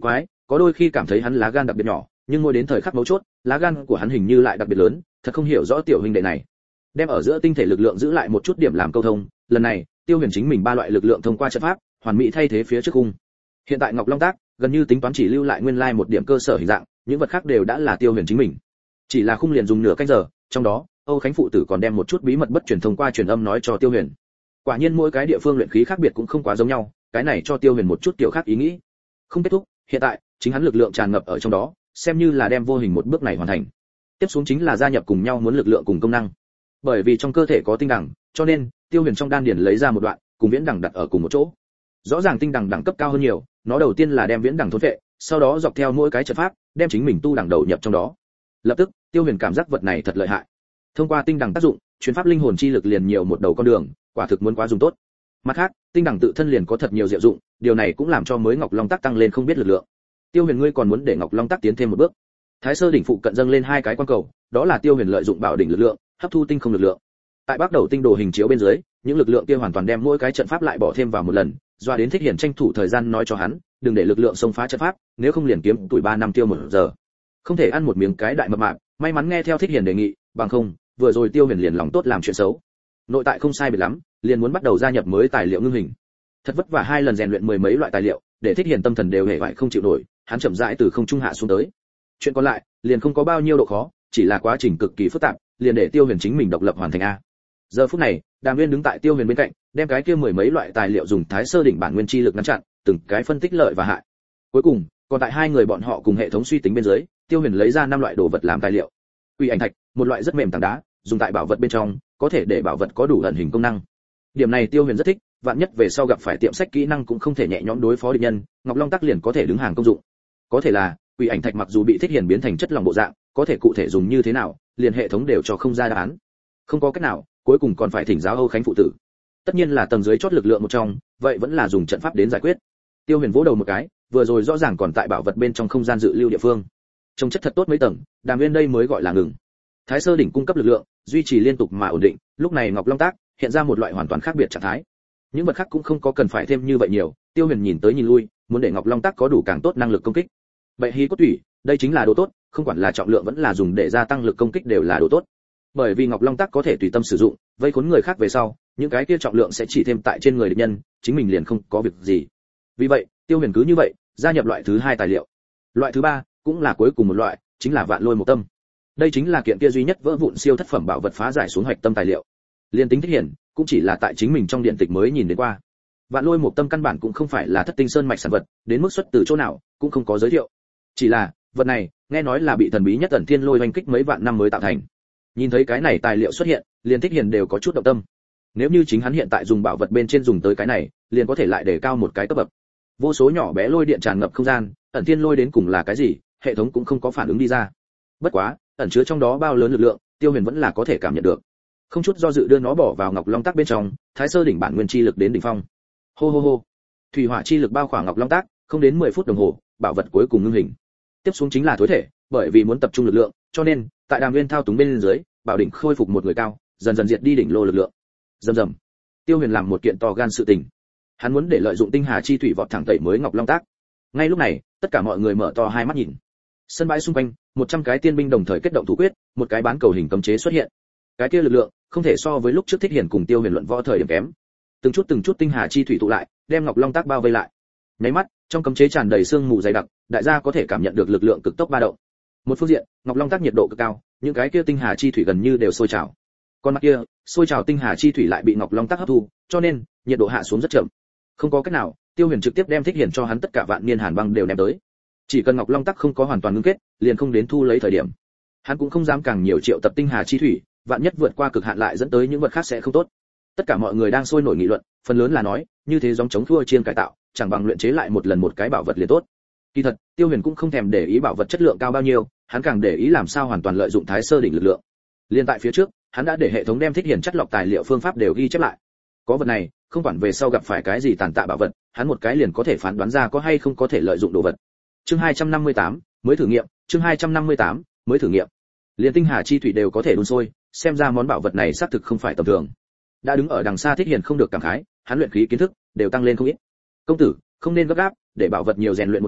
có đôi khi cảm thấy hắn lá gan đặc biệt nhỏ, nhưng mỗi đến thời khắc mấu chốt, lá gan của hắn hình như lại đặc biệt lớn, thật không hiểu rõ tiểu huynh đệ này. Đem ở giữa tinh thể lực lượng giữ lại một chút điểm làm câu thông, lần này, Tiêu Huyền chính mình ba loại lực lượng thông qua trận pháp, hoàn mỹ thay thế phía trước khung. Hiện tại Ngọc Long Tác gần như tính toán chỉ lưu lại nguyên lai một điểm cơ sở hình dạng, những vật khác đều đã là Tiêu Huyền chính mình. Chỉ là khung liền dùng nửa canh giờ, trong đó, Âu Khánh phụ tử còn đem một chút bí mật bất truyền thông qua truyền âm nói cho Tiêu Huyền. Quả nhiên mỗi cái địa phương luyện khí khác biệt cũng không quá giống nhau, cái này cho Tiêu Huyền một chút kiểu khác ý nghĩ. Không kết thúc, hiện tại, chính hắn lực lượng tràn ngập ở trong đó, xem như là đem vô hình một bước này hoàn thành. Tiếp xuống chính là gia nhập cùng nhau muốn lực lượng cùng công năng. Bởi vì trong cơ thể có tinh đẳng, cho nên Tiêu Huyền trong đan điền lấy ra một đoạn, cùng viễn đẳng đặt ở cùng một chỗ. Rõ ràng tinh đẳng đẳng cấp cao hơn nhiều, nó đầu tiên là đem viễn đẳng thôn phệ, sau đó dọc theo mỗi cái trận pháp, đem chính mình tu đẳng đầu nhập trong đó. Lập tức, Tiêu Huyền cảm giác vật này thật lợi hại. Thông qua tinh đẳng tác dụng, truyền pháp linh hồn chi lực liền nhiều một đầu con đường, quả thực muốn quá dùng tốt. Mặt khác, tinh đẳng tự thân liền có thật nhiều diệu dụng, điều này cũng làm cho mới Ngọc Long Tác tăng lên không biết lực lượng. Tiêu Huyền ngươi còn muốn để Ngọc Long Tác tiến thêm một bước. Thái Sơ đỉnh phụ cận dâng lên hai cái quan cầu, đó là Tiêu Huyền lợi dụng bảo đỉnh lực lượng, hấp thu tinh không lực lượng. Tại Bắc Đầu tinh đồ hình chiếu bên dưới, những lực lượng kia hoàn toàn đem mỗi cái trận pháp lại bỏ thêm vào một lần, doa đến Thích Hiển tranh thủ thời gian nói cho hắn, đừng để lực lượng xông phá trận pháp, nếu không liền kiếm tuổi 3 năm tiêu một giờ. Không thể ăn một miếng cái đại mập mạp, may mắn nghe theo Thích Hiển đề nghị, bằng không, vừa rồi Tiêu Huyền liền lòng tốt làm chuyện xấu. Nội tại không sai biệt lắm, liền muốn bắt đầu gia nhập mới tài liệu ngưng hình. Thật vất vả 2 lần rèn luyện mười mấy loại tài liệu, để Thích Hiển tâm thần đều hề vải không chịu nổi, hắn chậm rãi từ không trung hạ xuống tới. Chuyện còn lại, liền không có bao nhiêu độ khó, chỉ là quá trình cực kỳ phức tạp, liền để Tiêu Huyền chính mình độc lập hoàn thành a. Giờ phút này, Đàm Nguyên đứng tại Tiêu Huyền bên cạnh, đem cái kia mười mấy loại tài liệu dùng Thái Sơ đỉnh bản nguyên chi lực ngăn chặn, từng cái phân tích lợi và hại. Cuối cùng, còn tại hai người bọn họ cùng hệ thống suy tính bên dưới, Tiêu Huyền lấy ra 5 loại đồ vật làm tài liệu. Quỷ ảnh thạch, một loại rất mềm tảng đá, dùng tại bảo vật bên trong, có thể để bảo vật có đủ ẩn hình công năng. Điểm này Tiêu Huyền rất thích, vạn nhất về sau gặp phải tiệm sách kỹ năng cũng không thể nhẹ nhõm đối phó địch nhân, Ngọc Long Tắc liền có thể đứng hàng công dụng. Có thể là, quỷ ảnh thạch mặc dù bị Thích Hiển biến thành chất lỏng bộ dạng, có thể cụ thể dùng như thế nào, liền hệ thống đều cho không ra đáp án. Không có cách nào, cuối cùng còn phải thỉnh giáo Âu Khánh phụ tử. Tất nhiên là tầng dưới chót lực lượng một trong, vậy vẫn là dùng trận pháp đến giải quyết. Tiêu Huyền vỗ đầu một cái, vừa rồi rõ ràng còn tại bảo vật bên trong không gian dự lưu địa phương. Trông chất thật tốt mấy tầng, Đàm Nguyên đây mới gọi là ngừng. Thái Sơ đỉnh cung cấp lực lượng, duy trì liên tục mà ổn định, lúc này Ngọc Long Tác hiện ra một loại hoàn toàn khác biệt trạng thái. Những vật khác cũng không có cần phải thêm như vậy nhiều, Tiêu Huyền nhìn tới nhìn lui, muốn để Ngọc Long Tác có đủ càng tốt năng lực công kích. Bệ hí cốt thủy, đây chính là đồ tốt, không quản là trọng lượng vẫn là dùng để gia tăng lực công kích đều là đồ tốt. Bởi vì Ngọc Long Tác có thể tùy tâm sử dụng, vây khốn người khác về sau, những cái kia trọng lượng sẽ chỉ thêm tại trên người địch nhân, chính mình liền không có việc gì. Vì vậy, Tiêu Huyền cứ như vậy, gia nhập loại thứ 2 tài liệu. Loại thứ 3, cũng là cuối cùng một loại, chính là Vạn Lôi Mộc Tâm. Đây chính là kiện kia duy nhất vỡ vụn siêu thất phẩm bảo vật phá giải xuống hoạch tâm tài liệu. Liên tính Thích Hiển, cũng chỉ là tại chính mình trong điện tịch mới nhìn đến qua. Vạn Lôi Mộc Tâm căn bản cũng không phải là Thất Tinh Sơn mạch sản vật, đến mức xuất từ chỗ nào, cũng không có giới thiệu. Chỉ là, vật này, nghe nói là bị thần bí nhất Ẩn Thiên Lôi oanh kích mấy vạn năm mới tạo thành. Nhìn thấy cái này tài liệu xuất hiện, liền Thích Hiển đều có chút động tâm. Nếu như chính hắn hiện tại dùng bảo vật bên trên dùng tới cái này, liền có thể lại đề cao một cái cấp bậc. Vô số nhỏ bé lôi điện tràn ngập không gian, Ẩn Thiên Lôi đến cùng là cái gì, hệ thống cũng không có phản ứng đi ra. Bất quá, ẩn chứa trong đó bao lớn lực lượng, Tiêu Huyền vẫn là có thể cảm nhận được. Không chút do dự đưa nó bỏ vào Ngọc Long Tác bên trong, Thái Sơ đỉnh bản nguyên chi lực đến đỉnh phong. Hô hô hô. Thủy hỏa chi lực bao khoảng Ngọc Long Tác, không đến 10 phút đồng hồ, bảo vật cuối cùng ngưng hình. Tiếp xuống chính là thối thể, bởi vì muốn tập trung lực lượng, cho nên tại Đàm Nguyên thao túng bên dưới, bảo đỉnh khôi phục một người cao, dần dần diệt đi đỉnh lô lực lượng. Rầm rầm. Tiêu Huyền làm một kiện to gan sự tình. Hắn muốn để lợi dụng tinh hà chi thủy vọt thẳng tẩy mới Ngọc Long Tác. Ngay lúc này, tất cả mọi người mở to hai mắt nhìn. Sân bãi xung quanh, 100 cái tiên binh đồng thời kết động thủ quyết, một cái bán cầu hình cấm chế xuất hiện. Cái kia lực lượng, không thể so với lúc trước Thích Hiển cùng Tiêu Huyền luận võ thời điểm kém. Từng chút tinh hà chi thủy tụ lại, đem Ngọc Long Tác bao vây lại. Nháy mắt, trong cấm chế tràn đầy sương mù dày đặc, đại gia có thể cảm nhận được lực lượng cực tốc ba động. Một phương diện, Ngọc Long Tác nhiệt độ cực cao, những cái kia tinh hà chi thủy gần như đều sôi trào. Còn mặt kia, sôi trào tinh hà chi thủy lại bị Ngọc Long Tác hấp thu, cho nên nhiệt độ hạ xuống rất chậm. Không có cách nào, Tiêu Huyền trực tiếp đem Thích Hiển cho hắn tất cả vạn niên hàn băng đều ném tới. Chỉ cần Ngọc Long Tắc không có hoàn toàn ngưng kết, liền không đến thu lấy thời điểm. Hắn cũng không dám càng nhiều triệu tập tinh hà chi thủy, vạn nhất vượt qua cực hạn lại dẫn tới những vật khác sẽ không tốt. Tất cả mọi người đang sôi nổi nghị luận, phần lớn là nói, như thế giống chống thua chiên cải tạo, chẳng bằng luyện chế lại một lần một cái bảo vật liền tốt. Kỳ thật, Tiêu Huyền cũng không thèm để ý bảo vật chất lượng cao bao nhiêu, hắn càng để ý làm sao hoàn toàn lợi dụng Thái Sơ đỉnh lực lượng. Liên tại phía trước, hắn đã để hệ thống đem Thích Hiển chất lọc tài liệu phương pháp đều ghi chép lại. Có vật này, không quản về sau gặp phải cái gì tàn tạ bảo vật, hắn một cái liền có thể phán đoán ra có hay không có thể lợi dụng đồ vật. Chương 258, mới thử nghiệm, chương 258, mới thử nghiệm. Liên tinh hà chi thủy đều có thể đun sôi, xem ra món bảo vật này xác thực không phải tầm thường. Đã đứng ở đằng xa Thích Hiển không được cảm khái, hắn luyện khí kiến thức đều tăng lên không ít. Công tử, không nên gấp gáp, để bảo vật nhiều rèn luyện một cái,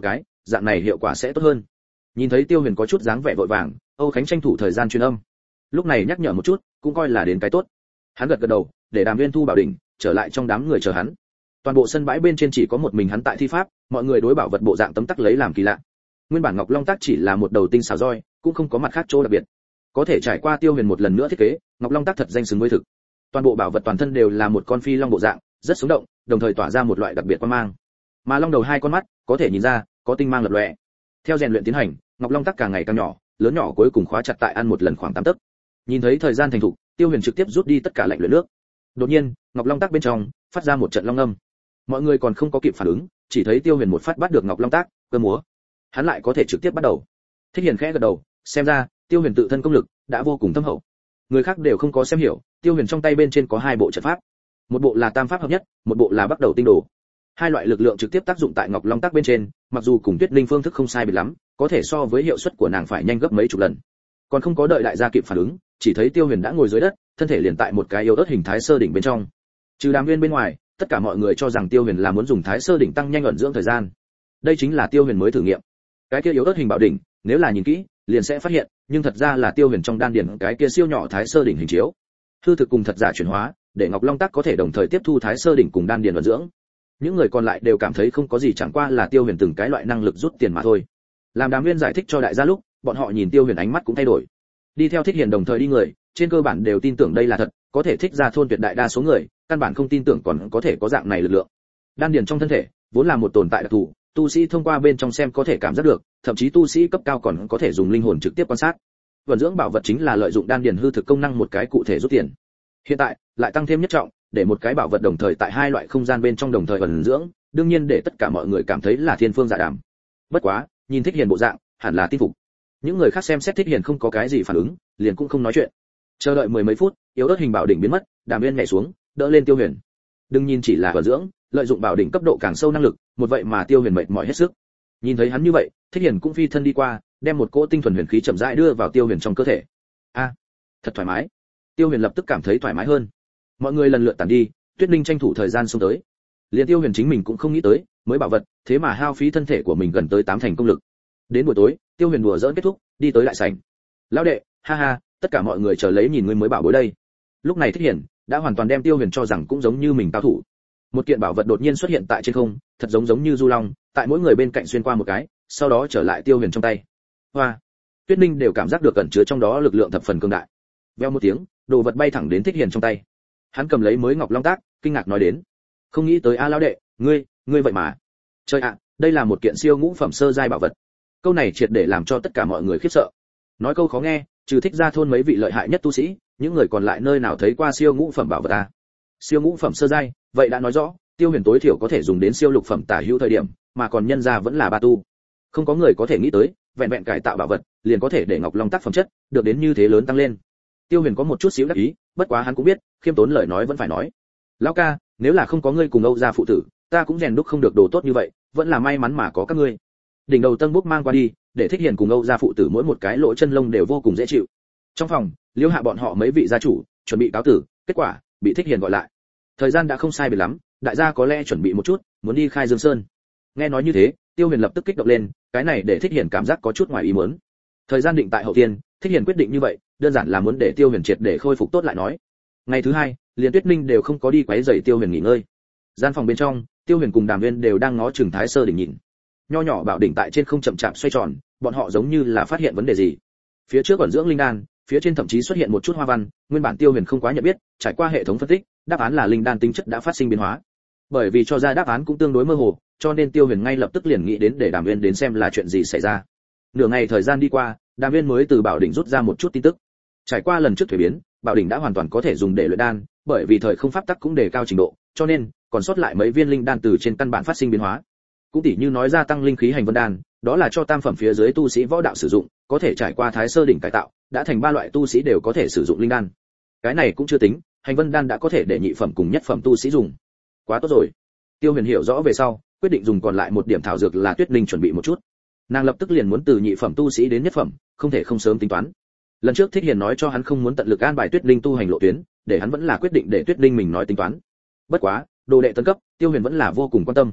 dạng này hiệu quả sẽ tốt hơn. Nhìn thấy Tiêu Huyền có chút dáng vẻ vội vàng, Âu Khánh tranh thủ thời gian truyền âm. Lúc này nhắc nhở một chút, cũng coi là đến cái tốt. Hắn gật gật đầu, để Đàm Viên thu bảo đỉnh, trở lại trong đám người chờ hắn. Toàn bộ sân bãi bên trên chỉ có một mình hắn tại thi pháp, mọi người đối bảo vật bộ dạng tấm tắc lấy làm kỳ lạ. Nguyên bản Ngọc Long Tác chỉ là một đầu tinh xảo roi, cũng không có mặt khác chỗ đặc biệt. Có thể trải qua Tiêu Huyền một lần nữa thiết kế, Ngọc Long Tác thật danh xứng với thực. Toàn bộ bảo vật toàn thân đều là một con phi long bộ dạng, rất sống động, đồng thời tỏa ra một loại đặc biệt quang mang. Mà long đầu hai con mắt, có thể nhìn ra, có tinh mang lập lòe. Theo rèn luyện tiến hành, Ngọc Long Tác càng ngày càng nhỏ, lớn nhỏ cuối cùng khóa chặt tại ăn một lần khoảng 8 tấc. Nhìn thấy thời gian thành thục, Tiêu Huyền trực tiếp rút đi tất cả lạnh luyện nước. Đột nhiên, Ngọc Long Tác bên trong phát ra một trận long âm. Mọi người còn không có kịp phản ứng, chỉ thấy Tiêu Huyền một phát bắt được Ngọc Long Tác, cơ múa. Hắn lại có thể trực tiếp bắt đầu. Thích Hiền khẽ gật đầu, xem ra Tiêu Huyền tự thân công lực đã vô cùng thâm hậu. Người khác đều không có xem hiểu, Tiêu Huyền trong tay bên trên có hai bộ trận pháp. Một bộ là tam pháp hợp nhất, một bộ là bắt đầu tinh đồ. Hai loại lực lượng trực tiếp tác dụng tại Ngọc Long Tác bên trên, mặc dù cùng Tuyết Linh phương thức không sai biệt lắm, có thể so với hiệu suất của nàng phải nhanh gấp mấy chục lần. Còn không có đợi đại gia kịp phản ứng, chỉ thấy Tiêu Huyền đã ngồi dưới đất, thân thể liền tại một cái yếu ớt hình thái sơ đỉnh bên trong. Trừ Đàm Viên bên ngoài, tất cả mọi người cho rằng Tiêu Huyền là muốn dùng thái sơ đỉnh tăng nhanh ẩn dưỡng thời gian. Đây chính là Tiêu Huyền mới thử nghiệm. Cái kia yếu ớt hình bảo đỉnh, nếu là nhìn kỹ, liền sẽ phát hiện, nhưng thật ra là Tiêu Huyền trong đan điền cái kia siêu nhỏ thái sơ đỉnh hình chiếu. Hư thực cùng thật giả chuyển hóa, để Ngọc Long Tác có thể đồng thời tiếp thu thái sơ đỉnh cùng đan điền ẩn dưỡng. Những người còn lại đều cảm thấy không có gì, chẳng qua là Tiêu Huyền từng cái loại năng lực rút tiền mà thôi. Làm Đàm Viên giải thích cho đại gia lúc, bọn họ nhìn Tiêu Huyền ánh mắt cũng thay đổi. Đi theo Thích Hiền đồng thời đi người, trên cơ bản đều tin tưởng đây là thật, có thể thích ra thôn tuyệt đại đa số người, căn bản không tin tưởng còn có thể có dạng này lực lượng. Đan điền trong thân thể vốn là một tồn tại đặc thù, tu sĩ thông qua bên trong xem có thể cảm giác được, thậm chí tu sĩ cấp cao còn có thể dùng linh hồn trực tiếp quan sát. Vận dưỡng bảo vật chính là lợi dụng đan điền hư thực công năng một cái cụ thể rút tiền. Hiện tại lại tăng thêm nhất trọng, để một cái bảo vật đồng thời tại hai loại không gian bên trong đồng thời vận dưỡng, đương nhiên để tất cả mọi người cảm thấy là thiên phương dạ đàm. Bất quá, nhìn Thích Hiền bộ dạng, hẳn là tin phục. Những người khác xem xét Thích Hiền không có cái gì phản ứng, liền cũng không nói chuyện. Chờ đợi mười mấy phút, yếu ớt hình bảo đỉnh biến mất, Đàm Viên nhảy xuống, đỡ lên Tiêu Huyền. Đừng nhìn chỉ là vận dưỡng, lợi dụng bảo đỉnh cấp độ càng sâu năng lực, một vậy mà Tiêu Huyền mệt mỏi hết sức. Nhìn thấy hắn như vậy, Thích Hiền cũng phi thân đi qua, đem một cỗ tinh thuần huyền khí chậm rãi đưa vào Tiêu Huyền trong cơ thể. A, thật thoải mái. Tiêu Huyền lập tức cảm thấy thoải mái hơn. Mọi người lần lượt tản đi, Tuyết Linh tranh thủ thời gian xông tới. Liên Tiêu Huyền chính mình cũng không nghĩ tới, mới bảo vật, thế mà hao phí thân thể của mình gần tới 8 thành công lực. Đến buổi tối, Tiêu Huyền đùa giỡn kết thúc, đi tới đại sảnh. Lão đệ, ha ha, tất cả mọi người chờ lấy nhìn ngươi mới bảo bối đây. Lúc này Thích Hiền đã hoàn toàn đem Tiêu Huyền cho rằng cũng giống như mình cao thủ. Một kiện bảo vật đột nhiên xuất hiện tại trên không, thật giống như du long, tại mỗi người bên cạnh xuyên qua một cái, sau đó trở lại Tiêu Huyền trong tay. Hoa, Tuyết Linh đều cảm giác được cẩn chứa trong đó lực lượng thập phần cường đại. Veo một tiếng, đồ vật bay thẳng đến Thích Hiền trong tay. Hắn cầm lấy mới Ngọc Long Tác, kinh ngạc nói đến: "Không nghĩ tới a lão đệ, ngươi vậy mà. Trời ạ, đây là một kiện siêu ngũ phẩm sơ giai bảo vật." Câu này triệt để làm cho tất cả mọi người khiếp sợ. Nói câu khó nghe, trừ Thích gia thôn mấy vị lợi hại nhất tu sĩ, những người còn lại nơi nào thấy qua siêu ngũ phẩm bảo vật a? Siêu ngũ phẩm sơ giai, vậy đã nói rõ, Tiêu Huyền tối thiểu có thể dùng đến siêu lục phẩm tả hữu thời điểm, mà còn nhân ra vẫn là ba tu. Không có người có thể nghĩ tới, vẹn vẹn cải tạo bảo vật, liền có thể để Ngọc Long Tác phẩm chất được đến như thế lớn tăng lên. Tiêu Huyền có một chút xíu đắc ý, bất quá hắn cũng biết, khiêm tốn lời nói vẫn phải nói. Lão ca, nếu là không có ngươi cùng Âu gia phụ tử, ta cũng rèn đúc không được đồ tốt như vậy, vẫn là may mắn mà có các ngươi. Đỉnh đầu Tân Búc mang qua đi, để Thích Hiền cùng Âu gia phụ tử mỗi một cái lỗ chân lông đều vô cùng dễ chịu. Trong phòng, Liêu Hạ bọn họ mấy vị gia chủ chuẩn bị cáo tử, kết quả bị Thích Hiền gọi lại. Thời gian đã không sai biệt lắm, đại gia có lẽ chuẩn bị một chút, muốn đi khai Dương Sơn. Nghe nói như thế, Tiêu Huyền lập tức kích động lên, cái này để Thích Hiền cảm giác có chút ngoài ý muốn. Thời gian định tại hậu tiên, Thích Hiền quyết định như vậy, đơn giản là muốn để Tiêu Huyền triệt để khôi phục tốt lại nói. Ngày thứ hai, liền Tuyết Minh đều không có đi quấy rầy Tiêu Huyền nghỉ ngơi. Gian phòng bên trong, Tiêu Huyền cùng Đàm Viên đều đang ngó chừng Thái Sơ đỉnh nhìn. Nho nhỏ bảo đỉnh tại trên không chậm chạp xoay tròn, bọn họ giống như là phát hiện vấn đề gì. Phía trước ẩn dưỡng linh đan, phía trên thậm chí xuất hiện một chút hoa văn, nguyên bản Tiêu Huyền không quá nhận biết, trải qua hệ thống phân tích, đáp án là linh đan tính chất đã phát sinh biến hóa. Bởi vì cho ra đáp án cũng tương đối mơ hồ, cho nên Tiêu Huyền ngay lập tức liền nghĩ đến để Đàm Viên đến xem là chuyện gì xảy ra. Nửa ngày thời gian đi qua, Đàm Viên mới từ bảo đỉnh rút ra một chút tin tức. Trải qua lần trước thuế biến, bảo đỉnh đã hoàn toàn có thể dùng để luyện đan, bởi vì thời không pháp tắc cũng đề cao trình độ, cho nên còn sót lại mấy viên linh đan từ trên căn bản phát sinh biến hóa. Cũng tỉ như nói ra tăng linh khí hành vân đan, đó là cho tam phẩm phía dưới tu sĩ võ đạo sử dụng, có thể trải qua Thái Sơ đỉnh cải tạo, đã thành ba loại tu sĩ đều có thể sử dụng linh đan. Cái này cũng chưa tính, hành vân đan đã có thể để nhị phẩm cùng nhất phẩm tu sĩ dùng. Quá tốt rồi. Tiêu Huyền hiểu rõ về sau, quyết định dùng còn lại một điểm thảo dược là Tuyết Linh chuẩn bị một chút. Nàng lập tức liền muốn từ nhị phẩm tu sĩ đến nhất phẩm, không thể không sớm tính toán. Lần trước Thích Hiền nói cho hắn không muốn tận lực an bài Tuyết Linh tu hành lộ tuyến, để hắn vẫn là quyết định để Tuyết Linh mình nói tính toán. Bất quá, đồ đệ tấn cấp, Tiêu Huyền vẫn là vô cùng quan tâm.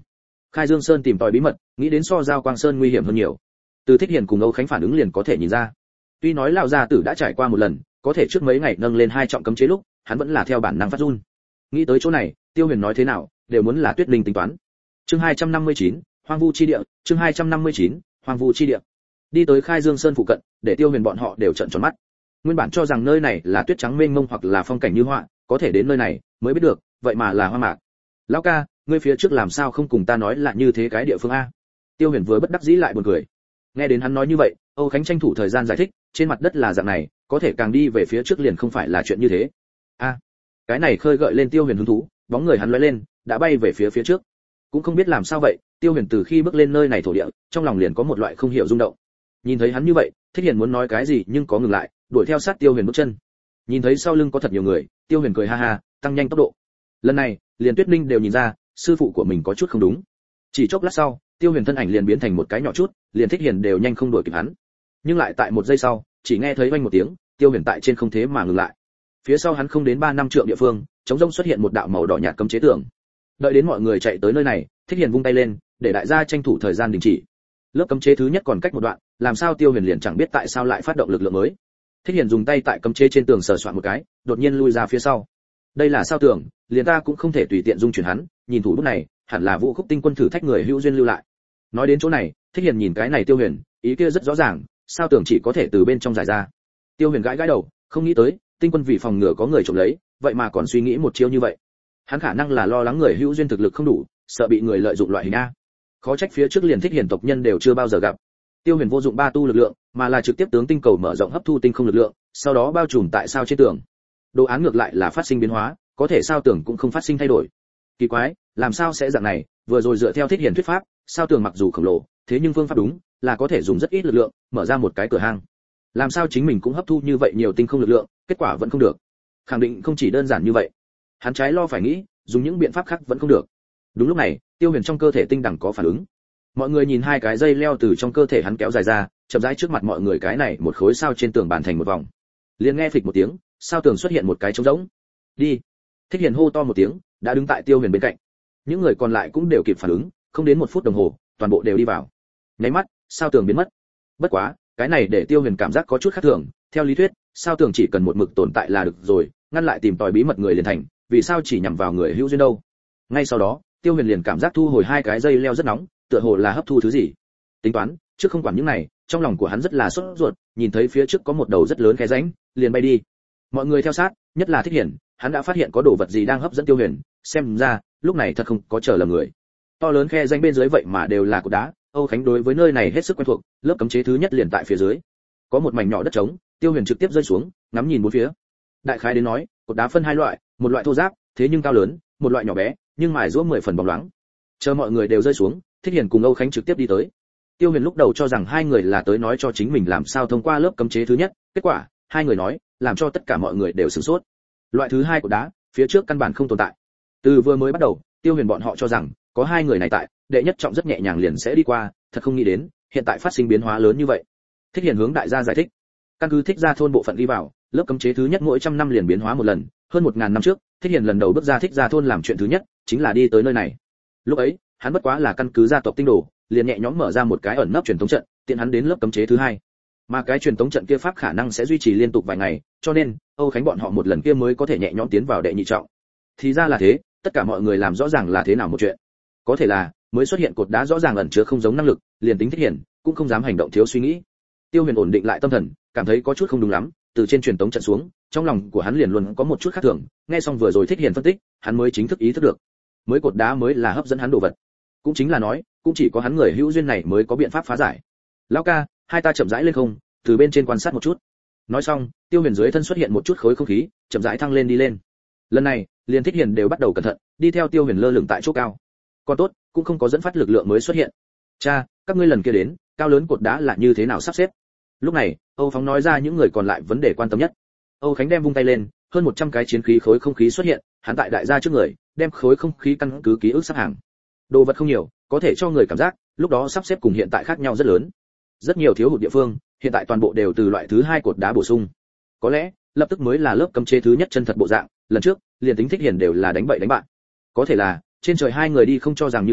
Khai Dương Sơn tìm tòi bí mật, nghĩ đến so Giao Quang Sơn nguy hiểm hơn nhiều. Từ Thích Hiền cùng Âu Khánh phản ứng liền có thể nhìn ra. Tuy nói lão gia tử đã trải qua một lần, có thể trước mấy ngày nâng lên 2 trọng cấm chế lúc, hắn vẫn là theo bản năng phát run. Nghĩ tới chỗ này, Tiêu Huyền nói thế nào, đều muốn là Tuyết Linh tính toán. Chương 259, Hoang Vu chi địa, chương 259, Hoang Vu chi địa. Đi tới Khai Dương Sơn phụ cận, để Tiêu Huyền bọn họ đều trợn tròn mắt. Nguyên bản cho rằng nơi này là tuyết trắng mênh mông hoặc là phong cảnh như họa, có thể đến nơi này mới biết được, vậy mà là hoang mạc. Lão ca, ngươi phía trước làm sao không cùng ta nói là như thế cái địa phương a? Tiêu Huyền vừa bất đắc dĩ lại buồn cười. Nghe đến hắn nói như vậy, Âu Khánh tranh thủ thời gian giải thích, trên mặt đất là dạng này, có thể càng đi về phía trước liền không phải là chuyện như thế. A, cái này khơi gợi lên Tiêu Huyền hứng thú, bóng người hắn lóe lên, đã bay về phía trước. Cũng không biết làm sao vậy, Tiêu Huyền từ khi bước lên nơi này thổ địa, trong lòng liền có một loại không hiểu rung động. Nhìn thấy hắn như vậy, Thích Hiền muốn nói cái gì nhưng có ngừng lại, đuổi theo sát Tiêu Huyền bước chân. Nhìn thấy sau lưng có thật nhiều người, Tiêu Huyền cười ha ha, tăng nhanh tốc độ. Lần này, liền Tuyết Ninh đều nhìn ra, sư phụ của mình có chút không đúng. Chỉ chốc lát sau, Tiêu Huyền thân ảnh liền biến thành một cái nhỏ chút, liền Thích Hiền đều nhanh không đuổi kịp hắn. Nhưng lại tại một giây sau, chỉ nghe thấy vang một tiếng, Tiêu Huyền tại trên không thế mà ngừng lại. Phía sau hắn không đến 3 năm trượng địa phương, trống rỗng xuất hiện một đạo màu đỏ nhạt cấm chế tường. Đợi đến mọi người chạy tới nơi này, Thích Hiền vung tay lên, để đại gia tranh thủ thời gian đình chỉ. Lớp cấm chế thứ nhất còn cách một đoạn, làm sao Tiêu Huyền liền chẳng biết tại sao lại phát động lực lượng mới. Thích Hiền dùng tay tại cấm chế trên tường sờ soạn một cái, đột nhiên lui ra phía sau. Đây là sao tường, liền ta cũng không thể tùy tiện dung chuyển hắn, nhìn thủ bút này, hẳn là Vũ Khúc Tinh Quân thử thách người hữu duyên lưu lại. Nói đến chỗ này, Thích Hiền nhìn cái này Tiêu Huyền, ý kia rất rõ ràng, sao tường chỉ có thể từ bên trong giải ra. Tiêu Huyền gãi gãi đầu, không nghĩ tới, Tinh Quân vì phòng ngừa có người trộm lấy, vậy mà còn suy nghĩ một chiêu như vậy. Hắn khả năng là lo lắng người hữu duyên thực lực không đủ, sợ bị người lợi dụng loại hình a. Khó trách phía trước liền Thích Hiền tộc nhân đều chưa bao giờ gặp. Tiêu Huyền vô dụng ba tu lực lượng, mà là trực tiếp tướng tinh cầu mở rộng hấp thu tinh không lực lượng, sau đó bao trùm tại sao trên tường. Đồ án ngược lại là phát sinh biến hóa, có thể sao tường cũng không phát sinh thay đổi. Kỳ quái, làm sao sẽ dạng này? Vừa rồi dựa theo Thích Hiền thuyết pháp, sao tường mặc dù khổng lồ, thế nhưng phương pháp đúng, là có thể dùng rất ít lực lượng, mở ra một cái cửa hang. Làm sao chính mình cũng hấp thu như vậy nhiều tinh không lực lượng, kết quả vẫn không được. Khẳng định không chỉ đơn giản như vậy. Hắn trái lo phải nghĩ, dùng những biện pháp khác vẫn không được. Đúng lúc này, Tiêu Huyền trong cơ thể tinh đẳng có phản ứng. Mọi người nhìn hai cái dây leo từ trong cơ thể hắn kéo dài ra, chậm rãi trước mặt mọi người cái này một khối sao trên tường bàn thành một vòng. Liền nghe phịch một tiếng, sao tường xuất hiện một cái trống rỗng. Đi. Thích Hiền hô to một tiếng, đã đứng tại Tiêu Huyền bên cạnh. Những người còn lại cũng đều kịp phản ứng, không đến 1 phút đồng hồ, toàn bộ đều đi vào. Nháy mắt, sao tường biến mất. Bất quá, cái này để Tiêu Huyền cảm giác có chút khác thường, theo lý thuyết, sao tường chỉ cần một mực tồn tại là được rồi, ngăn lại tìm tòi bí mật người liền thành, vì sao chỉ nhằm vào người hữu duyên đâu? Ngay sau đó, Tiêu Huyền liền cảm giác thu hồi hai cái dây leo rất nóng, tựa hồ là hấp thu thứ gì. Tính toán, trước không quản những này, trong lòng của hắn rất là sốt ruột, nhìn thấy phía trước có một đầu rất lớn khe rãnh, liền bay đi. Mọi người theo sát, nhất là Thích Hiển, hắn đã phát hiện có đồ vật gì đang hấp dẫn Tiêu Huyền, xem ra, lúc này thật không có chờ lầm người. To lớn khe rãnh bên dưới vậy mà đều là cột đá, Âu Khánh đối với nơi này hết sức quen thuộc, lớp cấm chế thứ nhất liền tại phía dưới. Có một mảnh nhỏ đất trống, Tiêu Huyền trực tiếp rơi xuống, ngắm nhìn bốn phía. Đại khái đến nói, cột đá phân hai loại, một loại thô ráp, thế nhưng cao lớn, một loại nhỏ bé, nhưng mài giũa 10 phần bóng loáng. Chờ mọi người đều rơi xuống, Thích Hiền cùng Âu Khánh trực tiếp đi tới. Tiêu Huyền lúc đầu cho rằng hai người là tới nói cho chính mình làm sao thông qua lớp cấm chế thứ nhất, kết quả, hai người nói, làm cho tất cả mọi người đều sửng sốt. Loại thứ hai của đá, phía trước căn bản không tồn tại. Từ vừa mới bắt đầu, Tiêu Huyền bọn họ cho rằng, có hai người này tại, đệ nhất trọng rất nhẹ nhàng liền sẽ đi qua, thật không nghĩ đến, hiện tại phát sinh biến hóa lớn như vậy. Thích Hiền hướng đại gia giải thích. Căn cứ Thích Gia thôn bộ phận đi vào, lớp cấm chế thứ nhất mỗi trăm năm liền biến hóa một lần, hơn 1000 năm trước, Thích Hiền lần đầu bước ra Thích Gia thôn làm chuyện thứ nhất, chính là đi tới nơi này. Lúc ấy, hắn bất quá là căn cứ gia tộc tinh đồ, liền nhẹ nhõm mở ra một cái ẩn nấp truyền tống trận, tiện hắn đến lớp cấm chế thứ hai. Mà cái truyền tống trận kia pháp khả năng sẽ duy trì liên tục vài ngày, cho nên Âu Khánh bọn họ một lần kia mới có thể nhẹ nhõm tiến vào đệ nhị trọng. Thì ra là thế, tất cả mọi người làm rõ ràng là thế nào một chuyện. Có thể là, mới xuất hiện cột đá rõ ràng ẩn chứa không giống năng lực, liền tính Thích Hiền cũng không dám hành động thiếu suy nghĩ. Tiêu Huyền ổn định lại tâm thần, cảm thấy có chút không đúng lắm, từ trên truyền tống trận xuống, trong lòng của hắn liền luôn có một chút khác thường, nghe xong vừa rồi Thích Hiền phân tích, hắn mới chính thức ý thức được, mới cột đá mới là hấp dẫn hắn đồ vật. Cũng chính là nói, cũng chỉ có hắn người hữu duyên này mới có biện pháp phá giải. Lão ca, hai ta chậm rãi lên không, từ bên trên quan sát một chút. Nói xong, Tiêu Huyền dưới thân xuất hiện một chút khối không khí, chậm rãi thăng lên đi lên. Lần này, liền Thích Hiền đều bắt đầu cẩn thận, đi theo Tiêu Huyền lơ lửng tại chỗ cao. Còn tốt, cũng không có dẫn phát lực lượng mới xuất hiện. Cha, các ngươi lần kia đến, cao lớn cột đá là như thế nào sắp xếp? Lúc này, Âu Phóng nói ra những người còn lại vấn đề quan tâm nhất. Âu Khánh đem vung tay lên, hơn 100 cái chiến khí khối không khí xuất hiện, hắn tại đại gia trước người, đem khối không khí căn cứ ký ức sắp hàng. Đồ vật không nhiều, có thể cho người cảm giác, lúc đó sắp xếp cùng hiện tại khác nhau rất lớn. Rất nhiều thiếu hụt địa phương, hiện tại toàn bộ đều từ loại thứ hai cột đá bổ sung. Có lẽ, lập tức mới là lớp cấm chế thứ nhất chân thật bộ dạng, lần trước, liền tính Thích Hiền đều là đánh bậy đánh bạn. Có thể là, trên trời hai người đi không cho rằng như vậy,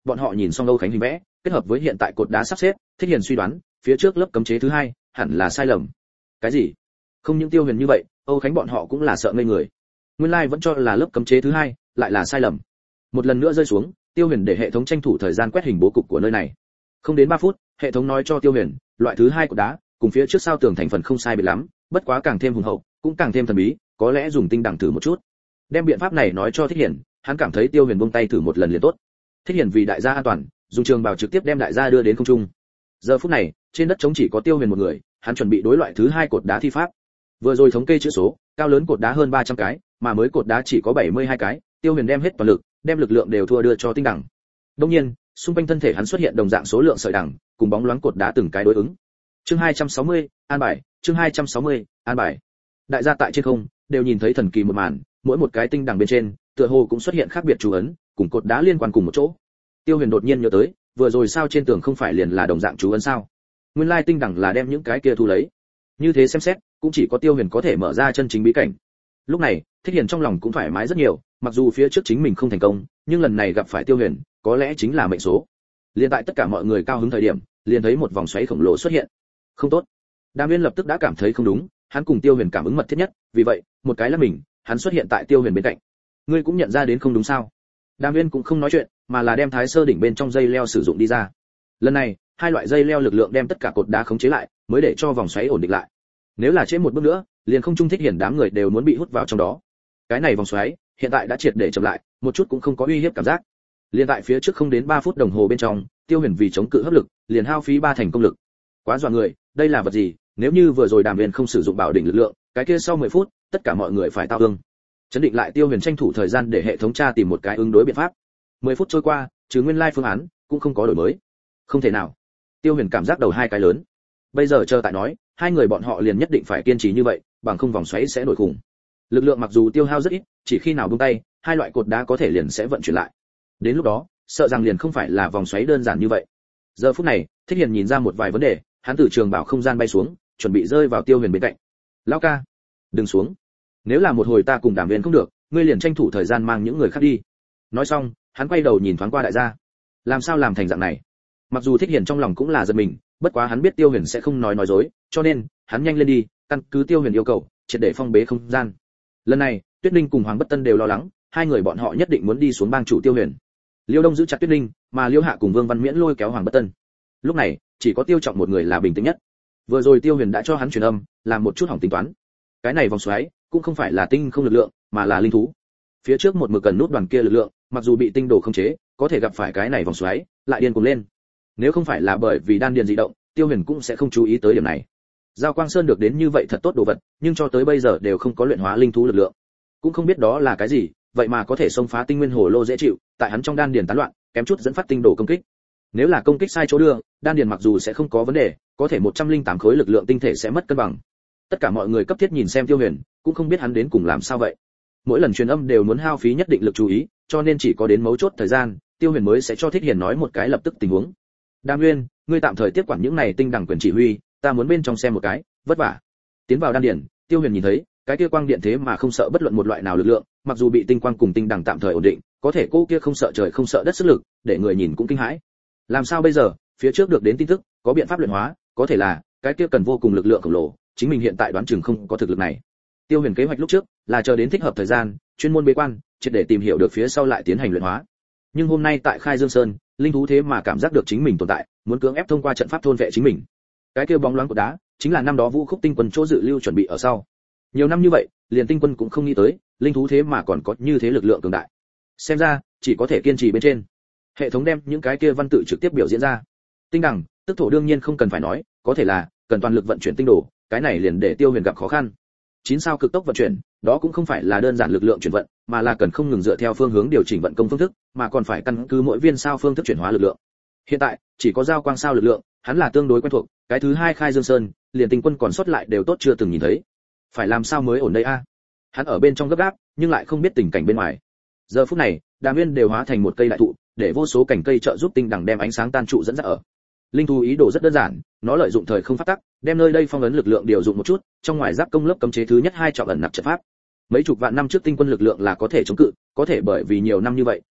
bọn họ nhìn xong Âu Khánh hình vẽ, kết hợp với hiện tại cột đá sắp xếp, Thích Hiền suy đoán, phía trước lớp cấm chế thứ hai hẳn là sai lầm. Cái gì? Không những Tiêu Huyền như vậy, Âu Khánh bọn họ cũng là sợ ngây người. Nguyên lai vẫn cho là lớp cấm chế thứ hai lại là sai lầm. Một lần nữa rơi xuống, Tiêu Huyền để hệ thống tranh thủ thời gian quét hình bố cục của nơi này. Không đến 3 phút, hệ thống nói cho Tiêu Huyền, loại thứ hai cột đá, cùng phía trước sao tường thành phần không sai biệt lắm, bất quá càng thêm hùng hậu, cũng càng thêm thần bí, có lẽ dùng tinh đẳng thử một chút. Đem biện pháp này nói cho Thích Hiền, hắn cảm thấy Tiêu Huyền buông tay thử một lần liền tốt. Thích Hiền vì đại gia an toàn, dùng trường bào trực tiếp đem đại gia đưa đến không trung. Giờ phút này, trên đất trống chỉ có Tiêu Huyền một người, hắn chuẩn bị đối loại thứ hai cột đá thi pháp. Vừa rồi thống kê chữ số, cao lớn cột đá hơn 300 cái, mà mới cột đá chỉ có 72 cái, Tiêu Huyền đem hết toàn lực, đem lực lượng đều thua đưa cho tinh đẳng. Đương nhiên, xung quanh thân thể hắn xuất hiện đồng dạng số lượng sợi đẳng, cùng bóng loáng cột đá từng cái đối ứng. Chương 260, an bài, chương 260, an bài. Đại gia tại trên không đều nhìn thấy thần kỳ một màn, mỗi một cái tinh đẳng bên trên, tựa hồ cũng xuất hiện khác biệt chú ấn, cùng cột đá liên quan cùng một chỗ. Tiêu Huyền đột nhiên nhớ tới, vừa rồi sao trên tường không phải liền là đồng dạng chú ấn sao? Nguyên lai tinh đẳng là đem những cái kia thu lấy. Như thế xem xét, cũng chỉ có Tiêu Huyền có thể mở ra chân chính bí cảnh. Lúc này, Thích Hiền trong lòng cũng thoải mái rất nhiều, mặc dù phía trước chính mình không thành công, nhưng lần này gặp phải Tiêu Huyền, có lẽ chính là mệnh số. Liên tại tất cả mọi người cao hứng thời điểm, liền thấy một vòng xoáy khổng lồ xuất hiện. Không tốt. Đàm Viên lập tức đã cảm thấy không đúng, hắn cùng Tiêu Huyền cảm ứng mật thiết nhất, vì vậy, một cái là mình, hắn xuất hiện tại Tiêu Huyền bên cạnh. Ngươi cũng nhận ra đến không đúng sao? Đàm Viên cũng không nói chuyện, mà là đem Thái Sơ đỉnh bên trong dây leo sử dụng đi ra. Lần này, hai loại dây leo lực lượng đem tất cả cột đá khống chế lại, mới để cho vòng xoáy ổn định lại. Nếu là trễ một bước nữa, liền không trung Thích Hiển đám người đều muốn bị hút vào trong đó. Cái này vòng xoáy, hiện tại đã triệt để chậm lại, một chút cũng không có uy hiếp cảm giác. Liên tại phía trước không đến 3 phút đồng hồ bên trong, Tiêu Huyền vì chống cự hấp lực, liền hao phí 3 thành công lực. Quá dọa người, đây là vật gì? Nếu như vừa rồi Đàm Viên không sử dụng bảo đỉnh lực lượng, cái kia sau 10 phút, tất cả mọi người phải tao thương. Chấn định lại, Tiêu Huyền tranh thủ thời gian để hệ thống tra tìm một cái ứng đối biện pháp. 10 phút trôi qua, trừ nguyên lai phương án, cũng không có đổi mới. Không thể nào. Tiêu Huyền cảm giác đầu hai cái lớn. Bây giờ chờ tại nói, hai người bọn họ liền nhất định phải kiên trì như vậy, bằng không vòng xoáy sẽ nổi khủng. Lực lượng mặc dù tiêu hao rất ít, chỉ khi nào buông tay, hai loại cột đá có thể liền sẽ vận chuyển lại. Đến lúc đó, sợ rằng liền không phải là vòng xoáy đơn giản như vậy. Giờ phút này, Thích Hiền nhìn ra một vài vấn đề, hắn từ trường bảo không gian bay xuống, chuẩn bị rơi vào Tiêu Huyền bên cạnh. "Lão ca, đừng xuống. Nếu là một hồi ta cùng Đàm Viên không được, ngươi liền tranh thủ thời gian mang những người khác đi." Nói xong, hắn quay đầu nhìn thoáng qua đại gia. Làm sao làm thành dạng này? Mặc dù Thích Hiền trong lòng cũng là giật mình, bất quá hắn biết Tiêu Huyền sẽ không nói dối, cho nên hắn nhanh lên đi, căn cứ Tiêu Huyền yêu cầu, triệt để phong bế không gian. Lần này, Tuyết Linh cùng Hoàng Bất Tân đều lo lắng, hai người bọn họ nhất định muốn đi xuống bang chủ Tiêu Huyền. Liêu Đông giữ chặt Tuyết Linh, mà Liêu Hạ cùng Vương Văn Miễn lôi kéo Hoàng Bất Tân. Lúc này, chỉ có Tiêu Trọng một người là bình tĩnh nhất. Vừa rồi Tiêu Huyền đã cho hắn truyền âm, làm một chút hỏng tính toán. Cái này vòng xoáy cũng không phải là tinh không lực lượng, mà là linh thú. Phía trước một mực cần nút đoàn kia lực lượng, mặc dù bị tinh đồ khống chế, có thể gặp phải cái này vòng xoáy, lại điên cuồng lên. Nếu không phải là bởi vì đan điền dị động, Tiêu Huyền cũng sẽ không chú ý tới điểm này. Giao Quang Sơn được đến như vậy thật tốt đồ vật, nhưng cho tới bây giờ đều không có luyện hóa linh thú lực lượng. Cũng không biết đó là cái gì, vậy mà có thể xông phá tinh nguyên hồ lô dễ chịu, tại hắn trong đan điền tán loạn, kém chút dẫn phát tinh đồ công kích. Nếu là công kích sai chỗ đưa, đan điền mặc dù sẽ không có vấn đề, có thể 108 khối lực lượng tinh thể sẽ mất cân bằng. Tất cả mọi người cấp thiết nhìn xem Tiêu Huyền, cũng không biết hắn đến cùng làm sao vậy. Mỗi lần truyền âm đều muốn hao phí nhất định lực chú ý, cho nên chỉ có đến mấu chốt thời gian, Tiêu Huyền mới sẽ cho Thích Hiền nói một cái lập tức tình huống. "Đàm Nguyên, ngươi tạm thời tiếp quản những này tinh đẳng quyền chỉ huy, ta muốn bên trong xem một cái, vất vả." Tiến vào đan điền, Tiêu Huyền nhìn thấy, cái kia quang điện thế mà không sợ bất luận một loại nào lực lượng, mặc dù bị tinh quang cùng tinh đẳng tạm thời ổn định, có thể cô kia không sợ trời không sợ đất sức lực, để người nhìn cũng kinh hãi. Làm sao bây giờ? Phía trước được đến tin tức, có biện pháp luyện hóa, có thể là cái kia cần vô cùng lực lượng khổng lồ, chính mình hiện tại đoán chừng không có thực lực này. Tiêu Huyền kế hoạch lúc trước là chờ đến thích hợp thời gian, chuyên môn bế quan, triệt để tìm hiểu được phía sau lại tiến hành luyện hóa. Nhưng hôm nay tại Khai Dương Sơn, linh thú thế mà cảm giác được chính mình tồn tại, muốn cưỡng ép thông qua trận pháp thôn vệ chính mình. Cái kia bóng loáng của đá, chính là năm đó Vũ Khúc Tinh Quân chỗ dự lưu chuẩn bị ở sau. Nhiều năm như vậy, liền Tinh Quân cũng không nghĩ tới, linh thú thế mà còn có như thế lực lượng cường đại. Xem ra, chỉ có thể kiên trì bên trên. Hệ thống đem những cái kia văn tự trực tiếp biểu diễn ra. Tinh đẳng, tức thổ đương nhiên không cần phải nói, có thể là cần toàn lực vận chuyển tinh đồ, cái này liền để Tiêu Huyền gặp khó khăn. 9 sao cực tốc vận chuyển, đó cũng không phải là đơn giản lực lượng chuyển vận, mà là cần không ngừng dựa theo phương hướng điều chỉnh vận công phương thức, mà còn phải căn cứ mỗi viên sao phương thức chuyển hóa lực lượng. Hiện tại, chỉ có Giao Quang sao lực lượng, hắn là tương đối quen thuộc, cái thứ hai Khai Dương Sơn, liền Tinh Quân còn sót lại đều tốt chưa từng nhìn thấy. Phải làm sao mới ổn đây a? Hắn ở bên trong gấp gáp, nhưng lại không biết tình cảnh bên ngoài. Giờ phút này, Đàm Nguyên đều hóa thành một cây đại thụ, để vô số cành cây trợ giúp tinh đẳng đem ánh sáng tan trụ dẫn dắt ở. Linh thú ý đồ rất đơn giản, nó lợi dụng thời không pháp tắc, đem nơi đây phong ấn lực lượng điều dụng một chút, trong ngoài giáp công lớp cấm chế thứ nhất hai trọng ẩn nặc trận pháp. Mấy chục vạn năm trước Tinh Quân lực lượng là có thể chống cự, có thể bởi vì nhiều năm như vậy,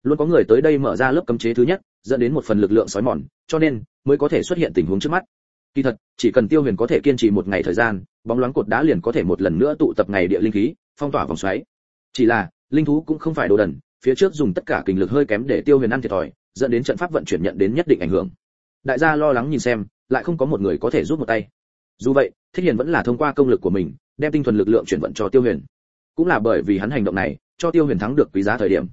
luôn có người tới đây mở ra lớp cấm chế thứ nhất, dẫn đến một phần lực lượng sói mòn, cho nên mới có thể xuất hiện tình huống trước mắt. Kỳ thật, chỉ cần Tiêu Huyền có thể kiên trì một ngày thời gian, bóng loáng cột đá liền có thể một lần nữa tụ tập ngày địa linh khí, phong tỏa vòng xoáy. Chỉ là, linh thú cũng không phải đồ đần, phía trước dùng tất cả kình lực hơi kém để Tiêu Huyền ăn thiệt thòi, dẫn đến trận pháp vận chuyển nhận đến nhất định ảnh hưởng. Đại gia lo lắng nhìn xem, lại không có một người có thể giúp một tay. Dù vậy, Thích Hiền vẫn là thông qua công lực của mình, đem tinh thuần lực lượng chuyển vận cho Tiêu Huyền. Cũng là bởi vì hắn hành động này, cho Tiêu Huyền thắng được quý giá thời điểm.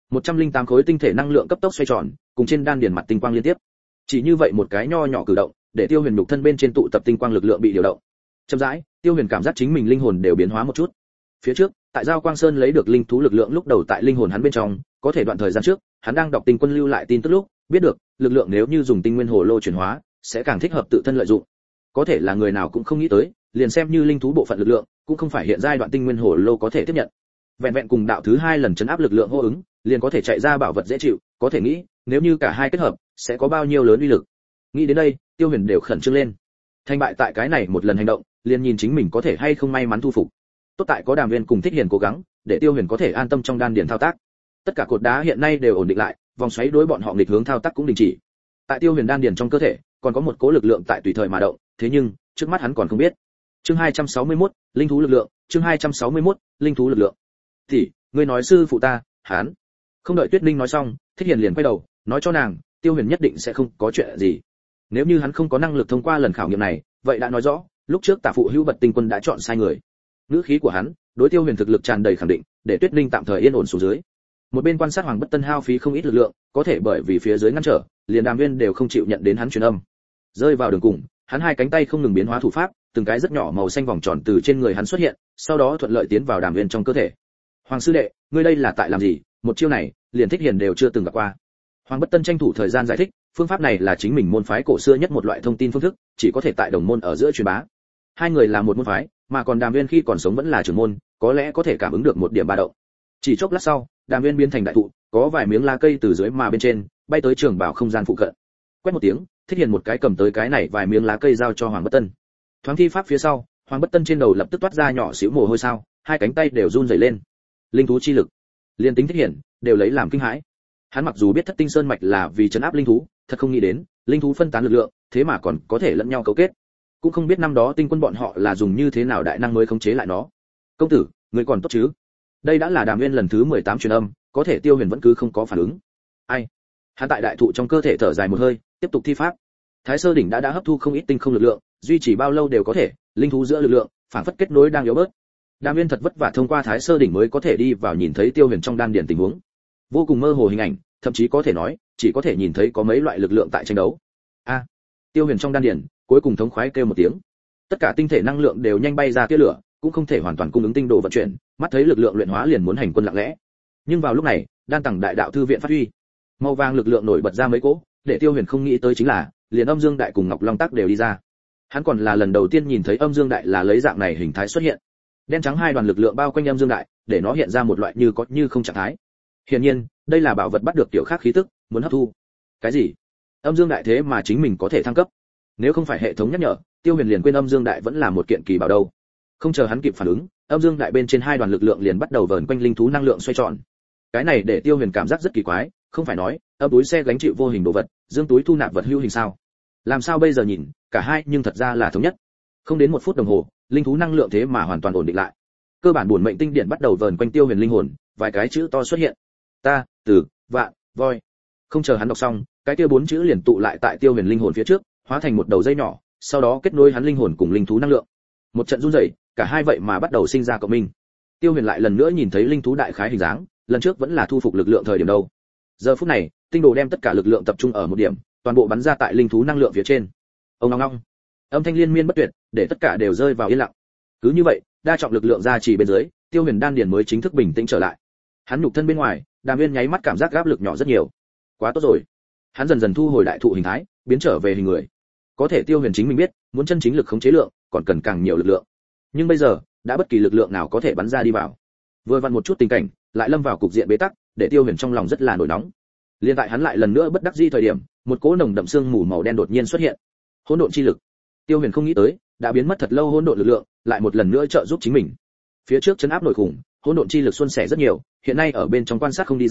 108 khối tinh thể năng lượng cấp tốc xoay tròn, cùng trên đan điền mặt tinh quang liên tiếp. Chỉ như vậy một cái nho nhỏ cử động, để Tiêu Huyền nhục thân bên trên tụ tập tinh quang lực lượng bị điều động. Chậm rãi, Tiêu Huyền cảm giác chính mình linh hồn đều biến hóa một chút. Phía trước, tại Giao Quang Sơn lấy được linh thú lực lượng lúc đầu tại linh hồn hắn bên trong, có thể đoạn thời gian trước, hắn đang đọc tinh quân lưu lại tin tức lúc, biết được, lực lượng nếu như dùng tinh nguyên hồ lô chuyển hóa, sẽ càng thích hợp tự thân lợi dụng. Có thể là người nào cũng không nghĩ tới, liền xem như linh thú bộ phận lực lượng, cũng không phải hiện giai đoạn tinh nguyên hồ lô có thể tiếp nhận. Vẹn vẹn cùng đạo thứ 2 lần chấn áp lực lượng hô ứng, liền có thể chạy ra bảo vật dễ chịu, có thể nghĩ, nếu như cả hai kết hợp, sẽ có bao nhiêu lớn uy lực. Nghĩ đến đây, Tiêu Huyền đều khẩn trương lên. Thành bại tại cái này một lần hành động, liền nhìn chính mình có thể hay không may mắn thu phục. Tốt tại có Đàm Viên cùng Thích Hiền cố gắng, để Tiêu Huyền có thể an tâm trong đan điền thao tác. Tất cả cột đá hiện nay đều ổn định lại, vòng xoáy đối bọn họ nghịch hướng thao tác cũng đình chỉ. Tại Tiêu Huyền đan điền trong cơ thể, còn có một cỗ lực lượng tại tùy thời mà động, thế nhưng, trước mắt hắn còn không biết. Chương 261, linh thú lực lượng, chương 261, linh thú lực lượng. Thì, ngươi nói sư phụ ta, hắn. Không đợi Tuyết Linh nói xong, Thích Hiền liền quay đầu, nói cho nàng, Tiêu Huyền nhất định sẽ không có chuyện gì. Nếu như hắn không có năng lực thông qua lần khảo nghiệm này, vậy đã nói rõ, lúc trước Tả phụ Hữu Bật Tinh Quân đã chọn sai người. Ngữ khí của hắn, đối Tiêu Huyền thực lực tràn đầy khẳng định, để Tuyết Linh tạm thời yên ổn xuống dưới. Một bên quan sát Hoàng Bất Tân hao phí không ít lực lượng, có thể bởi vì phía dưới ngăn trở, liền Đàm Viên đều không chịu nhận đến hắn truyền âm. Rơi vào đường cùng, hắn hai cánh tay không ngừng biến hóa thủ pháp, từng cái rất nhỏ màu xanh vòng tròn từ trên người hắn xuất hiện, sau đó thuận lợi tiến vào Đàm Viên trong cơ thể. Hoàng sư đệ, ngươi đây là tại làm gì? Một chiêu này, liền Thích Hiền đều chưa từng gặp qua. Hoàng Bất Tân tranh thủ thời gian giải thích, phương pháp này là chính mình môn phái cổ xưa nhất một loại thông tin phương thức, chỉ có thể tại đồng môn ở giữa truyền bá. Hai người là một môn phái, mà còn Đàm Viên khi còn sống vẫn là trưởng môn, có lẽ có thể cảm ứng được một điểm ba động. Chỉ chốc lát sau, Đàm Viên biến thành đại thụ, có vài miếng lá cây từ dưới mà bên trên bay tới trường bảo không gian phụ cận. Quét một tiếng, Thích Hiền một cái cầm tới cái này vài miếng lá cây giao cho Hoàng Bất Tân. Thoáng thi pháp phía sau, Hoàng Bất Tân trên đầu lập tức toát ra nhỏ xíu mồ hôi sao, hai cánh tay đều run rẩy lên. Linh thú chi lực, liên tính Thích Hiền đều lấy làm kinh hãi. Hắn mặc dù biết Thất Tinh Sơn mạch là vì trấn áp linh thú, thật không nghĩ đến, linh thú phân tán lực lượng, thế mà còn có thể lẫn nhau cấu kết. Cũng không biết năm đó Tinh Quân bọn họ là dùng như thế nào đại năng mới khống chế lại nó. Công tử, người còn tốt chứ? Đây đã là Đàm Viên lần thứ 18 truyền âm, có thể Tiêu Huyền vẫn cứ không có phản ứng. Ai? Hắn tại đại thụ trong cơ thể thở dài một hơi, tiếp tục thi pháp. Thái Sơ đỉnh đã hấp thu không ít tinh không lực lượng, duy trì bao lâu đều có thể, linh thú giữa lực lượng, phản phất kết nối đang yếu bớt. Đàm Viên thật vất vả thông qua Thái Sơ đỉnh mới có thể đi vào nhìn thấy Tiêu Huyền trong đan điền tình huống. Vô cùng mơ hồ hình ảnh, thậm chí có thể nói, chỉ có thể nhìn thấy có mấy loại lực lượng tại tranh đấu. A, Tiêu Huyền trong đan điền, cuối cùng thống khoái kêu một tiếng. Tất cả tinh thể năng lượng đều nhanh bay ra tia lửa, cũng không thể hoàn toàn cung ứng tinh độ vận chuyển, mắt thấy lực lượng luyện hóa liền muốn hành quân lặng lẽ. Nhưng vào lúc này, đan tầng đại đạo thư viện phát huy, màu vàng lực lượng nổi bật ra mấy cỗ, để Tiêu Huyền không nghĩ tới chính là, liền Âm Dương Đại cùng Ngọc Long Tắc đều đi ra. Hắn còn là lần đầu tiên nhìn thấy Âm Dương Đại là lấy dạng này hình thái xuất hiện. Đen trắng hai đoàn lực lượng bao quanh Âm Dương Đại, để nó hiện ra một loại như có như không trạng thái. Hiển nhiên, đây là bảo vật bắt được tiểu khác khí tức, muốn hấp thu. Cái gì? Âm Dương Đại thế mà chính mình có thể thăng cấp? Nếu không phải hệ thống nhắc nhở, Tiêu Huyền liền quên Âm Dương Đại vẫn là một kiện kỳ bảo đâu. Không chờ hắn kịp phản ứng, Âm Dương Đại bên trên hai đoàn lực lượng liền bắt đầu vờn quanh linh thú năng lượng xoay tròn. Cái này để Tiêu Huyền cảm giác rất kỳ quái, không phải nói, âm túi xe gánh chịu vô hình đồ vật, dương túi thu nạp vật hữu hình sao? Làm sao bây giờ nhìn, cả hai nhưng thật ra là thống nhất. Không đến 1 phút đồng hồ, linh thú năng lượng thế mà hoàn toàn ổn định lại. Cơ bản bổn mệnh tinh điển bắt đầu vờn quanh Tiêu Huyền linh hồn, vài cái chữ to xuất hiện. Ta, Tử, Vạn, Voi. Không chờ hắn đọc xong, cái kia 4 chữ liền tụ lại tại Tiêu Huyền linh hồn phía trước, hóa thành một đầu dây nhỏ, sau đó kết nối hắn linh hồn cùng linh thú năng lượng. Một trận run rẩy, cả hai vậy mà bắt đầu sinh ra cộng minh. Tiêu Huyền lại lần nữa nhìn thấy linh thú đại khái hình dáng, lần trước vẫn là thu phục lực lượng thời điểm đâu. Giờ phút này, tinh đồ đem tất cả lực lượng tập trung ở một điểm, toàn bộ bắn ra tại linh thú năng lượng phía trên. Ông ngong ngong, âm thanh liên miên bất tuyệt, để tất cả đều rơi vào yên lặng. Cứ như vậy, đa trọng lực lượng ra chỉ bên dưới, Tiêu Huyền đan điền mới chính thức bình tĩnh trở lại. Hắn nhục thân bên ngoài, Đàm Viên nháy mắt cảm giác áp lực nhỏ rất nhiều. Quá tốt rồi. Hắn dần dần thu hồi đại thụ hình thái, biến trở về hình người. Có thể Tiêu Huyền chính mình biết, muốn chân chính lực khống chế lượng, còn cần càng nhiều lực lượng. Nhưng bây giờ, đã bất kỳ lực lượng nào có thể bắn ra đi vào. Vừa vặn một chút tình cảnh, lại lâm vào cục diện bế tắc, để Tiêu Huyền trong lòng rất là nổi nóng. Liên tại hắn lại lần nữa bất đắc dĩ thời điểm, một cỗ nồng đậm sương mù màu đen đột nhiên xuất hiện. Hỗn độn chi lực. Tiêu Huyền không nghĩ tới, đã biến mất thật lâu hỗn độn lực lượng, lại một lần nữa trợ giúp chính mình. Phía trước chấn áp nội khủng, hỗn độn chi lực xuân sẻ rất nhiều, hiện nay ở bên trong quan sát không đi ra,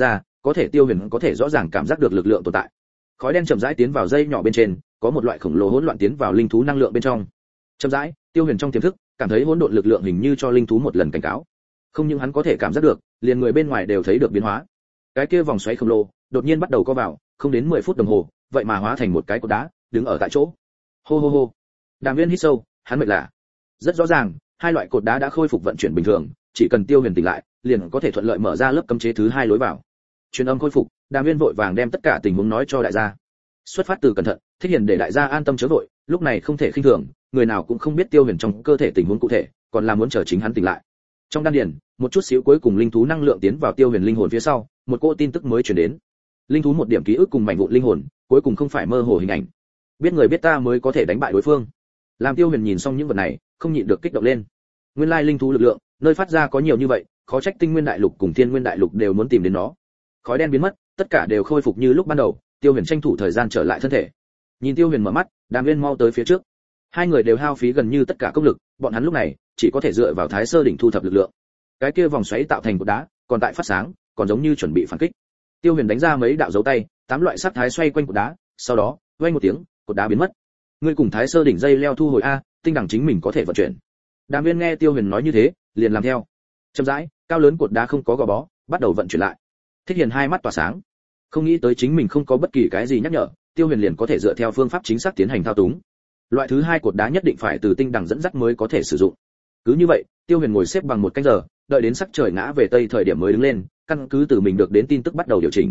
có thể Tiêu Huyền có thể rõ ràng cảm giác được lực lượng tồn tại. Khói đen chậm rãi tiến vào dây nhỏ bên trên, có một loại khổng lồ hỗn loạn tiến vào linh thú năng lượng bên trong. Chậm rãi, Tiêu Huyền trong tiềm thức cảm thấy hỗn độn lực lượng hình như cho linh thú một lần cảnh cáo. Không những hắn có thể cảm giác được, liền người bên ngoài đều thấy được biến hóa. Cái kia vòng xoáy khổng lồ đột nhiên bắt đầu co vào, không đến 10 phút đồng hồ, vậy mà hóa thành một cái cột đá, đứng ở tại chỗ. Hô hô hô. Đàm Viên hít sâu, hắn mệt lạ. Rất rõ ràng, hai loại cột đá đã khôi phục vận chuyển bình thường, chỉ cần Tiêu Huyền tỉnh lại, liền có thể thuận lợi mở ra lớp cấm chế thứ 2 lối vào. Truyền âm khôi phục, Đàm Viên vội vàng đem tất cả tình huống nói cho đại gia. Xuất phát từ cẩn thận, Thích Hiền để đại gia an tâm chớ vội, lúc này không thể khinh thường, người nào cũng không biết Tiêu Huyền trong cơ thể tình huống cụ thể, còn là muốn chờ chính hắn tỉnh lại. Trong đan điền, một chút xíu cuối cùng linh thú năng lượng tiến vào Tiêu Huyền linh hồn phía sau, một cỗ tin tức mới truyền đến. Linh thú một điểm ký ức cùng mảnh vụn linh hồn, cuối cùng không phải mơ hồ hình ảnh. Biết người biết ta mới có thể đánh bại đối phương. Làm Tiêu Huyền nhìn xong những vật này, không nhịn được kích động lên. Nguyên lai linh thú lực lượng, nơi phát ra có nhiều như vậy, khó trách Tinh Nguyên Đại Lục cùng Thiên Nguyên Đại Lục đều muốn tìm đến nó. Khói đen biến mất, tất cả đều khôi phục như lúc ban đầu, Tiêu Huyền tranh thủ thời gian trở lại thân thể. Nhìn Tiêu Huyền mở mắt, Đàm Viên mau tới phía trước. Hai người đều hao phí gần như tất cả công lực, bọn hắn lúc này chỉ có thể dựa vào Thái Sơ đỉnh thu thập lực lượng. Cái kia vòng xoáy tạo thành cột đá, còn tại phát sáng, còn giống như chuẩn bị phản kích. Tiêu Huyền đánh ra mấy đạo dấu tay, 8 loại sắc thái xoay quanh cột đá, sau đó, vang một tiếng, cột đá biến mất. Ngươi cùng Thái Sơ đỉnh dây leo thu hồi a, tinh đẳng chính mình có thể vận chuyển. Đàm Viên nghe Tiêu Huyền nói như thế, liền làm theo. Chậm rãi, cao lớn cột đá không có gò bó, bắt đầu vận chuyển lại. Thích Hiền hai mắt tỏa sáng, không nghĩ tới chính mình không có bất kỳ cái gì nhắc nhở, Tiêu Huyền liền có thể dựa theo phương pháp chính xác tiến hành thao túng. Loại thứ 2 cột đá nhất định phải từ tinh đẳng dẫn dắt mới có thể sử dụng. Cứ như vậy, Tiêu Huyền ngồi xếp bằng một canh giờ, đợi đến sắc trời ngã về tây thời điểm mới đứng lên, căn cứ từ mình được đến tin tức bắt đầu điều chỉnh.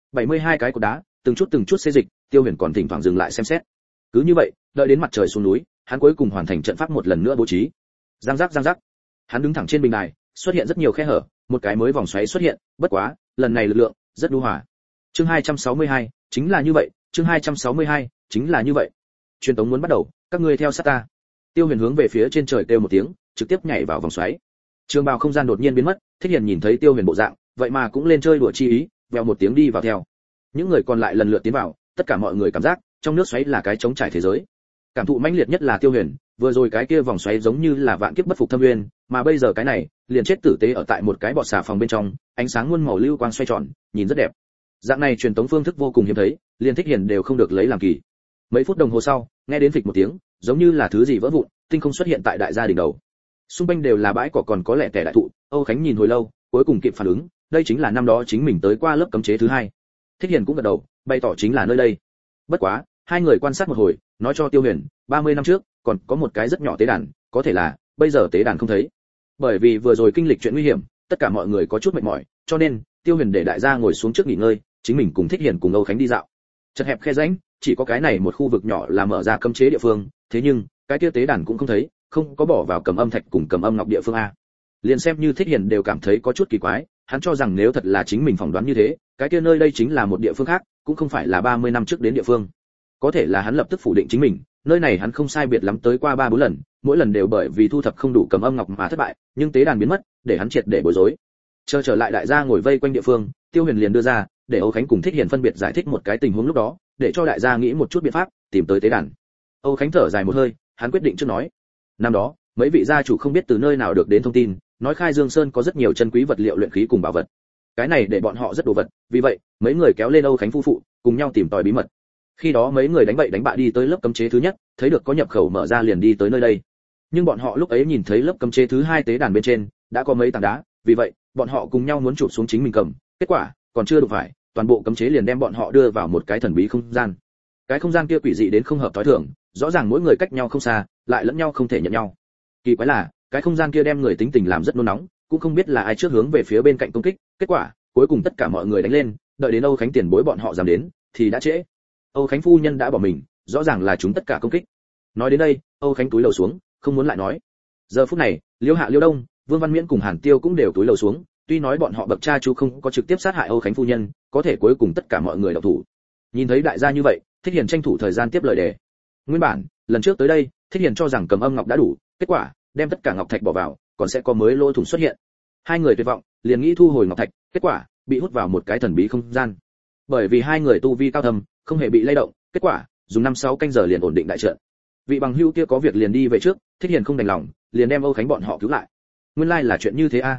72 cái cột đá, từng chút xê dịch, Tiêu Huyền còn thỉnh thoảng dừng lại xem xét. Cứ như vậy, đợi đến mặt trời xuống núi, hắn cuối cùng hoàn thành trận pháp một lần nữa bố trí. Giang giác. Hắn đứng thẳng trên bình đài, xuất hiện rất nhiều khe hở, một cái mới vòng xoáy xuất hiện, bất quá, lần này lực lượng rất nhu hòa. Chương 262, chính là như vậy, chương 262, chính là như vậy. Truyền tống muốn bắt đầu, các ngươi theo sát ta. Tiêu Huyền hướng về phía trên trời kêu một tiếng, trực tiếp nhảy vào vòng xoáy. Trường bào không gian đột nhiên biến mất, Thích Hiền nhìn thấy Tiêu Huyền bộ dạng, vậy mà cũng lên chơi đùa chi ý, vèo một tiếng đi vào theo. Những người còn lại lần lượt tiến vào, tất cả mọi người cảm giác trong nước xoáy là cái trống trải thế giới. Cảm thụ mãnh liệt nhất là Tiêu Huyền, vừa rồi cái kia vòng xoáy giống như là vạn kiếp bất phục thâm nguyên, mà bây giờ cái này, liền chết tử tế ở tại một cái bọt xà phòng bên trong, ánh sáng muôn màu lưu quang xoay tròn, nhìn rất đẹp. Dạng này truyền tống phương thức vô cùng hiếm thấy, liền Thích Hiền đều không được lấy làm kỳ. Mấy phút đồng hồ sau, nghe đến phịch một tiếng, giống như là thứ gì vỡ vụn, tinh không xuất hiện tại đại gia đỉnh đầu. Xung quanh đều là bãi cỏ còn có lẻ tẻ đại thụ, Âu Khánh nhìn hồi lâu, cuối cùng kịp phản ứng, đây chính là năm đó chính mình tới qua lớp cấm chế thứ 2. Thích Hiền cũng gật đầu, bày tỏ chính là nơi đây. Bất quá, hai người quan sát một hồi, nói cho Tiêu Huyền, 30 năm trước, còn có một cái rất nhỏ tế đàn, có thể là bây giờ tế đàn không thấy. Bởi vì vừa rồi kinh lịch chuyện nguy hiểm, tất cả mọi người có chút mệt mỏi, cho nên Tiêu Huyền để đại gia ngồi xuống trước nghỉ ngơi, chính mình cùng Thích Hiền cùng Âu Khánh đi dạo. Chật hẹp khe rãnh, chỉ có cái này một khu vực nhỏ là mở ra cấm chế địa phương, thế nhưng cái kia tế đàn cũng không thấy, không có bỏ vào cầm âm thạch cùng cầm âm ngọc địa phương a. Liền xem như Thích Hiền đều cảm thấy có chút kỳ quái, hắn cho rằng nếu thật là chính mình phỏng đoán như thế, cái kia nơi đây chính là một địa phương khác, cũng không phải là 30 năm trước đến địa phương. Có thể là hắn lập tức phủ định chính mình, nơi này hắn không sai biệt lắm tới qua 3-4 lần, mỗi lần đều bởi vì thu thập không đủ cầm âm ngọc mà thất bại, nhưng tế đàn biến mất, để hắn triệt để bối rối. Chờ trở lại đại gia ngồi vây quanh địa phương, Tiêu Huyền liền đưa ra, để Âu Khánh cùng Thích Hiền phân biệt giải thích một cái tình huống lúc đó, để cho đại gia nghĩ một chút biện pháp, tìm tới tế đàn. Âu Khánh thở dài một hơi, hắn quyết định trước nói. Năm đó, mấy vị gia chủ không biết từ nơi nào được đến thông tin, nói Khai Dương Sơn có rất nhiều chân quý vật liệu luyện khí cùng bảo vật. Cái này để bọn họ rất đồ vật, vì vậy, mấy người kéo lên Âu Khánh phu phụ, cùng nhau tìm tòi bí mật. Khi đó mấy người đánh bậy đánh bạ đi tới lớp cấm chế thứ nhất, thấy được có nhập khẩu mở ra liền đi tới nơi đây. Nhưng bọn họ lúc ấy nhìn thấy lớp cấm chế thứ 2 tế đàn bên trên đã có mấy tảng đá, vì vậy, bọn họ cùng nhau muốn chụp xuống chính mình cầm, kết quả còn chưa đụng phải, toàn bộ cấm chế liền đem bọn họ đưa vào một cái thần bí không gian. Cái không gian kia quỷ dị đến không hợp thói thường, rõ ràng mỗi người cách nhau không xa, lại lẫn nhau không thể nhận nhau. Kỳ quái là, cái không gian kia đem người tính tình làm rất nôn nóng, cũng không biết là ai trước hướng về phía bên cạnh công kích, kết quả, cuối cùng tất cả mọi người đánh lên, đợi đến Âu Khánh tiền bối bọn họ dám đến, thì đã trễ. Âu Khánh phu nhân đã bỏ mình, rõ ràng là chúng tất cả công kích. Nói đến đây, Âu Khánh túi lầu xuống, không muốn lại nói. Giờ phút này, Liêu Hạ Liêu Đông, Vương Văn Miễn cùng Hàn Tiêu cũng đều túi lầu xuống, tuy nói bọn họ bậc cha chú không có trực tiếp sát hại Âu Khánh phu nhân, có thể cuối cùng tất cả mọi người động thủ. Nhìn thấy đại gia như vậy, Thích Hiền tranh thủ thời gian tiếp lời đề. Nguyên bản, lần trước tới đây, Thích Hiền cho rằng cầm âm ngọc đã đủ, kết quả, đem tất cả ngọc thạch bỏ vào, còn sẽ có mới lỗ thủng xuất hiện. Hai người tuyệt vọng, liền nghĩ thu hồi ngọc thạch, kết quả, bị hút vào một cái thần bí không gian. Bởi vì hai người tu vi cao thâm, không hề bị lay động, kết quả, dùng 5-6 canh giờ liền ổn định đại trận. Vị bằng hữu kia có việc liền đi về trước, Thích Hiền không đành lòng, liền đem Âu Khánh bọn họ cứu lại. Nguyên lai là chuyện như thế a.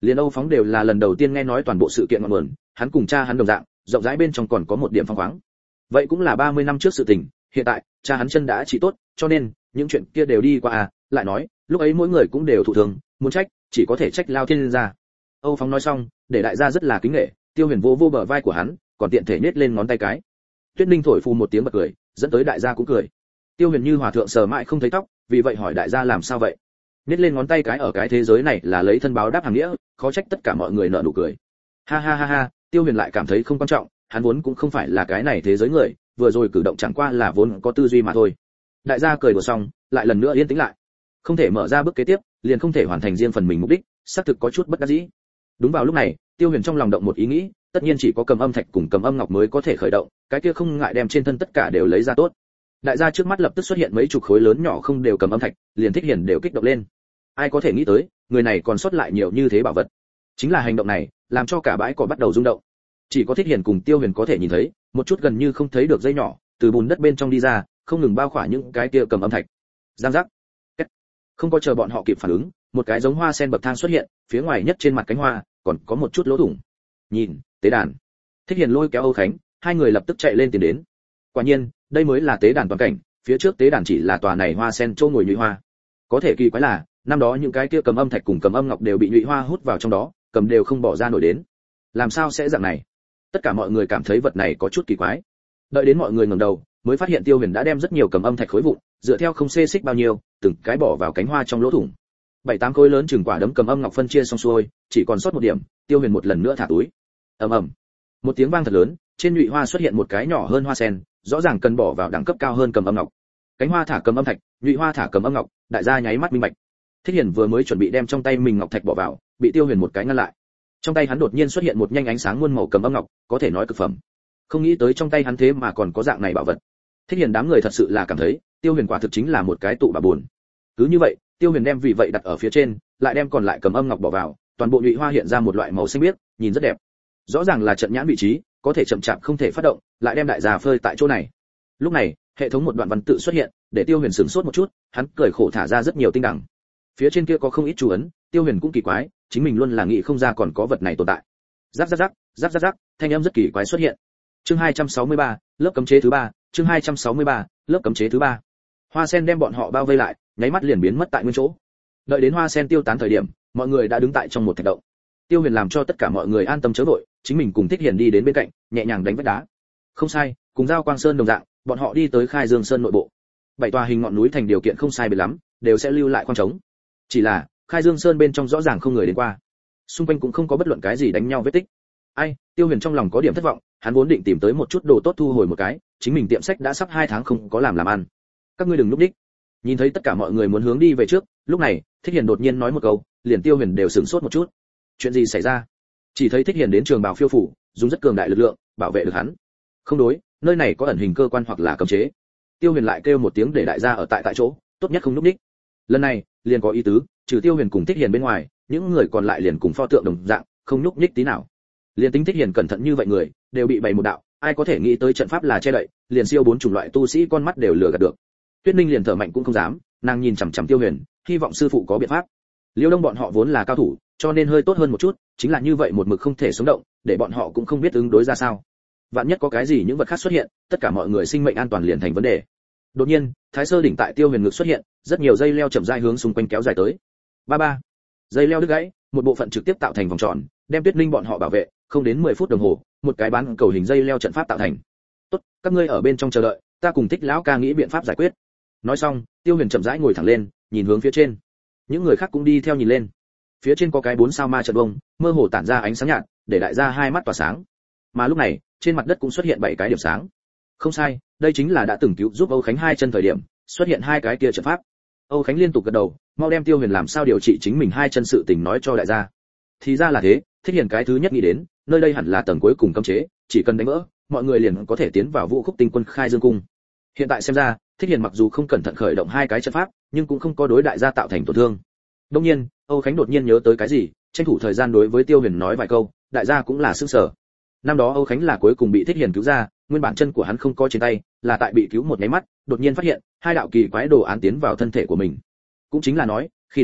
Liên Âu Phóng đều là lần đầu tiên nghe nói toàn bộ sự kiện ngọn nguồn, hắn cùng cha hắn đồng dạng, rộng rãi bên trong còn có một điểm phong khoáng. Vậy cũng là 30 năm trước sự tình, hiện tại cha hắn chân đã trị tốt, cho nên những chuyện kia đều đi qua à, lại nói, lúc ấy mỗi người cũng đều thụ thường, muốn trách, chỉ có thể trách Lao Thiên gia. Âu Phóng nói xong, để đại gia rất là kính nể, Tiêu Huyền vô bờ vai của hắn, còn tiện thể nhếch lên ngón tay cái. Tuyết Ninh thổi phù một tiếng bật cười, dẫn tới đại gia cũng cười. Tiêu Huyền như hòa thượng sờ mãi không thấy tóc, vì vậy hỏi đại gia làm sao vậy. Nhếch lên ngón tay cái ở cái thế giới này là lấy thân báo đáp hàng nghĩa, khó trách tất cả mọi người nở nụ cười. Ha ha ha ha, Tiêu Huyền lại cảm thấy không quan trọng, hắn vốn cũng không phải là cái này thế giới người, vừa rồi cử động chẳng qua là vốn có tư duy mà thôi. Đại gia cười đùa xong, lại lần nữa yên tĩnh lại. Không thể mở ra bước kế tiếp, liền không thể hoàn thành riêng phần mình mục đích, xác thực có chút bất đắc dĩ. Đúng vào lúc này, Tiêu Huyền trong lòng động một ý nghĩ, tất nhiên chỉ có cầm âm thạch cùng cầm âm ngọc mới có thể khởi động, cái kia không ngại đem trên thân tất cả đều lấy ra tốt. Đại gia trước mắt lập tức xuất hiện mấy chục khối lớn nhỏ không đều cầm âm thạch, liền Thích Hiền đều kích động lên. Ai có thể nghĩ tới, người này còn sót lại nhiều như thế bảo vật. Chính là hành động này, làm cho cả bãi cỏ bắt đầu rung động. Chỉ có Thích Hiền cùng Tiêu Huyền có thể nhìn thấy, một chút gần như không thấy được dây nhỏ, từ bùn đất bên trong đi ra, không ngừng bao khỏa những cái kia cầm âm thạch. Giang giác. Không có chờ bọn họ kịp phản ứng, một cái giống hoa sen bậc thang xuất hiện, phía ngoài nhất trên mặt cánh hoa, còn có một chút lỗ thủng. Nhìn, tế đàn. Thích Hiền lôi kéo Âu Khánh, hai người lập tức chạy lên tiến đến. Quả nhiên, đây mới là tế đàn toàn cảnh, phía trước tế đàn chỉ là tòa này hoa sen châu ngồi nhụy hoa. Có thể kỳ quái là, năm đó những cái kia cầm âm thạch cùng cầm âm ngọc đều bị nhụy hoa hút vào trong đó, cầm đều không bỏ ra nổi đến. Làm sao sẽ dạng này? Tất cả mọi người cảm thấy vật này có chút kỳ quái. Đợi đến mọi người ngẩng đầu, mới phát hiện Tiêu Huyền đã đem rất nhiều cầm âm thạch khối vụn, dựa theo không xê xích bao nhiêu, từng cái bỏ vào cánh hoa trong lỗ thủng. 7-8 khối lớn chừng quả đấm cầm âm ngọc phân chia xong xuôi, chỉ còn sót một điểm, Tiêu Huyền một lần nữa thả túi. Ầm ầm. Một tiếng vang thật lớn, trên nhụy hoa xuất hiện một cái nhỏ hơn hoa sen, rõ ràng cần bỏ vào đẳng cấp cao hơn cầm âm ngọc. Cánh hoa thả cầm âm thạch, nhụy hoa thả cầm âm ngọc, đại gia nháy mắt minh bạch. Thích Hiền vừa mới chuẩn bị đem trong tay mình ngọc thạch bỏ vào, bị Tiêu Huyền một cái ngăn lại. Trong tay hắn đột nhiên xuất hiện một nhanh ánh sáng muôn màu cầm âm ngọc, có thể nói cực phẩm. Không nghĩ tới trong tay hắn thế mà còn có dạng này bảo vật. Thích Hiền đám người thật sự là cảm thấy, Tiêu Huyền quả thực chính là một cái tụ bà buồn. Cứ như vậy, Tiêu Huyền đem vì vậy đặt ở phía trên, lại đem còn lại cầm âm ngọc bỏ vào, toàn bộ nhụy hoa hiện ra một loại màu xanh biếc, nhìn rất đẹp. Rõ ràng là trận nhãn vị trí, có thể chậm chạp không thể phát động, lại đem đại già phơi tại chỗ này. Lúc này, hệ thống một đoạn văn tự xuất hiện, để Tiêu Huyền sửng sốt một chút, hắn cười khổ thả ra rất nhiều tinh đẳng. Phía trên kia có không ít chú ấn, Tiêu Huyền cũng kỳ quái, chính mình luôn là nghĩ không ra còn có vật này tồn tại. Rắc rắc rắc, rắc rắc rắc, thanh âm rất kỳ quái xuất hiện. Chương 263, lớp cấm chế thứ 3, chương 263, lớp cấm chế thứ 3. Hoa sen đem bọn họ bao vây lại, nháy mắt liền biến mất tại nguyên chỗ. Đợi đến hoa sen tiêu tán thời điểm, mọi người đã đứng tại trong một thạch động. Tiêu Huyền làm cho tất cả mọi người an tâm chớ vội, chính mình cùng Thích Hiền đi đến bên cạnh, nhẹ nhàng đánh vách đá. Không sai, cùng Giao Quang Sơn đồng dạng, bọn họ đi tới Khai Dương Sơn nội bộ. 7 tòa hình ngọn núi thành điều kiện không sai biệt lắm, đều sẽ lưu lại khoang trống. Chỉ là, Khai Dương Sơn bên trong rõ ràng không người đến qua. Xung quanh cũng không có bất luận cái gì đánh nhau vết tích. Ai, Tiêu Huyền trong lòng có điểm thất vọng, hắn vốn định tìm tới một chút đồ tốt thu hồi một cái, chính mình tiệm sách đã sắp 2 tháng không có làm ăn. Các ngươi đừng núp đích. Nhìn thấy tất cả mọi người muốn hướng đi về trước, lúc này, Thích Hiền đột nhiên nói một câu, liền Tiêu Huyền đều sửng sốt một chút. Chuyện gì xảy ra? Chỉ thấy Thích Hiền đến trường bào phiêu phủ, dùng rất cường đại lực lượng bảo vệ được hắn. Không đối, nơi này có ẩn hình cơ quan hoặc là cấm chế. Tiêu Huyền lại kêu một tiếng để đại gia ở tại chỗ, tốt nhất không núp đích. Lần này, liền có ý tứ, trừ Tiêu Huyền cùng Thích Hiền bên ngoài, những người còn lại liền cùng pho tượng đồng dạng, không núp nhích tí nào. Liền tính Thích Hiền cẩn thận như vậy người, đều bị bày một đạo, ai có thể nghĩ tới trận pháp là che đậy, liền siêu 4 chủng loại tu sĩ con mắt đều lừa gạt được. Tuyết Ninh liền thở mạnh cũng không dám, nàng nhìn chằm chằm Tiêu Huyền, hy vọng sư phụ có biện pháp. Liêu Đông bọn họ vốn là cao thủ, cho nên hơi tốt hơn một chút, chính là như vậy một mực không thể sống động, để bọn họ cũng không biết ứng đối ra sao. Vạn nhất có cái gì những vật khác xuất hiện, tất cả mọi người sinh mệnh an toàn liền thành vấn đề. Đột nhiên, Thái Sơ đỉnh tại Tiêu Huyền ngực xuất hiện, rất nhiều dây leo chậm rãi hướng xung quanh kéo dài tới. Ba ba. Dây leo đứt gãy, một bộ phận trực tiếp tạo thành vòng tròn, đem Tuyết Ninh bọn họ bảo vệ, không đến 10 phút đồng hồ, một cái bán cầu hình dây leo trận pháp tạo thành. Tốt, các ngươi ở bên trong chờ đợi, ta cùng Thích lão ca nghĩ biện pháp giải quyết. Nói xong, Tiêu Huyền chậm rãi ngồi thẳng lên, nhìn hướng phía trên. Những người khác cũng đi theo nhìn lên. Phía trên có cái 4 sao ma trận vông, mơ hồ tản ra ánh sáng nhạt, để đại gia hai mắt tỏa sáng. Mà lúc này, trên mặt đất cũng xuất hiện 7 cái điểm sáng. Không sai, đây chính là đã từng cứu giúp Âu Khánh hai chân thời điểm, xuất hiện 2 cái kia trận pháp. Âu Khánh liên tục gật đầu, mau đem Tiêu Huyền làm sao điều trị chính mình hai chân sự tình nói cho đại gia. Thì ra là thế, Thích Hiền cái thứ nhất nghĩ đến, nơi đây hẳn là tầng cuối cùng cấm chế, chỉ cần đánh vỡ, mọi người liền có thể tiến vào Vũ Khúc Tinh Quân Khai Dương cung. Hiện tại xem ra, Thích Hiền mặc dù không cẩn thận khởi động 2 cái trận pháp, nhưng cũng không có đối đại gia tạo thành tổn thương. Đương nhiên, Âu Khánh đột nhiên nhớ tới cái gì, tranh thủ thời gian đối với Tiêu Huyền nói vài câu, đại gia cũng là sửng sở. Năm đó Âu Khánh là cuối cùng bị Thích Hiền cứu ra, nguyên bản chân của hắn không có trên tay, là tại bị cứu một nháy mắt, đột nhiên phát hiện 2 đạo kỳ quái đồ án tiến vào thân thể của mình. Cũng chính là nói, khi đó,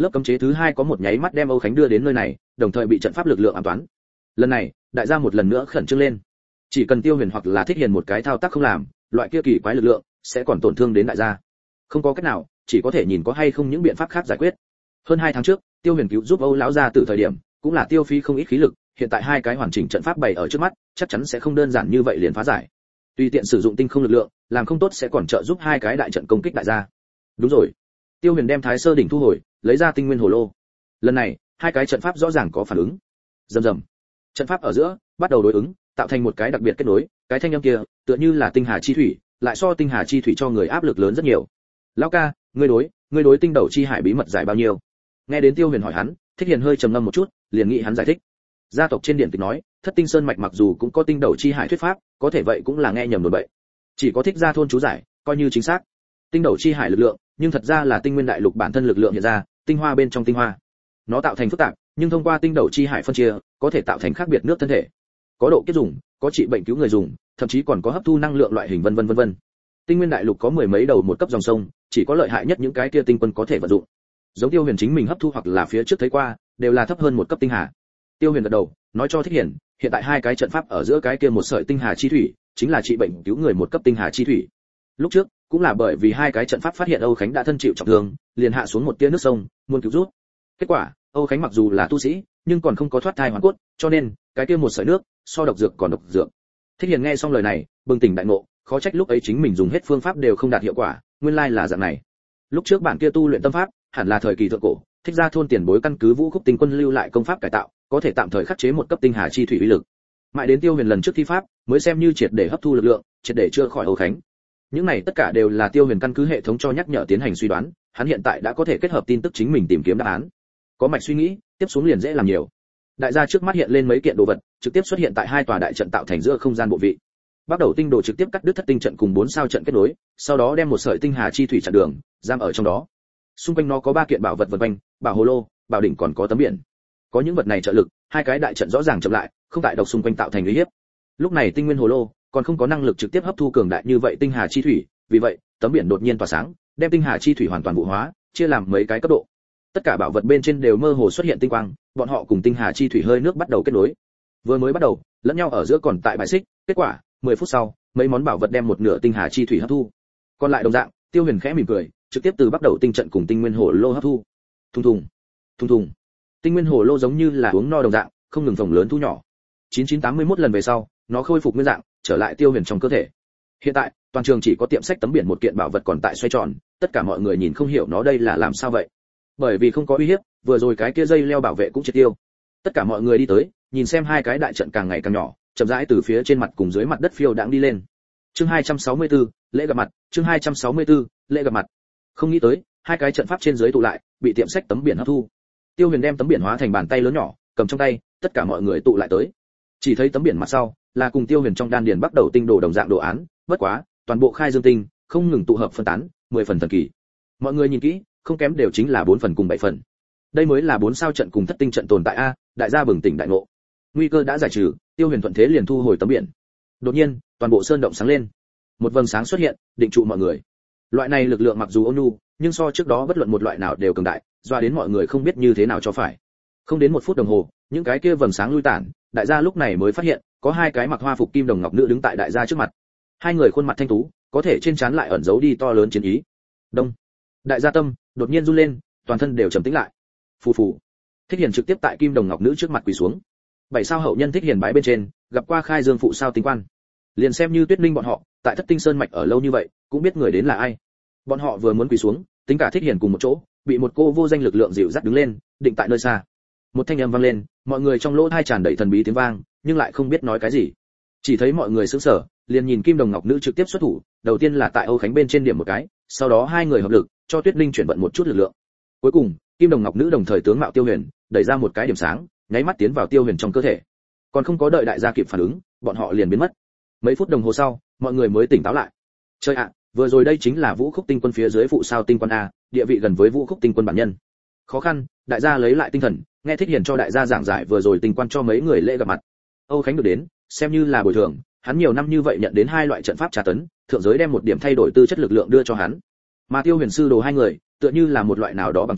Lớp cấm chế thứ hai có một nháy mắt đem Âu Khánh đưa đến nơi này, đồng thời bị trận pháp lực lượng ám toán. Lần này, đại gia một lần nữa khẩn trương lên. Chỉ cần Tiêu Huyền hoặc là Thích Hiền một cái thao tác không làm, loại kia kỳ quái lực lượng sẽ còn tổn thương đến đại gia. Không có cách nào, chỉ có thể nhìn có hay không những biện pháp khác giải quyết. Hơn 2 tháng trước, Tiêu Huyền cứu giúp Âu lão gia từ thời điểm, cũng là tiêu phí không ít khí lực, hiện tại hai cái hoàn chỉnh trận pháp bày ở trước mắt, chắc chắn sẽ không đơn giản như vậy liền phá giải. Tùy tiện sử dụng tinh không lực lượng, làm không tốt sẽ còn trợ giúp hai cái đại trận công kích đại gia. Đúng rồi. Tiêu Huyền đem Thái Sơ đỉnh thu hồi, lấy ra tinh nguyên hồ lô. Lần này, hai cái trận pháp rõ ràng có phản ứng. Rầm rầm. Trận pháp ở giữa bắt đầu đối ứng, tạo thành một cái đặc biệt kết nối, cái thanh âm kia tựa như là tinh hà chi thủy, lại so tinh hà chi thủy cho người áp lực lớn rất nhiều. Lão ca, ngươi đối tinh đầu chi hải bí mật giải bao nhiêu? Nghe đến Tiêu Huyền hỏi hắn, Thích Hiền hơi trầm ngâm một chút, liền nghĩ hắn giải thích. Gia tộc trên điện tịch nói, Thất Tinh Sơn mạch mặc dù cũng có tinh đầu chi hải thuyết pháp, có thể vậy cũng là nghe nhầm đồn bậy. Chỉ có Thích gia thôn chú giải, coi như chính xác. Tinh đầu chi hải lực lượng, nhưng thật ra là tinh nguyên đại lục bản thân lực lượng hiện ra, tinh hoa bên trong tinh hoa. Nó tạo thành phức tạp, nhưng thông qua tinh đầu chi hải phân chia, có thể tạo thành khác biệt nước thân thể. Có độ kiếp dùng, có trị bệnh cứu người dùng, thậm chí còn có hấp thu năng lượng loại hình vân vân. Tinh nguyên đại lục có mười mấy đầu một cấp dòng sông, chỉ có lợi hại nhất những cái kia tinh quân có thể vận dụng. Giống Tiêu Huyền chính mình hấp thu hoặc là phía trước thấy qua, đều là thấp hơn một cấp tinh hà. Tiêu Huyền gật đầu, nói cho Thích Hiền, hiện tại hai cái trận pháp ở giữa cái kia một sợi tinh hà chi thủy, chính là trị bệnh cứu người một cấp tinh hà chi thủy. Lúc trước, cũng là bởi vì hai cái trận pháp phát hiện Âu Khánh đã thân chịu trọng thương, liền hạ xuống một tia nước sông, muốn cứu giúp. Kết quả, Âu Khánh mặc dù là tu sĩ, nhưng còn không có thoát thai hoàn cốt, cho nên, cái kia một sợi nước, so độc dược còn độc dược. Thích Hiền nghe xong lời này, bừng tỉnh đại ngộ, khó trách lúc ấy chính mình dùng hết phương pháp đều không đạt hiệu quả, nguyên lai là dạng này. Lúc trước bản kia tu luyện tâm pháp, hẳn là thời kỳ thượng cổ, Thích gia thôn tiền bối căn cứ Vũ Khúc Tinh Quân lưu lại công pháp cải tạo, có thể tạm thời khắc chế một cấp tinh hà chi thủy uy lực. Mãi đến Tiêu Huyền lần trước thi pháp, mới xem như triệt để hấp thu lực lượng, triệt để chữa khỏi Âu Khánh. Những này tất cả đều là Tiêu Huyền căn cứ hệ thống cho nhắc nhở tiến hành suy đoán, hắn hiện tại đã có thể kết hợp tin tức chính mình tìm kiếm đáp án. Có mạch suy nghĩ, tiếp xuống liền dễ làm nhiều. Đại gia trước mắt hiện lên mấy kiện đồ vật, trực tiếp xuất hiện tại hai tòa đại trận tạo thành giữa không gian bộ vị. Bắt đầu tinh đồ trực tiếp cắt đứt thất tinh trận cùng 4 sao trận kết nối, sau đó đem một sợi tinh hà chi thủy chặn đường, giam ở trong đó. Xung quanh nó có 3 kiện bảo vật vần quanh, bảo hồ lô, bảo đỉnh còn có tấm biển. Có những vật này trợ lực, hai cái đại trận rõ ràng chậm lại, không tại độc xung quanh tạo thành uy hiếp. Lúc này tinh nguyên hồ lô còn không có năng lực trực tiếp hấp thu cường đại như vậy tinh hà chi thủy, vì vậy, tấm biển đột nhiên tỏa sáng, đem tinh hà chi thủy hoàn toàn vụ hóa, chia làm mấy cái cấp độ. Tất cả bảo vật bên trên đều mơ hồ xuất hiện tinh quang, bọn họ cùng tinh hà chi thủy hơi nước bắt đầu kết nối. Vừa mới bắt đầu, lẫn nhau ở giữa còn tại bài xích, kết quả, 10 phút sau, mấy món bảo vật đem một nửa tinh hà chi thủy hấp thu. Còn lại đồng dạng, Tiêu Huyền khẽ mỉm cười, trực tiếp từ bắt đầu tinh trận cùng tinh nguyên hồ lô hấp thu. Thùng thùng. Tinh nguyên hồ lô giống như là uống no đồng dạng, không ngừng phồng lớn thu nhỏ. 9981 lần về sau, nó khôi phục nguyên dạng, trở lại Tiêu Huyền trong cơ thể. Hiện tại, toàn trường chỉ có tiệm sách tấm biển một kiện bảo vật còn tại xoay tròn, tất cả mọi người nhìn không hiểu nó đây là làm sao vậy. Bởi vì không có uy hiếp, vừa rồi cái kia dây leo bảo vệ cũng triệt tiêu. Tất cả mọi người đi tới, nhìn xem hai cái đại trận càng ngày càng nhỏ, chậm rãi từ phía trên mặt cùng dưới mặt đất phiêu đãng đi lên. Chương 264, lễ gặp mặt, chương 264, lễ gặp mặt. Không nghĩ tới, hai cái trận pháp trên dưới tụ lại, bị tiệm sách tấm biển hấp thu. Tiêu Huyền đem tấm biển hóa thành bàn tay lớn nhỏ, cầm trong tay, tất cả mọi người tụ lại tới. Chỉ thấy tấm biển mặt sau, là cùng Tiêu Huyền trong đan điền bắt đầu tinh đồ đồng dạng đồ án, bất quá, toàn bộ khai dương tinh, không ngừng tụ hợp phân tán, 10 phần thần kỳ. Mọi người nhìn kỹ, không kém đều chính là 4 phần cùng 7 phần. Đây mới là 4 sao trận cùng thất tinh trận tồn tại a, đại gia bừng tỉnh đại ngộ. Nguy cơ đã giải trừ, Tiêu Huyền thuận thế liền thu hồi tấm biển. Đột nhiên, toàn bộ sơn động sáng lên. Một vầng sáng xuất hiện, định trụ mọi người. Loại này lực lượng mặc dù ôn nhu, nhưng so trước đó bất luận một loại nào đều cường đại, doa đến mọi người không biết như thế nào cho phải. Không đến 1 phút đồng hồ, những cái kia vầng sáng lui tản, đại gia lúc này mới phát hiện, có hai cái mặc hoa phục kim đồng ngọc nữ đứng tại đại gia trước mặt. Hai người khuôn mặt thanh tú, có thể trên trán lại ẩn giấu đi to lớn chiến ý. Đông. Đại gia tâm đột nhiên run lên, toàn thân đều trầm tĩnh lại. Phù phù. Thích Hiền trực tiếp tại kim đồng ngọc nữ trước mặt quỳ xuống. 7 sao hậu nhân Thích Hiền bái bên trên, gặp qua khai dương phụ sao tinh quan. Liền xem như Tuyết Linh bọn họ, tại Thất Tinh Sơn mạch ở lâu như vậy, cũng biết người đến là ai. Bọn họ vừa muốn quỳ xuống, tính cả Thích Hiền cùng một chỗ, bị một cô vô danh lực lượng dịu dắt đứng lên, định tại nơi xa. Một thanh âm vang lên, mọi người trong lỗ tai tràn đầy thần bí tiếng vang, nhưng lại không biết nói cái gì. Chỉ thấy mọi người sững sờ, liền nhìn kim đồng ngọc nữ trực tiếp xuất thủ, đầu tiên là tại Âu Khánh bên trên điểm một cái, sau đó hai người hợp lực, cho Tuyết Linh chuyển vận một chút lực lượng. Cuối cùng, kim đồng ngọc nữ đồng thời tướng mạo Tiêu Huyền, đẩy ra một cái điểm sáng, nháy mắt tiến vào Tiêu Huyền trong cơ thể. Còn không có đợi đại gia kịp phản ứng, bọn họ liền biến mất. Mấy phút đồng hồ sau, mọi người mới tỉnh táo lại. Chơi ạ, vừa rồi đây chính là Vũ Khúc Tinh Quân phía dưới phụ sao tinh quân a, địa vị gần với Vũ Khúc Tinh Quân bản nhân. Khó khăn, đại gia lấy lại tinh thần, nghe Thích Hiền cho đại gia giảng giải vừa rồi tinh quan cho mấy người lễ gặp mặt. Âu Khánh được đến, xem như là bồi thường, hắn nhiều năm như vậy nhận đến hai loại trận pháp tra tấn, thượng giới đem một điểm thay đổi tư chất lực lượng đưa cho hắn. Mà Tiêu Huyền sư đồ hai người, tựa như là một loại nào đó bằng chứng,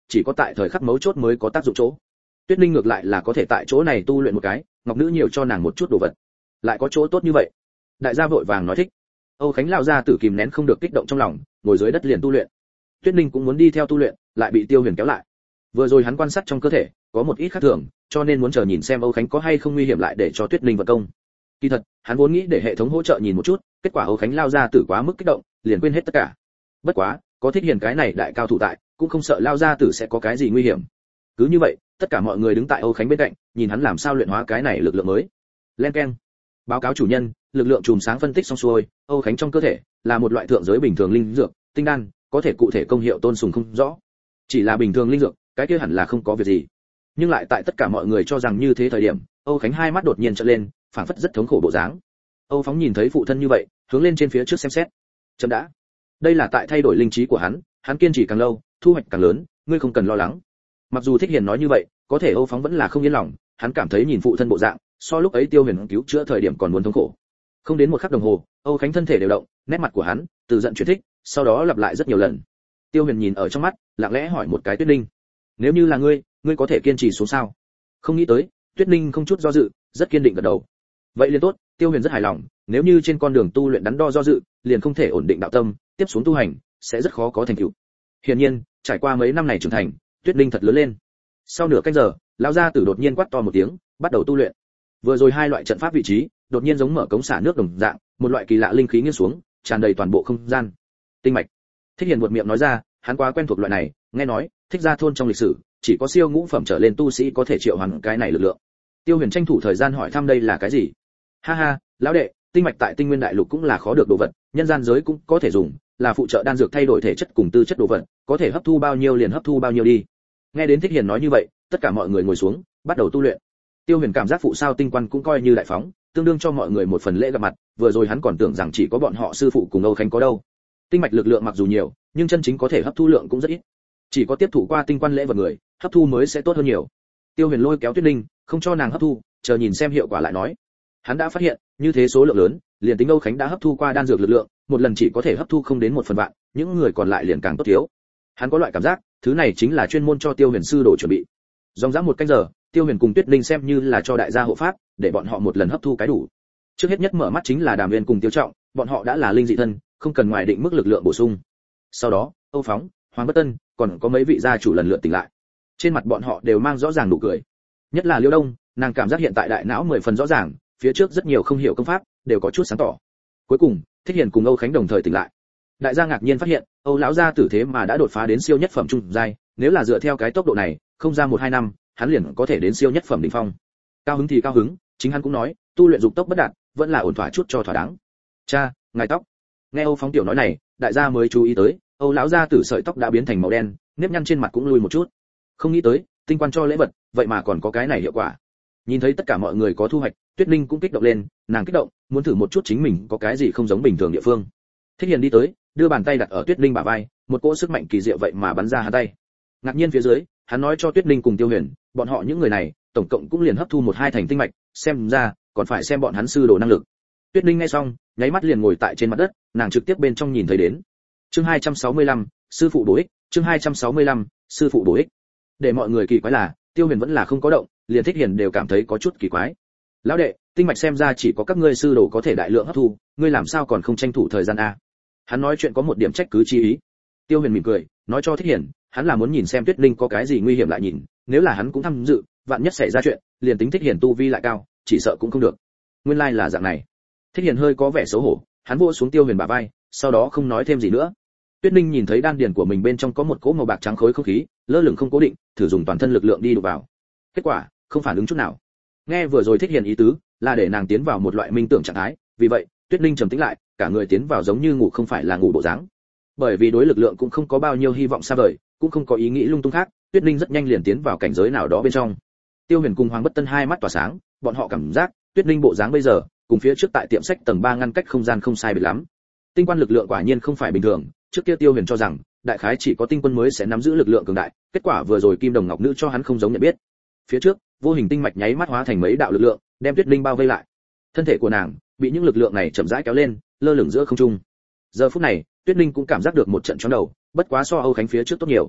chỉ có tại thời khắc mấu chốt mới có tác dụng chỗ. Tuyết Ninh ngược lại là có thể tại chỗ này tu luyện một cái, ngọc nữ nhiều cho nàng một chút đồ vật, lại có chỗ tốt như vậy. Đại gia vội vàng nói thích. Âu Khánh lão gia tử kìm nén không được kích động trong lòng, ngồi dưới đất liền tu luyện. Tuyết Ninh cũng muốn đi theo tu luyện, lại bị Tiêu Huyền kéo lại. Vừa rồi hắn quan sát trong cơ thể, có một ít khác thường, cho nên muốn chờ nhìn xem Âu Khánh có hay không nguy hiểm lại để cho Tuyết Ninh vận công. Kỳ thật, hắn vốn nghĩ để hệ thống hỗ trợ nhìn một chút, kết quả Âu Khánh lao ra tử quá mức kích động, liền quên hết tất cả. Bất quá, có Thích Hiền cái này đại cao thủ tại, cũng không sợ lao ra tử sẽ có cái gì nguy hiểm. Cứ như vậy, tất cả mọi người đứng tại Âu Khánh bên cạnh, nhìn hắn làm sao luyện hóa cái này lực lượng mới. Len keng. Báo cáo chủ nhân, lực lượng chùm sáng phân tích xong xuôi, Âu Khánh trong cơ thể là một loại thượng giới bình thường linh dược, tinh đan, có thể cụ thể công hiệu tôn sùng không rõ. Chỉ là bình thường linh dược, cái kia hẳn là không có việc gì. Nhưng lại tại tất cả mọi người cho rằng như thế thời điểm, Âu Khánh hai mắt đột nhiên trợn lên, phảng phất rất thống khổ bộ dáng. Âu Phóng nhìn thấy phụ thân như vậy, hướng lên trên phía trước xem xét. Chậm đã. Đây là tại thay đổi linh trí của hắn kiên trì càng lâu, thu hoạch càng lớn, ngươi không cần lo lắng. Mặc dù Thích Hiền nói như vậy, có thể Âu Phóng vẫn là không yên lòng, hắn cảm thấy nhìn phụ thân bộ dạng, so lúc ấy Tiêu Huyền cứu chữa thời điểm còn muốn thống khổ. Không đến một khắc đồng hồ, Âu Khánh thân thể đều động, nét mặt của hắn từ giận chuyển thích, sau đó lặp lại rất nhiều lần. Tiêu Huyền nhìn ở trong mắt, lặng lẽ hỏi một cái Tuyết Ninh, nếu như là ngươi có thể kiên trì xuống sao? Không nghĩ tới, Tuyết Ninh không chút do dự, rất kiên định gật đầu. Vậy liền tốt, Tiêu Huyền rất hài lòng, nếu như trên con đường tu luyện đắn đo do dự, liền không thể ổn định đạo tâm, tiếp xuống tu hành sẽ rất khó có thành tựu. Hiển nhiên, trải qua mấy năm này trưởng thành, Tuyết Ninh thật lớn lên. Sau nửa canh giờ, lão gia tử đột nhiên quát to một tiếng, bắt đầu tu luyện. Vừa rồi hai loại trận pháp vị trí, đột nhiên giống mở cống xả nước đồng dạng, một loại kỳ lạ linh khí nghiêng xuống, tràn đầy toàn bộ không gian. Tinh mạch. Thích Hiền buột miệng nói ra, hắn quá quen thuộc loại này, nghe nói, Thích gia thôn trong lịch sử, chỉ có siêu ngũ phẩm trở lên tu sĩ có thể triệu hoán cái này lực lượng. Tiêu Huyền tranh thủ thời gian hỏi thăm đây là cái gì. Ha ha, lão đệ, tinh mạch tại Tinh Nguyên đại lục cũng là khó được đồ vật, nhân gian giới cũng có thể dùng, là phụ trợ đan dược thay đổi thể chất cùng tư chất đồ vật, có thể hấp thu bao nhiêu liền hấp thu bao nhiêu đi. Nghe đến Thích Hiền nói như vậy, tất cả mọi người ngồi xuống, bắt đầu tu luyện. Tiêu Huyền cảm giác phụ sao tinh quan cũng coi như đại phóng, tương đương cho mọi người một phần lễ gặp mặt, vừa rồi hắn còn tưởng rằng chỉ có bọn họ sư phụ cùng Âu Khánh có đâu. Tinh mạch lực lượng mặc dù nhiều, nhưng chân chính có thể hấp thu lượng cũng rất ít. Chỉ có tiếp thụ qua tinh quan lễ vật người, hấp thu mới sẽ tốt hơn nhiều. Tiêu Huyền lôi kéo Tuyết Ninh, không cho nàng hấp thu, chờ nhìn xem hiệu quả lại nói. Hắn đã phát hiện, như thế số lượng lớn, liền tính Âu Khánh đã hấp thu qua đan dược lực lượng, một lần chỉ có thể hấp thu không đến 1/1000, những người còn lại liền càng tốt thiếu. Hắn có loại cảm giác, thứ này chính là chuyên môn cho Tiêu Huyền sư đồ chuẩn bị. Dòng dã một canh giờ, Tiêu Huyền cùng Tuyết Ninh xem như là cho đại gia hộ pháp, để bọn họ một lần hấp thu cái đủ. Trước hết nhất mở mắt chính là Đàm Viên cùng Tiêu Trọng, bọn họ đã là linh dị thân, không cần ngoài định mức lực lượng bổ sung. Sau đó, Âu Phóng, Hoàng Bất Tân, còn có mấy vị gia chủ lần lượt tỉnh lại. Trên mặt bọn họ đều mang rõ ràng nụ cười. Nhất là Liễu Đông, nàng cảm giác hiện tại đại não 10 phần rõ ràng, phía trước rất nhiều không hiểu công pháp, đều có chút sáng tỏ. Cuối cùng, Thích Hiền cùng Âu Khánh đồng thời tỉnh lại. Đại gia ngạc nhiên phát hiện, Âu lão gia tử thế mà đã đột phá đến siêu nhất phẩm trung giai, nếu là dựa theo cái tốc độ này, không ra 1-2 năm, hắn liền có thể đến siêu nhất phẩm đỉnh phong. Cao hứng thì cao hứng, chính hắn cũng nói, tu luyện dục tốc bất đạt, vẫn là ổn thỏa chút cho thỏa đáng. Cha, ngài tóc. Nghe Âu Phóng tiểu nói này, đại gia mới chú ý tới, Âu lão gia tử sợi tóc đã biến thành màu đen, nếp nhăn trên mặt cũng lui một chút. Không nghĩ tới, tinh quan cho lễ vật, vậy mà còn có cái này hiệu quả. Nhìn thấy tất cả mọi người có thu hoạch, Tuyết Ninh cũng kích động lên, nàng kích động, muốn thử một chút chính mình có cái gì không giống bình thường địa phương. Thích Hiền đi tới, đưa bàn tay đặt ở Tuyết Ninh bả vai, một cỗ sức mạnh kỳ diệu vậy mà bắn ra hắn tay. Ngạc nhiên phía dưới, hắn nói cho Tuyết Ninh cùng Tiêu Huyền, bọn họ những người này, tổng cộng cũng liền hấp thu 1-2 thành tinh mạch, xem ra còn phải xem bọn hắn sư đồ năng lực. Tuyết Ninh nghe xong, nháy mắt liền ngồi tại trên mặt đất, nàng trực tiếp bên trong nhìn thấy đến. Chương 265, sư phụ bổ ích, chương 265, sư phụ bổ ích. Để mọi người kỳ quái là, Tiêu Huyền vẫn là không có động, liền Thích Hiền đều cảm thấy có chút kỳ quái. Lão đệ, tinh mạch xem ra chỉ có các ngươi sư đồ có thể đại lượng hấp thu, ngươi làm sao còn không tranh thủ thời gian a? Hắn nói chuyện có một điểm trách cứ chi ý. Tiêu Huyền mỉm cười, nói cho Thích Hiền, hắn là muốn nhìn xem Tuyết Ninh có cái gì nguy hiểm lại nhìn, nếu là hắn cũng tham dự, vạn nhất xảy ra chuyện, liền tính Thích Hiền tu vi lại cao, chỉ sợ cũng không được. Nguyên lai là dạng này. Thích Hiền hơi có vẻ xấu hổ, hắn vỗ xuống Tiêu Huyền bả vai, sau đó không nói thêm gì nữa. Tuyết Ninh nhìn thấy đan điền của mình bên trong có một cỗ màu bạc trắng khối không khí, lơ lửng không cố định, thử dùng toàn thân lực lượng đi đụng vào. Kết quả, không phản ứng chút nào. Nghe vừa rồi Thích Hiền ý tứ, là để nàng tiến vào một loại minh tưởng trạng thái, vì vậy, Tuyết Ninh trầm tĩnh lại, cả người tiến vào giống như ngủ không phải là ngủ bộ dáng. Bởi vì đối lực lượng cũng không có bao nhiêu hy vọng xa vời, cũng không có ý nghĩ lung tung khác, Tuyết Ninh rất nhanh liền tiến vào cảnh giới nào đó bên trong. Tiêu Huyền cùng Hoàng Bất Tân hai mắt tỏa sáng, bọn họ cảm giác, Tuyết Ninh bộ dáng bây giờ, cùng phía trước tại tiệm sách tầng 3 ngăn cách không gian không sai biệt lắm. Tinh quan lực lượng quả nhiên không phải bình thường, trước kia Tiêu Huyền cho rằng, đại khái chỉ có tinh quân mới sẽ nắm giữ lực lượng cường đại, kết quả vừa rồi Kim Đồng Ngọc Nữ cho hắn không giống nhận biết. Phía trước, vô hình tinh mạch nháy mắt hóa thành mấy đạo lực lượng, đem Tuyết Ninh bao vây lại. Thân thể của nàng bị những lực lượng này chậm rãi kéo lên, lơ lửng giữa không trung. Giờ phút này, Tuyết Ninh cũng cảm giác được một trận chóng đầu, bất quá so Âu Khánh phía trước tốt nhiều.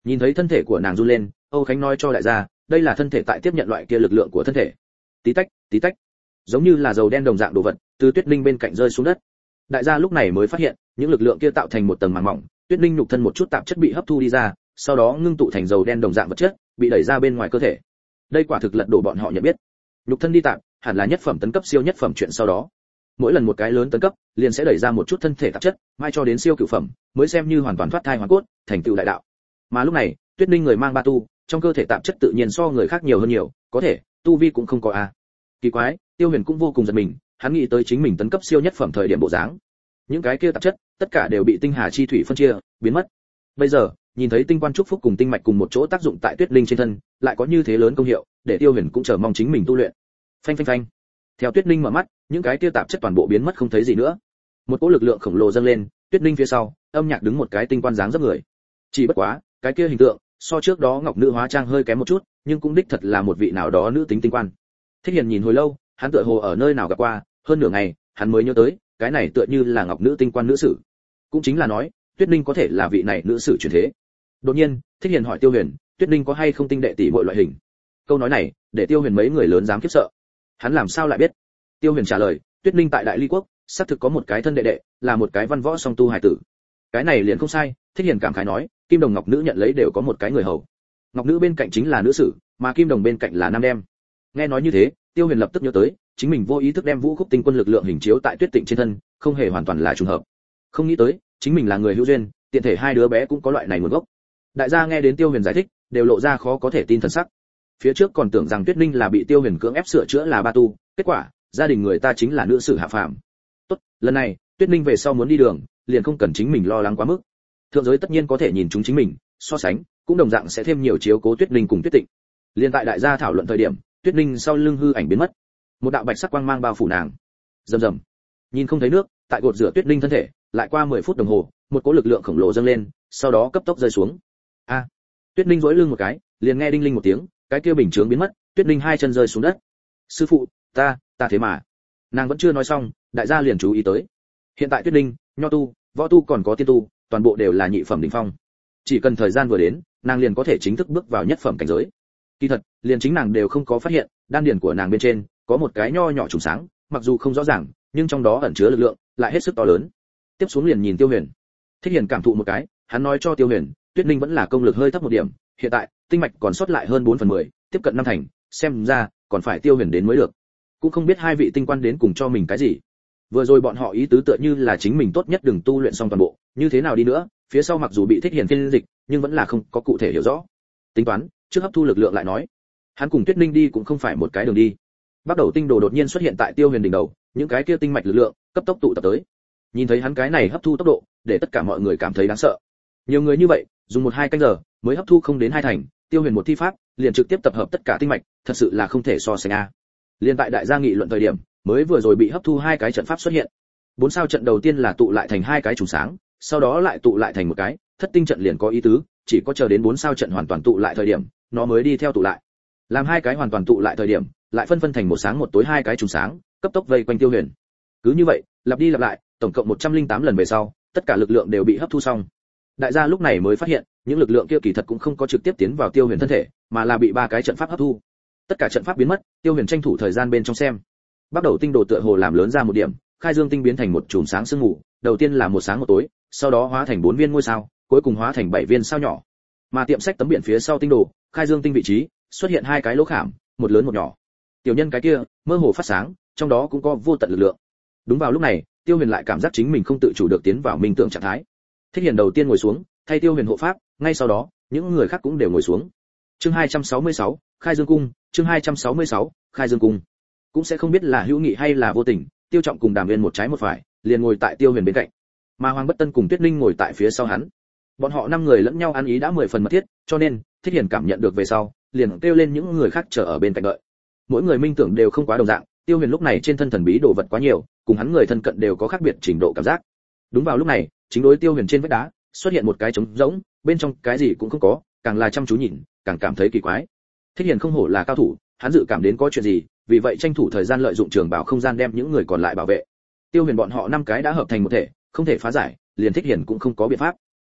Nhìn thấy thân thể của nàng run lên, Âu Khánh nói cho đại gia, đây là thân thể tại tiếp nhận loại kia lực lượng của thân thể. Tí tách, giống như là dầu đen đồng dạng đồ vật từ Tuyết Linh bên cạnh rơi xuống đất. Đại gia lúc này mới phát hiện, những lực lượng kia tạo thành một tầng màng mỏng, Tuyết Linh nhục thân một chút tạp chất bị hấp thu đi ra, sau đó ngưng tụ thành dầu đen đồng dạng vật chất, bị đẩy ra bên ngoài cơ thể. Đây quả thực lật đổ bọn họ nhận biết. Nhục thân đi tạm, hẳn là nhất phẩm tấn cấp siêu nhất phẩm chuyện sau đó. Mỗi lần một cái lớn tấn cấp, liền sẽ đẩy ra một chút thân thể tạp chất, mai cho đến siêu cửu phẩm, mới xem như hoàn toàn thoát thai hoàn cốt, thành tựu đại đạo. Mà lúc này, Tuyết Linh người mang ba tu, trong cơ thể tạp chất tự nhiên so người khác nhiều hơn nhiều, có thể, tu vi cũng không có a. Kỳ quái, Tiêu Huyền cũng vô cùng giật mình, hắn nghĩ tới chính mình tấn cấp siêu nhất phẩm thời điểm bộ dáng. Những cái kia tạp chất, tất cả đều bị tinh hà chi thủy phân chia, biến mất. Bây giờ, nhìn thấy tinh quan trúc phúc cùng tinh mạch cùng một chỗ tác dụng tại Tuyết Linh trên thân, lại có như thế lớn công hiệu, để Tiêu Huyền cũng chờ mong chính mình tu luyện. Phanh phanh phanh. Theo Tuyết Linh mở mắt, những cái kia tạp chất toàn bộ biến mất không thấy gì nữa. Một cỗ lực lượng khổng lồ dâng lên, Tuyết Linh phía sau, âm nhạc đứng một cái tinh quan dáng dấp người. Chỉ bất quá, cái kia hình tượng, so trước đó Ngọc Nữ hóa trang hơi kém một chút, nhưng cũng đích thật là một vị nào đó nữ tính tinh quan. Thích Hiền nhìn hồi lâu, hắn tựa hồ ở nơi nào gặp qua, hơn nửa ngày, hắn mới nhớ tới, cái này tựa như là Ngọc Nữ tinh quan nữ sử. Cũng chính là nói, Tuyết Linh có thể là vị này nữ sử chuyển thế. Đột nhiên, Thích Hiền hỏi Tiêu Huyền, Tuyết Linh có hay không tinh đệ tỷ muội loại hình? Câu nói này, để Tiêu Huyền mấy người lớn dám khiếp sợ. Hắn làm sao lại biết? Tiêu Huyền trả lời, Tuyết Linh tại Đại Ly quốc, xác thực có một cái thân đệ đệ, là một cái văn võ song tu hài tử. Cái này liền không sai, Thích Hiền cảm khái nói, Kim Đồng Ngọc Nữ nhận lấy đều có một cái người hầu. Ngọc Nữ bên cạnh chính là nữ sử, mà Kim Đồng bên cạnh là nam đem. Nghe nói như thế, Tiêu Huyền lập tức nhớ tới, chính mình vô ý thức đem Vũ Khúc Tinh Quân lực lượng hình chiếu tại Tuyết Tịnh trên thân, không hề hoàn toàn là trùng hợp. Không nghĩ tới, chính mình là người hữu duyên, tiện thể hai đứa bé cũng có loại này nguồn gốc. Đại gia nghe đến Tiêu Huyền giải thích, đều lộ ra khó có thể tin thần sắc. Phía trước còn tưởng rằng Tuyết Linh là bị Tiêu Huyền cưỡng ép sửa chữa là ba tu, kết quả, gia đình người ta chính là nữ sử hạ phàm. Tốt, lần này, Tuyết Linh về sau muốn đi đường, liền không cần chính mình lo lắng quá mức. Thượng giới tất nhiên có thể nhìn chúng chính mình, so sánh, cũng đồng dạng sẽ thêm nhiều chiếu cố Tuyết Linh cùng Tuyết Tịnh. Liên tại đại gia thảo luận thời điểm, Tuyết Linh sau lưng hư ảnh biến mất, một đạo bạch sắc quang mang bao phủ nàng. Rầm rầm, nhìn không thấy nước, tại gột rửa Tuyết Linh thân thể, lại qua 10 phút đồng hồ, một cỗ lực lượng khổng lồ dâng lên, sau đó cấp tốc rơi xuống. A, Tuyết Linh duỗi lưng một cái, liền nghe đinh linh một tiếng, cái kia bình chướng biến mất, Tuyết Linh hai chân rơi xuống đất. Sư phụ, ta thế mà. Nàng vẫn chưa nói xong, đại gia liền chú ý tới. Hiện tại Tuyết Linh, nho tu, võ tu còn có tiên tu, toàn bộ đều là nhị phẩm đỉnh phong. Chỉ cần thời gian vừa đến, nàng liền có thể chính thức bước vào nhất phẩm cảnh giới. Kỳ thật, liền chính nàng đều không có phát hiện, đan điền của nàng bên trên có một cái nho nhỏ trùng sáng, mặc dù không rõ ràng, nhưng trong đó ẩn chứa lực lượng lại hết sức to lớn. Tiếp xuống liền nhìn Tiêu Huyền. Thích Hiền cảm thụ một cái, hắn nói cho Tiêu Huyền, Tuyết Linh vẫn là công lực hơi thấp một điểm, hiện tại tinh mạch còn sót lại hơn 4/10, tiếp cận năm thành, xem ra còn phải Tiêu Huyền đến mới được. Cũng không biết hai vị tinh quan đến cùng cho mình cái gì. Vừa rồi bọn họ ý tứ tựa như là chính mình tốt nhất đừng tu luyện xong toàn bộ, như thế nào đi nữa, phía sau mặc dù bị Thích Hiền phiên dịch, nhưng vẫn là không có cụ thể hiểu rõ. Tính toán, trước hấp thu lực lượng lại nói. Hắn cùng Tuyết Linh đi cũng không phải một cái đường đi. Bắt đầu tinh đồ đột nhiên xuất hiện tại Tiêu Huyền đỉnh đầu, những cái kia tinh mạch lực lượng cấp tốc tụ tập tới. Nhìn thấy hắn cái này hấp thu tốc độ, để tất cả mọi người cảm thấy đáng sợ. Nhiều người như vậy, dùng 1-2 canh giờ mới hấp thu không đến 2 thành, Tiêu Huyền một thi pháp, liền trực tiếp tập hợp tất cả tinh mạch, thật sự là không thể so sánh a. Liên tại đại gia nghị luận thời điểm, mới vừa rồi bị hấp thu 2 cái trận pháp xuất hiện. 4 sao trận đầu tiên là tụ lại thành 2 cái trùng sáng, sau đó lại tụ lại thành một cái, thất tinh trận liền có ý tứ, chỉ có chờ đến 4 sao trận hoàn toàn tụ lại thời điểm, nó mới đi theo tụ lại. Làm 2 cái hoàn toàn tụ lại thời điểm, lại phân thành một sáng một tối 2 cái trùng sáng, cấp tốc vây quanh Tiêu Huyền. Cứ như vậy, lặp đi lặp lại, tổng cộng 108 lần về sau, tất cả lực lượng đều bị hấp thu xong. Đại gia lúc này mới phát hiện, những lực lượng kia kỳ thật cũng không có trực tiếp tiến vào Tiêu Huyền thân thể, mà là bị 3 cái trận pháp hấp thu. Tất cả trận pháp biến mất, Tiêu Huyền tranh thủ thời gian bên trong xem. Bắt đầu tinh đồ tựa hồ làm lớn ra một điểm, khai dương tinh biến thành một chùm sáng sương mù, đầu tiên là một sáng một tối, sau đó hóa thành 4 viên ngôi sao, cuối cùng hóa thành 7 viên sao nhỏ. Mà tiệm sách tấm biển phía sau tinh đồ, khai dương tinh vị trí, xuất hiện 2 cái lỗ khảm, một lớn một nhỏ. Tiểu nhân cái kia, mơ hồ phát sáng, trong đó cũng có vô tận lực lượng. Đúng vào lúc này, Tiêu Huyền lại cảm giác chính mình không tự chủ được tiến vào minh tưởng trạng thái. Thích Hiền đầu tiên ngồi xuống, thay Tiêu Huyền hộ pháp, ngay sau đó, những người khác cũng đều ngồi xuống. Chương 266, Khai Dương cung, chương 266, Khai Dương cung. Cũng sẽ không biết là hữu nghị hay là vô tình, Tiêu Trọng cùng Đàm Viên một trái một phải, liền ngồi tại Tiêu Huyền bên cạnh. Mà Hoàng Bất Tân cùng Tuyết Linh ngồi tại phía sau hắn. Bọn họ 5 người lẫn nhau ăn ý đã 10 phần mật thiết, cho nên, Thích Hiền cảm nhận được về sau, liền kêu lên những người khác chờ ở bên cạnh đợi. Mỗi người minh tưởng đều không quá đồng dạng, Tiêu Huyền lúc này trên thân thần bí đồ vật quá nhiều, cùng hắn người thân cận đều có khác biệt trình độ cảm giác. Đúng vào lúc này, chính đối Tiêu Huyền trên vách đá, xuất hiện một cái trống rỗng, bên trong cái gì cũng không có, càng là chăm chú nhìn, càng cảm thấy kỳ quái. Thích Hiền không hổ là cao thủ, hắn dự cảm đến có chuyện gì, vì vậy tranh thủ thời gian lợi dụng trường bảo không gian đem những người còn lại bảo vệ. Tiêu Huyền bọn họ 5 cái đã hợp thành một thể, không thể phá giải, liền Thích Hiền cũng không có biện pháp.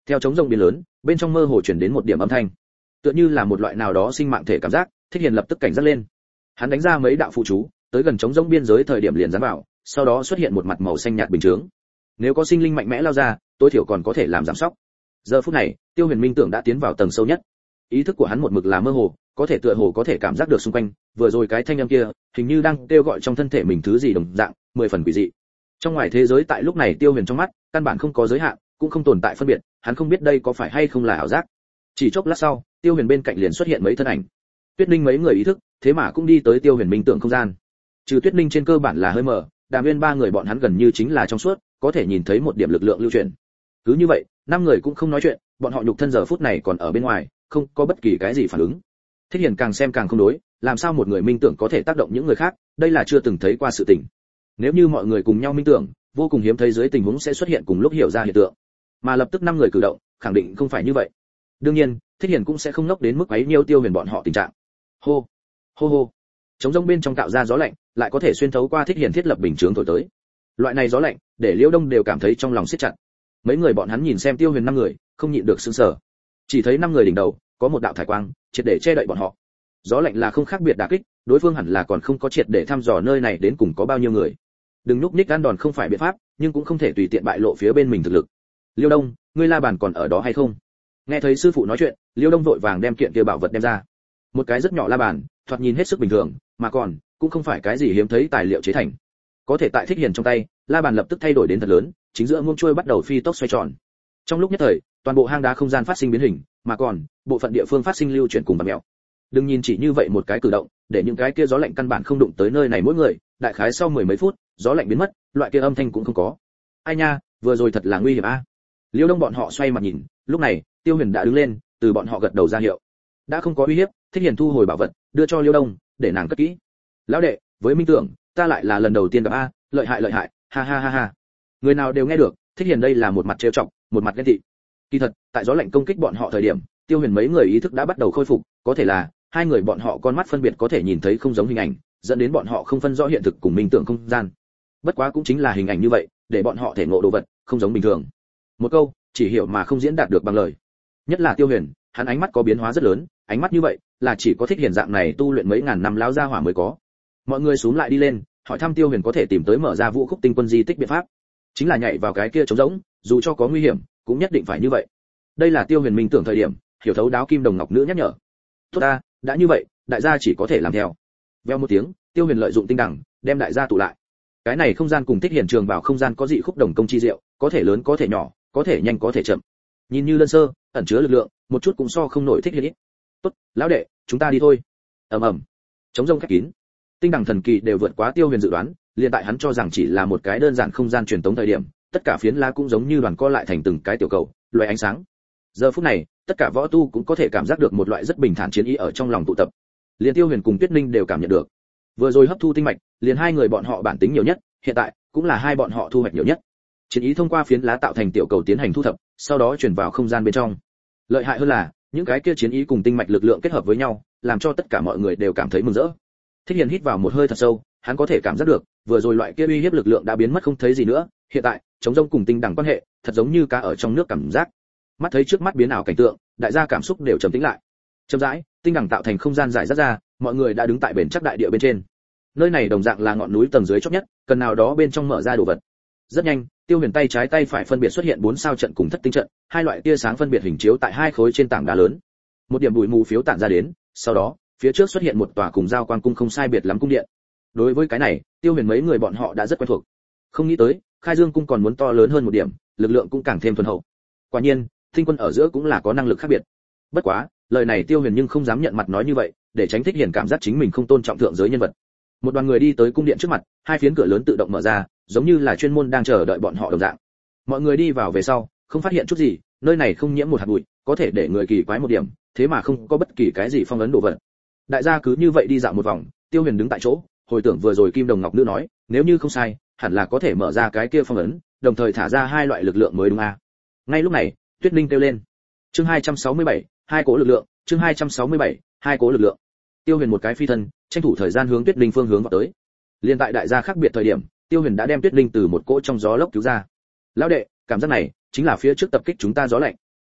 Theo trống rông biến lớn, bên trong mơ hồ truyền đến một điểm âm thanh, tựa như là một loại nào đó sinh mạng thể cảm giác. Thích Hiền lập tức cảnh giác lên. Hắn đánh ra mấy đạo phụ chú, tới gần trống rông biên giới thời điểm liền dán vào, sau đó xuất hiện một mặt màu xanh nhạt bình chướng. Nếu có sinh linh mạnh mẽ lao ra, tối thiểu còn có thể làm giảm sóc. Giờ phút này, Tiêu Huyền minh tưởng đã tiến vào tầng sâu nhất. Ý thức của hắn một mực là mơ hồ, có thể tựa hồ có thể cảm giác được xung quanh, vừa rồi cái thanh âm kia, hình như đang kêu gọi trong thân thể mình thứ gì đồng dạng, 10 phần quỷ dị. Trong ngoài thế giới tại lúc này Tiêu Huyền trong mắt, căn bản không có giới hạn, cũng không tồn tại phân biệt, hắn không biết đây có phải hay không là ảo giác. Chỉ chốc lát sau, Tiêu Huyền bên cạnh liền xuất hiện mấy thân ảnh. Tuyết Ninh mấy người ý thức, thế mà cũng đi tới Tiêu Huyền minh tưởng không gian. Trừ Tuyết Ninh trên cơ bản là hơi mờ, Đàm Nguyên ba người bọn hắn gần như chính là trong suốt, có thể nhìn thấy một điểm lực lượng lưu chuyển. Cứ như vậy, 5 người cũng không nói chuyện, bọn họ nhục thân giờ phút này còn ở bên ngoài, không có bất kỳ cái gì phản ứng. Thích Hiền càng xem càng không đối, làm sao một người minh tưởng có thể tác động những người khác, đây là chưa từng thấy qua sự tình. Nếu như mọi người cùng nhau minh tưởng, vô cùng hiếm thấy dưới tình huống sẽ xuất hiện cùng lúc hiểu ra hiện tượng. Mà lập tức 5 người cử động, khẳng định không phải như vậy. Đương nhiên, Thích Hiền cũng sẽ không ngốc đến mức quấy nhiêu Tiêu Huyền bọn họ tình trạng. Hô, hô hô. Trống rông bên trong tạo ra gió lạnh, lại có thể xuyên thấu qua Thích Hiền thiết lập bình chướng thổi tới. Loại này gió lạnh, để Liễu Đông đều cảm thấy trong lòng siết chặt. Mấy người bọn hắn nhìn xem Tiêu Huyền 5 người, không nhịn được sửng sở. Chỉ thấy 5 người đỉnh đầu có một đạo thải quang, triệt để che đậy bọn họ. Gió lạnh là không khác biệt đả kích, đối phương hẳn là còn không có triệt để thăm dò nơi này đến cùng có bao nhiêu người. Đừng núp ních ăn đòn không phải biện pháp, nhưng cũng không thể tùy tiện bại lộ phía bên mình thực lực. Liêu Đông, ngươi la bàn còn ở đó hay không? Nghe thấy sư phụ nói chuyện, Liêu Đông vội vàng đem kiện kia bảo vật đem ra. Một cái rất nhỏ la bàn, thoạt nhìn hết sức bình thường, mà còn cũng không phải cái gì hiếm thấy tài liệu chế thành. Có thể tại Thích Hiền trong tay, la bàn lập tức thay đổi đến thật lớn, chính giữa muông chuôi bắt đầu phi tốc xoay tròn. Trong lúc nhất thời, toàn bộ hang đá không gian phát sinh biến hình, mà còn bộ phận địa phương phát sinh lưu chuyển cùng bạt mèo. Đừng nhìn chỉ như vậy một cái cử động, để những cái kia gió lạnh căn bản không đụng tới nơi này mỗi người, đại khái sau 10 mấy phút, gió lạnh biến mất, loại kia âm thanh cũng không có. Ai nha, vừa rồi thật là nguy hiểm a. Liêu Đông bọn họ xoay mặt nhìn, lúc này, Tiêu Huyền đã đứng lên, từ bọn họ gật đầu ra hiệu. Đã không có uy hiếp, Thích Hiền thu hồi bảo vật, đưa cho Liêu Đông, để nàng cất kỹ. Lão đệ, với minh tưởng, ta lại là lần đầu tiên gặp a, lợi hại, ha ha ha ha. Người nào đều nghe được, Thích Hiền đây là một mặt trêu chọc, một mặt ghen tị. Kỳ thật, tại gió lạnh công kích bọn họ thời điểm, Tiêu Huyền mấy người ý thức đã bắt đầu khôi phục, có thể là hai người bọn họ con mắt phân biệt có thể nhìn thấy không giống hình ảnh, dẫn đến bọn họ không phân rõ hiện thực cùng minh tưởng không gian. Bất quá cũng chính là hình ảnh như vậy, để bọn họ thể ngộ đồ vật, không giống bình thường. Một câu, chỉ hiểu mà không diễn đạt được bằng lời. Nhất là Tiêu Huyền, hắn ánh mắt có biến hóa rất lớn, ánh mắt như vậy, là chỉ có Thích Hiền dạng này tu luyện mấy ngàn năm lão gia hỏa mới có. Mọi người xuống lại đi lên, hỏi thăm Tiêu Huyền có thể tìm tới mở ra vũ khúc tinh quân di tích biện pháp. Chính là nhảy vào cái kia trống rỗng, dù cho có nguy hiểm, cũng nhất định phải như vậy. Đây là Tiêu Huyền minh tưởng thời điểm, hiểu thấu đáo kim đồng ngọc nữ nhắc nhở. Tốt ta, đã như vậy, đại gia chỉ có thể làm theo. Veo một tiếng, Tiêu Huyền lợi dụng tinh đẳng, đem đại gia tụ lại. Cái này không gian cùng Thích Hiền trường vào không gian có dị khúc đồng công chi diệu, có thể lớn có thể nhỏ, có thể nhanh có thể chậm. Nhìn như đơn sơ, ẩn chứa lực lượng, một chút cũng so không nổi Thích Hiền ít. Tốt, lão đệ, chúng ta đi thôi. Ầm. Chống rông khép kín. Tinh đẳng thần kỳ đều vượt quá Tiêu Huyền dự đoán, liền tại hắn cho rằng chỉ là một cái đơn giản không gian truyền tống thời điểm, tất cả phiến lá cũng giống như đoàn co lại thành từng cái tiểu cầu, loại ánh sáng. Giờ phút này, tất cả võ tu cũng có thể cảm giác được một loại rất bình thản chiến ý ở trong lòng tụ tập. Liền Tiêu Huyền cùng Tuyết Ninh đều cảm nhận được. Vừa rồi hấp thu tinh mạch, liền hai người bọn họ bản tính nhiều nhất, hiện tại cũng là hai bọn họ thu hoạch nhiều nhất. Chiến ý thông qua phiến lá tạo thành tiểu cầu tiến hành thu thập, sau đó chuyển vào không gian bên trong. Lợi hại hơn là, những cái kia chiến ý cùng tinh mạch lực lượng kết hợp với nhau, làm cho tất cả mọi người đều cảm thấy mừng rỡ. Thích Hiền hít vào một hơi thật sâu, hắn có thể cảm giác được, vừa rồi loại kia uy hiếp lực lượng đã biến mất không thấy gì nữa, hiện tại, chống rông cùng tinh đẳng quan hệ, thật giống như cá ở trong nước cảm giác. Mắt thấy trước mắt biến ảo cảnh tượng, đại gia cảm xúc đều trầm tĩnh lại. Chậm rãi, tinh đẳng tạo thành không gian giải rác ra, mọi người đã đứng tại bền chắc đại địa bên trên. Nơi này đồng dạng là ngọn núi tầng dưới chót nhất, cần nào đó bên trong mở ra đồ vật. Rất nhanh, Tiêu Huyền tay trái tay phải phân biệt xuất hiện 4 sao trận cùng thất tinh trận, hai loại tia sáng phân biệt hình chiếu tại hai khối trên tảng đá lớn. Một điểm bụi mù phiếu tản ra đến, sau đó, phía trước xuất hiện một tòa cùng giao quang cung không sai biệt lắm cung điện. Đối với cái này, Tiêu Huyền mấy người bọn họ đã rất quen thuộc. Không nghĩ tới, Khai Dương cung còn muốn to lớn hơn một điểm, lực lượng cũng càng thêm thuần hậu. Quả nhiên, tinh quân ở giữa cũng là có năng lực khác biệt. Bất quá, lời này Tiêu Huyền nhưng không dám nhận mặt nói như vậy, để tránh Thích Hiền cảm giác chính mình không tôn trọng thượng giới nhân vật. Một đoàn người đi tới cung điện trước mặt, hai phiến cửa lớn tự động mở ra, giống như là chuyên môn đang chờ đợi bọn họ đồng dạng. Mọi người đi vào về sau, không phát hiện chút gì, nơi này không nhiễm một hạt bụi, có thể để người kỳ quái một điểm, thế mà không có bất kỳ cái gì phong ấn đồ vật. Đại gia cứ như vậy đi dạo một vòng, Tiêu Huyền đứng tại chỗ, hồi tưởng vừa rồi Kim Đồng Ngọc Nữ nói, nếu như không sai, hẳn là có thể mở ra cái kia phong ấn, đồng thời thả ra hai loại lực lượng mới đúng a. Ngay lúc này, Tuyết Ninh kêu lên. Chương 267, hai cố lực lượng, chương 267, hai cố lực lượng. Tiêu Huyền một cái phi thân, tranh thủ thời gian hướng Tuyết Ninh phương hướng vào tới. Liên tại đại gia khác biệt thời điểm, Tiêu Huyền đã đem Tuyết Ninh từ một cỗ trong gió lốc cứu ra. Lão đệ, cảm giác này chính là phía trước tập kích chúng ta gió lạnh.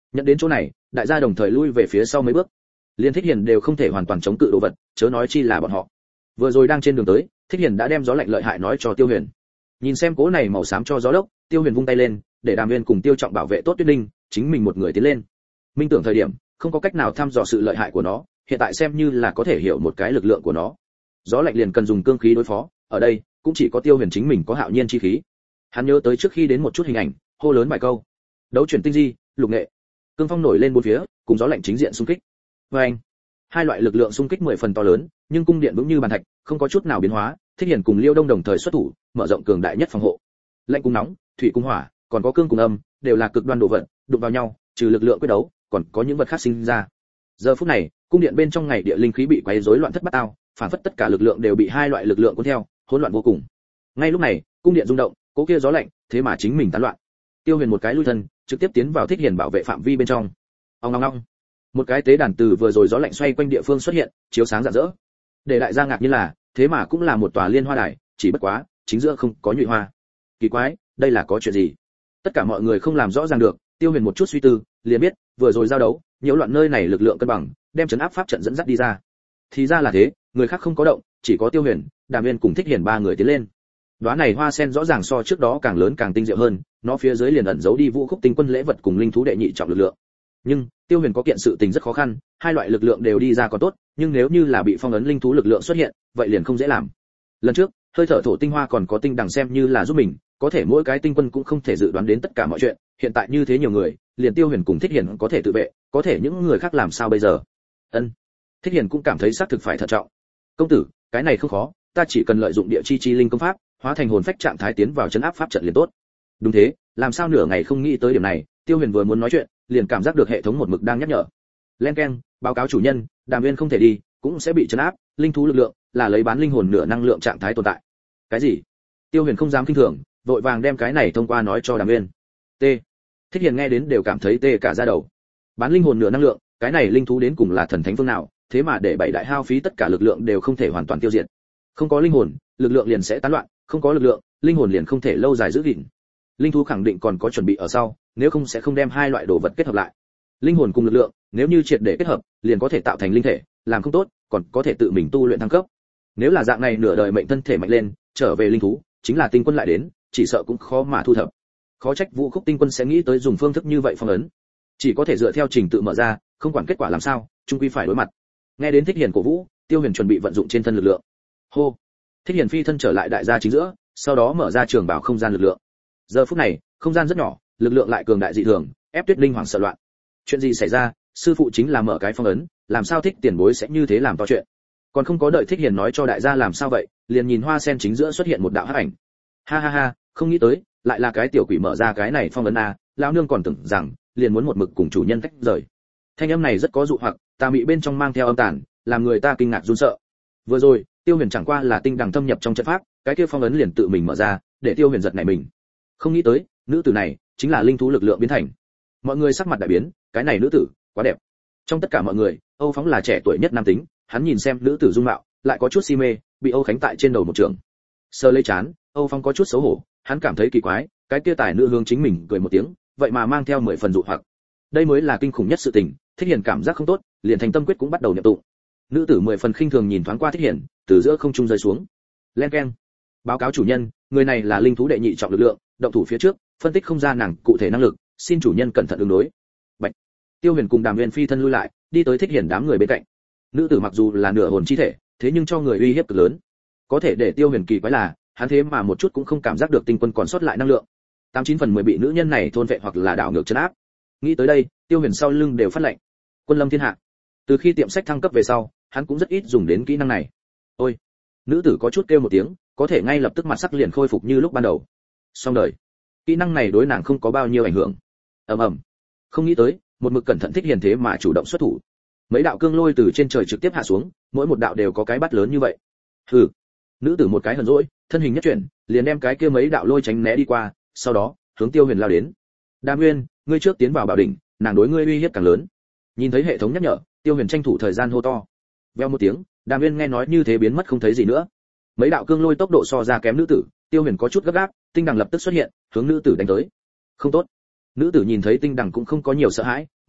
Nhận đến chỗ này, đại gia đồng thời lui về phía sau mấy bước. Liên Thích Hiền đều không thể hoàn toàn chống cự đồ vật, chớ nói chi là bọn họ. Vừa rồi đang trên đường tới, Thích Hiền đã đem gió lạnh lợi hại nói cho Tiêu Huyền. Nhìn xem cố này màu xám cho gió lốc, Tiêu Huyền vung tay lên, để Đàm Nguyên cùng Tiêu Trọng bảo vệ tốt Tuyết Linh, chính mình một người tiến lên. Minh tưởng thời điểm, không có cách nào thăm dò sự lợi hại của nó, hiện tại xem như là có thể hiểu một cái lực lượng của nó. Gió lạnh liền cần dùng cương khí đối phó, ở đây cũng chỉ có Tiêu Huyền chính mình có hạo nhiên chi khí. Hắn nhớ tới trước khi đến một chút hình ảnh, hô lớn vài câu. Đấu chuyển tinh di, lục nghệ. Cương phong nổi lên bốn phía, cùng gió lạnh chính diện xung kích. Oeng. Hai loại lực lượng xung kích 10 phần to lớn, nhưng cung điện vững như bàn thạch, không có chút nào biến hóa. Thích Hiền cùng Liêu Đông đồng thời xuất thủ, mở rộng cường đại nhất phòng hộ. Lạnh cùng nóng, thủy cùng hỏa, còn có cương cùng âm, đều là cực đoan độ vận, đụng vào nhau, trừ lực lượng quyết đấu, còn có những vật khác sinh ra. Giờ phút này, cung điện bên trong ngày địa linh khí bị quấy rối loạn thất bát ao, phản phất tất cả lực lượng đều bị hai loại lực lượng cuốn theo, hỗn loạn vô cùng. Ngay lúc này, cung điện rung động, cố kia gió lạnh, thế mà chính mình tán loạn. Tiêu Huyền một cái lui thân, trực tiếp tiến vào Thích Hiền bảo vệ phạm vi bên trong. Ong ong ong. Một cái tế đàn từ vừa rồi gió lạnh xoay quanh địa phương xuất hiện, chiếu sáng rạng rỡ. Để đại gia ngạc như là, thế mà cũng là một tòa liên hoa đài, chỉ bất quá, chính giữa không có nhụy hoa. Kỳ quái, đây là có chuyện gì? Tất cả mọi người không làm rõ ràng được, Tiêu Huyền một chút suy tư, liền biết, vừa rồi giao đấu, nhiễu loạn nơi này lực lượng cân bằng, đem trấn áp pháp trận dẫn dắt đi ra. Thì ra là thế, người khác không có động, chỉ có Tiêu Huyền, Đàm Nguyên cùng Thích Hiền ba người tiến lên. Đóa này hoa sen rõ ràng so trước đó càng lớn càng tinh diệu hơn, nó phía dưới liền ẩn giấu đi vũ khúc tinh quân lễ vật cùng linh thú đệ nhị trọng lực lượng. Nhưng, Tiêu Huyền có kiện sự tình rất khó khăn, hai loại lực lượng đều đi ra còn tốt, nhưng nếu như là bị phong ấn linh thú lực lượng xuất hiện, vậy liền không dễ làm. Lần trước, hơi thở thổ tinh hoa còn có tinh đằng xem như là giúp mình, có thể mỗi cái tinh quân cũng không thể dự đoán đến tất cả mọi chuyện, hiện tại như thế nhiều người, liền Tiêu Huyền cùng Thích Hiền có thể tự vệ, có thể những người khác làm sao bây giờ? Ân. Thích Hiền cũng cảm thấy xác thực phải thận trọng. Công tử, cái này không khó, ta chỉ cần lợi dụng địa chi linh công pháp, hóa thành hồn phách trạng thái tiến vào trấn áp pháp trận liền tốt. Đúng thế, làm sao nửa ngày không nghĩ tới điểm này, Tiêu Huyền vừa muốn nói chuyện, liền cảm giác được hệ thống một mực đang nhắc nhở. Len keng, báo cáo chủ nhân, Đàm Nguyên không thể đi, cũng sẽ bị trấn áp, linh thú lực lượng là lấy bán linh hồn nửa năng lượng trạng thái tồn tại. Cái gì? Tiêu Huyền không dám kinh thường, vội vàng đem cái này thông qua nói cho Đàm Nguyên. T. Thích Hiền nghe đến đều cảm thấy tê cả da đầu. Bán linh hồn nửa năng lượng, cái này linh thú đến cùng là thần thánh phương nào, thế mà để bảy đại hao phí tất cả lực lượng đều không thể hoàn toàn tiêu diệt. Không có linh hồn, lực lượng liền sẽ tán loạn, không có lực lượng, linh hồn liền không thể lâu dài giữ gìn. Linh thú khẳng định còn có chuẩn bị ở sau, nếu không sẽ không đem hai loại đồ vật kết hợp lại. Linh hồn cùng lực lượng, nếu như triệt để kết hợp, liền có thể tạo thành linh thể, làm không tốt, còn có thể tự mình tu luyện thăng cấp. Nếu là dạng này nửa đời mệnh thân thể mạnh lên, trở về linh thú, chính là tinh quân lại đến, chỉ sợ cũng khó mà thu thập. Khó trách Vũ Khúc tinh quân sẽ nghĩ tới dùng phương thức như vậy phong ấn. Chỉ có thể dựa theo trình tự mở ra, không quản kết quả làm sao, chung quy phải đối mặt. Nghe đến Thích Hiền cổ vũ, Tiêu Huyền chuẩn bị vận dụng trên thân lực lượng. Hô. Thích Hiền phi thân trở lại đại gia chính giữa, sau đó mở ra trường bảo không gian lực lượng. Giờ phút này, không gian rất nhỏ, lực lượng lại cường đại dị thường, ép Tuyết Linh hoảng sợ loạn. Chuyện gì xảy ra? Sư phụ chính là mở cái phong ấn, làm sao Thích tiền bối sẽ như thế làm to chuyện? Còn không có đợi Thích Hiền nói cho đại gia làm sao vậy, liền nhìn hoa sen chính giữa xuất hiện một đạo hắc ảnh. Ha ha ha, không nghĩ tới, lại là cái tiểu quỷ mở ra cái này phong ấn a, lão nương còn tưởng rằng liền muốn một mực cùng chủ nhân tách rời. Thanh âm này rất có dụ hoặc, tà mị bên trong mang theo âm tàn, làm người ta kinh ngạc run sợ. Vừa rồi, Tiêu Huyền chẳng qua là tinh đằng thâm nhập trong trận pháp, cái kia phong ấn liền tự mình mở ra, để Tiêu Huyền giật nảy mình. Không nghĩ tới, nữ tử này chính là linh thú lực lượng biến thành. Mọi người sắc mặt đại biến, cái này nữ tử quá đẹp. Trong tất cả mọi người, Âu Phóng là trẻ tuổi nhất nam tính, hắn nhìn xem nữ tử dung mạo, lại có chút si mê, bị Âu Khánh tại trên đầu một trường. Sờ lấy chán, Âu Phóng có chút xấu hổ, hắn cảm thấy kỳ quái, cái kia tài nữ hướng chính mình cười một tiếng, vậy mà mang theo 10 phần dụ hoặc. Đây mới là kinh khủng nhất sự tình, Thích Hiền cảm giác không tốt, liền thành tâm quyết cũng bắt đầu niệm tụng. Nữ tử 10 phần khinh thường nhìn thoáng qua Thích Hiền, từ giữa không trung rơi xuống. Len keng. Báo cáo chủ nhân, người này là linh thú đệ nhị trọng lực lượng, động thủ phía trước, phân tích không ra nàng cụ thể năng lực, xin chủ nhân cẩn thận ứng đối. Bạch. Tiêu Huyền cùng Đàm Nguyên phi thân lui lại, đi tới Thích Hiền đám người bên cạnh. Nữ tử mặc dù là nửa hồn chi thể, thế nhưng cho người uy hiếp cực lớn. Có thể để Tiêu Huyền kỳ quái là, hắn thế mà một chút cũng không cảm giác được tinh quân còn sót lại năng lượng. 89/10 bị nữ nhân này thôn vệ hoặc là đảo ngược trấn áp. Nghĩ tới đây, Tiêu Huyền sau lưng đều phát lệnh. Quân lâm thiên hạ. Từ khi tiệm sách thăng cấp về sau, hắn cũng rất ít dùng đến kỹ năng này. Ôi. Nữ tử có chút kêu một tiếng, có thể ngay lập tức mặt sắc liền khôi phục như lúc ban đầu. Xong đời. Kỹ năng này đối nàng không có bao nhiêu ảnh hưởng. Ầm ầm. Không nghĩ tới, một mực cẩn thận Thích Hiền thế mà chủ động xuất thủ. Mấy đạo cương lôi từ trên trời trực tiếp hạ xuống, mỗi một đạo đều có cái bát lớn như vậy. Hừ. Nữ tử một cái hờn dỗi, thân hình nhất chuyển, liền đem cái kia mấy đạo lôi tránh né đi qua, sau đó hướng Tiêu Huyền lao đến. Đàm Nguyên, ngươi trước tiến vào bảo đỉnh, nàng đối ngươi uy hiếp càng lớn. Nhìn thấy hệ thống nhắc nhở, Tiêu Huyền tranh thủ thời gian hô to. Veo một tiếng, Đàm Nguyên nghe nói như thế biến mất không thấy gì nữa. Mấy đạo cương lôi tốc độ so ra kém nữ tử, Tiêu Huyền có chút gấp gáp, tinh đằng lập tức xuất hiện, hướng nữ tử đánh tới. Không tốt. Nữ tử nhìn thấy tinh đằng cũng không có nhiều sợ hãi,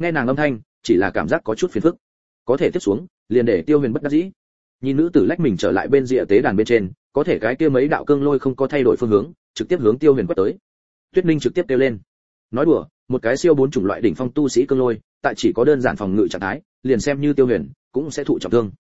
nghe nàng âm thanh chỉ là cảm giác có chút phiền phức, có thể tiếp xuống liền để Tiêu Huyền bất đắc dĩ. Nhìn nữ tử lách mình trở lại bên rìa tế đàn bên trên, có thể cái kia mấy đạo cương lôi không có thay đổi phương hướng, trực tiếp hướng Tiêu Huyền quét tới. Tuyết Ninh trực tiếp kêu lên, nói đùa, một cái siêu 4 chủng loại đỉnh phong tu sĩ cương lôi, tại chỉ có đơn giản phòng ngự trạng thái, liền xem như Tiêu Huyền cũng sẽ thụ trọng thương.